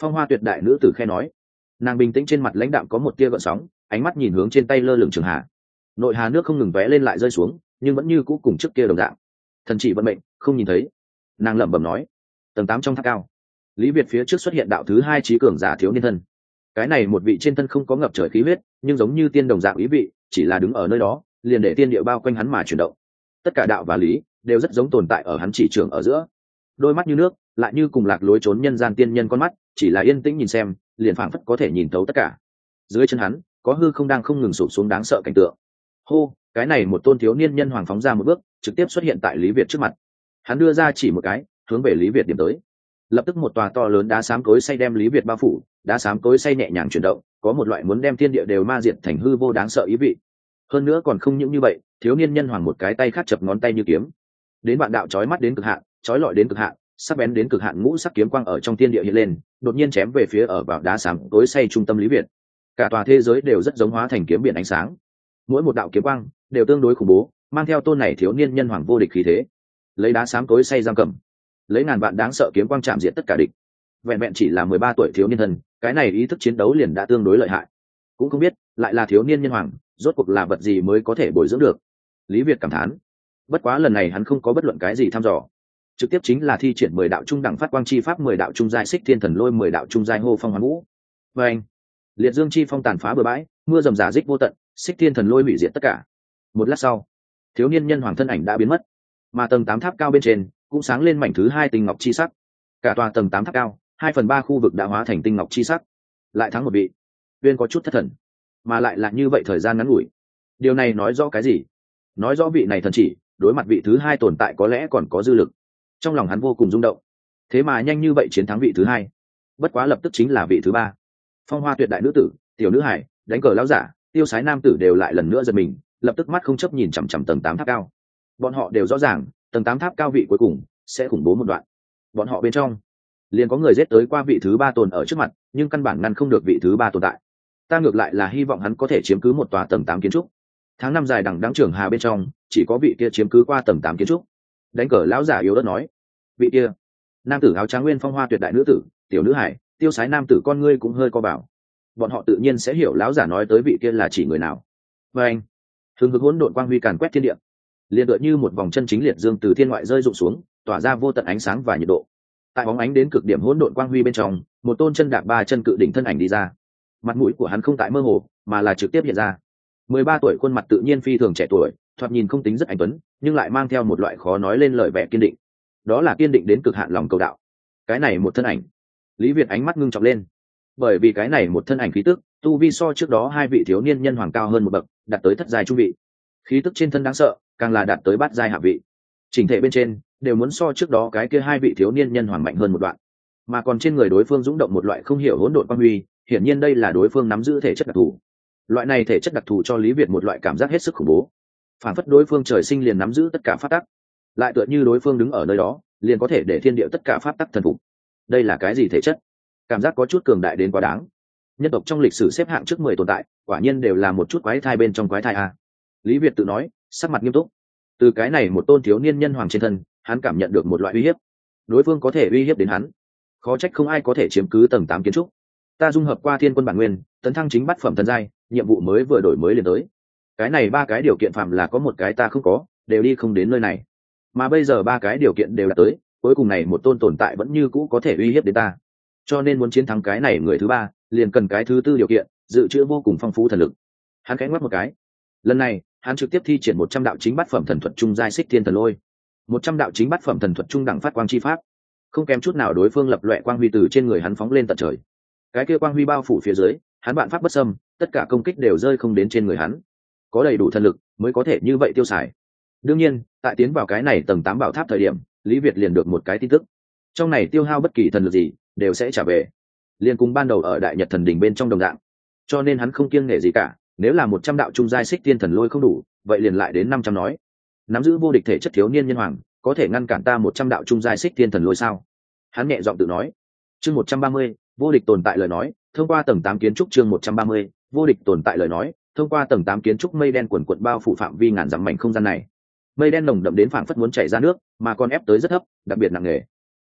Phong Hoa Tuyệt đại nữ tử khe nói. Nàng bình tĩnh trên mặt lãnh đạm có một tia gợn sóng, ánh mắt nhìn hướng trên tay lơ lửng trường hà. Nội hà nước không ngừng vẽ lên lại rơi xuống, nhưng vẫn như cũ cùng trước kia đồng dạng. Thần chỉ vận mệnh, không nhìn thấy. Nàng lẩm bẩm nói. Tầng 8 trong tháp cao, Lý Việt phía trước xuất hiện đạo thứ 2 trí cường giả thiếu niên thân. Cái này một vị trên thân không có ngập trời khí huyết, nhưng giống như tiên đồng dạng ý vị, chỉ là đứng ở nơi đó, liền để tiên địa bao quanh hắn mà chuyển động. Tất cả đạo và lý đều rất giống tồn tại ở hắn chỉ trường ở giữa. Đôi mắt như nước, lại như cùng lạc lối trốn nhân gian tiên nhân con mắt, chỉ là yên tĩnh nhìn xem, liền phảng phất có thể nhìn thấu tất cả. Dưới chân hắn, có hư không đang không ngừng sụp xuống đáng sợ cảnh tượng. Hô, cái này một tôn thiếu niên nhân hoàng phóng ra một bước, trực tiếp xuất hiện tại Lý Việt trước mặt. Hắn đưa ra chỉ một cái, hướng về Lý Việt điểm tới. Lập tức một tòa to lớn đá xám cối xay đem Lý Việt bao phủ, đá xám cối xay nhẹ nhàng chuyển động, có một loại muốn đem thiên địa đều ma diệt thành hư vô đáng sợ ý vị. Hơn nữa còn không những như vậy, thiếu niên nhân hoàng một cái tay khác chập ngón tay như kiếm. Đến bạn đạo chói mắt đến cực hạn, chói lọi đến cực hạn, sắc bén đến cực hạn ngũ sắc kiếm quang ở trong thiên địa hiện lên, đột nhiên chém về phía ở vào đá xám cối xay trung tâm Lý Việt. Cả tòa thế giới đều rất giống hóa thành kiếm biển ánh sáng. Mỗi một đạo kiếm quang đều tương đối khủng bố, mang theo tôn này thiếu niên nhân hoàng vô địch khí thế. Lấy đá xám cối xay giam cầm, lấy ngàn vạn đáng sợ kiếm quang chạm diệt tất cả địch. Vẹn vẹn chỉ là 13 tuổi thiếu niên thân, cái này ý thức chiến đấu liền đã tương đối lợi hại. Cũng không biết lại là thiếu niên nhân hoàng, rốt cuộc là vật gì mới có thể bồi dưỡng được. Lý Việt cảm thán. Bất quá lần này hắn không có bất luận cái gì thăm dò, trực tiếp chính là thi triển 10 đạo trung đẳng phát quang chi pháp, 10 đạo trung giai xích thiên thần lôi, 10 đạo trung giai hô phong hoán vũ. Và anh, liệt dương chi phong tàn phá bừa bãi, mưa rầm rả rích vô tận, xích thiên thần lôi hủy diệt tất cả. Một lát sau, thiếu niên nhân hoàng thân ảnh đã biến mất, mà tầng 8 tháp cao bên trên cũng sáng lên mảnh thứ 2 tinh ngọc chi sắc. Cả tòa tầng 8 tháp cao, 2/3 khu vực đã hóa thành tinh ngọc chi sắc. Lại thắng một vị. Uyên có chút thất thần, mà lại là như vậy thời gian ngắn ngủi. Điều này nói rõ cái gì? Nói rõ vị này thần chỉ đối mặt vị thứ 2 tồn tại có lẽ còn có dư lực. Trong lòng hắn vô cùng rung động. Thế mà nhanh như vậy chiến thắng vị thứ 2. Bất quá lập tức chính là vị thứ 3. Phong Hoa Tuyệt đại nữ tử, tiểu nữ hải, đánh cờ lão giả, tiêu sái nam tử đều lại lần nữa giật mình, lập tức mắt không chấp nhìn chằm chằm tầng 8 tháp cao. Bọn họ đều rõ ràng, tầng 8 tháp cao vị cuối cùng sẽ khủng bố một đoạn. Bọn họ bên trong liền có người giết tới qua vị thứ 3 tồn ở trước mặt, nhưng căn bản ngăn không được vị thứ 3 tồn tại. Ta ngược lại là hy vọng hắn có thể chiếm cứ một tòa tầng 8 kiến trúc. Tháng 5 dài đằng đẵng trưởng hà bên trong, chỉ có vị kia chiếm cứ qua tầng 8 kiến trúc. Đánh cờ lão giả yếu ớt nói. Vị kia, nam tử áo trắng nguyên Phong Hoa Tuyệt đại nữ tử, tiểu nữ hải, tiêu sái nam tử con ngươi cũng hơi co vào. Bọn họ tự nhiên sẽ hiểu lão giả nói tới vị kia là chỉ người nào. Và anh, hừng hực hỗn độn quang huy càn quét thiên địa, liền tựa như một vòng chân chính liệt dương từ thiên ngoại rơi rụng xuống, tỏa ra vô tận ánh sáng và nhiệt độ. Tại bóng ánh đến cực điểm hỗn độn quang huy bên trong, một tôn chân đạp 3 chân cự đỉnh thân ảnh đi ra. Mặt mũi của hắn không tại mơ hồ, mà là trực tiếp hiện ra. 13 tuổi, khuôn mặt tự nhiên phi thường trẻ tuổi, thoạt nhìn không tính rất anh tuấn, nhưng lại mang theo một loại khó nói lên lời vẻ kiên định. Đó là kiên định đến cực hạn lòng cầu đạo. Cái này một thân ảnh, Lý Việt ánh mắt ngưng trọng lên, bởi vì cái này một thân ảnh khí tức, tu vi so trước đó 2 vị thiếu niên nhân hoàng cao hơn một bậc, đạt tới thất giai trung vị. Khí tức trên thân đáng sợ, càng là đạt tới bát giai hạ vị. Chỉnh thể bên trên đều muốn so trước đó cái kia 2 vị thiếu niên nhân hoàng mạnh hơn một đoạn, mà còn trên người đối phương dũng động một loại không hiểu hỗn độn quang huy, hiển nhiên đây là đối phương nắm giữ thể chất đặc thù. Loại này thể chất đặc thù cho Lý Việt một loại cảm giác hết sức khủng bố, phản phất đối phương trời sinh liền nắm giữ tất cả pháp tắc, lại tựa như đối phương đứng ở nơi đó liền có thể để thiên địa tất cả pháp tắc thần phục. Đây là cái gì thể chất? Cảm giác có chút cường đại đến quá đáng. Nhân tộc trong lịch sử xếp hạng trước 10 tồn tại, quả nhiên đều là một chút quái thai bên trong quái thai a. Lý Việt tự nói, sắc mặt nghiêm túc. Từ cái này một tôn thiếu niên nhân hoàng trên thân, hắn cảm nhận được một loại uy hiếp. Đối phương có thể uy hiếp đến hắn, khó trách không ai có thể chiếm cứ tầng 8 kiến trúc. Ta dung hợp qua thiên quân bản nguyên, tấn thăng chính bát phẩm thần giai, nhiệm vụ mới vừa đổi mới liền tới. Cái này 3 cái điều kiện phạm là có một cái ta không có, đều đi không đến nơi này. Mà bây giờ 3 cái điều kiện đều đạt tới, cuối cùng này một tôn tồn tại vẫn như cũ có thể uy hiếp đến ta. Cho nên muốn chiến thắng cái này người thứ 3, liền cần cái thứ 4 điều kiện, dự trữ vô cùng phong phú thần lực. Hắn khẽ ngoắc một cái. Lần này, hắn trực tiếp thi triển 100 đạo chính bát phẩm thần thuật trung giai xích thiên thần lôi. 100 đạo chính bát phẩm thần thuật trung đẳng phát quang chi pháp. Không kém chút nào đối phương lập loè quang huy từ trên người hắn phóng lên tận trời. Cái kia quang huy bao phủ phía dưới, hắn vạn pháp bất xâm, tất cả công kích đều rơi không đến trên người hắn. Có đầy đủ thần lực mới có thể như vậy tiêu xài. Đương nhiên, tại tiến vào cái này tầng 8 bảo tháp thời điểm, Lý Việt liền được một cái tin tức. Trong này tiêu hao bất kỳ thần lực gì, đều sẽ trả về. Liên cùng ban đầu ở Đại Nhật Thần Đình bên trong đồng dạng. Cho nên hắn không kiêng nể gì cả, nếu là 100 đạo trung giai xích tiên thần lôi không đủ, vậy liền lại đến 500 nói. Nắm giữ vô địch thể chất thiếu niên nhân hoàng, có thể ngăn cản ta 100 đạo trung giai xích tiên thần lôi sao? Hắn nhẹ giọng tự nói. Chương 130, vô địch tồn tại lời nói, thông qua tầng 8 kiến trúc chương 130, vô địch tồn tại lời nói, thông qua tầng 8 kiến trúc mây đen quần quật bao phủ phạm vi ngàn dặm mảnh không gian này. Mây đen nồng đậm đến phảng phất muốn chảy ra nước, mà còn ép tới rất thấp, đặc biệt nặng nề.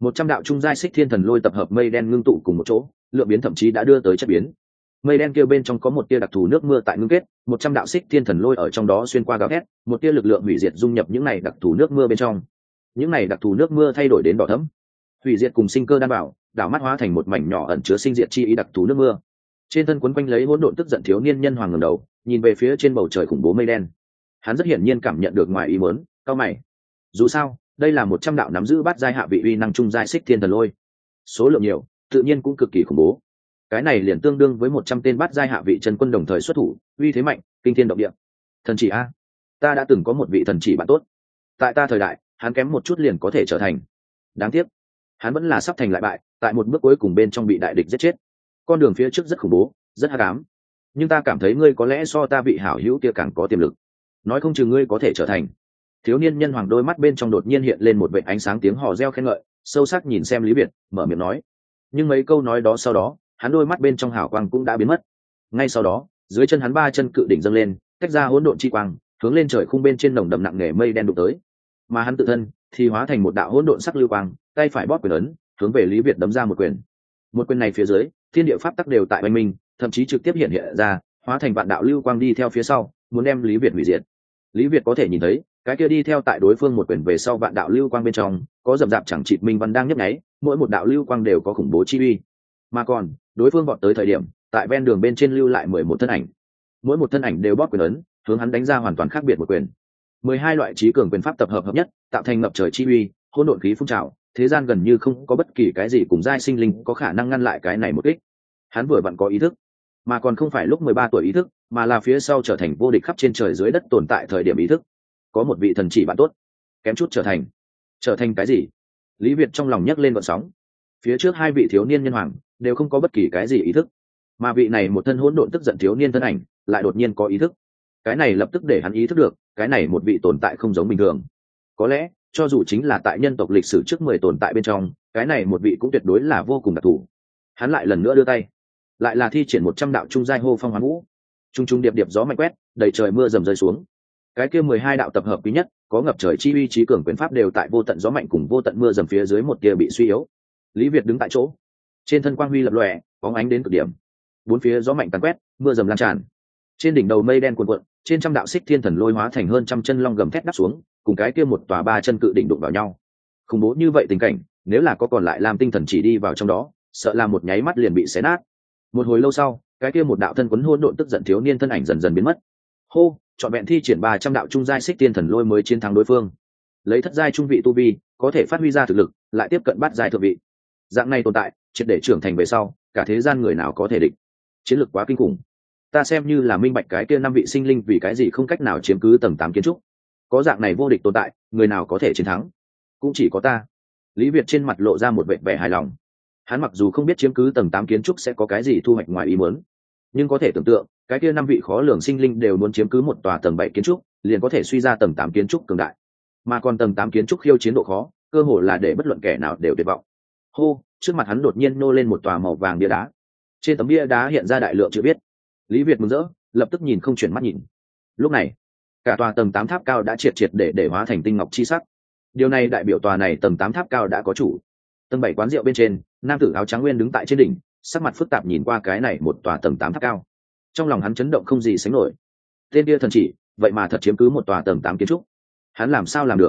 100 đạo trung giai xích thiên thần lôi tập hợp mây đen ngưng tụ cùng một chỗ, lượng biến thậm chí đã đưa tới chất biến. Mây đen kia bên trong có một tia đặc thù nước mưa tại ngưng kết, 100 đạo xích thiên thần lôi ở trong đó xuyên qua gào thét, một tia lực lượng hủy diệt dung nhập những này đặc thù nước mưa bên trong. Những này đặc thù nước mưa thay đổi đến đỏ thẫm. Hủy diệt cùng sinh cơ đan bảo, đảo mắt hóa thành một mảnh nhỏ ẩn chứa sinh diệt chi ý đặc thù nước mưa. Trên thân quấn quanh lấy hỗn độn tức giận thiếu niên nhân hoàng ngẩng đầu, nhìn về phía trên bầu trời khủng bố mây đen. Hắn rất hiển nhiên cảm nhận được ngoài ý muốn, cau mày. Dù sao, đây là 100 đạo nắm giữ bát giai hạ vị uy năng trung giai xích thiên thần lôi. Số lượng nhiều, tự nhiên cũng cực kỳ khủng bố. Cái này liền tương đương với 100 tên bát giai hạ vị chân quân đồng thời xuất thủ, uy thế mạnh, kinh thiên động địa. Thần chỉ a, ta đã từng có một vị thần chỉ bạn tốt. Tại ta thời đại, hắn kém một chút liền có thể trở thành. Đáng tiếc, hắn vẫn là sắp thành lại bại, tại một bước cuối cùng bên trong bị đại địch giết chết. Con đường phía trước rất khủng bố, rất hắc ám, nhưng ta cảm thấy ngươi có lẽ so ta vị hảo hữu kia càng có tiềm lực. Nói không chừng ngươi có thể trở thành. Thiếu niên nhân hoàng đôi mắt bên trong đột nhiên hiện lên một vệt ánh sáng, tiếng hò reo khen ngợi, sâu sắc nhìn xem Lý Việt, mở miệng nói. Nhưng mấy câu nói đó sau đó, hắn đôi mắt bên trong hào quang cũng đã biến mất. Ngay sau đó, dưới chân hắn ba chân cự đỉnh dâng lên, tách ra hỗn độn chi quang, hướng lên trời khung bên trên nồng đậm nặng nề mây đen đụng tới. Mà hắn tự thân thì hóa thành một đạo hỗn độn sắc lưu quang, tay phải bóp quyền ấn, hướng về Lý Việt đấm ra một quyền. Một quyền này phía dưới, thiên địa pháp tắc đều tại oanh minh, thậm chí trực tiếp hiện ra, hóa thành vạn đạo lưu quang đi theo phía sau, muốn đem Lý Việt hủy diệt. Lý Việt có thể nhìn thấy, cái kia đi theo tại đối phương một quyền về sau vạn đạo lưu quang bên trong, có rậm rạp chẳng chịt minh văn đang nhấp nháy, mỗi một đạo lưu quang đều có khủng bố chi uy. Mà còn, đối phương vọt tới thời điểm, tại ven đường bên trên lưu lại 11 thân ảnh. Mỗi một thân ảnh đều bóp quyền ấn, hướng hắn đánh ra hoàn toàn khác biệt một quyền. 12 loại trí cường quyền pháp tập hợp hợp nhất, tạo thành ngập trời chi uy, hỗn độn khí phun trào, thế gian gần như không có bất kỳ cái gì cùng giai sinh linh có khả năng ngăn lại cái này một kích. Hắn vừa vặn có ý thức, mà còn không phải lúc 13 tuổi ý thức, mà là phía sau trở thành vô địch khắp trên trời dưới đất tồn tại thời điểm ý thức. Có một vị thần chỉ bạn tốt, kém chút trở thành cái gì? Lý Việt trong lòng nhấc lên gợn sóng. Phía trước hai vị thiếu niên nhân hoàng đều không có bất kỳ cái gì ý thức, mà vị này một thân hỗn độn tức giận thiếu niên thân ảnh lại đột nhiên có ý thức. Cái này lập tức để hắn ý thức được, cái này một vị tồn tại không giống bình thường. Có lẽ, cho dù chính là tại nhân tộc lịch sử trước 10 tồn tại bên trong, cái này một vị cũng tuyệt đối là vô cùng đặc thù. Hắn lại lần nữa đưa tay, lại là thi triển 100 đạo trung giai hô phong hoán vũ. Trung trung điệp điệp gió mạnh quét, đầy trời mưa rầm rơi xuống. Cái kia 12 đạo tập hợp quý nhất, có ngập trời chi uy trí cường quyền pháp đều tại vô tận gió mạnh cùng vô tận mưa rầm phía dưới một tia bị suy yếu. Lý Việt đứng tại chỗ, trên thân quang huy lập lòe, bóng ánh đến cực điểm. Bốn phía gió mạnh tàn quét, mưa rầm lan tràn. Trên đỉnh đầu mây đen cuồn cuộn, trên trăm đạo xích thiên thần lôi hóa thành hơn trăm chân long gầm thét đáp xuống, cùng cái kia một tòa ba chân cự đỉnh đụng vào nhau. Khủng bố như vậy tình cảnh, nếu là có còn lại làm tinh thần chỉ đi vào trong đó, sợ là một nháy mắt liền bị xé nát. Một hồi lâu sau, cái kia một đạo thân quấn hỗn độn tức giận thiếu niên thân ảnh dần dần biến mất. Hô, trọn vẹn thi triển 300 đạo trung giai xích thiên thần lôi mới chiến thắng đối phương. Lấy thất giai trung vị tu vi, có thể phát huy ra thực lực, lại tiếp cận bát giai thượng vị. Dạng này tồn tại, triệt để trưởng thành về sau, cả thế gian người nào có thể địch. Chiến lược quá kinh khủng. Ta xem như là minh bạch cái kia 5 vị sinh linh vì cái gì không cách nào chiếm cứ tầng 8 kiến trúc. Có dạng này vô địch tồn tại, người nào có thể chiến thắng? Cũng chỉ có ta. Lý Việt trên mặt lộ ra một vẻ hài lòng. Hắn mặc dù không biết chiếm cứ tầng 8 kiến trúc sẽ có cái gì thu hoạch ngoài ý muốn, nhưng có thể tưởng tượng, cái kia 5 vị khó lường sinh linh đều muốn chiếm cứ một tòa tầng 7 kiến trúc, liền có thể suy ra tầng 8 kiến trúc cường đại. Mà còn tầng 8 kiến trúc khiêu chiến độ khó, cơ hội là để bất luận kẻ nào đều tuyệt vọng. Hô, trước mặt hắn đột nhiên nô lên một tòa màu vàng bia đá. Trên tấm bia đá hiện ra đại lượng chữ viết. Lý Việt mừng rỡ, lập tức nhìn không chuyển mắt nhìn. Lúc này, cả tòa tầng 8 tháp cao đã triệt để hóa thành tinh ngọc chi sắc. Điều này đại biểu tòa này tầng 8 tháp cao đã có chủ. Tầng 7 quán rượu bên trên, nam tử áo trắng nguyên đứng tại trên đỉnh, sắc mặt phức tạp nhìn qua cái này một tòa tầng 8 tháp cao. Trong lòng hắn chấn động không gì sánh nổi. Tên kia thần chỉ, vậy mà thật chiếm cứ một tòa tầng 8 kiến trúc. Hắn làm sao làm được?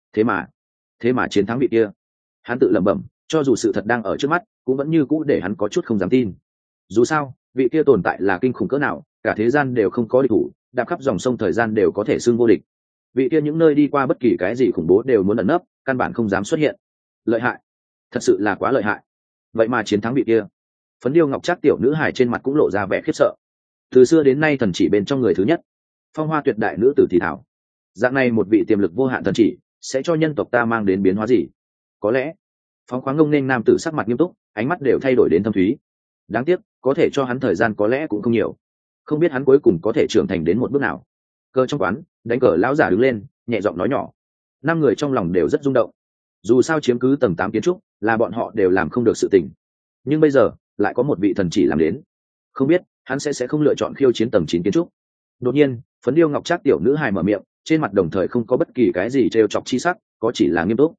Thế mà chiến thắng vị kia. Hắn tự lẩm bẩm, cho dù sự thật đang ở trước mắt, cũng vẫn như cũ để hắn có chút không dám tin. Dù sao, vị kia tồn tại là kinh khủng cỡ nào, cả thế gian đều không có địch thủ, đạp khắp dòng sông thời gian đều có thể xưng vô địch. Vị kia những nơi đi qua bất kỳ cái gì khủng bố đều muốn ẩn nấp, căn bản không dám xuất hiện. Lợi hại, thật sự là quá lợi hại. Vậy mà chiến thắng vị kia. Phấn điêu ngọc trác tiểu nữ hài trên mặt cũng lộ ra vẻ khiếp sợ. Từ xưa đến nay thần chỉ bên trong người thứ nhất, phong hoa tuyệt đại nữ tử thì thảo. Dạng này một vị tiềm lực vô hạn thần chỉ, sẽ cho nhân tộc ta mang đến biến hóa gì? Có lẽ, phóng khoáng ngông nên nam tử sắc mặt nghiêm túc, ánh mắt đều thay đổi đến thâm thúy. Đáng tiếc, có thể cho hắn thời gian có lẽ cũng không nhiều. Không biết hắn cuối cùng có thể trưởng thành đến một bước nào. Cơ trong quán, đánh cờ lão giả đứng lên, nhẹ giọng nói nhỏ. 5 người trong lòng đều rất rung động. Dù sao chiếm cứ tầng 8 kiến trúc, là bọn họ đều làm không được sự tình. Nhưng bây giờ, lại có một vị thần chỉ làm đến. Không biết, hắn sẽ không lựa chọn khiêu chiến tầng 9 kiến trúc. Đột nhiên, phấn điêu ngọc trác tiểu nữ hài mở miệng, trên mặt đồng thời không có bất kỳ cái gì trêu chọc chi sắc, có chỉ là nghiêm túc.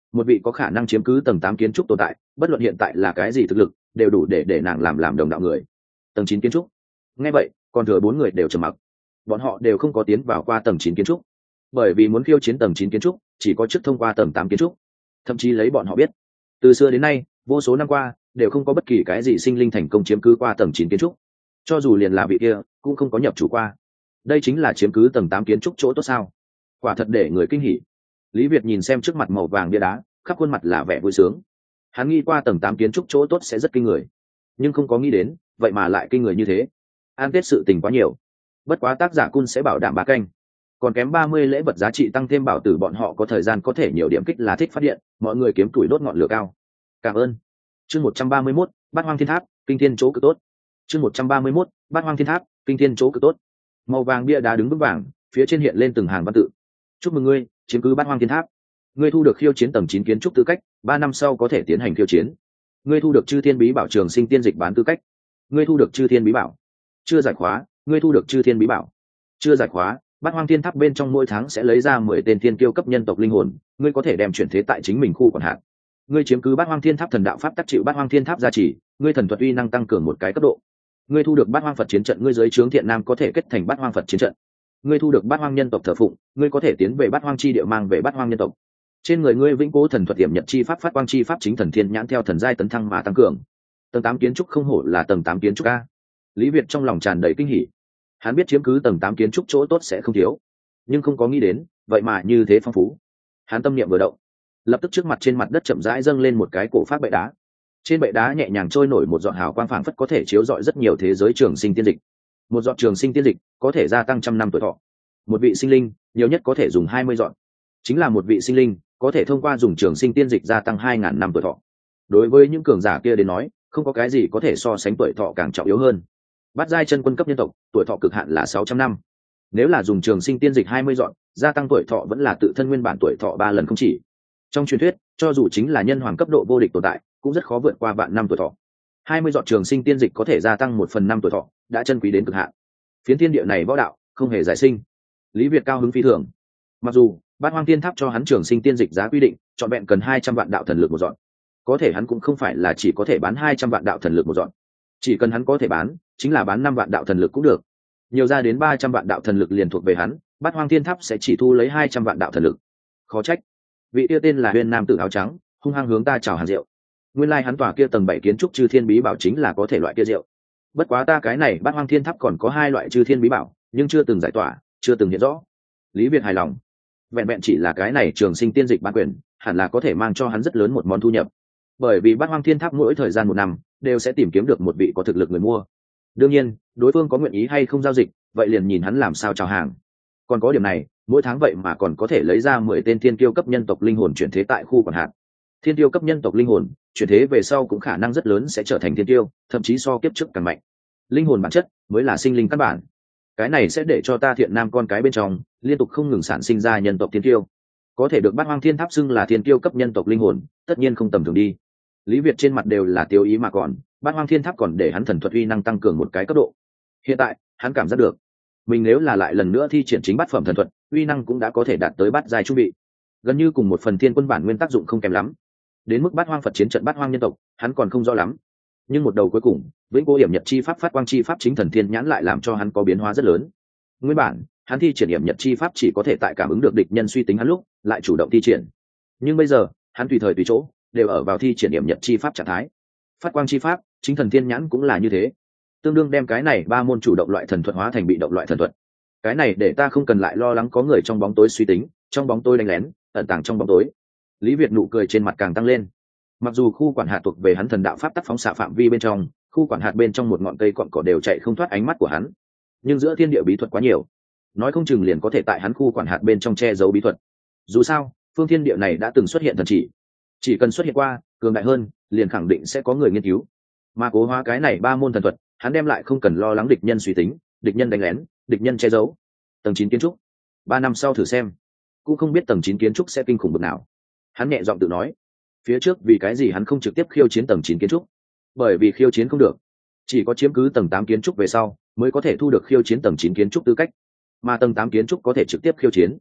một vị có khả năng chiếm cứ tầng 8 kiến trúc tồn tại, bất luận hiện tại là cái gì thực lực đều đủ để nàng làm đồng đạo người. Tầng 9 kiến trúc. Nghe vậy còn thừa 4 người đều trầm mặc. Bọn họ đều không có tiến vào qua tầng 9 kiến trúc, bởi vì muốn khiêu chiến tầng 9 kiến trúc chỉ có trước thông qua tầng 8 kiến trúc. Thậm chí lấy bọn họ biết, từ xưa đến nay vô số năm qua đều không có bất kỳ cái gì sinh linh thành công chiếm cứ qua tầng 9 kiến trúc, cho dù liền là vị kia cũng không có nhập chủ qua. Đây chính là chiếm cứ tầng 8 kiến trúc chỗ tốt sao? Quả thật để người kinh hỉ. Lý Việt nhìn xem trước mặt màu vàng bia đá, khắp khuôn mặt là vẻ vui sướng. Hắn nghĩ qua tầng 8 kiến trúc chỗ tốt sẽ rất kinh người, nhưng không có nghĩ đến vậy mà lại kinh người như thế. An tết sự tình quá nhiều, bất quá tác giả Cun sẽ bảo đảm 3 canh, còn kém 30 lễ vật giá trị tăng thêm bảo tử bọn họ có thời gian có thể nhiều điểm kích là thích phát điện, mọi người kiếm tuổi đốt ngọn lửa cao. Cảm ơn. Chương 131, Bát Hoang Thiên Tháp, kinh thiên chỗ cực tốt. Chương 131, Bát Hoang Thiên Tháp, kinh thiên chỗ cực tốt. Màu vàng bia đá đứng vững vàng, phía trên hiện lên từng hàng văn tự. Chúc mừng ngươi chiếm cứ Bát Hoang Thiên Tháp. Ngươi thu được khiêu chiến tầng 9 kiến trúc tư cách, 3 năm sau có thể tiến hành khiêu chiến. Ngươi thu được Chư Thiên Bí Bảo Trường Sinh Tiên Dịch bán tư cách. Ngươi thu được Chư Thiên Bí Bảo. Chưa giải khóa, ngươi thu được Chư Thiên Bí Bảo. Chưa giải khóa, Bát Hoang Thiên Tháp bên trong mỗi tháng sẽ lấy ra 10 tên thiên kiêu cấp nhân tộc linh hồn, ngươi có thể đem chuyển thế tại chính mình khu quản hạt. Ngươi chiếm cứ Bát Hoang Thiên Tháp thần đạo pháp tác chịu Bát Hoang Thiên Tháp gia trì, ngươi thần thuật uy năng tăng cường một cái cấp độ. Ngươi thu được Bát Hoang Phật chiến trận, ngươi dưới trướng thiện nam có thể kết thành Bát Hoang Phật chiến trận. Ngươi thu được Bát Hoang nhân tộc thờ phụng, ngươi có thể tiến về Bát Hoang chi địa mang về Bát Hoang nhân tộc. Trên người ngươi vĩnh cố thần thuật điểm nhật chi pháp phát quang chi pháp chính thần thiên nhãn theo thần giai tấn thăng mà tăng cường. Tầng 8 kiến trúc không hổ là tầng 8 kiến trúc a. Lý Việt trong lòng tràn đầy kinh hỉ. Hắn biết chiếm cứ tầng 8 kiến trúc chỗ tốt sẽ không thiếu, nhưng không có nghĩ đến vậy mà như thế phong phú. Hắn tâm niệm vừa động, lập tức trước mặt trên mặt đất chậm rãi dâng lên một cái cổ phát bệ đá. Trên bệ đá nhẹ nhàng trôi nổi một giọt hào quang phảng phất có thể chiếu rọi rất nhiều thế giới trường sinh tiên dịch. Một giọt trường sinh tiên dịch có thể gia tăng 100 năm tuổi thọ. Một vị sinh linh nhiều nhất có thể dùng 20 giọt, chính là một vị sinh linh có thể thông qua dùng trường sinh tiên dịch gia tăng 2000 năm tuổi thọ. Đối với những cường giả kia đến nói, không có cái gì có thể so sánh tuổi thọ càng trọng yếu hơn. Bát giai chân quân cấp nhân tộc, tuổi thọ cực hạn là 600 năm. Nếu là dùng trường sinh tiên dịch 20 dọn, gia tăng tuổi thọ vẫn là tự thân nguyên bản tuổi thọ 3 lần không chỉ. Trong truyền thuyết, cho dù chính là nhân hoàng cấp độ vô địch tồn tại, cũng rất khó vượt qua vạn năm tuổi thọ. 20 dọn trường sinh tiên dịch có thể gia tăng 1/5 tuổi thọ, đã chân quý đến cực hạn. Phiến thiên địa này võ đạo, không hề giải sinh. Lý Việt cao hứng phi thường. Mặc dù Bát Hoang Thiên Tháp cho hắn trường sinh tiên dịch giá quy định, chọn vẹn cần 200 vạn đạo thần lực một dọn. Có thể hắn cũng không phải là chỉ có thể bán 200 vạn đạo thần lực một dọn. Chỉ cần hắn có thể bán, chính là bán 5 vạn đạo thần lực cũng được. Nhiều ra đến 300 vạn đạo thần lực liền thuộc về hắn, Bát Hoang Thiên Tháp sẽ chỉ thu lấy 200 vạn đạo thần lực. Khó trách, vị kia tên là Huyền nam tử áo trắng, hung hăng hướng ta chào hàng rượu. Nguyên lai hắn tòa kia tầng 7 kiến trúc Chư Thiên Bí Bảo chính là có thể loại kia rượu. Bất quá ta cái này Bát Hoang Thiên Tháp còn có 2 loại Chư Thiên Bí Bảo, nhưng chưa từng giải tỏa, chưa từng hiện rõ. Lý Việt hài lòng. Vẹn vẹn chỉ là cái này trường sinh tiên dịch bản quyền, hẳn là có thể mang cho hắn rất lớn một món thu nhập. Bởi vì Bát Hoang Thiên Tháp mỗi thời gian 1 năm đều sẽ tìm kiếm được một vị có thực lực người mua. Đương nhiên, đối phương có nguyện ý hay không giao dịch, vậy liền nhìn hắn làm sao chào hàng. Còn có điểm này, mỗi tháng vậy mà còn có thể lấy ra 10 tên thiên kiêu cấp nhân tộc linh hồn chuyển thế tại khu quản hạt. Thiên kiêu cấp nhân tộc linh hồn chuyển thế về sau cũng khả năng rất lớn sẽ trở thành thiên kiêu, thậm chí so kiếp trước càng mạnh. Linh hồn bản chất mới là sinh linh căn bản. Cái này sẽ để cho ta thiện nam con cái bên trong liên tục không ngừng sản sinh ra nhân tộc thiên kiêu. Có thể được Bát Hoang Thiên Tháp xưng là thiên kiêu cấp nhân tộc linh hồn, tất nhiên không tầm thường đi. Lý Việt trên mặt đều là tiêu ý mà còn, Bát Hoang Thiên Tháp còn để hắn thần thuật uy năng tăng cường một cái cấp độ. Hiện tại, hắn cảm giác được, mình nếu là lại lần nữa thi triển chính bát phẩm thần thuật, uy năng cũng đã có thể đạt tới bát giai trung vị, gần như cùng một phần thiên quân bản nguyên tác dụng không kém lắm. Đến mức Bát Hoang Phật chiến trận Bát Hoang nhân tộc, hắn còn không rõ lắm. Nhưng một đầu cuối cùng, vĩnh cố hiểm nhật chi pháp phát quang chi pháp chính thần thiên nhãn lại làm cho hắn có biến hóa rất lớn. Nguyên bản, hắn thi triển hiểm nhật chi pháp chỉ có thể tại cảm ứng được địch nhân suy tính hắn lúc, lại chủ động thi triển. Nhưng bây giờ, hắn tùy thời tùy chỗ đều ở vào thi triển hiểm nhật chi pháp trạng thái. Phát quang chi pháp, chính thần thiên nhãn cũng là như thế, tương đương đem cái này 3 môn chủ động loại thần thuật hóa thành bị động loại thần thuật. Cái này để ta không cần lại lo lắng có người trong bóng tối suy tính, trong bóng tối đánh lén, ẩn tàng trong bóng tối. Lý Việt nụ cười trên mặt càng tăng lên. Mặc dù khu quản hạt thuộc về hắn thần đạo pháp tắc phóng xạ phạm vi bên trong, khu quản hạt bên trong một ngọn cây cọn cỏ đều chạy không thoát ánh mắt của hắn, nhưng giữa thiên địa bí thuật quá nhiều, nói không chừng liền có thể tại hắn khu quản hạt bên trong che giấu bí thuật. Dù sao, phương thiên địa này đã từng xuất hiện thần chỉ cần xuất hiện qua, cường đại hơn, liền khẳng định sẽ có người nghiên cứu. Mà cố hóa cái này 3 môn thần thuật, hắn đem lại không cần lo lắng địch nhân suy tính, địch nhân đánh lén, địch nhân che giấu. Tầng 9 kiến trúc, 3 năm sau thử xem, cũng không biết tầng 9 kiến trúc sẽ kinh khủng bực nào. Hắn nhẹ giọng tự nói. Phía trước vì cái gì hắn không trực tiếp khiêu chiến tầng 9 kiến trúc? Bởi vì khiêu chiến không được, chỉ có chiếm cứ tầng 8 kiến trúc về sau mới có thể thu được khiêu chiến tầng 9 kiến trúc tư cách, mà tầng 8 kiến trúc có thể trực tiếp khiêu chiến.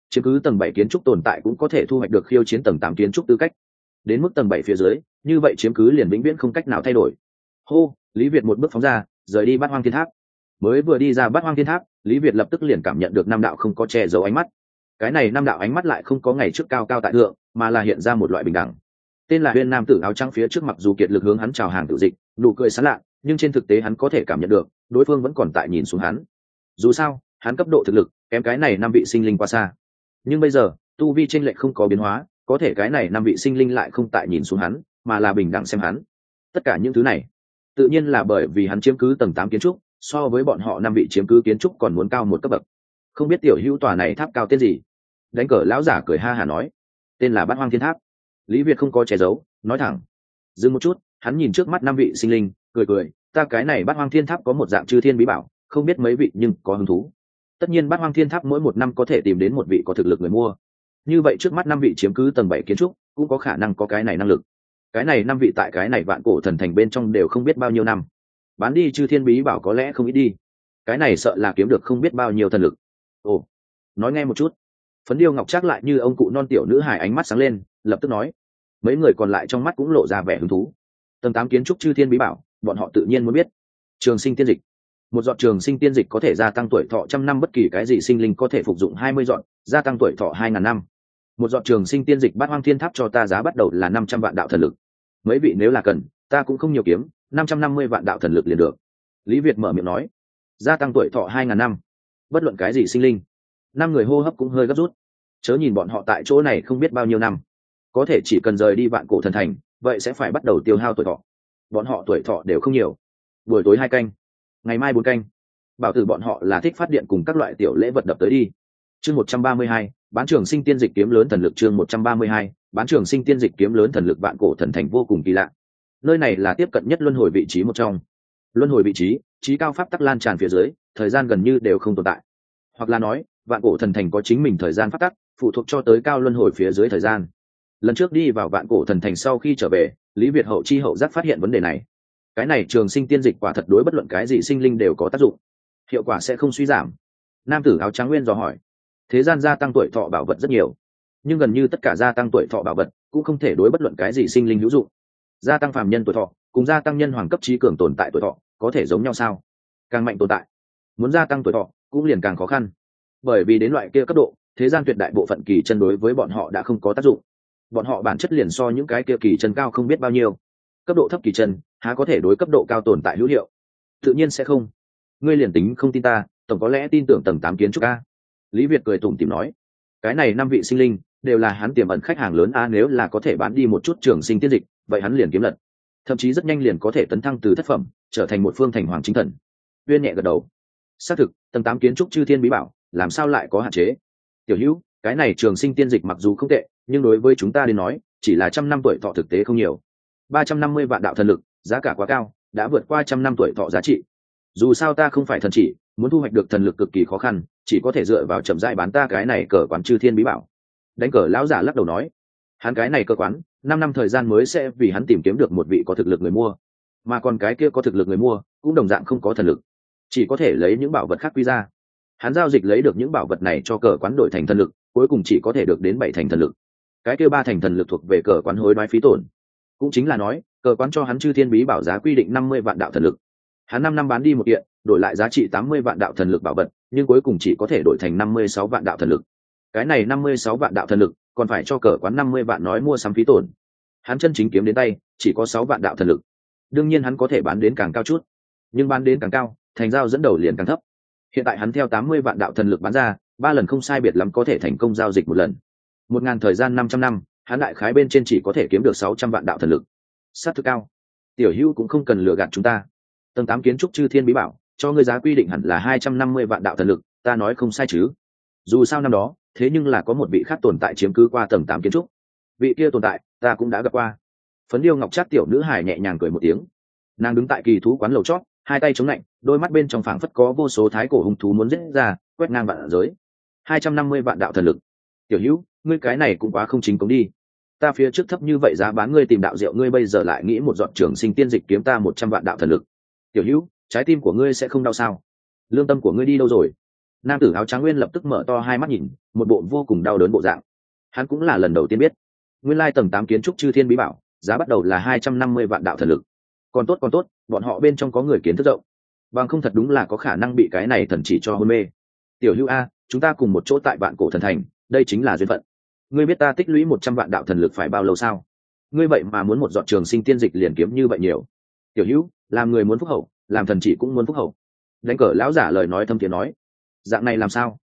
chiếm cứ tầng 7 kiến trúc tồn tại cũng có thể thu hoạch được khiêu chiến tầng 8 kiến trúc tư cách. Đến mức tầng 7 phía dưới, như vậy chiếm cứ liền vĩnh viễn không cách nào thay đổi. Hô, Lý Việt một bước phóng ra, rời đi Bát Hoang Thiên Tháp. Mới vừa đi ra Bát Hoang Thiên Tháp, Lý Việt lập tức liền cảm nhận được năm đạo không có che giấu ánh mắt. Cái này năm đạo ánh mắt lại không có ngày trước cao cao tại thượng, mà là hiện ra một loại bình đẳng. Tên là Huyên nam tử áo trắng phía trước mặc dù kiệt lực hướng hắn chào hàng tự dịch, nụ cười sán lạ, nhưng trên thực tế hắn có thể cảm nhận được, đối phương vẫn còn tại nhìn xuống hắn. Dù sao, hắn cấp độ thực lực kém cái này năm vị sinh linh quá xa. Nhưng bây giờ, tu vi chênh lệch không có biến hóa, có thể cái này năm vị sinh linh lại không tại nhìn xuống hắn, mà là bình đẳng xem hắn. Tất cả những thứ này, tự nhiên là bởi vì hắn chiếm cứ tầng 8 kiến trúc, so với bọn họ năm vị chiếm cứ kiến trúc còn muốn cao một cấp bậc. Không biết tiểu hữu tòa này tháp cao tên gì? Đánh cờ lão giả cười ha hả nói, tên là Bát Hoang Thiên Tháp. Lý Việt không có che giấu, nói thẳng. Dừng một chút, hắn nhìn trước mắt năm vị sinh linh, cười cười, ta cái này Bát Hoang Thiên Tháp có một dạng chư thiên bí bảo, không biết mấy vị nhưng có hứng thú. Tất nhiên Bát Hoang Thiên Tháp mỗi một năm có thể tìm đến một vị có thực lực người mua. Như vậy trước mắt năm vị chiếm cứ tầng 7 kiến trúc, cũng có khả năng có cái này năng lực. Cái này năm vị tại cái này vạn cổ thần thành bên trong đều không biết bao nhiêu năm. Bán đi chư thiên bí bảo có lẽ không ít đi. Cái này sợ là kiếm được không biết bao nhiêu thần lực. Ồ, nói nghe một chút. Phấn Điêu Ngọc Trác lại như ông cụ non tiểu nữ hài ánh mắt sáng lên, lập tức nói. Mấy người còn lại trong mắt cũng lộ ra vẻ hứng thú. Tầng 8 kiến trúc chư thiên bí bảo, bọn họ tự nhiên muốn biết. Trường sinh tiên dịch. Một giọt trường sinh tiên dịch có thể gia tăng tuổi thọ 100 năm, bất kỳ cái gì sinh linh có thể phục dụng 20 giọt, gia tăng tuổi thọ 2000 năm. Một giọt trường sinh tiên dịch Bát Hoang Thiên Tháp cho ta giá bắt đầu là 500 vạn đạo thần lực. Mấy vị nếu là cần, ta cũng không nhiều kiếm, 550 vạn đạo thần lực liền được. Lý Việt mở miệng nói. Gia tăng tuổi thọ 2000 năm. Bất luận cái gì sinh linh. Năm người hô hấp cũng hơi gấp rút. Chớ nhìn bọn họ tại chỗ này không biết bao nhiêu năm, có thể chỉ cần rời đi vạn cổ thần thành, vậy sẽ phải bắt đầu tiêu hao tuổi thọ. Bọn họ tuổi thọ đều không nhiều. Buổi tối 2 canh, ngày mai 4 canh. Bảo tử bọn họ là thích phát điện cùng các loại tiểu lễ vật đập tới đi. Chương 132, bán trường sinh tiên dịch kiếm lớn thần lực. Chương 132, bán trường sinh tiên dịch kiếm lớn thần lực. Vạn cổ thần thành vô cùng kỳ lạ. Nơi này là tiếp cận nhất luân hồi vị trí một trong. Luân hồi vị trí, trí cao pháp tắc lan tràn phía dưới, thời gian gần như đều không tồn tại. Hoặc là nói, vạn cổ thần thành có chính mình thời gian pháp tắc, phụ thuộc cho tới cao luân hồi phía dưới thời gian. Lần trước đi vào vạn cổ thần thành sau khi trở về, Lý Việt hậu chi hậu giác phát hiện vấn đề này. Cái này trường sinh tiên dịch quả thật đối bất luận cái gì sinh linh đều có tác dụng, hiệu quả sẽ không suy giảm. Nam tử áo trắng nguyên dò hỏi. Thế gian gia tăng tuổi thọ bảo vật rất nhiều, nhưng gần như tất cả gia tăng tuổi thọ bảo vật cũng không thể đối bất luận cái gì sinh linh hữu dụng. Gia tăng phàm nhân tuổi thọ cùng gia tăng nhân hoàng cấp trí cường tồn tại tuổi thọ có thể giống nhau sao? Càng mạnh tồn tại, muốn gia tăng tuổi thọ cũng liền càng khó khăn, bởi vì đến loại kia cấp độ, thế gian tuyệt đại bộ phận kỳ chân đối với bọn họ đã không có tác dụng. Bọn họ bản chất liền so những cái kia kỳ chân cao không biết bao nhiêu. Cấp độ thấp kỳ chân há có thể đối cấp độ cao tồn tại hữu hiệu? Tự nhiên sẽ không. Ngươi liền tính không tin ta, tổng có lẽ tin tưởng tầng 8 kiến trúc a. Lý Việt cười tủm tỉm nói. Cái này năm vị sinh linh đều là hắn tiềm ẩn khách hàng lớn a, nếu là có thể bán đi một chút trường sinh tiên dịch, vậy hắn liền kiếm lật. Thậm chí rất nhanh liền có thể tấn thăng từ thất phẩm trở thành một phương thành hoàng chính thần. Uyên nhẹ gật đầu. Xác thực, tầng 8 kiến trúc chư thiên bí bảo, làm sao lại có hạn chế? Tiểu Hữu, cái này trường sinh tiên dịch mặc dù không tệ, nhưng đối với chúng ta đến nói, chỉ là 100 năm tuổi thọ thực tế không nhiều. 350 vạn đạo thần lực, giá cả quá cao, đã vượt qua 100 năm tuổi thọ giá trị. Dù sao ta không phải thần chỉ, muốn thu hoạch được thần lực cực kỳ khó khăn, chỉ có thể dựa vào chậm rãi bán ta cái này cờ quán chư thiên bí bảo. Đánh cờ lão giả lắc đầu nói, hắn cái này cơ quán, 5 năm thời gian mới sẽ vì hắn tìm kiếm được một vị có thực lực người mua, mà còn cái kia có thực lực người mua cũng đồng dạng không có thần lực, chỉ có thể lấy những bảo vật khác quy ra. Hắn giao dịch lấy được những bảo vật này cho cờ quán đổi thành thần lực, cuối cùng chỉ có thể được đến 7 thành thần lực. Cái kia 3 thành thần lực thuộc về cờ quán hối đoái phí tổn. Cũng chính là nói, cờ quán cho hắn chư thiên bí bảo giá quy định 50 vạn đạo thần lực. Hắn 5 năm bán đi một kiện, đổi lại giá trị 80 vạn đạo thần lực bảo vật, nhưng cuối cùng chỉ có thể đổi thành 56 vạn đạo thần lực. Cái này 56 vạn đạo thần lực, còn phải cho cờ quán 50 vạn nói mua sắm phí tổn. Hắn chân chính kiếm đến tay, chỉ có 6 vạn đạo thần lực. Đương nhiên hắn có thể bán đến càng cao chút, nhưng bán đến càng cao, thành giao dẫn đầu liền càng thấp. Hiện tại hắn theo 80 vạn đạo thần lực bán ra, 3 lần không sai biệt lắm có thể thành công giao dịch một lần. 1000 thời gian 500 năm, hắn đại khái bên trên chỉ có thể kiếm được 600 vạn đạo thần lực. Sát thực cao. Tiểu Hữu cũng không cần lừa gạt chúng ta. Tầng 8 kiến trúc chư thiên bí bảo, cho ngươi giá quy định hẳn là 250 vạn đạo thần lực, ta nói không sai chứ? Dù sao năm đó, thế nhưng là có một vị khác tồn tại chiếm cứ qua tầng 8 kiến trúc. Vị kia tồn tại, ta cũng đã gặp qua. Phấn Điêu Ngọc Trác tiểu nữ hài nhẹ nhàng cười một tiếng. Nàng đứng tại kỳ thú quán lầu chót, hai tay chống lạnh, đôi mắt bên trong phảng phất có vô số thái cổ hung thú muốn giết ra, quét ngang vạn giới. 250 vạn đạo thần lực. Tiểu Hữu, ngươi cái này cũng quá không chính cống đi. Ta phía trước thấp như vậy giá bán ngươi tìm đạo rượu, ngươi bây giờ lại nghĩ một giọt trường sinh tiên dịch kiếm ta 100 vạn đạo thần lực. Tiểu Hữu, trái tim của ngươi sẽ không đau sao? Lương tâm của ngươi đi đâu rồi? Nam tử áo trắng nguyên lập tức mở to hai mắt nhìn, một bộ vô cùng đau đớn bộ dạng. Hắn cũng là lần đầu tiên biết, nguyên lai tầng 8 kiến trúc chư thiên bí bảo giá bắt đầu là 250 vạn đạo thần lực. Còn tốt, bọn họ bên trong có người kiến thức rộng, bằng không thật đúng là có khả năng bị cái này thần chỉ cho hôn mê. Tiểu Hữu a, chúng ta cùng một chỗ tại Vạn Cổ Thần Thành, đây chính là duyên phận. Ngươi biết ta tích lũy 100 vạn đạo thần lực phải bao lâu sao? Ngươi vậy mà muốn một giọt trường sinh tiên dịch liền kiếm như vậy nhiều. Tiểu Hữu, làm người muốn phúc hậu, làm thần chỉ cũng muốn phúc hậu. Đánh cờ lão giả lời nói thâm tiếng nói, dạng này làm sao?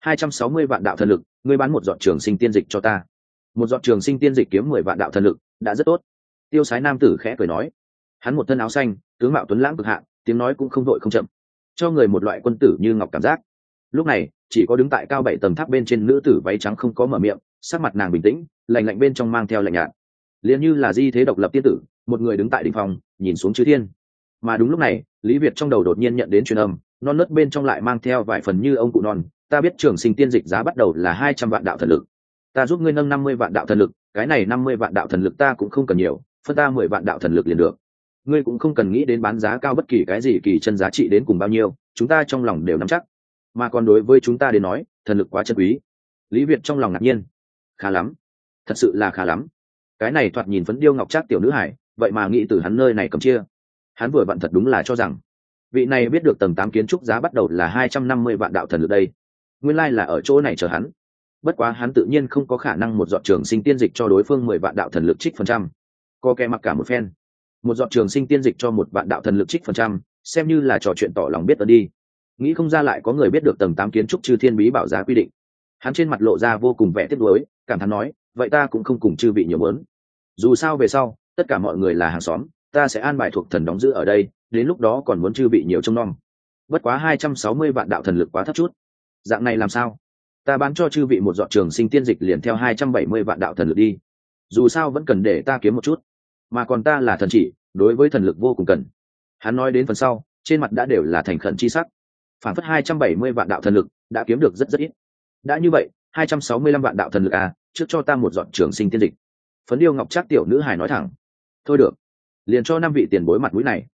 260 vạn đạo thần lực, ngươi bán một giọt trường sinh tiên dịch cho ta. Một giọt trường sinh tiên dịch kiếm 10 vạn đạo thần lực, đã rất tốt. Tiêu Sái nam tử khẽ cười nói, hắn một thân áo xanh, tướng mạo tuấn lãng cực hạn, tiếng nói cũng không vội không chậm, cho người một loại quân tử như ngọc cảm giác. Lúc này, chỉ có đứng tại cao 7 tầng tháp bên trên nữ tử váy trắng không có mở miệng, sắc mặt nàng bình tĩnh, lạnh lạnh bên trong mang theo lạnh nhạt, liền như là di thế độc lập tiên tử, một người đứng tại đỉnh phòng, nhìn xuống chư thiên. Mà đúng lúc này, Lý Việt trong đầu đột nhiên nhận đến truyền âm, non nớt bên trong lại mang theo vài phần như ông cụ non, ta biết trường sinh tiên dịch giá bắt đầu là 200 vạn đạo thần lực, ta giúp ngươi nâng 50 vạn đạo thần lực, cái này 50 vạn đạo thần lực ta cũng không cần nhiều, phân ta 10 vạn đạo thần lực liền được. Ngươi cũng không cần nghĩ đến bán giá cao bất kỳ cái gì kỳ chân giá trị đến cùng bao nhiêu, chúng ta trong lòng đều nắm chắc. Mà còn đối với chúng ta đến nói, thần lực quá chân quý. Lý Việt trong lòng ngạc nhiên, khá lắm, thật sự là khá lắm. Cái này thoạt nhìn phấn điêu ngọc trác tiểu nữ hải, vậy mà nghĩ từ hắn nơi này cầm chia. Hắn vừa vặn thật đúng là cho rằng vị này biết được tầng 8 kiến trúc giá bắt đầu là 250 vạn đạo thần lực đây, nguyên lai là ở chỗ này chờ hắn. Bất quá hắn tự nhiên không có khả năng một giọt trường sinh tiên dịch cho đối phương 10 vạn đạo thần lực trích phần trăm. Có kẻ mặc cả một phen, một giọt trường sinh tiên dịch cho 1 vạn đạo thần lực trích phần trăm, xem như là trò chuyện tỏ lòng biết ơn đi. Nghĩ không ra lại có người biết được tầng 8 kiến trúc chư thiên bí bảo giá quy định. Hắn trên mặt lộ ra vô cùng vẻ tiếc nuối, cảm thán nói, vậy ta cũng không cùng chư vị nhiều muốn. Dù sao về sau, tất cả mọi người là hàng xóm, ta sẽ an bài thuộc thần đóng giữ ở đây, đến lúc đó còn muốn chư vị nhiều trông nom. Bất quá 260 vạn đạo thần lực quá thấp chút. Dạng này làm sao? Ta bán cho chư vị một giọt trường sinh tiên dịch liền theo 270 vạn đạo thần lực đi. Dù sao vẫn cần để ta kiếm một chút, mà còn ta là thần chỉ, đối với thần lực vô cùng cần. Hắn nói đến phần sau, trên mặt đã đều là thành khẩn chi sắc. Phản phất 270 vạn đạo thần lực đã kiếm được rất ít. Đã như vậy, 265 vạn đạo thần lực à, trước cho ta một giọt trường sinh tiên dịch. Phấn điêu ngọc trác tiểu nữ hài nói thẳng, thôi được, liền cho 5 vị tiền bối mặt mũi này.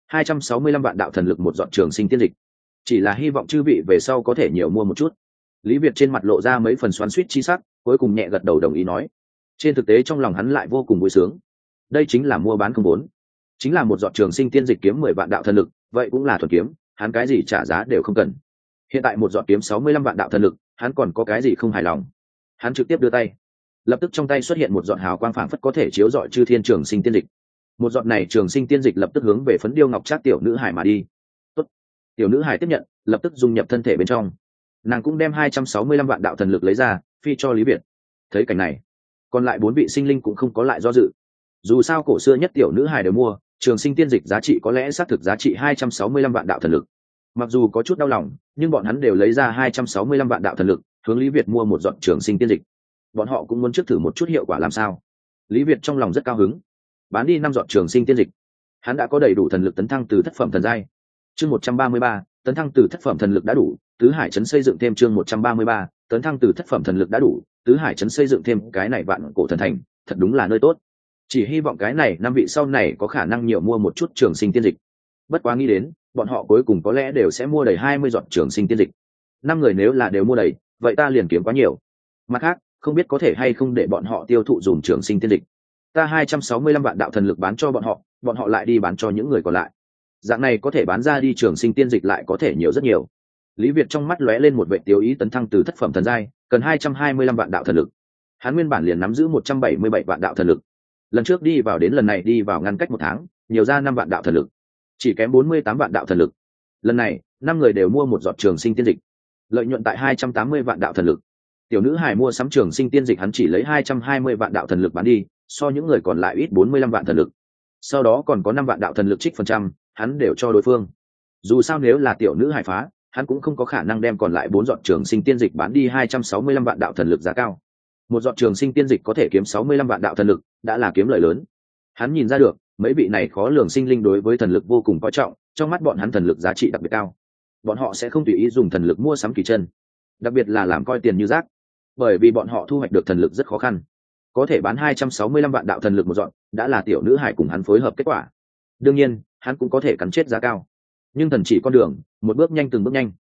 265 vạn đạo thần lực một giọt trường sinh tiên dịch, chỉ là hy vọng chư vị về sau có thể nhiều mua một chút. Lý Việt trên mặt lộ ra mấy phần xoắn xuýt chi sắc, cuối cùng nhẹ gật đầu đồng ý nói. Trên thực tế trong lòng hắn lại vô cùng vui sướng. Đây chính là mua bán không vốn, chính là một giọt trường sinh tiên dịch kiếm 10 vạn đạo thần lực, vậy cũng là thuần kiếm, hắn cái gì trả giá đều không cần. Hiện tại một giọt kiếm 65 vạn đạo thần lực, hắn còn có cái gì không hài lòng. Hắn trực tiếp đưa tay, lập tức trong tay xuất hiện một giọt hào quang phảng phất có thể chiếu rọi chư thiên trường sinh tiên dịch. Một giọt này trường sinh tiên dịch lập tức hướng về phấn điêu ngọc trác tiểu nữ hải mà đi. Tốt. Tiểu nữ hải tiếp nhận, lập tức dung nhập thân thể bên trong. Nàng cũng đem 265 vạn đạo thần lực lấy ra, phi cho Lý Việt. Thấy cảnh này, còn lại 4 vị sinh linh cũng không có lại do dự. Dù sao cổ xưa nhất tiểu nữ hải đều mua, trường sinh tiên dịch giá trị có lẽ xác thực giá trị 265 vạn đạo thần lực. Mặc dù có chút đau lòng, nhưng bọn hắn đều lấy ra 265 vạn đạo thần lực, hướng Lý Việt mua một giọt trường sinh tiên dịch. Bọn họ cũng muốn trước thử một chút hiệu quả làm sao. Lý Việt trong lòng rất cao hứng, bán đi 5 giọt trường sinh tiên dịch, hắn đã có đầy đủ thần lực tấn thăng từ thất phẩm thần giai. Chương 133, tấn thăng từ thất phẩm thần lực đã đủ, tứ hải trấn xây dựng thêm. Chương 133, tấn thăng từ thất phẩm thần lực đã đủ, tứ hải trấn xây dựng thêm. Cái này Vạn Cổ Thần Thành thật đúng là nơi tốt, chỉ hy vọng cái này 5 vị sau này có khả năng nhiều mua một chút trường sinh tiên dịch. Bất quá nghĩ đến bọn họ cuối cùng có lẽ đều sẽ mua đầy 20 giọt trường sinh tiên dịch. 5 người nếu là đều mua đầy, vậy ta liền kiếm quá nhiều. Mặt khác, không biết có thể hay không để bọn họ tiêu thụ dùng trường sinh tiên dịch. Ta 265 vạn đạo thần lực bán cho bọn họ lại đi bán cho những người còn lại. Dạng này có thể bán ra đi trường sinh tiên dịch lại có thể nhiều rất nhiều. Lý Việt trong mắt lóe lên một vệ tiêu ý, tấn thăng từ thất phẩm thần giai, cần 225 vạn đạo thần lực. Hắn nguyên bản liền nắm giữ 177 vạn đạo thần lực. Lần trước đi vào đến lần này đi vào ngăn cách 1 tháng, nhiều ra 5 vạn đạo thần lực, chỉ kém 48 vạn đạo thần lực. Lần này, 5 người đều mua một giọt trường sinh tiên dịch, lợi nhuận tại 280 vạn đạo thần lực. Tiểu nữ hài mua sắm trường sinh tiên dịch hắn chỉ lấy 220 vạn đạo thần lực bán đi, so những người còn lại ít 45 vạn thần lực. Sau đó còn có 5 vạn đạo thần lực trích phần trăm, hắn đều cho đối phương. Dù sao nếu là tiểu nữ hài phá, hắn cũng không có khả năng đem còn lại 4 giọt trường sinh tiên dịch bán đi 265 vạn đạo thần lực giá cao. Một giọt trường sinh tiên dịch có thể kiếm 65 vạn đạo thần lực, đã là kiếm lợi lớn. Hắn nhìn ra được, mấy vị này khó lường sinh linh đối với thần lực vô cùng coi trọng, trong mắt bọn hắn thần lực giá trị đặc biệt cao. Bọn họ sẽ không tùy ý dùng thần lực mua sắm kỳ chân, đặc biệt là làm coi tiền như rác, bởi vì bọn họ thu hoạch được thần lực rất khó khăn. Có thể bán 265 vạn đạo thần lực một dọn, đã là tiểu nữ hải cùng hắn phối hợp kết quả. Đương nhiên, hắn cũng có thể cắn chết giá cao. Nhưng thần chỉ con đường, một bước nhanh từng bước nhanh.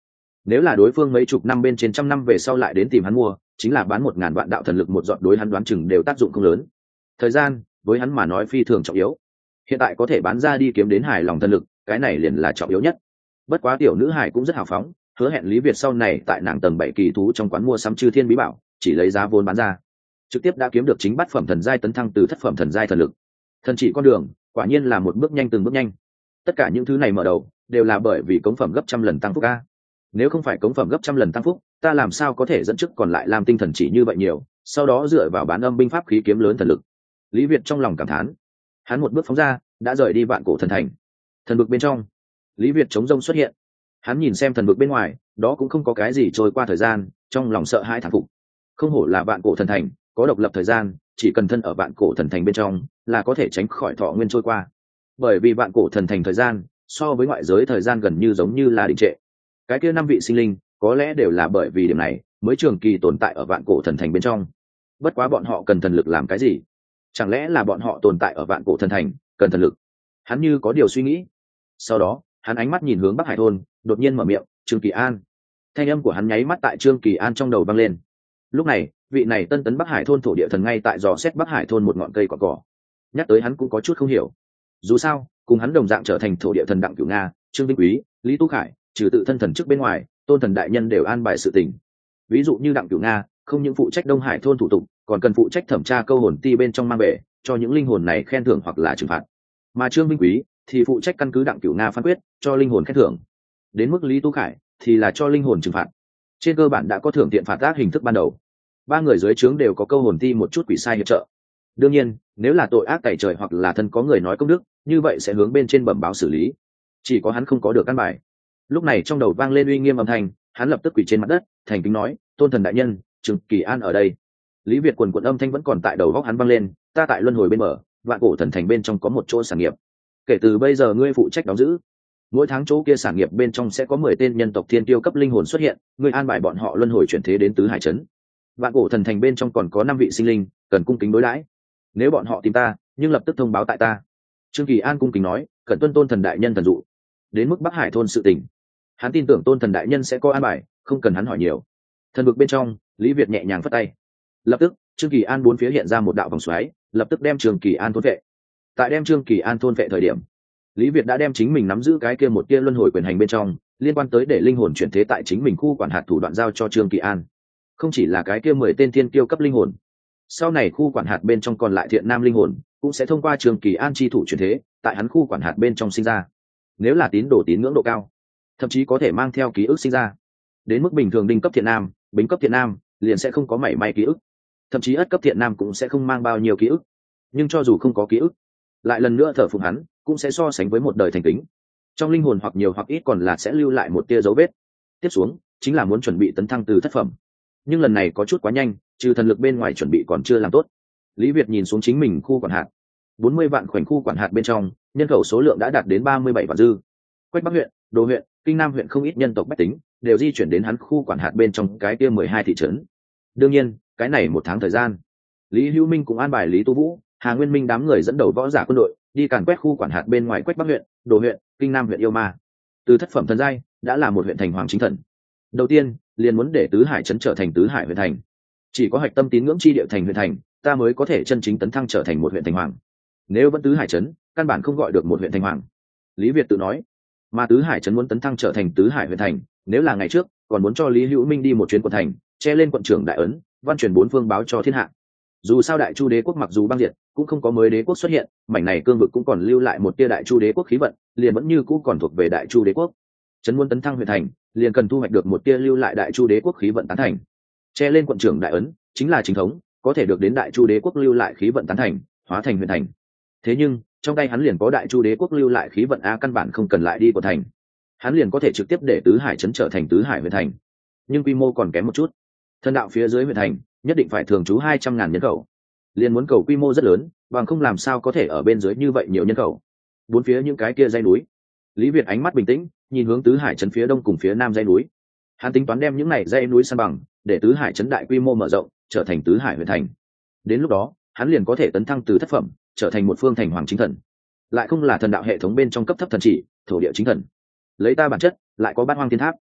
nếu là đối phương mấy chục năm bên trên trăm năm về sau lại đến tìm hắn mua, chính là bán 1.000 vạn đạo thần lực một dọn, đối hắn đoán chừng đều tác dụng không lớn. Thời gian với hắn mà nói phi thường trọng yếu, hiện tại có thể bán ra đi kiếm đến hài lòng thần lực, cái này liền là trọng yếu nhất. Bất quá tiểu nữ hải cũng rất hào phóng, hứa hẹn Lý Việt sau này tại nàng tầng 7 kỳ thú trong quán mua sắm chư thiên bí bảo, chỉ lấy giá vốn bán ra, trực tiếp đã kiếm được chính bát phẩm thần giai tấn thăng từ thất phẩm thần giai thần lực. Thần chỉ con đường quả nhiên là một bước nhanh từng bước nhanh. Tất cả những thứ này mở đầu đều là bởi vì cống phẩm gấp trăm lần tăng phúc a. Nếu không phải cống phẩm gấp trăm lần tăng phúc, ta làm sao có thể dẫn trước còn lại làm tinh thần chỉ như vậy nhiều, sau đó dựa vào bán âm binh pháp khí kiếm lớn thần lực. Lý Việt trong lòng cảm thán, hắn một bước phóng ra đã rời đi vạn cổ thần thành. Thần vực bên trong, Lý Việt chống rông xuất hiện, hắn nhìn xem thần vực bên ngoài, đó cũng không có cái gì trôi qua thời gian, trong lòng sợ hãi thán phục. Không hổ là vạn cổ thần thành, có độc lập thời gian, chỉ cần thân ở vạn cổ thần thành bên trong là có thể tránh khỏi thọ nguyên trôi qua. Bởi vì vạn cổ thần thành thời gian so với ngoại giới thời gian gần như giống như là đình trệ. Cái kia 5 vị sinh linh có lẽ đều là bởi vì điểm này mới trường kỳ tồn tại ở vạn cổ thần thành bên trong. Bất quá bọn họ cần thần lực làm cái gì? Chẳng lẽ là bọn họ tồn tại ở vạn cổ thần thành cần thần lực? Hắn như có điều suy nghĩ. Sau đó hắn ánh mắt nhìn hướng Bắc Hải thôn, đột nhiên mở miệng, Trương Kỳ An. Thanh âm của hắn nháy mắt tại Trương Kỳ An trong đầu vang lên. Lúc này vị này tân tấn Bắc Hải thôn thổ địa thần ngay tại dò xét Bắc Hải thôn một ngọn cây cỏ cỏ. Nhắc tới hắn cũng có chút không hiểu, dù sao cùng hắn đồng dạng trở thành thổ địa thần Đặng Cửu Nga, Trương Vinh Quý, Lý Tu Khải, trừ tự thân thần trước bên ngoài, tôn thần đại nhân đều an bài sự tình. Ví dụ như Đặng Cửu Nga không những phụ trách Đông Hải thôn thủ tục, còn cần phụ trách thẩm tra câu hồn ti bên trong mang về cho những linh hồn này khen thưởng hoặc là trừng phạt, mà Trương Vinh Quý thì phụ trách căn cứ Đặng Cửu Nga phán quyết cho linh hồn khen thưởng. Đến mức Lý Tu Khải thì là cho linh hồn trừng phạt. Trên cơ bản đã có thưởng tiện phạt ác hình thức ban đầu. 3 người dưới trướng đều có câu hồn ti một chút quỷ sai hiệp trợ. Đương nhiên nếu là tội ác tày trời hoặc là thân có người nói công đức, như vậy sẽ hướng bên trên bẩm báo xử lý. Chỉ có hắn không có được căn bài. Lúc này trong đầu vang lên uy nghiêm âm thanh, hắn lập tức quỳ trên mặt đất thành kính nói, tôn thần đại nhân, Trương Kỳ An ở đây. Lý Việt quần quần âm thanh vẫn còn tại đầu góc hắn vang lên, ta tại luân hồi bên bờ vạn cổ thần thành bên trong có một chỗ sản nghiệp, kể từ bây giờ ngươi phụ trách đóng giữ. Mỗi tháng chỗ kia sản nghiệp bên trong sẽ có 10 tên nhân tộc thiên tiêu cấp linh hồn xuất hiện, ngươi an bài bọn họ luân hồi chuyển thế đến tứ hải trấn. Vạn cổ thần thành bên trong còn có 5 vị sinh linh cần cung kính đối đãi, nếu bọn họ tìm ta nhưng lập tức thông báo tại ta. Trương Kỳ An cung kính nói, cẩn tuân tôn thần đại nhân thần dụ. Đến mức Bắc Hải thôn sự tình, hắn tin tưởng tôn thần đại nhân sẽ có an bài, không cần hắn hỏi nhiều. Thần vực bên trong, Lý Việt nhẹ nhàng phất tay, lập tức Trương Kỳ An bốn phía hiện ra một đạo vòng xoáy, lập tức đem Trương Kỳ An thôn vệ. Tại đem Trương Kỳ An thôn vệ thời điểm, Lý Việt đã đem chính mình nắm giữ cái kia một tia luân hồi quyền hành bên trong liên quan tới để linh hồn chuyển thế tại chính mình khu quản hạt thủ đoạn giao cho Trương Kỳ An. Không chỉ là cái kia 10 tên thiên kiêu cấp linh hồn, sau này khu quản hạt bên trong còn lại thiện nam linh hồn cũng sẽ thông qua Trương Kỳ An chi thủ chuyển thế tại hắn khu quản hạt bên trong sinh ra. Nếu là tín đồ tín ngưỡng độ cao, thậm chí có thể mang theo ký ức sinh ra. Đến mức bình thường đinh cấp thiện nam, bính cấp thiện nam liền sẽ không có mảy may ký ức, thậm chí ất cấp thiện nam cũng sẽ không mang bao nhiêu ký ức. Nhưng cho dù không có ký ức, lại lần nữa thờ phụng hắn cũng sẽ so sánh với một đời thành kính, trong linh hồn hoặc nhiều hoặc ít còn là sẽ lưu lại một tia dấu vết. Tiếp xuống chính là muốn chuẩn bị tấn thăng từ thất phẩm, nhưng lần này có chút quá nhanh, trừ thần lực bên ngoài chuẩn bị còn chưa làm tốt. Lý Việt nhìn xuống chính mình khu quản hạt, 40 vạn khoảnh khu quản hạt bên trong nhân khẩu số lượng đã đạt đến 37 vạn dư. Quách Bắc huyện, Đồ huyện, Kinh Nam huyện không ít nhân tộc bách tính đều di chuyển đến hắn khu quản hạt bên trong cái kia 12 thị trấn. Đương nhiên cái này 1 tháng thời gian, Lý Hữu Minh cũng an bài Lý Tu Vũ, Hà Nguyên Minh đám người dẫn đầu võ giả quân đội đi càn quét khu quản hạt bên ngoài Quách Bắc huyện, Đồ huyện, Kinh Nam huyện yêu ma. Từ thất phẩm thần giai đã là một huyện thành hoàng chính thần. Đầu tiên liền muốn để tứ hải trấn trở thành tứ hải huyện thành, chỉ có hạch tâm tín ngưỡng chi địa thành huyện thành, ta mới có thể chân chính tấn thăng trở thành một huyện thành hoàng. Nếu vẫn tứ hải trấn, căn bản không gọi được một huyện thành hoàng. Lý Việt tự nói, mà tứ hải trấn muốn tấn thăng trở thành tứ hải huyện thành, nếu là ngày trước còn muốn cho Lý Hữu Minh đi một chuyến quận thành, che lên quận trưởng đại ấn, văn truyền 4 phương báo cho thiên hạ. Dù sao Đại Chu đế quốc mặc dù băng diệt, cũng không có mới đế quốc xuất hiện, mảnh này cương vực cũng còn lưu lại một tia Đại Chu đế quốc khí vận, liền vẫn như cũ còn thuộc về Đại Chu đế quốc. Trấn muốn tấn thăng huyện thành, liền cần thu hoạch được một tia lưu lại Đại Chu đế quốc khí vận tán thành. Che lên quận trưởng đại ấn chính là chính thống, có thể được đến Đại Chu đế quốc lưu lại khí vận tán thành, hóa thành huyện thành. Thế nhưng trong tay hắn liền có Đại Chu đế quốc lưu lại khí vận a, căn bản không cần lại đi quận thành, hắn liền có thể trực tiếp để tứ hải trấn trở thành tứ hải huyện thành. Nhưng quy mô còn kém một chút, thần đạo phía dưới huyện thành nhất định phải thường trú 200.000 nhân khẩu, liền muốn cầu quy mô rất lớn, bằng không làm sao có thể ở bên dưới như vậy nhiều nhân khẩu. Bốn phía những cái kia dãy núi, Lý Việt ánh mắt bình tĩnh nhìn hướng tứ hải trấn phía đông cùng phía nam dãy núi, hắn tính toán đem những này dãy núi san bằng, để tứ hải trấn đại quy mô mở rộng, trở thành tứ hải huyện thành. Đến lúc đó hắn liền có thể tấn thăng từ thất phẩm trở thành một phương thành hoàng chính thần, lại không là thần đạo hệ thống bên trong cấp thấp thần chỉ thổ địa chính thần. Lấy ta bản chất lại có bát hoang thiên tháp,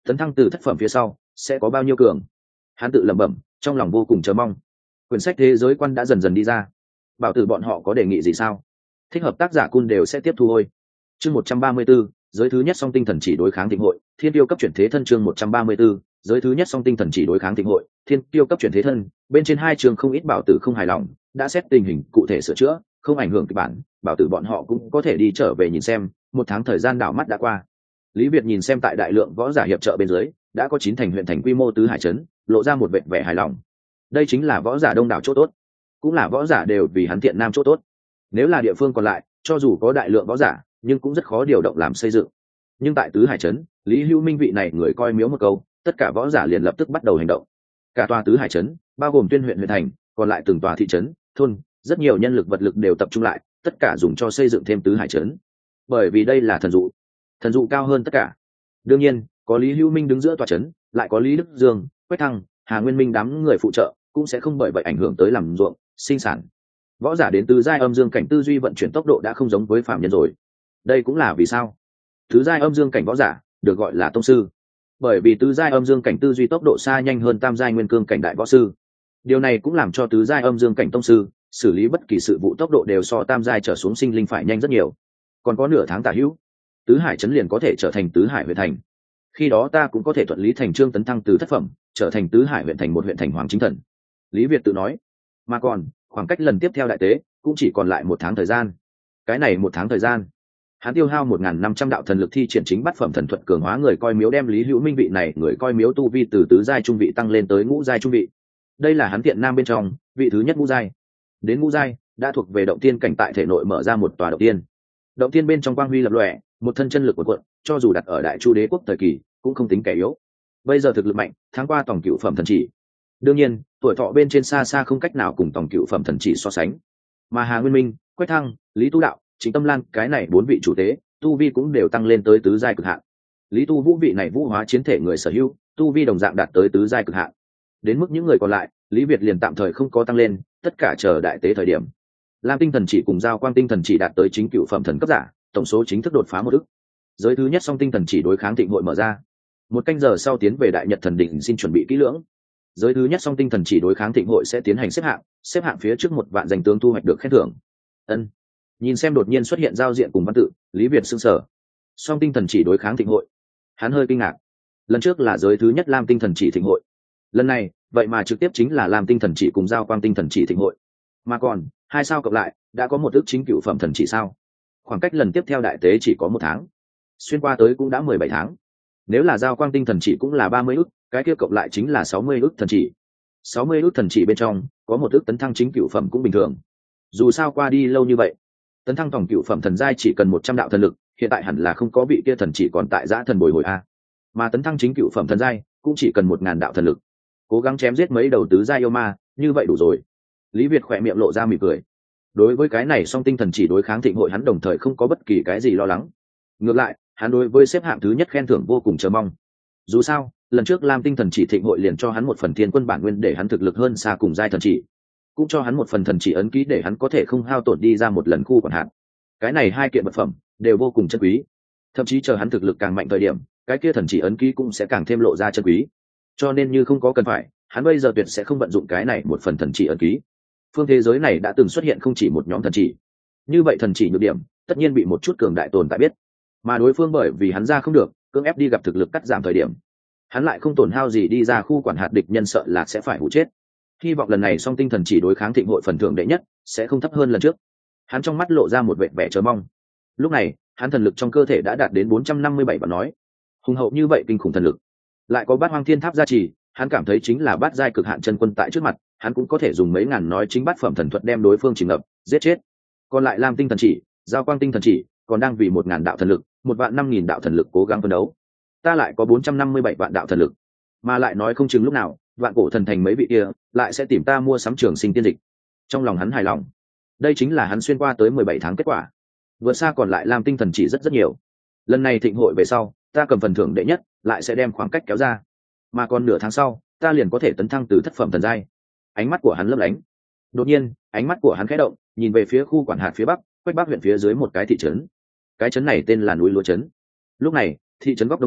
tấn thăng từ thất phẩm phía sau sẽ có bao nhiêu cường. Hắn tự lẩm bẩm, trong lòng vô cùng chờ mong. Quyển sách thế giới quan đã dần dần đi ra. Bảo tử bọn họ có đề nghị gì sao? Thích hợp tác giả cun đều sẽ tiếp thu thôi. Chương 134, giới thứ nhất song tinh thần chỉ đối kháng thịnh hội, thiên tiêu cấp chuyển thế thân. Chương 134, giới thứ nhất song tinh thần chỉ đối kháng thịnh hội, thiên tiêu cấp chuyển thế thân. Bên trên hai trường không ít bảo tử không hài lòng, đã xét tình hình cụ thể sửa chữa, không ảnh hưởng kịch bản, bảo tử bọn họ cũng có thể đi trở về nhìn xem. Một tháng thời gian đảo mắt đã qua. Lý Việt nhìn xem tại đại lượng võ giả hiệp trợ bên dưới, đã có 9 thành huyện thành quy mô tứ hải trấn, lộ ra một vẻ hài lòng. Đây chính là võ giả đông đảo chỗ tốt, cũng là võ giả đều vì hắn thiện nam chỗ tốt. Nếu là địa phương còn lại, cho dù có đại lượng võ giả, nhưng cũng rất khó điều động làm xây dựng. Nhưng tại tứ hải trấn, Lý Hữu Minh vị này người coi miếu một câu, tất cả võ giả liền lập tức bắt đầu hành động. Cả tòa tứ hải trấn, bao gồm Tuyên huyện huyện thành, còn lại từng tòa thị trấn, thôn, rất nhiều nhân lực vật lực đều tập trung lại, tất cả dùng cho xây dựng thêm tứ hải trấn. Bởi vì đây là thần dụ cao hơn tất cả. Đương nhiên, có Lý Hữu Minh đứng giữa tòa trấn, lại có Lý Đức Dương, Quách Thăng, Hà Nguyên Minh đám người phụ trợ, cũng sẽ không bởi vậy ảnh hưởng tới làm ruộng, sinh sản. Võ giả đến tứ giai âm dương cảnh tư duy vận chuyển tốc độ đã không giống với phạm nhân rồi. Đây cũng là vì sao tứ giai âm dương cảnh võ giả được gọi là tông sư, bởi vì tứ giai âm dương cảnh tư duy tốc độ xa nhanh hơn tam giai nguyên cương cảnh đại võ sư. Điều này cũng làm cho tứ giai âm dương cảnh tông sư xử lý bất kỳ sự vụ tốc độ đều so tam giai trở xuống sinh linh phải nhanh rất nhiều. Còn có nửa tháng tả hữu, tứ hải trấn liền có thể trở thành tứ hải huyện thành. Khi đó ta cũng có thể thuận lý thành trương tấn thăng từ thất phẩm trở thành tứ hải huyện thành một huyện thành hoàng chính thần. Lý Việt tự nói. Mà còn khoảng cách lần tiếp theo đại tế cũng chỉ còn lại 1 tháng thời gian. Cái này 1 tháng thời gian, hắn tiêu hao 1.500 đạo thần lực thi triển chính bát phẩm thần thuật cường hóa người coi miếu, đem Lý Hữu Minh vị này người coi miếu tu vi từ tứ giai trung vị tăng lên tới ngũ giai trung vị. Đây là hắn thiện nam bên trong vị thứ nhất ngũ giai. Đến ngũ giai đã thuộc về động tiên cảnh, tại thể nội mở ra một tòa động tiên. Động tiên bên trong quang huy lập lòe, một thân chân lực cuộn cuộn, cho dù đặt ở Đại Chu Đế quốc thời kỳ cũng không tính kẻ yếu. Bây giờ thực lực mạnh, tháng qua tổng cựu phẩm thần chỉ. Đương nhiên, tuổi thọ bên trên xa xa không cách nào cùng tổng cựu phẩm thần chỉ so sánh. Mà Hà Nguyên Minh, Quách Thăng, Lý Tu Đạo, Trịnh Tâm Lan, cái này 4 vị chủ tế tu vi cũng đều tăng lên tới tứ giai cực hạn. Lý Tu Vũ vị này vũ hóa chiến thể người sở hữu, tu vi đồng dạng đạt tới tứ giai cực hạn. Đến mức những người còn lại, Lý Việt liền tạm thời không có tăng lên, tất cả chờ đại tế thời điểm. Lam tinh thần chỉ cùng giao quang tinh thần chỉ đạt tới chính cựu phẩm thần cấp giả, tổng số chính thức đột phá 1 ức. Giới thứ nhất song tinh thần chỉ đối kháng thịnh hội mở ra. 1 canh giờ sau tiến về Đại Nhật Thần Đỉnh xin chuẩn bị kỹ lưỡng. Giới thứ nhất song tinh thần chỉ đối kháng thịnh hội sẽ tiến hành xếp hạng phía trước 1 vạn danh tướng thu hoạch được khen thưởng. Ân. Nhìn xem đột nhiên xuất hiện giao diện cùng văn tự, Lý Việt sững sờ. Song tinh thần chỉ đối kháng thịnh hội, hắn hơi kinh ngạc. Lần trước là giới thứ nhất Lam tinh thần chỉ thịnh hội, lần này vậy mà trực tiếp chính là Lam tinh thần chỉ cùng giao quang tinh thần chỉ thịnh hội, mà còn hai sao cộng lại đã có 1 ức chính cựu phẩm thần chỉ sao. Khoảng cách lần tiếp theo đại tế chỉ có 1 tháng, xuyên qua tới cũng đã 17 tháng. Nếu là giao quang tinh thần chỉ cũng là 30 ức, cái kia cộng lại chính là 60 ức thần chỉ. 60 ức thần chỉ bên trong có 1 ức tấn thăng chính cựu phẩm cũng bình thường. Dù sao qua đi lâu như vậy, tấn thăng tổng cựu phẩm thần giai chỉ cần 100 đạo thần lực, hiện tại hẳn là không có vị kia thần chỉ còn tại giã thần bồi hồi a. Mà tấn thăng chính cựu phẩm thần giai cũng chỉ cần 1000 đạo thần lực. Cố gắng chém giết mấy đầu tứ giai yêu ma, như vậy đủ rồi. Lý Việt khỏe miệng lộ ra mỉm cười. Đối với cái này song tinh thần chỉ đối kháng thịnh hội, hắn đồng thời không có bất kỳ cái gì lo lắng. Ngược lại, hắn đối với xếp hạng thứ nhất khen thưởng vô cùng chờ mong. Dù sao, lần trước Lam tinh thần chỉ thịnh hội liền cho hắn 1 phần thiên quân bản nguyên để hắn thực lực hơn xa cùng giai thần chỉ, cũng cho hắn 1 phần thần chỉ ấn ký để hắn có thể không hao tổn đi ra một lần khu quản hạt. Cái này 2 kiện vật phẩm đều vô cùng chân quý. Thậm chí chờ hắn thực lực càng mạnh thời điểm, cái kia thần chỉ ấn ký cũng sẽ càng thêm lộ ra chân quý. Cho nên như không có cần phải, hắn bây giờ tuyệt sẽ không vận dụng cái này 1 phần thần chỉ ấn ký. Phương thế giới này đã từng xuất hiện không chỉ một nhóm thần chỉ, như vậy thần chỉ nhược điểm tất nhiên bị một chút cường đại tồn tại biết, mà đối phương bởi vì hắn ra không được, cưỡng ép đi gặp thực lực cắt giảm thời điểm, hắn lại không tổn hao gì đi ra khu quản hạt, địch nhân sợ là sẽ phải hụ chết. Hy vọng lần này song tinh thần chỉ đối kháng thịnh hội phần thưởng đệ nhất sẽ không thấp hơn lần trước. Hắn trong mắt lộ ra một vẻ chờ mong. Lúc này hắn thần lực trong cơ thể đã đạt đến 457 và nói hùng hậu như vậy kinh khủng thần lực, lại có bát hoang thiên tháp gia trì, hắn cảm thấy chính là bát giai cực hạn chân quân tại trước mặt, hắn cũng có thể dùng mấy ngàn nói chính bát phẩm thần thuật đem đối phương chìm ngập giết chết. Còn lại Lam tinh thần chỉ, giao quang tinh thần chỉ còn đang vì 1000 đạo thần lực, 15000 đạo thần lực cố gắng phấn đấu. Ta lại có 457 vạn đạo thần lực, mà lại nói không chừng lúc nào vạn cổ thần thành mấy vị kia lại sẽ tìm ta mua sắm trường sinh tiên dịch. Trong lòng hắn hài lòng. Đây chính là hắn xuyên qua tới 17 tháng kết quả, vượt xa còn lại Lam tinh thần chỉ rất nhiều. Lần này thịnh hội về sau, ta cầm phần thưởng đệ nhất lại sẽ đem khoảng cách kéo ra, mà còn nửa tháng sau ta liền có thể tấn thăng từ thất phẩm thần giai. Ánh mắt của hắn lấp lánh. Đột nhiên ánh mắt của hắn khẽ động, nhìn về phía khu quản hạt phía bắc, Quách Bắc huyện phía dưới một cái thị trấn. Cái trấn này tên là núi lúa trấn. Lúc này thị trấn góc đông nam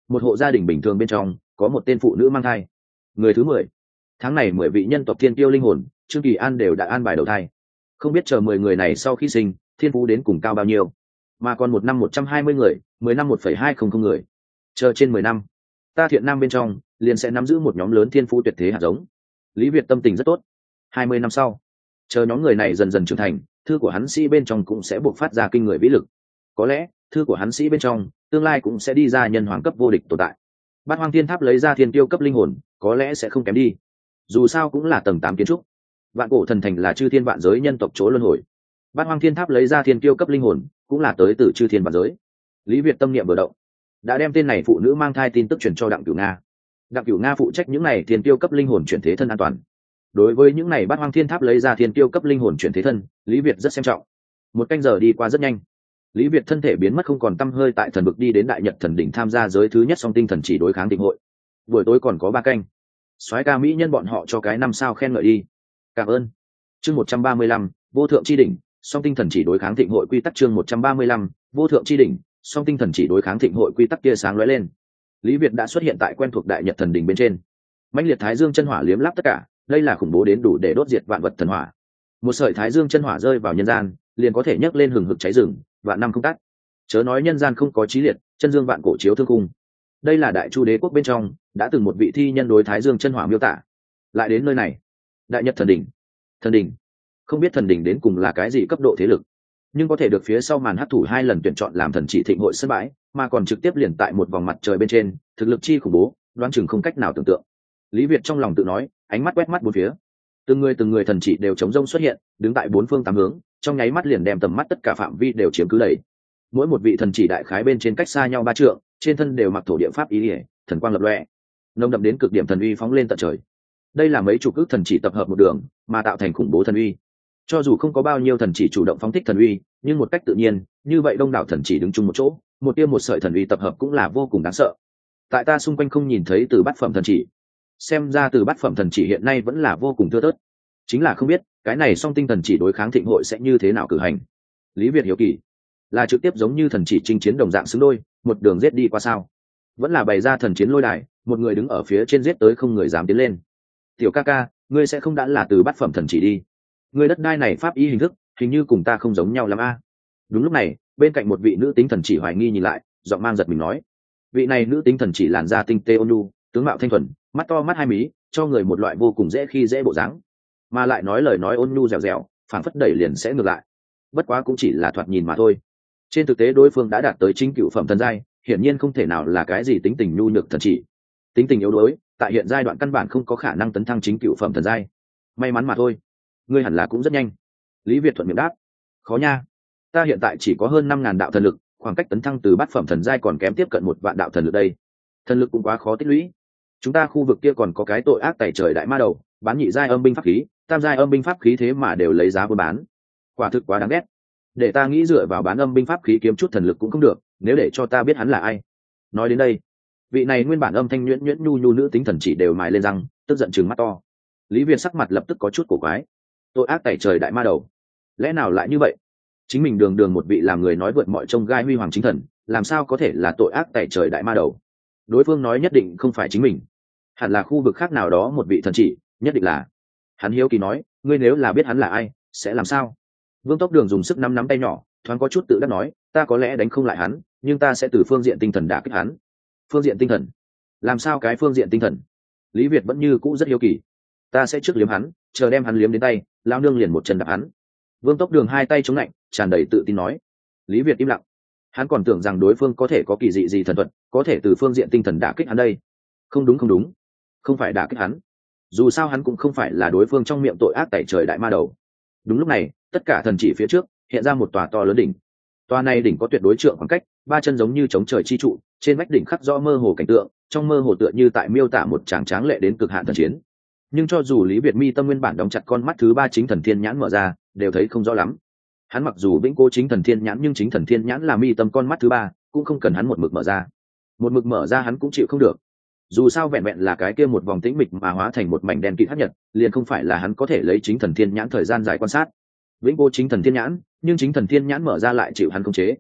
một hộ gia đình bình thường bên trong có một tên phụ nữ mang thai. Người thứ 10. Tháng này 10 vị nhân tộc thiên tiêu linh hồn Trương Kỳ An đều đã an bài đầu thai, không biết chờ 10 người này sau khi sinh thiên phú đến cùng cao bao nhiêu, mà còn một năm 120 người, 10 năm 1,200 người, chờ trên 10 năm ta Thiện Nam bên trong liền sẽ nắm giữ một nhóm lớn thiên phú tuyệt thế hạt giống. Lý Việt tâm tình rất tốt. 20 năm sau, chờ nhóm người này dần dần trưởng thành, thư của hắn sĩ bên trong cũng sẽ buộc phát ra kinh người vĩ lực. Có lẽ thư của hắn sĩ bên trong tương lai cũng sẽ đi ra nhân hoàng cấp vô địch tồn tại. Bát Hoang Thiên Tháp lấy ra thiên tiêu cấp linh hồn có lẽ sẽ không kém đi, dù sao cũng là tầng 8 kiến trúc. Vạn cổ thần thành là chư thiên vạn giới nhân tộc chỗ luân hồi. Bát Hoang Thiên Tháp lấy ra thiên tiêu cấp linh hồn cũng là tới từ chư thiên vạn giới. Lý Việt tâm niệm vừa động, đã đem tên này phụ nữ mang thai tin tức truyền cho Đặng Cửu Nga. Đặng Cửu Nga phụ trách những này thiên tiêu cấp linh hồn chuyển thế thân an toàn. Đối với những này Bát Hoang Thiên Tháp lấy ra thiên tiêu cấp linh hồn chuyển thế thân, Lý Việt rất xem trọng. Một canh giờ đi qua rất nhanh, Lý Việt thân thể biến mất không còn tăm hơi tại thần vực, đi đến Đại Nhật Thần đỉnh tham gia giới thứ nhất song tinh thần chỉ đối kháng thịnh hội. Buổi tối còn có 3 canh. Soái ca mỹ nhân bọn họ cho cái 5 sao khen ngợi đi. Cảm ơn. Chương 135, vô thượng chi đỉnh, song tinh thần chỉ đối kháng thịnh hội quy tắc. Chương 135, vô thượng chi đỉnh, song tinh thần chỉ đối kháng thịnh hội quy tắc. Tia sáng lóe lên. Lý Việt đã xuất hiện tại quen thuộc Đại Nhật Thần đỉnh bên trên. Mãnh liệt Thái Dương chân hỏa liếm láp tất cả, đây là khủng bố đến đủ để đốt diệt vạn vật thần hỏa. Một sợi Thái Dương chân hỏa rơi vào nhân gian, liền có thể nhấc lên hừng hực cháy rừng, vạn năm không tắt. Chớ nói nhân gian không có chí liệt, chân dương vạn cổ chiếu thương cung. Đây là Đại Chu Đế quốc bên trong đã từng một vị thi nhân đối Thái Dương chân hỏa miêu tả. Lại đến nơi này, Đại Nhật Thần đỉnh. Thần đỉnh, không biết thần đỉnh đến cùng là cái gì cấp độ thế lực, nhưng có thể được phía sau màn hấp thụ 2 lần tuyển chọn làm thần chỉ thịnh hội sân bãi, mà còn trực tiếp liền tại một vòng mặt trời bên trên, thực lực chi khủng bố, đoán chừng không cách nào tưởng tượng. Lý Việt trong lòng tự nói, ánh mắt quét mắt bốn phía. Từng người thần chỉ đều chống rông xuất hiện, đứng tại 4 phương 8 hướng, trong nháy mắt liền đem tầm mắt tất cả phạm vi đều chiếm cứ đầy. Mỗi một vị thần chỉ đại khái bên trên cách xa nhau 3 trượng, trên thân đều mặc thổ địa pháp ý liễu, thần quang lập lòe, nồng đậm đến cực điểm thần uy phóng lên tận trời. Đây là mấy chục ức thần chỉ tập hợp một đường, mà tạo thành khủng bố thần uy. Cho dù không có bao nhiêu thần chỉ chủ động phóng thích thần uy, nhưng một cách tự nhiên, như vậy đông đảo thần chỉ đứng chung một chỗ, một tia một sợi thần uy tập hợp cũng là vô cùng đáng sợ. Tại ta xung quanh không nhìn thấy từ bát phẩm thần chỉ, xem ra từ bát phẩm thần chỉ hiện nay vẫn là vô cùng thưa thớt. Chính là không biết cái này song tinh thần chỉ đối kháng thịnh hội sẽ như thế nào cử hành. Lý Việt hiếu kỳ, là trực tiếp giống như thần chỉ chinh chiến đồng dạng xứng đôi, một đường giết đi qua sao, vẫn là bày ra thần chiến lôi đài, một người đứng ở phía trên giết tới không người dám tiến lên. Tiểu ca ca, ngươi sẽ không đã là từ bát phẩm thần chỉ đi? Ngươi đất đai này pháp ý hình thức hình như cùng ta không giống nhau lắm a. Đúng lúc này, bên cạnh một vị nữ tính thần chỉ hoài nghi nhìn lại, giọng mang giật mình nói. Vị này nữ tính thần chỉ làn da tinh tế ôn nhu, tướng mạo thanh thuần, mắt to mắt hai mí, cho người một loại vô cùng dễ khi dễ bộ dáng, mà lại nói lời nói ôn nhu dẻo dẻo, phảng phất đẩy liền sẽ ngược lại. Bất quá cũng chỉ là thoạt nhìn mà thôi. Trên thực tế đối phương đã đạt tới chính cựu phẩm thần giai, hiển nhiên không thể nào là cái gì tính tình nhu nhược thần chỉ. Tính tình yếu đuối, tại hiện giai đoạn căn bản không có khả năng tấn thăng chính cựu phẩm thần giai. May mắn mà thôi. Ngươi hẳn là cũng rất nhanh. Lý Việt thuận miệng đáp. Khó nha. Ta hiện tại chỉ có hơn 5.000 đạo thần lực, khoảng cách tấn thăng từ bát phẩm thần giai còn kém tiếp cận 1 vạn đạo thần lực đây. Thần lực cũng quá khó tích lũy. Chúng ta khu vực kia còn có cái tội ác tẩy trời đại ma đầu, bán nhị giai âm binh pháp khí, tam giai âm binh pháp khí thế mà đều lấy giá buôn bán. Quả thực quá đáng ghét. Để ta nghĩ dựa vào bán âm binh pháp khí kiếm chút thần lực cũng không được, nếu để cho ta biết hắn là ai. Nói đến đây, vị này nguyên bản âm thanh nhuyễn nhuyễn nhu nhu nữ tính thần chỉ đều mài lên răng, tức giận trừng mắt to. Lý Việt sắc mặt lập tức có chút cổ quái. Tội ác tẩy trời đại ma đầu, lẽ nào lại như vậy? Chính mình đường đường một vị làm người nói vượt mọi trông gai huy hoàng chính thần, làm sao có thể là tội ác tẩy trời đại ma đầu? Đối phương nói nhất định không phải chính mình, hẳn là khu vực khác nào đó một vị thần chỉ, nhất định là. Hắn hiếu kỳ nói, ngươi nếu là biết hắn là ai, sẽ làm sao? Vương Tốc Đường dùng sức nắm tay nhỏ, thoáng có chút tự đắc nói, ta có lẽ đánh không lại hắn, nhưng ta sẽ từ phương diện tinh thần đả kích hắn. Phương diện tinh thần? Làm sao cái phương diện tinh thần? Lý Việt vẫn như cũ rất hiếu kỳ. Ta sẽ trước liếm hắn, chờ đem hắn liếm đến tay, lao nương liền một chân đạp hắn. Vương Tốc Đường hai tay chống lạnh, tràn đầy tự tin nói. Lý Việt im lặng. Hắn còn tưởng rằng đối phương có thể có kỳ dị gì thần thuật, có thể từ phương diện tinh thần đả kích hắn đây. Không đúng, không phải đả kích hắn. Dù sao hắn cũng không phải là đối phương trong miệng tội ác tẩy trời đại ma đầu. Đúng lúc này, tất cả thần chỉ phía trước hiện ra một tòa to lớn đỉnh. Tòa này đỉnh có tuyệt đối trượng khoảng cách, 3 chân giống như chống trời chi trụ, trên vách đỉnh khắc rõ mơ hồ cảnh tượng, trong mơ hồ tựa như tại miêu tả một tràng tráng lệ đến cực hạn thần chiến. Nhưng cho dù Lý Việt mi tâm nguyên bản đóng chặt con mắt thứ 3 chính thần thiên nhãn mở ra, đều thấy không rõ lắm. Hắn mặc dù vĩnh cố chính thần thiên nhãn, nhưng chính thần thiên nhãn là mi tâm con mắt thứ 3, cũng không cần hắn một mực mở ra. Một mực mở ra hắn cũng chịu không được. Dù sao vẹn vẹn là cái kia một vòng tĩnh mịch mà hóa thành một mảnh đen kịt hắc nhật, liền không phải là hắn có thể lấy chính thần thiên nhãn thời gian dài quan sát. Vĩnh cố chính thần thiên nhãn, nhưng chính thần thiên nhãn mở ra lại chịu hắn khống chế.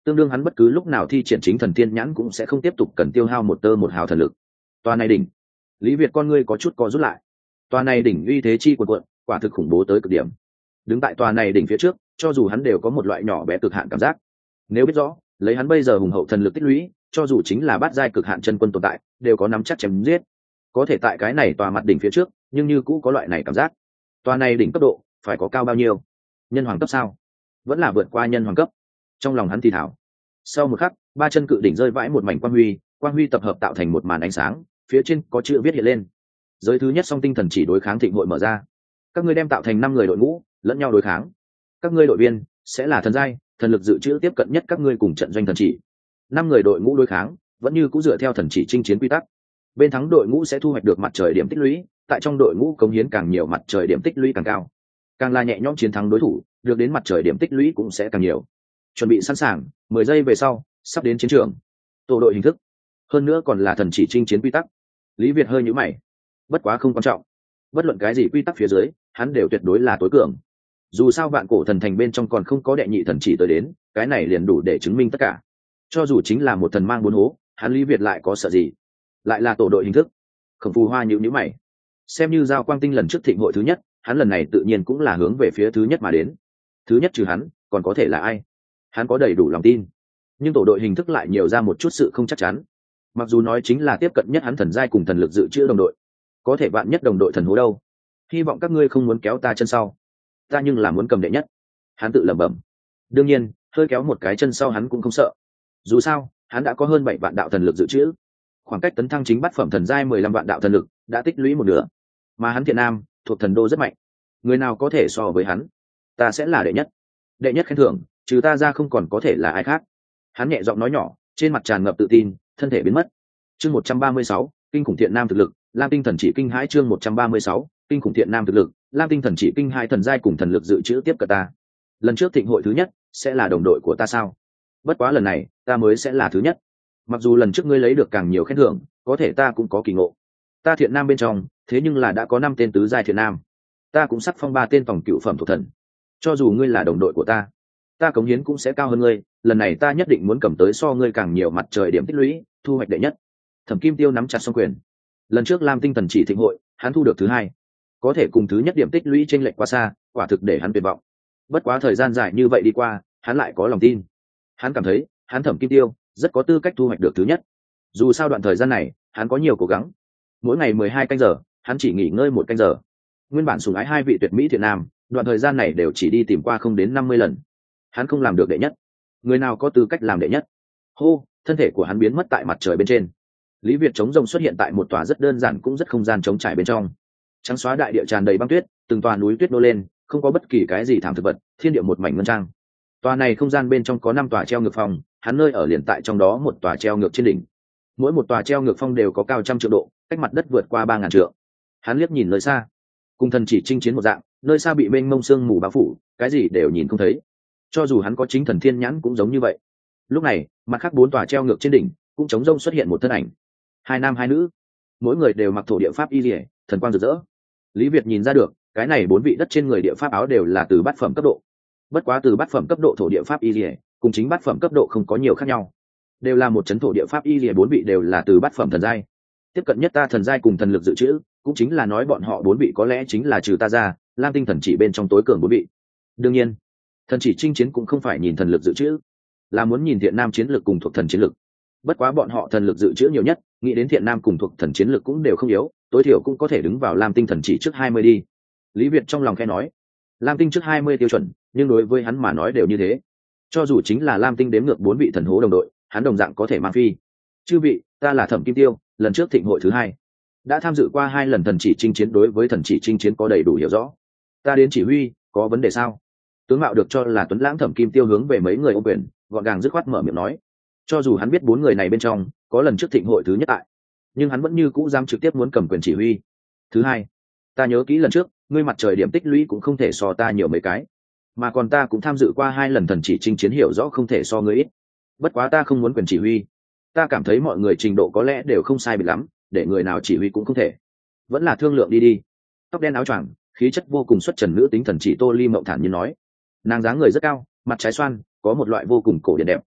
tương đương hắn bất cứ lúc nào thi triển chính thần thiên nhãn cũng sẽ không tiếp tục cần tiêu hao một tơ một hào thần lực. Tòa này đỉnh, Lý Việt con ngươi có chút co rút lại. Tòa này đỉnh uy thế chi cuồn cuộn, quả thực khủng bố tới cực điểm. Đứng tại tòa này đỉnh phía trước, cho dù hắn đều có một loại nhỏ bé cực hạn cảm giác. Nếu biết rõ, lấy hắn bây giờ hùng hậu thần lực tích lũy, cho dù chính là bát giai cực hạn chân quân tồn tại, đều có nắm chắc chém giết. Có thể tại cái này tòa mặt đỉnh phía trước, nhưng như cũ có loại này cảm giác. Tòa này đỉnh cấp độ, phải có cao bao nhiêu? Nhân hoàng cấp sao? Vẫn là vượt qua nhân hoàng cấp. Trong lòng hắn thì thảo. Sau một khắc, ba chân cự đỉnh rơi vãi một mảnh quang huy tập hợp tạo thành một màn ánh sáng, phía trên có chữ viết hiện lên. Giới thứ nhất song tinh thần chỉ đối kháng thịnh hội mở ra. Các ngươi đem tạo thành 5 người đội ngũ, lẫn nhau đối kháng. Các ngươi đội viên sẽ là thần giai, thần lực dự trữ tiếp cận nhất các ngươi cùng trận doanh thần chỉ. 5 người đội ngũ đối kháng, vẫn như cũ dựa theo thần chỉ chinh chiến quy tắc. Bên thắng đội ngũ sẽ thu hoạch được mặt trời điểm tích lũy, tại trong đội ngũ cống hiến càng nhiều mặt trời điểm tích lũy càng cao. Càng là nhẹ nhõm chiến thắng đối thủ, được đến mặt trời điểm tích lũy cũng sẽ càng nhiều. Chuẩn bị sẵn sàng, 10 giây về sau, sắp đến chiến trường. Tổ đội hình thức, hơn nữa còn là thần chỉ chinh chiến quy tắc. Lý Việt hơi nhíu mày. Bất quá không quan trọng, bất luận cái gì quy tắc phía dưới, hắn đều tuyệt đối là tối cường. Dù sao vạn cổ thần thành bên trong còn không có đệ nhị thần chỉ tới đến, cái này liền đủ để chứng minh tất cả. Cho dù chính là một thần mang 4 hố, hắn Lý Việt lại có sợ gì? Lại là tổ đội hình thức. Khổng Phù Hoa nhíu mày. Xem như giao quang tinh lần trước thịnh hội thứ nhất, hắn lần này tự nhiên cũng là hướng về phía thứ nhất mà đến. Thứ nhất trừ hắn, còn có thể là ai? Hắn có đầy đủ lòng tin, nhưng tổ đội hình thức lại nhiều ra một chút sự không chắc chắn. Mặc dù nói chính là tiếp cận nhất hắn thần giai cùng thần lực dự trữ đồng đội, có thể bạn nhất đồng đội thần hố đâu? Hy vọng các ngươi không muốn kéo ta chân sau, ta nhưng là muốn cầm đệ nhất. Hắn tự lẩm bẩm. Đương nhiên, hơi kéo một cái chân sau hắn cũng không sợ. Dù sao, hắn đã có hơn 7 vạn đạo thần lực dự trữ, khoảng cách tấn thăng chính bát phẩm thần giai 15 vạn đạo thần lực đã tích lũy một nửa. Mà hắn Thiện Nam thuộc thần đô rất mạnh, người nào có thể so với hắn? Ta sẽ là đệ nhất. Đệ nhất khen thưởng, trừ ta ra không còn có thể là ai khác. Hắn nhẹ giọng nói nhỏ, trên mặt tràn ngập tự tin, thân thể biến mất. Chương 136, kinh khủng Thiện Nam thực lực, Lam tinh thần chỉ kinh hãi. Chương 136, kinh khủng Thiện Nam thực lực, Lam tinh thần chỉ kinh hãi. Thần giai cùng thần lực dự trữ tiếp cận ta. Lần trước thịnh hội thứ nhất sẽ là đồng đội của ta sao? Bất quá lần này ta mới sẽ là thứ nhất. Mặc dù lần trước ngươi lấy được càng nhiều khen thưởng, có thể ta cũng có kỳ ngộ. Ta Thiện Nam bên trong, thế nhưng là đã có 5 tên tứ giai Thiện Nam, ta cũng sắp phong 3 tên tổng cựu phẩm thuộc thần. Cho dù ngươi là đồng đội của ta cống hiến cũng sẽ cao hơn ngươi. Lần này ta nhất định muốn cầm tới so ngươi càng nhiều mặt trời điểm tích lũy, thu hoạch đệ nhất. Thẩm Kim Tiêu nắm chặt song quyền. Lần trước Lam tinh thần chỉ thịnh hội, hắn thu được thứ 2, có thể cùng thứ nhất điểm tích lũy chênh lệch quá xa, quả thực để hắn tuyệt vọng. Bất quá thời gian dài như vậy đi qua, hắn lại có lòng tin. Hắn cảm thấy, hắn Thẩm Kim Tiêu rất có tư cách thu hoạch được thứ nhất. Dù sao đoạn thời gian này, hắn có nhiều cố gắng. Mỗi ngày 12 canh giờ, hắn chỉ nghỉ ngơi 1 canh giờ. Nguyên bản sủng ái 2 vị tuyệt mỹ Thiện Nam, đoạn thời gian này đều chỉ đi tìm qua không đến 50 lần. Hắn không làm được đệ nhất, người nào có tư cách làm đệ nhất? Hô, thân thể của hắn biến mất tại mặt trời bên trên. Lý Việt chống rồng xuất hiện tại một tòa rất đơn giản cũng rất không gian trống trải bên trong. Trắng xóa đại địa tràn đầy băng tuyết, từng tòa núi tuyết nô lên, không có bất kỳ cái gì thảm thực vật, thiên địa một mảnh ngân trang. Tòa này không gian bên trong có 5 tòa treo ngược phòng, hắn nơi ở liền tại trong đó một tòa treo ngược trên đỉnh. Mỗi một tòa treo ngược phong đều có cao trăm trượng độ, cách mặt đất vượt qua 3000 trượng. Hắn liếc nhìn nơi xa, cùng thần chỉ chinh chiến một dạng, nơi xa bị mênh mông sương mù bao phủ, cái gì đều nhìn không thấy. Cho dù hắn có chính thần thiên nhãn cũng giống như vậy. Lúc này, mặt khác 4 tòa treo ngược trên đỉnh cũng trống rông xuất hiện một thân ảnh, 2 nam 2 nữ, mỗi người đều mặc thổ địa pháp y liễu, thần quang rực rỡ. Lý Việt nhìn ra được, cái này 4 vị đất trên người địa pháp áo đều là từ bát phẩm cấp độ. Bất quá từ bát phẩm cấp độ thổ địa pháp y liễu, cùng chính bát phẩm cấp độ không có nhiều khác nhau, đều là một chấn thổ địa pháp y liễu. 4 vị đều là từ bát phẩm thần giai, tiếp cận nhất ta thần giai cùng thần lực dự trữ, cũng chính là nói bọn họ 4 vị có lẽ chính là trừ ta ra, Lam tinh thần chỉ bên trong tối cường 4 vị. Đương nhiên, thần chỉ chinh chiến cũng không phải nhìn thần lực dự trữ, là muốn nhìn Thiện Nam chiến lực cùng thuộc thần chiến lực. Bất quá bọn họ thần lực dự trữ nhiều nhất, nghĩ đến Thiện Nam cùng thuộc thần chiến lực cũng đều không yếu, tối thiểu cũng có thể đứng vào Lam tinh thần chỉ trước 20 đi. Lý Việt trong lòng khẽ nói, Lam tinh trước 20 tiêu chuẩn, nhưng đối với hắn mà nói đều như thế. Cho dù chính là Lam tinh đếm ngược 4 vị thần hố đồng đội, hắn đồng dạng có thể mang phi. Chư vị, ta là Thẩm Kim Tiêu, lần trước thịnh hội thứ 2, đã tham dự qua 2 lần thần chỉ chinh chiến, đối với thần chỉ chinh chiến có đầy đủ hiểu rõ. Ta đến chỉ huy, có vấn đề sao? Tướng mạo được cho là tuấn lãng Thẩm Kim Tiêu hướng về mấy người ôm quyền, gọn gàng dứt khoát mở miệng nói. Cho dù hắn biết 4 người này bên trong có lần trước thịnh hội thứ nhất tại, nhưng hắn vẫn như cũ dám trực tiếp muốn cầm quyền chỉ huy. Thứ 2, ta nhớ kỹ lần trước ngươi mặt trời điểm tích lũy cũng không thể so ta nhiều mấy cái, mà còn ta cũng tham dự qua 2 lần thần chỉ chinh chiến, hiểu rõ không thể so ngươi ít. Bất quá ta không muốn quyền chỉ huy, ta cảm thấy mọi người trình độ có lẽ đều không sai biệt lắm, để người nào chỉ huy cũng không thể, vẫn là thương lượng đi. Tóc đen áo choàng, khí chất vô cùng xuất trần nữ tính thần chỉ Tô Ly Mộng thản như nói. Nàng dáng người rất cao, mặt trái xoan, có một loại vô cùng cổ điển đẹp,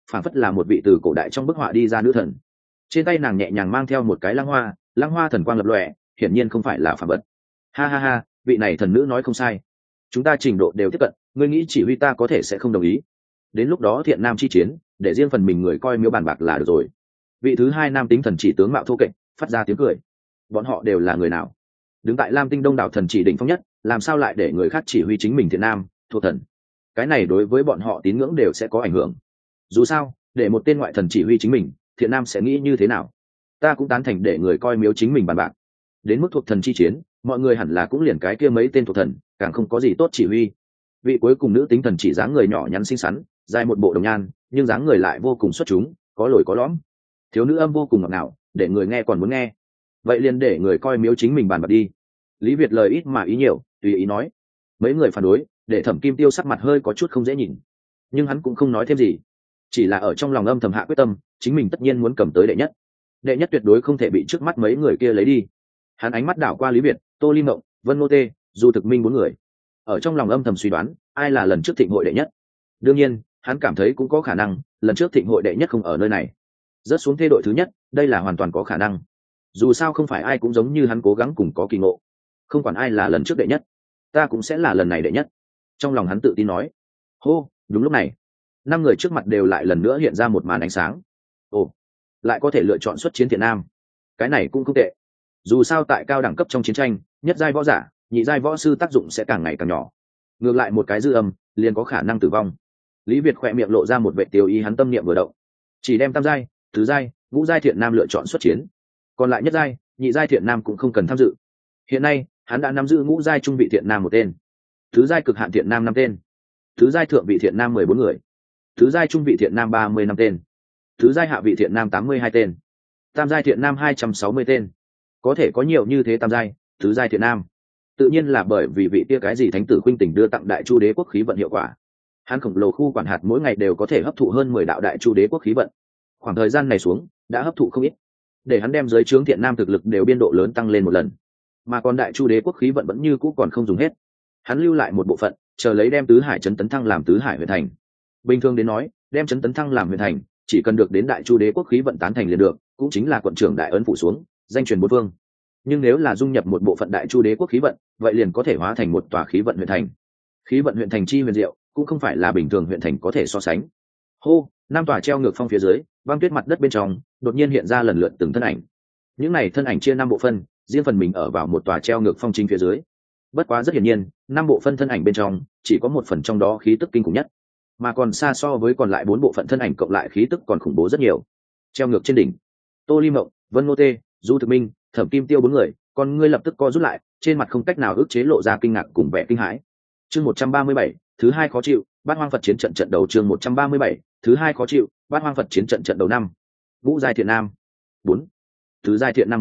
phảng phất là một vị từ cổ đại trong bức họa đi ra nữ thần. Trên tay nàng nhẹ nhàng mang theo một cái lăng hoa thần quang lập lòe, hiển nhiên không phải là phàm vật. Ha ha ha, vị này thần nữ nói không sai, chúng ta trình độ đều tiếp cận, ngươi nghĩ chỉ huy ta có thể sẽ không đồng ý. Đến lúc đó thiện nam chi chiến, để riêng phần mình người coi miếu bàn bạc là được rồi. Vị thứ hai nam tính thần chỉ tướng mạo thô kệch phát ra tiếng cười. Bọn họ đều là người nào? Đứng tại Lam Tinh Đông đảo thần chỉ đỉnh phong nhất, làm sao lại để người khác chỉ huy chính mình thiện nam thô thần? Cái này đối với bọn họ tín ngưỡng đều sẽ có ảnh hưởng. Dù sao, để một tên ngoại thần chỉ huy chính mình, thiện nam sẽ nghĩ như thế nào? Ta cũng tán thành để người coi miếu chính mình bàn bạc. Đến mức thuộc thần chi chiến, mọi người hẳn là cũng liền cái kia mấy tên thuộc thần, càng không có gì tốt chỉ huy. Vị cuối cùng nữ tính thần chỉ dáng người nhỏ nhắn xinh xắn, dài một bộ đồng nhan, nhưng dáng người lại vô cùng xuất chúng, có lồi có lõm. Thiếu nữ âm vô cùng ngọt ngào, để người nghe còn muốn nghe. Vậy liền để người coi miếu chính mình bàn bạc đi. Lý Việt lời ít mà ý nhiều, tùy ý nói. Mấy người phản đối, để Thẩm Kim Tiêu sắc mặt hơi có chút không dễ nhìn, nhưng hắn cũng không nói thêm gì, chỉ là ở trong lòng âm thầm hạ quyết tâm, chính mình tất nhiên muốn cầm tới đệ nhất. Đệ nhất tuyệt đối không thể bị trước mắt mấy người kia lấy đi. Hắn ánh mắt đảo qua Lý Việt, Tô Ly Mộng, Vân Ngô Tê, Du Thực Minh bốn người, ở trong lòng âm thầm suy đoán ai là lần trước thịnh hội đệ nhất. Đương nhiên, hắn cảm thấy cũng có khả năng lần trước thịnh hội đệ nhất không ở nơi này, rớt xuống thê đội thứ nhất, đây là hoàn toàn có khả năng. Dù sao không phải ai cũng giống như hắn cố gắng cùng có kỳ ngộ. Không quản ai là lần trước đệ nhất, ta cũng sẽ là lần này đệ nhất. Trong lòng hắn tự tin nói. Hô, đúng lúc này, năm người trước mặt đều lại lần nữa hiện ra một màn ánh sáng. Ồ, lại có thể lựa chọn xuất chiến thiện nam, cái này cũng không tệ. Dù sao tại cao đẳng cấp trong chiến tranh, nhất giai võ giả, nhị giai võ sư tác dụng sẽ càng ngày càng nhỏ. Ngược lại một cái dư âm, liền có khả năng tử vong. Lý Việt khỏe miệng lộ ra một vệ tiêu ý, hắn tâm niệm vừa động, chỉ đem tam giai, tứ giai, ngũ giai thiện nam lựa chọn xuất chiến. Còn lại nhất giai, nhị giai thiện nam cũng không cần tham dự. Hiện nay, hắn đã nắm giữ ngũ giai trung vị thiện nam một tên, tứ giai cực hạn thiện nam 5 tên, tứ giai thượng vị thiện nam 14 người, tứ giai trung vị thiện nam 35 tên, tứ giai hạ vị thiện nam 82 tên, tam giai thiện nam 260 tên. Có thể có nhiều như thế tam giai, tứ giai thiện nam, tự nhiên là bởi vì vị kia cái gì thánh tử khuynh tình đưa tặng đại chu đế quốc khí vận hiệu quả. Hắn khổng lồ khu quản hạt mỗi ngày đều có thể hấp thụ hơn 10 đạo đại chu đế quốc khí vận. Khoảng thời gian này xuống, đã hấp thụ không ít, để hắn đem giới trướng thiện nam thực lực đều biên độ lớn tăng lên một lần. Mà còn đại chu đế quốc khí vận vẫn như cũ còn không dùng hết, hắn lưu lại một bộ phận, chờ lấy đem tứ hải trấn tấn thăng làm tứ hải huyện thành. Bình thường đến nói, đem trấn tấn thăng làm huyện thành, chỉ cần được đến đại chu đế quốc khí vận tán thành liền được, cũng chính là quận trưởng đại ấn phủ xuống, danh truyền bốn phương. Nhưng nếu là dung nhập một bộ phận đại chu đế quốc khí vận, vậy liền có thể hóa thành một tòa khí vận huyện thành. Khí vận huyện thành chi huyền diệu, cũng không phải là bình thường huyện thành có thể so sánh. Hô, năm tòa treo ngược phong phía dưới, băng tuyết mặt đất bên trong, đột nhiên hiện ra lần lượt từng thân ảnh. Những này thân ảnh chia 5 bộ phân, riêng phần mình ở vào một tòa treo ngược phong chính phía dưới. Bất quá rất hiển nhiên, 5 bộ phân thân ảnh bên trong, chỉ có một phần trong đó khí tức kinh khủng nhất, mà còn xa so với còn lại 4 bộ phận thân ảnh cộng lại khí tức còn khủng bố rất nhiều. Treo ngược trên đỉnh, Tô Ly Mộng, Vân Ngô Tê, Du Thực Minh, Thẩm Kim Tiêu 4 người, con ngươi lập tức co rút lại, trên mặt không cách nào ức chế lộ ra kinh ngạc cùng vẻ kinh hãi. Chương 137, thứ hai khó chịu, Bát Hoang Phật chiến trận đầu. Chương 137, thứ hai khó chịu, Bát Hoang Phật chiến trận đầu 5. Ngũ giai thiện nam 4, tứ giai thiện nam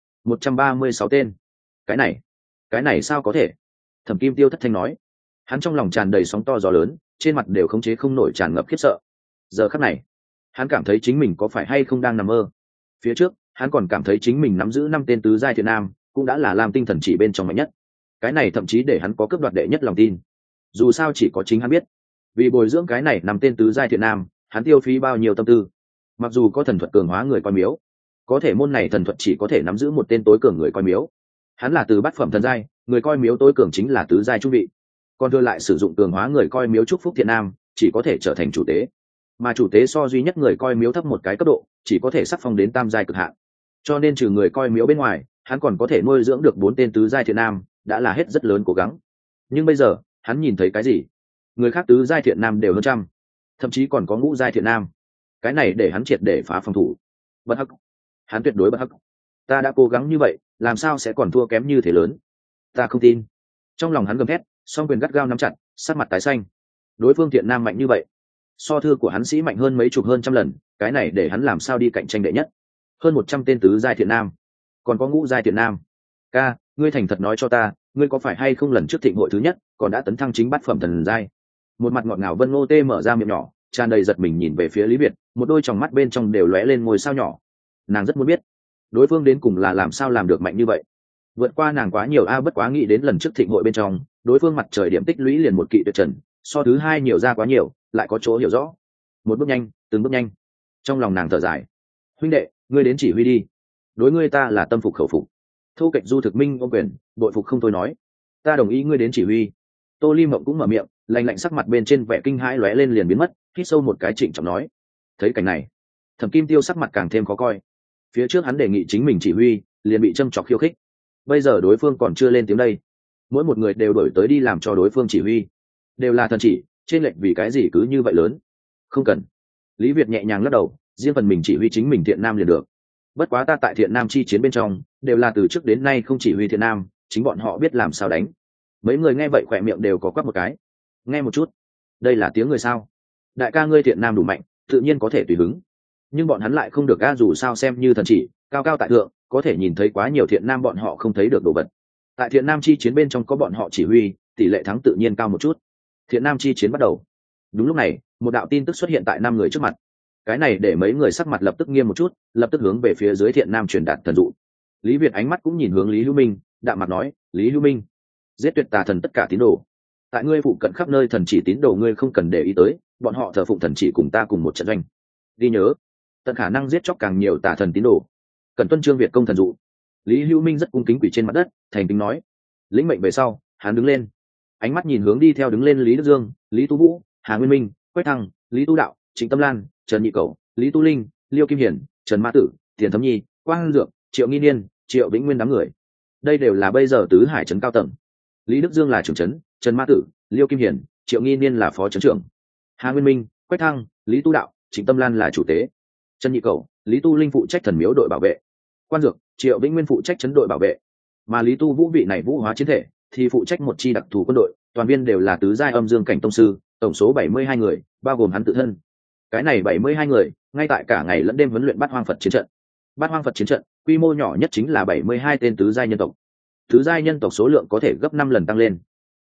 136 tên. Cái này sao có thể? Thẩm Kim Tiêu thất thanh nói. Hắn trong lòng tràn đầy sóng to gió lớn, trên mặt đều khống chế không nổi tràn ngập khiếp sợ. Giờ khắc này, hắn cảm thấy chính mình có phải hay không đang nằm mơ. Phía trước, hắn còn cảm thấy chính mình nắm giữ 5 tên tứ giai thiện nam, cũng đã là làm tinh thần chỉ bên trong mạnh nhất. Cái này thậm chí để hắn có cướp đoạt đệ nhất lòng tin. Dù sao chỉ có chính hắn biết, vì bồi dưỡng cái này 5 tên tứ giai thiện nam, hắn tiêu phí bao nhiêu tâm tư. Mặc dù có thần thuật cường hóa người coi miếu, có thể môn này thần thuật chỉ có thể nắm giữ một tên tối cường người coi miếu. Hắn là từ bát phẩm thần giai, người coi miếu tối cường chính là tứ giai trung vị, còn đưa lại sử dụng cường hóa người coi miếu chúc phúc thiện nam, chỉ có thể trở thành chủ tế, mà chủ tế so duy nhất người coi miếu thấp một cái cấp độ, chỉ có thể sắc phong đến tam giai cực hạn. Cho nên trừ người coi miếu bên ngoài, hắn còn có thể nuôi dưỡng được 4 tên tứ giai thiện nam, đã là hết rất lớn cố gắng. Nhưng bây giờ, hắn nhìn thấy cái gì? Người khác tứ giai thiện nam đều hơn trăm, thậm chí còn có ngũ giai thiện nam. Cái này để hắn triệt để phá phòng thủ. Bất hắc, hắn tuyệt đối bất hắc. Ta đã cố gắng như vậy, làm sao sẽ còn thua kém như thế lớn? Ta không tin. Trong lòng hắn gầm thét, song quyền gắt gao nắm chặt, sắc mặt tái xanh. Đối phương thiện nam mạnh như vậy, so thư của hắn sĩ mạnh hơn mấy chục hơn trăm lần, cái này để hắn làm sao đi cạnh tranh đệ nhất? Hơn 100 tên tứ giai thiện nam, còn có ngũ giai thiện nam. Ca, ngươi thành thật nói cho ta, ngươi có phải hay không lần trước thịnh hội thứ nhất, còn đã tấn thăng chính bát phẩm thần giai? Một mặt ngọt ngào Vân Ngô Tê mở ra miệng nhỏ, tràn đầy giật mình nhìn về phía Lý Việt, một đôi tròng mắt bên trong đều lóe lên ngôi sao nhỏ. Nàng rất muốn biết, đối phương đến cùng là làm sao làm được mạnh như vậy. Vượt qua nàng quá nhiều bất quá nghĩ đến lần trước thịnh hội bên trong, đối phương mặt trời điểm tích lũy liền một kỵ tuyệt trần, so thứ hai nhiều ra quá nhiều, lại có chỗ hiểu rõ. Một bước nhanh, từng bước nhanh. Trong lòng nàng thở dài, huynh đệ, ngươi đến chỉ huy đi, đối ngươi ta là tâm phục khẩu phục. Thu Kịch Du thực minh ôm quyền, bội phục không thôi nói, ta đồng ý ngươi đến chỉ huy. Tô Ly Mộng cũng mở miệng, lạnh lạnh sắc mặt bên trên vẻ kinh hãi lóe lên liền biến mất, hít sâu một cái trịnh trọng nói. Thấy cảnh này, Thẩm Kim Tiêu sắc mặt càng thêm khó coi. Phía trước hắn đề nghị chính mình chỉ huy, liền bị châm chọc khiêu khích. Bây giờ đối phương còn chưa lên tiếng đây, mỗi một người đều đổi tới đi làm cho đối phương chỉ huy, đều là thần chỉ, trên lệnh vì cái gì cứ như vậy lớn. Không cần. Lý Việt nhẹ nhàng lắc đầu, riêng phần mình chỉ huy chính mình Thiện Nam liền được. Bất quá ta tại Thiện Nam chi chiến bên trong, đều là từ trước đến nay không chỉ huy Thiện Nam, chính bọn họ biết làm sao đánh. Mấy người nghe vậy khỏe miệng đều có quắc một cái. Nghe một chút, đây là tiếng người sao? Đại ca ngươi Thiện Nam đủ mạnh, tự nhiên có thể tùy hứng. Nhưng bọn hắn lại không được, dù sao xem như thần chỉ, cao cao tại thượng, có thể nhìn thấy quá nhiều Thiện Nam bọn họ không thấy được đồ vật. Tại Thiện Nam chi chiến bên trong có bọn họ chỉ huy, tỷ lệ thắng tự nhiên cao một chút. Thiện Nam chi chiến bắt đầu. Đúng lúc này, một đạo tin tức xuất hiện tại 5 người trước mặt. Cái này để mấy người sắc mặt lập tức nghiêm một chút, lập tức hướng về phía dưới Thiện Nam truyền đạt thần dụ. Lý Việt ánh mắt cũng nhìn hướng Lý Hữu Minh, đạm mặt nói, Lý Hữu Minh, giết tuyệt tà thần tất cả tín đồ. Tại ngươi phụ cận khắp nơi thần chỉ tín đồ ngươi không cần để ý tới, bọn họ thờ phụng thần chỉ cùng ta cùng một trận doanh. Ghi nhớ, tận khả năng giết chóc càng nhiều tà thần tín đồ. Cần tuân trương Việt công thần dụ. Lý Hữu Minh rất cung kính quỳ trên mặt đất, thành kính nói. Lĩnh mệnh về sau, hắn đứng lên, ánh mắt nhìn hướng đi theo đứng lên Lý Đức Dương, Lý Tu Vũ, Hà Nguyên Minh, Quách Thăng, Lý Tu Đạo, Trịnh Tâm Lan, Trần Nhị Cẩu, Lý Tu Linh, Liêu Kim Hiển, Trần Ma Tử, Tiền Thấm Nhi, Quang Dược, Triệu Nghi Niên, Triệu Vĩnh Nguyên đám người. Đây đều là bây giờ tứ hải trấn cao tầng. Lý Đức Dương là trưởng trấn, Trần Ma Tử, Liêu Kim Hiển, Triệu Nghi Niên là phó trấn trưởng. Hà Nguyên Minh, Quách Thăng, Lý Tu Đạo, Trịnh Tâm Lan là chủ tế. Trần Nhị Cẩu, Lý Tu Linh phụ trách thần miếu đội bảo vệ. Quan Dược, Triệu Vĩnh Nguyên phụ trách trấn đội bảo vệ. Mà Lý Tu Vũ vị này vũ hóa chiến thể thì phụ trách một chi đặc thù quân đội, toàn viên đều là tứ giai âm dương cảnh tông sư, tổng số 72 người, bao gồm hắn tự thân. Cái này 72 người, ngay tại cả ngày lẫn đêm huấn luyện Bát Hoang Phật chiến trận. Bát Hoang Phật chiến trận, quy mô nhỏ nhất chính là 72 tên tứ giai nhân tộc. Tứ giai nhân tộc số lượng có thể gấp 5 lần tăng lên.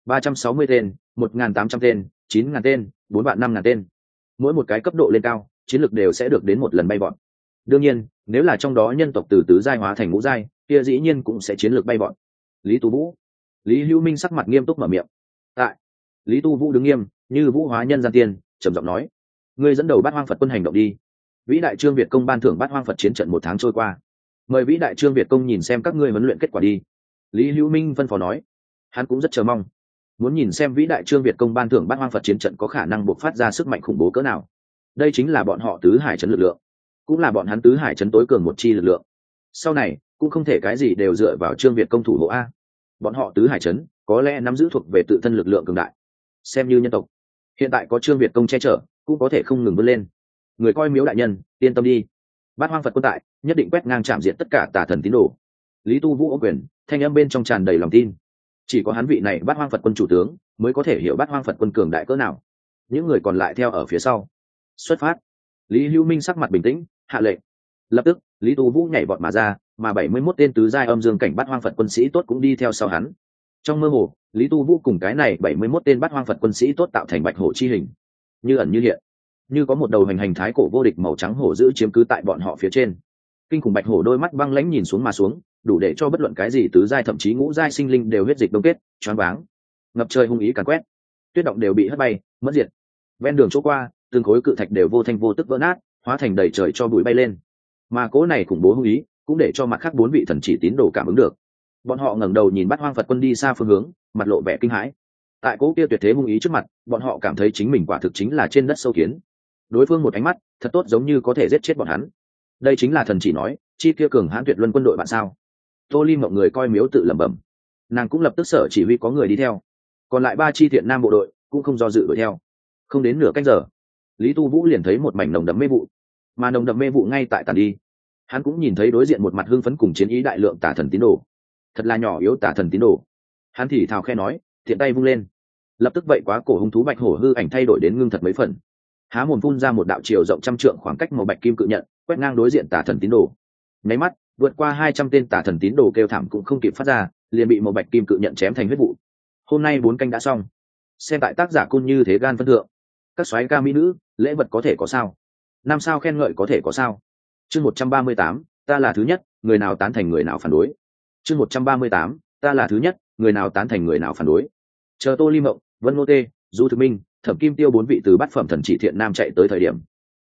360 tên, 1800 tên, 9000 tên, 45000 tên. Mỗi một cái cấp độ lên cao, chiến lược đều sẽ được đến một lần bay vọt. Đương nhiên, nếu là trong đó nhân tộc từ tứ giai hóa thành ngũ giai, kia dĩ nhiên cũng sẽ chiến lược bay vọt. Lý Tu Vũ, Lý Hữu Minh sắc mặt nghiêm túc mở miệng. Tại, Lý Tu Vũ đứng nghiêm, như vũ hóa nhân gian tiên, trầm giọng nói: ngươi dẫn đầu Bát Hoang Phật quân hành động đi. Vĩ đại trương Việt công ban thưởng Bát Hoang Phật chiến trận 1 tháng trôi qua, mời vĩ đại trương Việt công nhìn xem các ngươi huấn luyện kết quả đi. Lý Hữu Minh phân phó nói. Hắn cũng rất chờ mong, muốn nhìn xem vĩ đại trương Việt công ban thưởng Bát Hoang Phật chiến trận có khả năng bộc phát ra sức mạnh khủng bố cỡ nào. Đây chính là bọn họ tứ hải trấn lực lượng, cũng là bọn hắn tứ hải trấn tối cường một chi lực lượng. Sau này cũng không thể cái gì đều dựa vào trương Việt công thủ hộ a. Bọn họ tứ hải trấn có lẽ nắm giữ thuộc về tự thân lực lượng cường đại. Xem như nhân tộc, hiện tại có trương Việt công che chở, cũng có thể không ngừng vươn lên. Người coi miếu đại nhân, yên tâm đi, Bát Hoang Phật quân tại, nhất định quét ngang chạm diệt tất cả tà thần tín đồ. Lý Tu Vũ ô quyền, thanh âm bên trong tràn đầy lòng tin. Chỉ có hắn vị này Bát Hoang Phật quân chủ tướng mới có thể hiểu Bát Hoang Phật quân cường đại cỡ nào. Những người còn lại theo ở phía sau. Xuất phát. Lý Hữu Minh sắc mặt bình tĩnh, hạ lệnh. Lập tức, Lý Tu Vũ nhảy vọt mà ra, mà 71 tên tứ giai âm dương cảnh Bát Hoang Phật quân sĩ tốt cũng đi theo sau hắn. Trong mơ hồ, Lý Tu Vũ cùng cái này 71 tên Bát Hoang Phật quân sĩ tốt tạo thành bạch hổ chi hình, như ẩn như hiện, như có một đầu hành hành thái cổ vô địch màu trắng hổ dữ chiếm cứ tại bọn họ phía trên. Kinh khủng bạch hổ đôi mắt băng lãnh nhìn xuống mà xuống, đủ để cho bất luận cái gì tứ giai thậm chí ngũ giai sinh linh đều huyết dịch đông kết, choáng váng. Ngập trời hung ý càn quét, tuyết động đều bị hất bay, mất diệt. Ven đường chỗ qua, từng khối cự thạch đều vô thanh vô tức vỡ nát, hóa thành đầy trời cho bụi bay lên. Mà cỗ này khủng bố hung ý, cũng để cho mặt khác 4 vị thần chỉ tín đồ cảm ứng được. Bọn họ ngẩng đầu nhìn Bát Hoang Phật quân đi xa phương hướng, mặt lộ vẻ kinh hãi. Tại cỗ kia tuyệt thế hung ý trước mặt, bọn họ cảm thấy chính mình quả thực chính là trên đất sâu kiến. Đối phương một ánh mắt, thật tốt giống như có thể giết chết bọn hắn. Đây chính là thần chỉ nói, chi kia cường hãn tuyệt luân quân đội bạn sao? Tô Ly mọi người coi miếu tự lẩm bẩm. Nàng cũng lập tức sở chỉ huy có người đi theo. Còn lại 3 chi Thiện Nam bộ đội cũng không do dự đuổi theo. Không đến nửa canh giờ, Lý Tu Vũ liền thấy một mảnh nồng đậm mê vụ, mà nồng đậm mê vụ ngay tại tàn đi. Hắn cũng nhìn thấy đối diện một mặt hưng phấn cùng chiến ý đại lượng tà thần tín đồ. Thật là nhỏ yếu tà thần tín đồ. Hắn thì thào khe nói, thiện tay vung lên, lập tức vậy quá cổ hung thú bạch hổ hư ảnh thay đổi đến ngưng thật mấy phần, há mồm phun ra một đạo chiều rộng 100 trượng khoảng cách màu bạch kim cự nhận, quét ngang đối diện tà thần tín đồ. Nháy mắt, vượt qua 200 tên tà thần tín đồ kêu thảm cũng không kịp phát ra, liền bị màu bạch kim cự nhận chém thành huyết vụ. Hôm nay 4 canh đã xong. Xem tại tác giả côn như thế gan phân thượng. Các soái ca mỹ nữ, lễ vật có thể có sao? 5 sao khen ngợi có thể có sao? Chương 138, ta là thứ nhất, người nào tán thành người nào phản đối. Chương 138, ta là thứ nhất, người nào tán thành người nào phản đối. Chờ Tô Ly Mộng, Vân Ngô Tê, Du Thực Minh, Thẩm Kim Tiêu 4 vị từ bát phẩm thần chỉ Thiện Nam chạy tới thời điểm,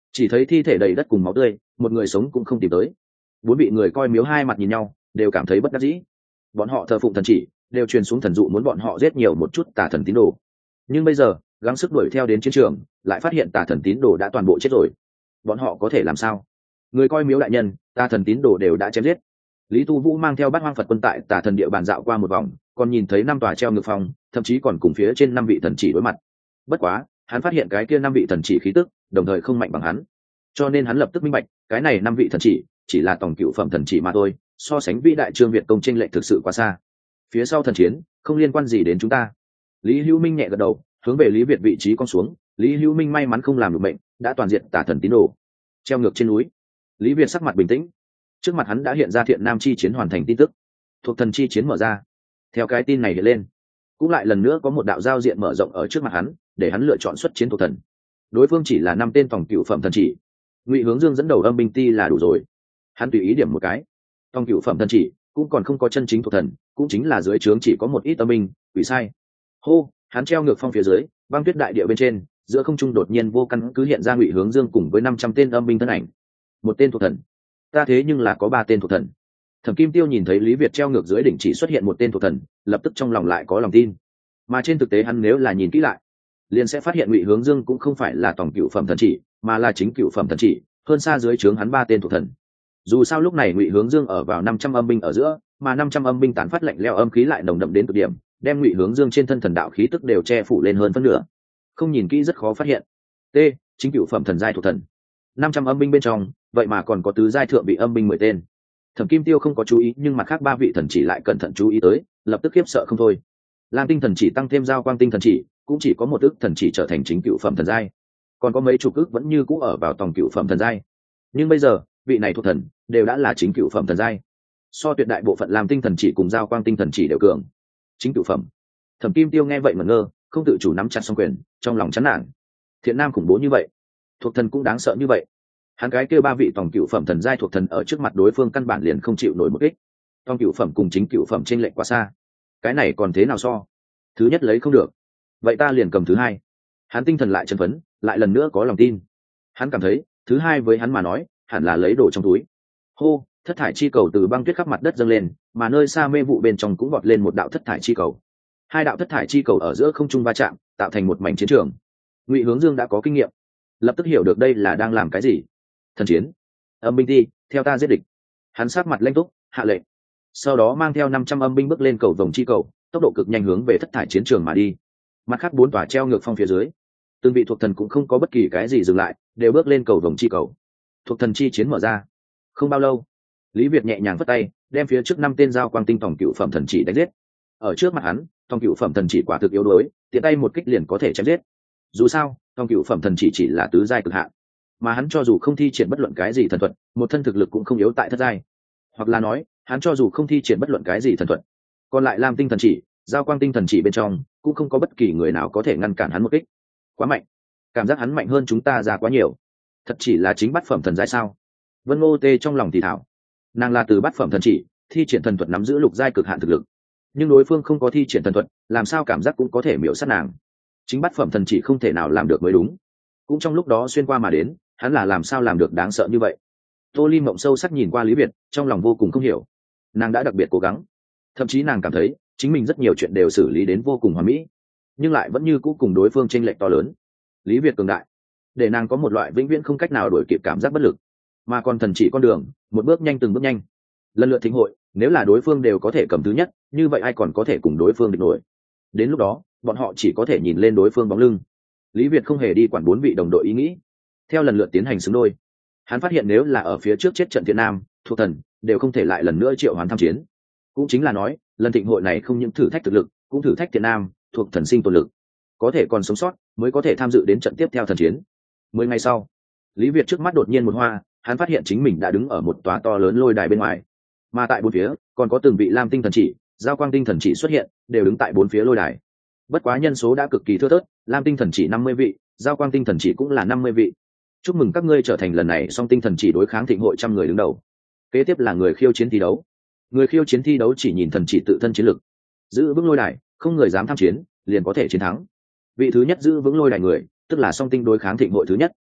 chỉ thấy thi thể đầy đất cùng máu tươi, một người sống cũng không tìm tới. Bốn vị người coi miếu hai mặt nhìn nhau, đều cảm thấy bất đắc dĩ. Bọn họ thờ phụng thần chỉ, đều truyền xuống thần dụ muốn bọn họ giết nhiều một chút tà thần tín đồ, nhưng bây giờ gắng sức đuổi theo đến chiến trường, lại phát hiện tà thần tín đồ đã toàn bộ chết rồi. Bọn họ có thể làm sao? Người coi miếu đại nhân, tà thần tín đồ đều đã chém giết. Lý Tu Vũ mang theo Bát Hoang Phật quân tại tà thần địa bàn dạo qua một vòng, còn nhìn thấy 5 tòa treo ngược phong, thậm chí còn cùng phía trên 5 vị thần chỉ đối mặt. Bất quá, hắn phát hiện cái kia 5 vị thần chỉ khí tức, đồng thời không mạnh bằng hắn, cho nên hắn lập tức minh bạch, cái này 5 vị thần chỉ là tổng cựu phẩm thần chỉ mà thôi, so sánh vĩ đại Trương Việt công chênh lệch thực sự quá xa. Phía sau thần chiến, không liên quan gì đến chúng ta. Lý Hữu Minh nhẹ gật đầu, hướng về Lý Việt vị trí con xuống. Lý Hữu Minh may mắn không làm được bệnh, đã toàn diện tà thần tín đồ. Treo ngược trên núi, Lý Việt sắc mặt bình tĩnh. Trước mặt hắn đã hiện ra Thiện Nam chi chiến hoàn thành tin tức, thuộc thần chi chiến mở ra. Theo cái tin này hiện lên, cũng lại lần nữa có một đạo giao diện mở rộng ở trước mặt hắn, để hắn lựa chọn xuất chiến thuộc thần. Đối phương chỉ là 5 tên tổng cựu phẩm thần chỉ, Ngụy Hướng Dương dẫn đầu âm binh ti là đủ rồi. Hắn tùy ý điểm một cái, tổng cựu phẩm thần chỉ cũng còn không có chân chính thuộc thần, cũng chính là dưới trướng chỉ có một ít âm binh, quỷ sai. Hô, hắn treo ngược phong phía dưới, băng tuyết đại địa bên trên, giữa không trung đột nhiên vô căn cứ hiện ra Ngụy Hướng Dương cùng với 500 tên âm binh thân ảnh. Một tên thuộc thần, ta thế nhưng là có 3 tên thuộc thần. Thẩm Kim Tiêu nhìn thấy Lý Việt treo ngược dưới đỉnh chỉ xuất hiện một tên thuộc thần, lập tức trong lòng lại có lòng tin. Mà trên thực tế hắn nếu là nhìn kỹ lại, liền sẽ phát hiện Ngụy Hướng Dương cũng không phải là tổng cựu phẩm thần chỉ, mà là chính cựu phẩm thần chỉ, hơn xa dưới trướng hắn 3 tên thuộc thần. Dù sao lúc này Ngụy Hướng Dương ở vào 500 âm binh ở giữa, mà 500 âm binh tán phát lạnh lẽo âm khí lại nồng đậm đến cực điểm, đem Ngụy Hướng Dương trên thân thần đạo khí tức đều che phủ lên hơn phân nửa. Không nhìn kỹ rất khó phát hiện. T, chính cựu phẩm thần giai thuộc thần. 500 âm binh bên trong, vậy mà còn có tứ giai thượng vị âm binh 10 tên. Thẩm Kim Tiêu không có chú ý, nhưng mặt khác 3 vị thần chỉ lại cẩn thận chú ý tới, lập tức khiếp sợ không thôi. Lam tinh thần chỉ tăng thêm giao quang tinh thần chỉ, cũng chỉ có một ức thần chỉ trở thành chính cựu phẩm thần giai, còn có mấy chục ức vẫn như cũ ở vào tổng cựu phẩm thần giai. Nhưng bây giờ, vị này thuộc thần đều đã là chính cựu phẩm thần giai, so tuyệt đại bộ phận Lam tinh thần chỉ cùng giao quang tinh thần chỉ đều cường. Chính cựu phẩm. Thẩm Kim Tiêu nghe vậy ngẩn ngơ, không tự chủ nắm chặt song quyền, trong lòng chán nản. Thiện Nam khủng bố như vậy, thuộc thần cũng đáng sợ như vậy. Hắn cái kia 3 vị tổng cựu phẩm thần giai thuộc thần ở trước mặt đối phương căn bản liền không chịu nổi một kích. Tổng cựu phẩm cùng chính cựu phẩm chênh lệch quá xa, cái này còn thế nào so? Thứ nhất lấy không được, vậy ta liền cầm thứ hai. Hắn tinh thần lại chấn phấn, lại lần nữa có lòng tin. Hắn cảm thấy thứ hai với hắn mà nói hẳn là lấy đồ trong túi. Hô, thất thải chi cầu từ băng tuyết khắp mặt đất dâng lên, mà nơi xa mê vụ bên trong cũng vọt lên một đạo thất thải chi cầu. 2 đạo thất thải chi cầu ở giữa không trung va chạm, tạo thành một mảnh chiến trường. Ngụy Hướng Dương đã có kinh nghiệm, lập tức hiểu được đây là đang làm cái gì. Thần chiến, âm binh ti, theo ta giết địch. Hắn sát mặt lanh túc, hạ lệnh. Sau đó mang theo 500 âm binh bước lên cầu vồng chi cầu, tốc độ cực nhanh hướng về thất thải chiến trường mà đi. Mặt khác 4 tòa treo ngược phong phía dưới, từng vị thuộc thần cũng không có bất kỳ cái gì dừng lại, đều bước lên cầu vồng chi cầu. Thuộc thần chi chiến mở ra. Không bao lâu, Lý Việt nhẹ nhàng vất tay, đem phía trước 5 tên giao quang tinh tổng cựu phẩm thần chỉ đánh giết. Ở trước mặt hắn, tổng cựu phẩm thần chỉ quả thực yếu đuối, tiện tay một kích liền có thể chém giết. Dù sao, tổng cựu phẩm thần chỉ là tứ giai cực hạn, mà hắn cho dù không thi triển bất luận cái gì thần thuật, một thân thực lực cũng không yếu tại thất giai. Hoặc là nói, hắn cho dù không thi triển bất luận cái gì thần thuật, còn lại Lam tinh thần chỉ, giao quang tinh thần chỉ bên trong, cũng không có bất kỳ người nào có thể ngăn cản hắn một kích. Quá mạnh, cảm giác hắn mạnh hơn chúng ta ra quá nhiều. Thật chỉ là chính bát phẩm thần giai sao? Vân Ngô Tê trong lòng thì thảo. Nàng là từ bát phẩm thần chỉ, thi triển thần thuật nắm giữ lục giai cực hạn thực lực, nhưng đối phương không có thi triển thần thuật, làm sao cảm giác cũng có thể miểu sát nàng. Chính bát phẩm thần chỉ không thể nào làm được mới đúng. Cũng trong lúc đó xuyên qua mà đến, hắn là làm sao làm được đáng sợ như vậy? Tô Ly mộng sâu sắc nhìn qua Lý Việt, trong lòng vô cùng không hiểu. Nàng đã đặc biệt cố gắng, thậm chí nàng cảm thấy chính mình rất nhiều chuyện đều xử lý đến vô cùng hoàn mỹ, nhưng lại vẫn như cũ cùng đối phương chênh lệch to lớn. Lý Việt cường đại, để nàng có một loại vĩnh viễn không cách nào đuổi kịp cảm giác bất lực, mà còn thần chỉ con đường, một bước nhanh từng bước nhanh. Lần lượt thính hội, nếu là đối phương đều có thể cầm thứ nhất, như vậy ai còn có thể cùng đối phương địch nổi? Đến lúc đó, bọn họ chỉ có thể nhìn lên đối phương bóng lưng. Lý Việt không hề đi quản 4 vị đồng đội ý nghĩ, theo lần lượt tiến hành xứng đôi. Hắn phát hiện nếu là ở phía trước chết trận Thiện Nam, thuộc thần đều không thể lại lần nữa triệu hoán tham chiến. Cũng chính là nói, lần thịnh hội này không những thử thách thực lực, cũng thử thách Thiện Nam, thuộc thần sinh tồn lực. Có thể còn sống sót, mới có thể tham dự đến trận tiếp theo thần chiến. 10 ngày sau, Lý Việt trước mắt đột nhiên một hoa, hắn phát hiện chính mình đã đứng ở một tòa to lớn lôi đài bên ngoài, mà tại 4 phía còn có từng vị Lam tinh thần chỉ, giao quang tinh thần chỉ xuất hiện, đều đứng tại 4 phía lôi đài. Bất quá nhân số đã cực kỳ thưa thớt, Lam tinh thần chỉ 50 vị, giao quang tinh thần chỉ cũng là 50 vị. Chúc mừng các ngươi trở thành lần này song tinh thần chỉ đối kháng thịnh hội 100 người đứng đầu. Kế tiếp là người khiêu chiến thi đấu. Người khiêu chiến thi đấu chỉ nhìn thần chỉ tự thân chiến lực, giữ vững lôi đài, không người dám tham chiến, liền có thể chiến thắng. Vị thứ nhất giữ vững lôi đài người, tức là song tinh đối kháng thịnh hội thứ nhất.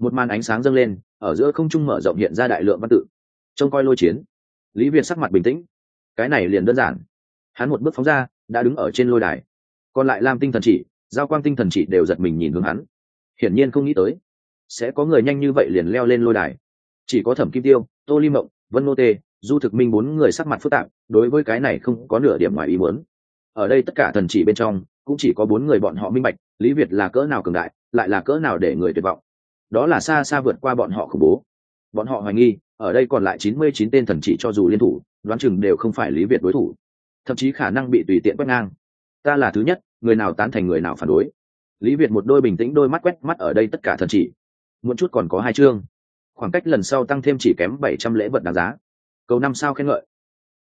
Một màn ánh sáng dâng lên, ở giữa không trung mở rộng hiện ra đại lượng văn tự. Trông coi lôi chiến. Lý Việt sắc mặt bình tĩnh. Cái này liền đơn giản. Hắn một bước phóng ra, đã đứng ở trên lôi đài. Còn lại Lam tinh thần chỉ, Giao Quang tinh thần chỉ đều giật mình nhìn hướng hắn. Hiển nhiên không nghĩ tới sẽ có người nhanh như vậy liền leo lên lôi đài. Chỉ có Thẩm Kim Tiêu, Tô Ly Mộng, Vân Nô Tê, Du Thực Minh bốn người sắc mặt phức tạp, đối với cái này không có nửa điểm ngoài ý muốn. Ở đây tất cả thần chỉ bên trong, cũng chỉ có bốn người bọn họ minh bạch, Lý Việt là cỡ nào cường đại, lại là cỡ nào để người tuyệt vọng. Đó là xa xa vượt qua bọn họ khủng bố. Bọn họ hoài nghi, ở đây còn lại 99 tên thần chỉ cho dù liên thủ, đoán chừng đều không phải Lý Việt đối thủ, thậm chí khả năng bị tùy tiện quét ngang. Ta là thứ nhất, người nào tán thành người nào phản đối. Lý Việt một đôi bình tĩnh đôi mắt quét mắt ở đây tất cả thần chỉ. Một chút còn có 2 chương, khoảng cách lần sau tăng thêm chỉ kém 700 lễ vật đáng giá. Cầu 5 sao khen ngợi.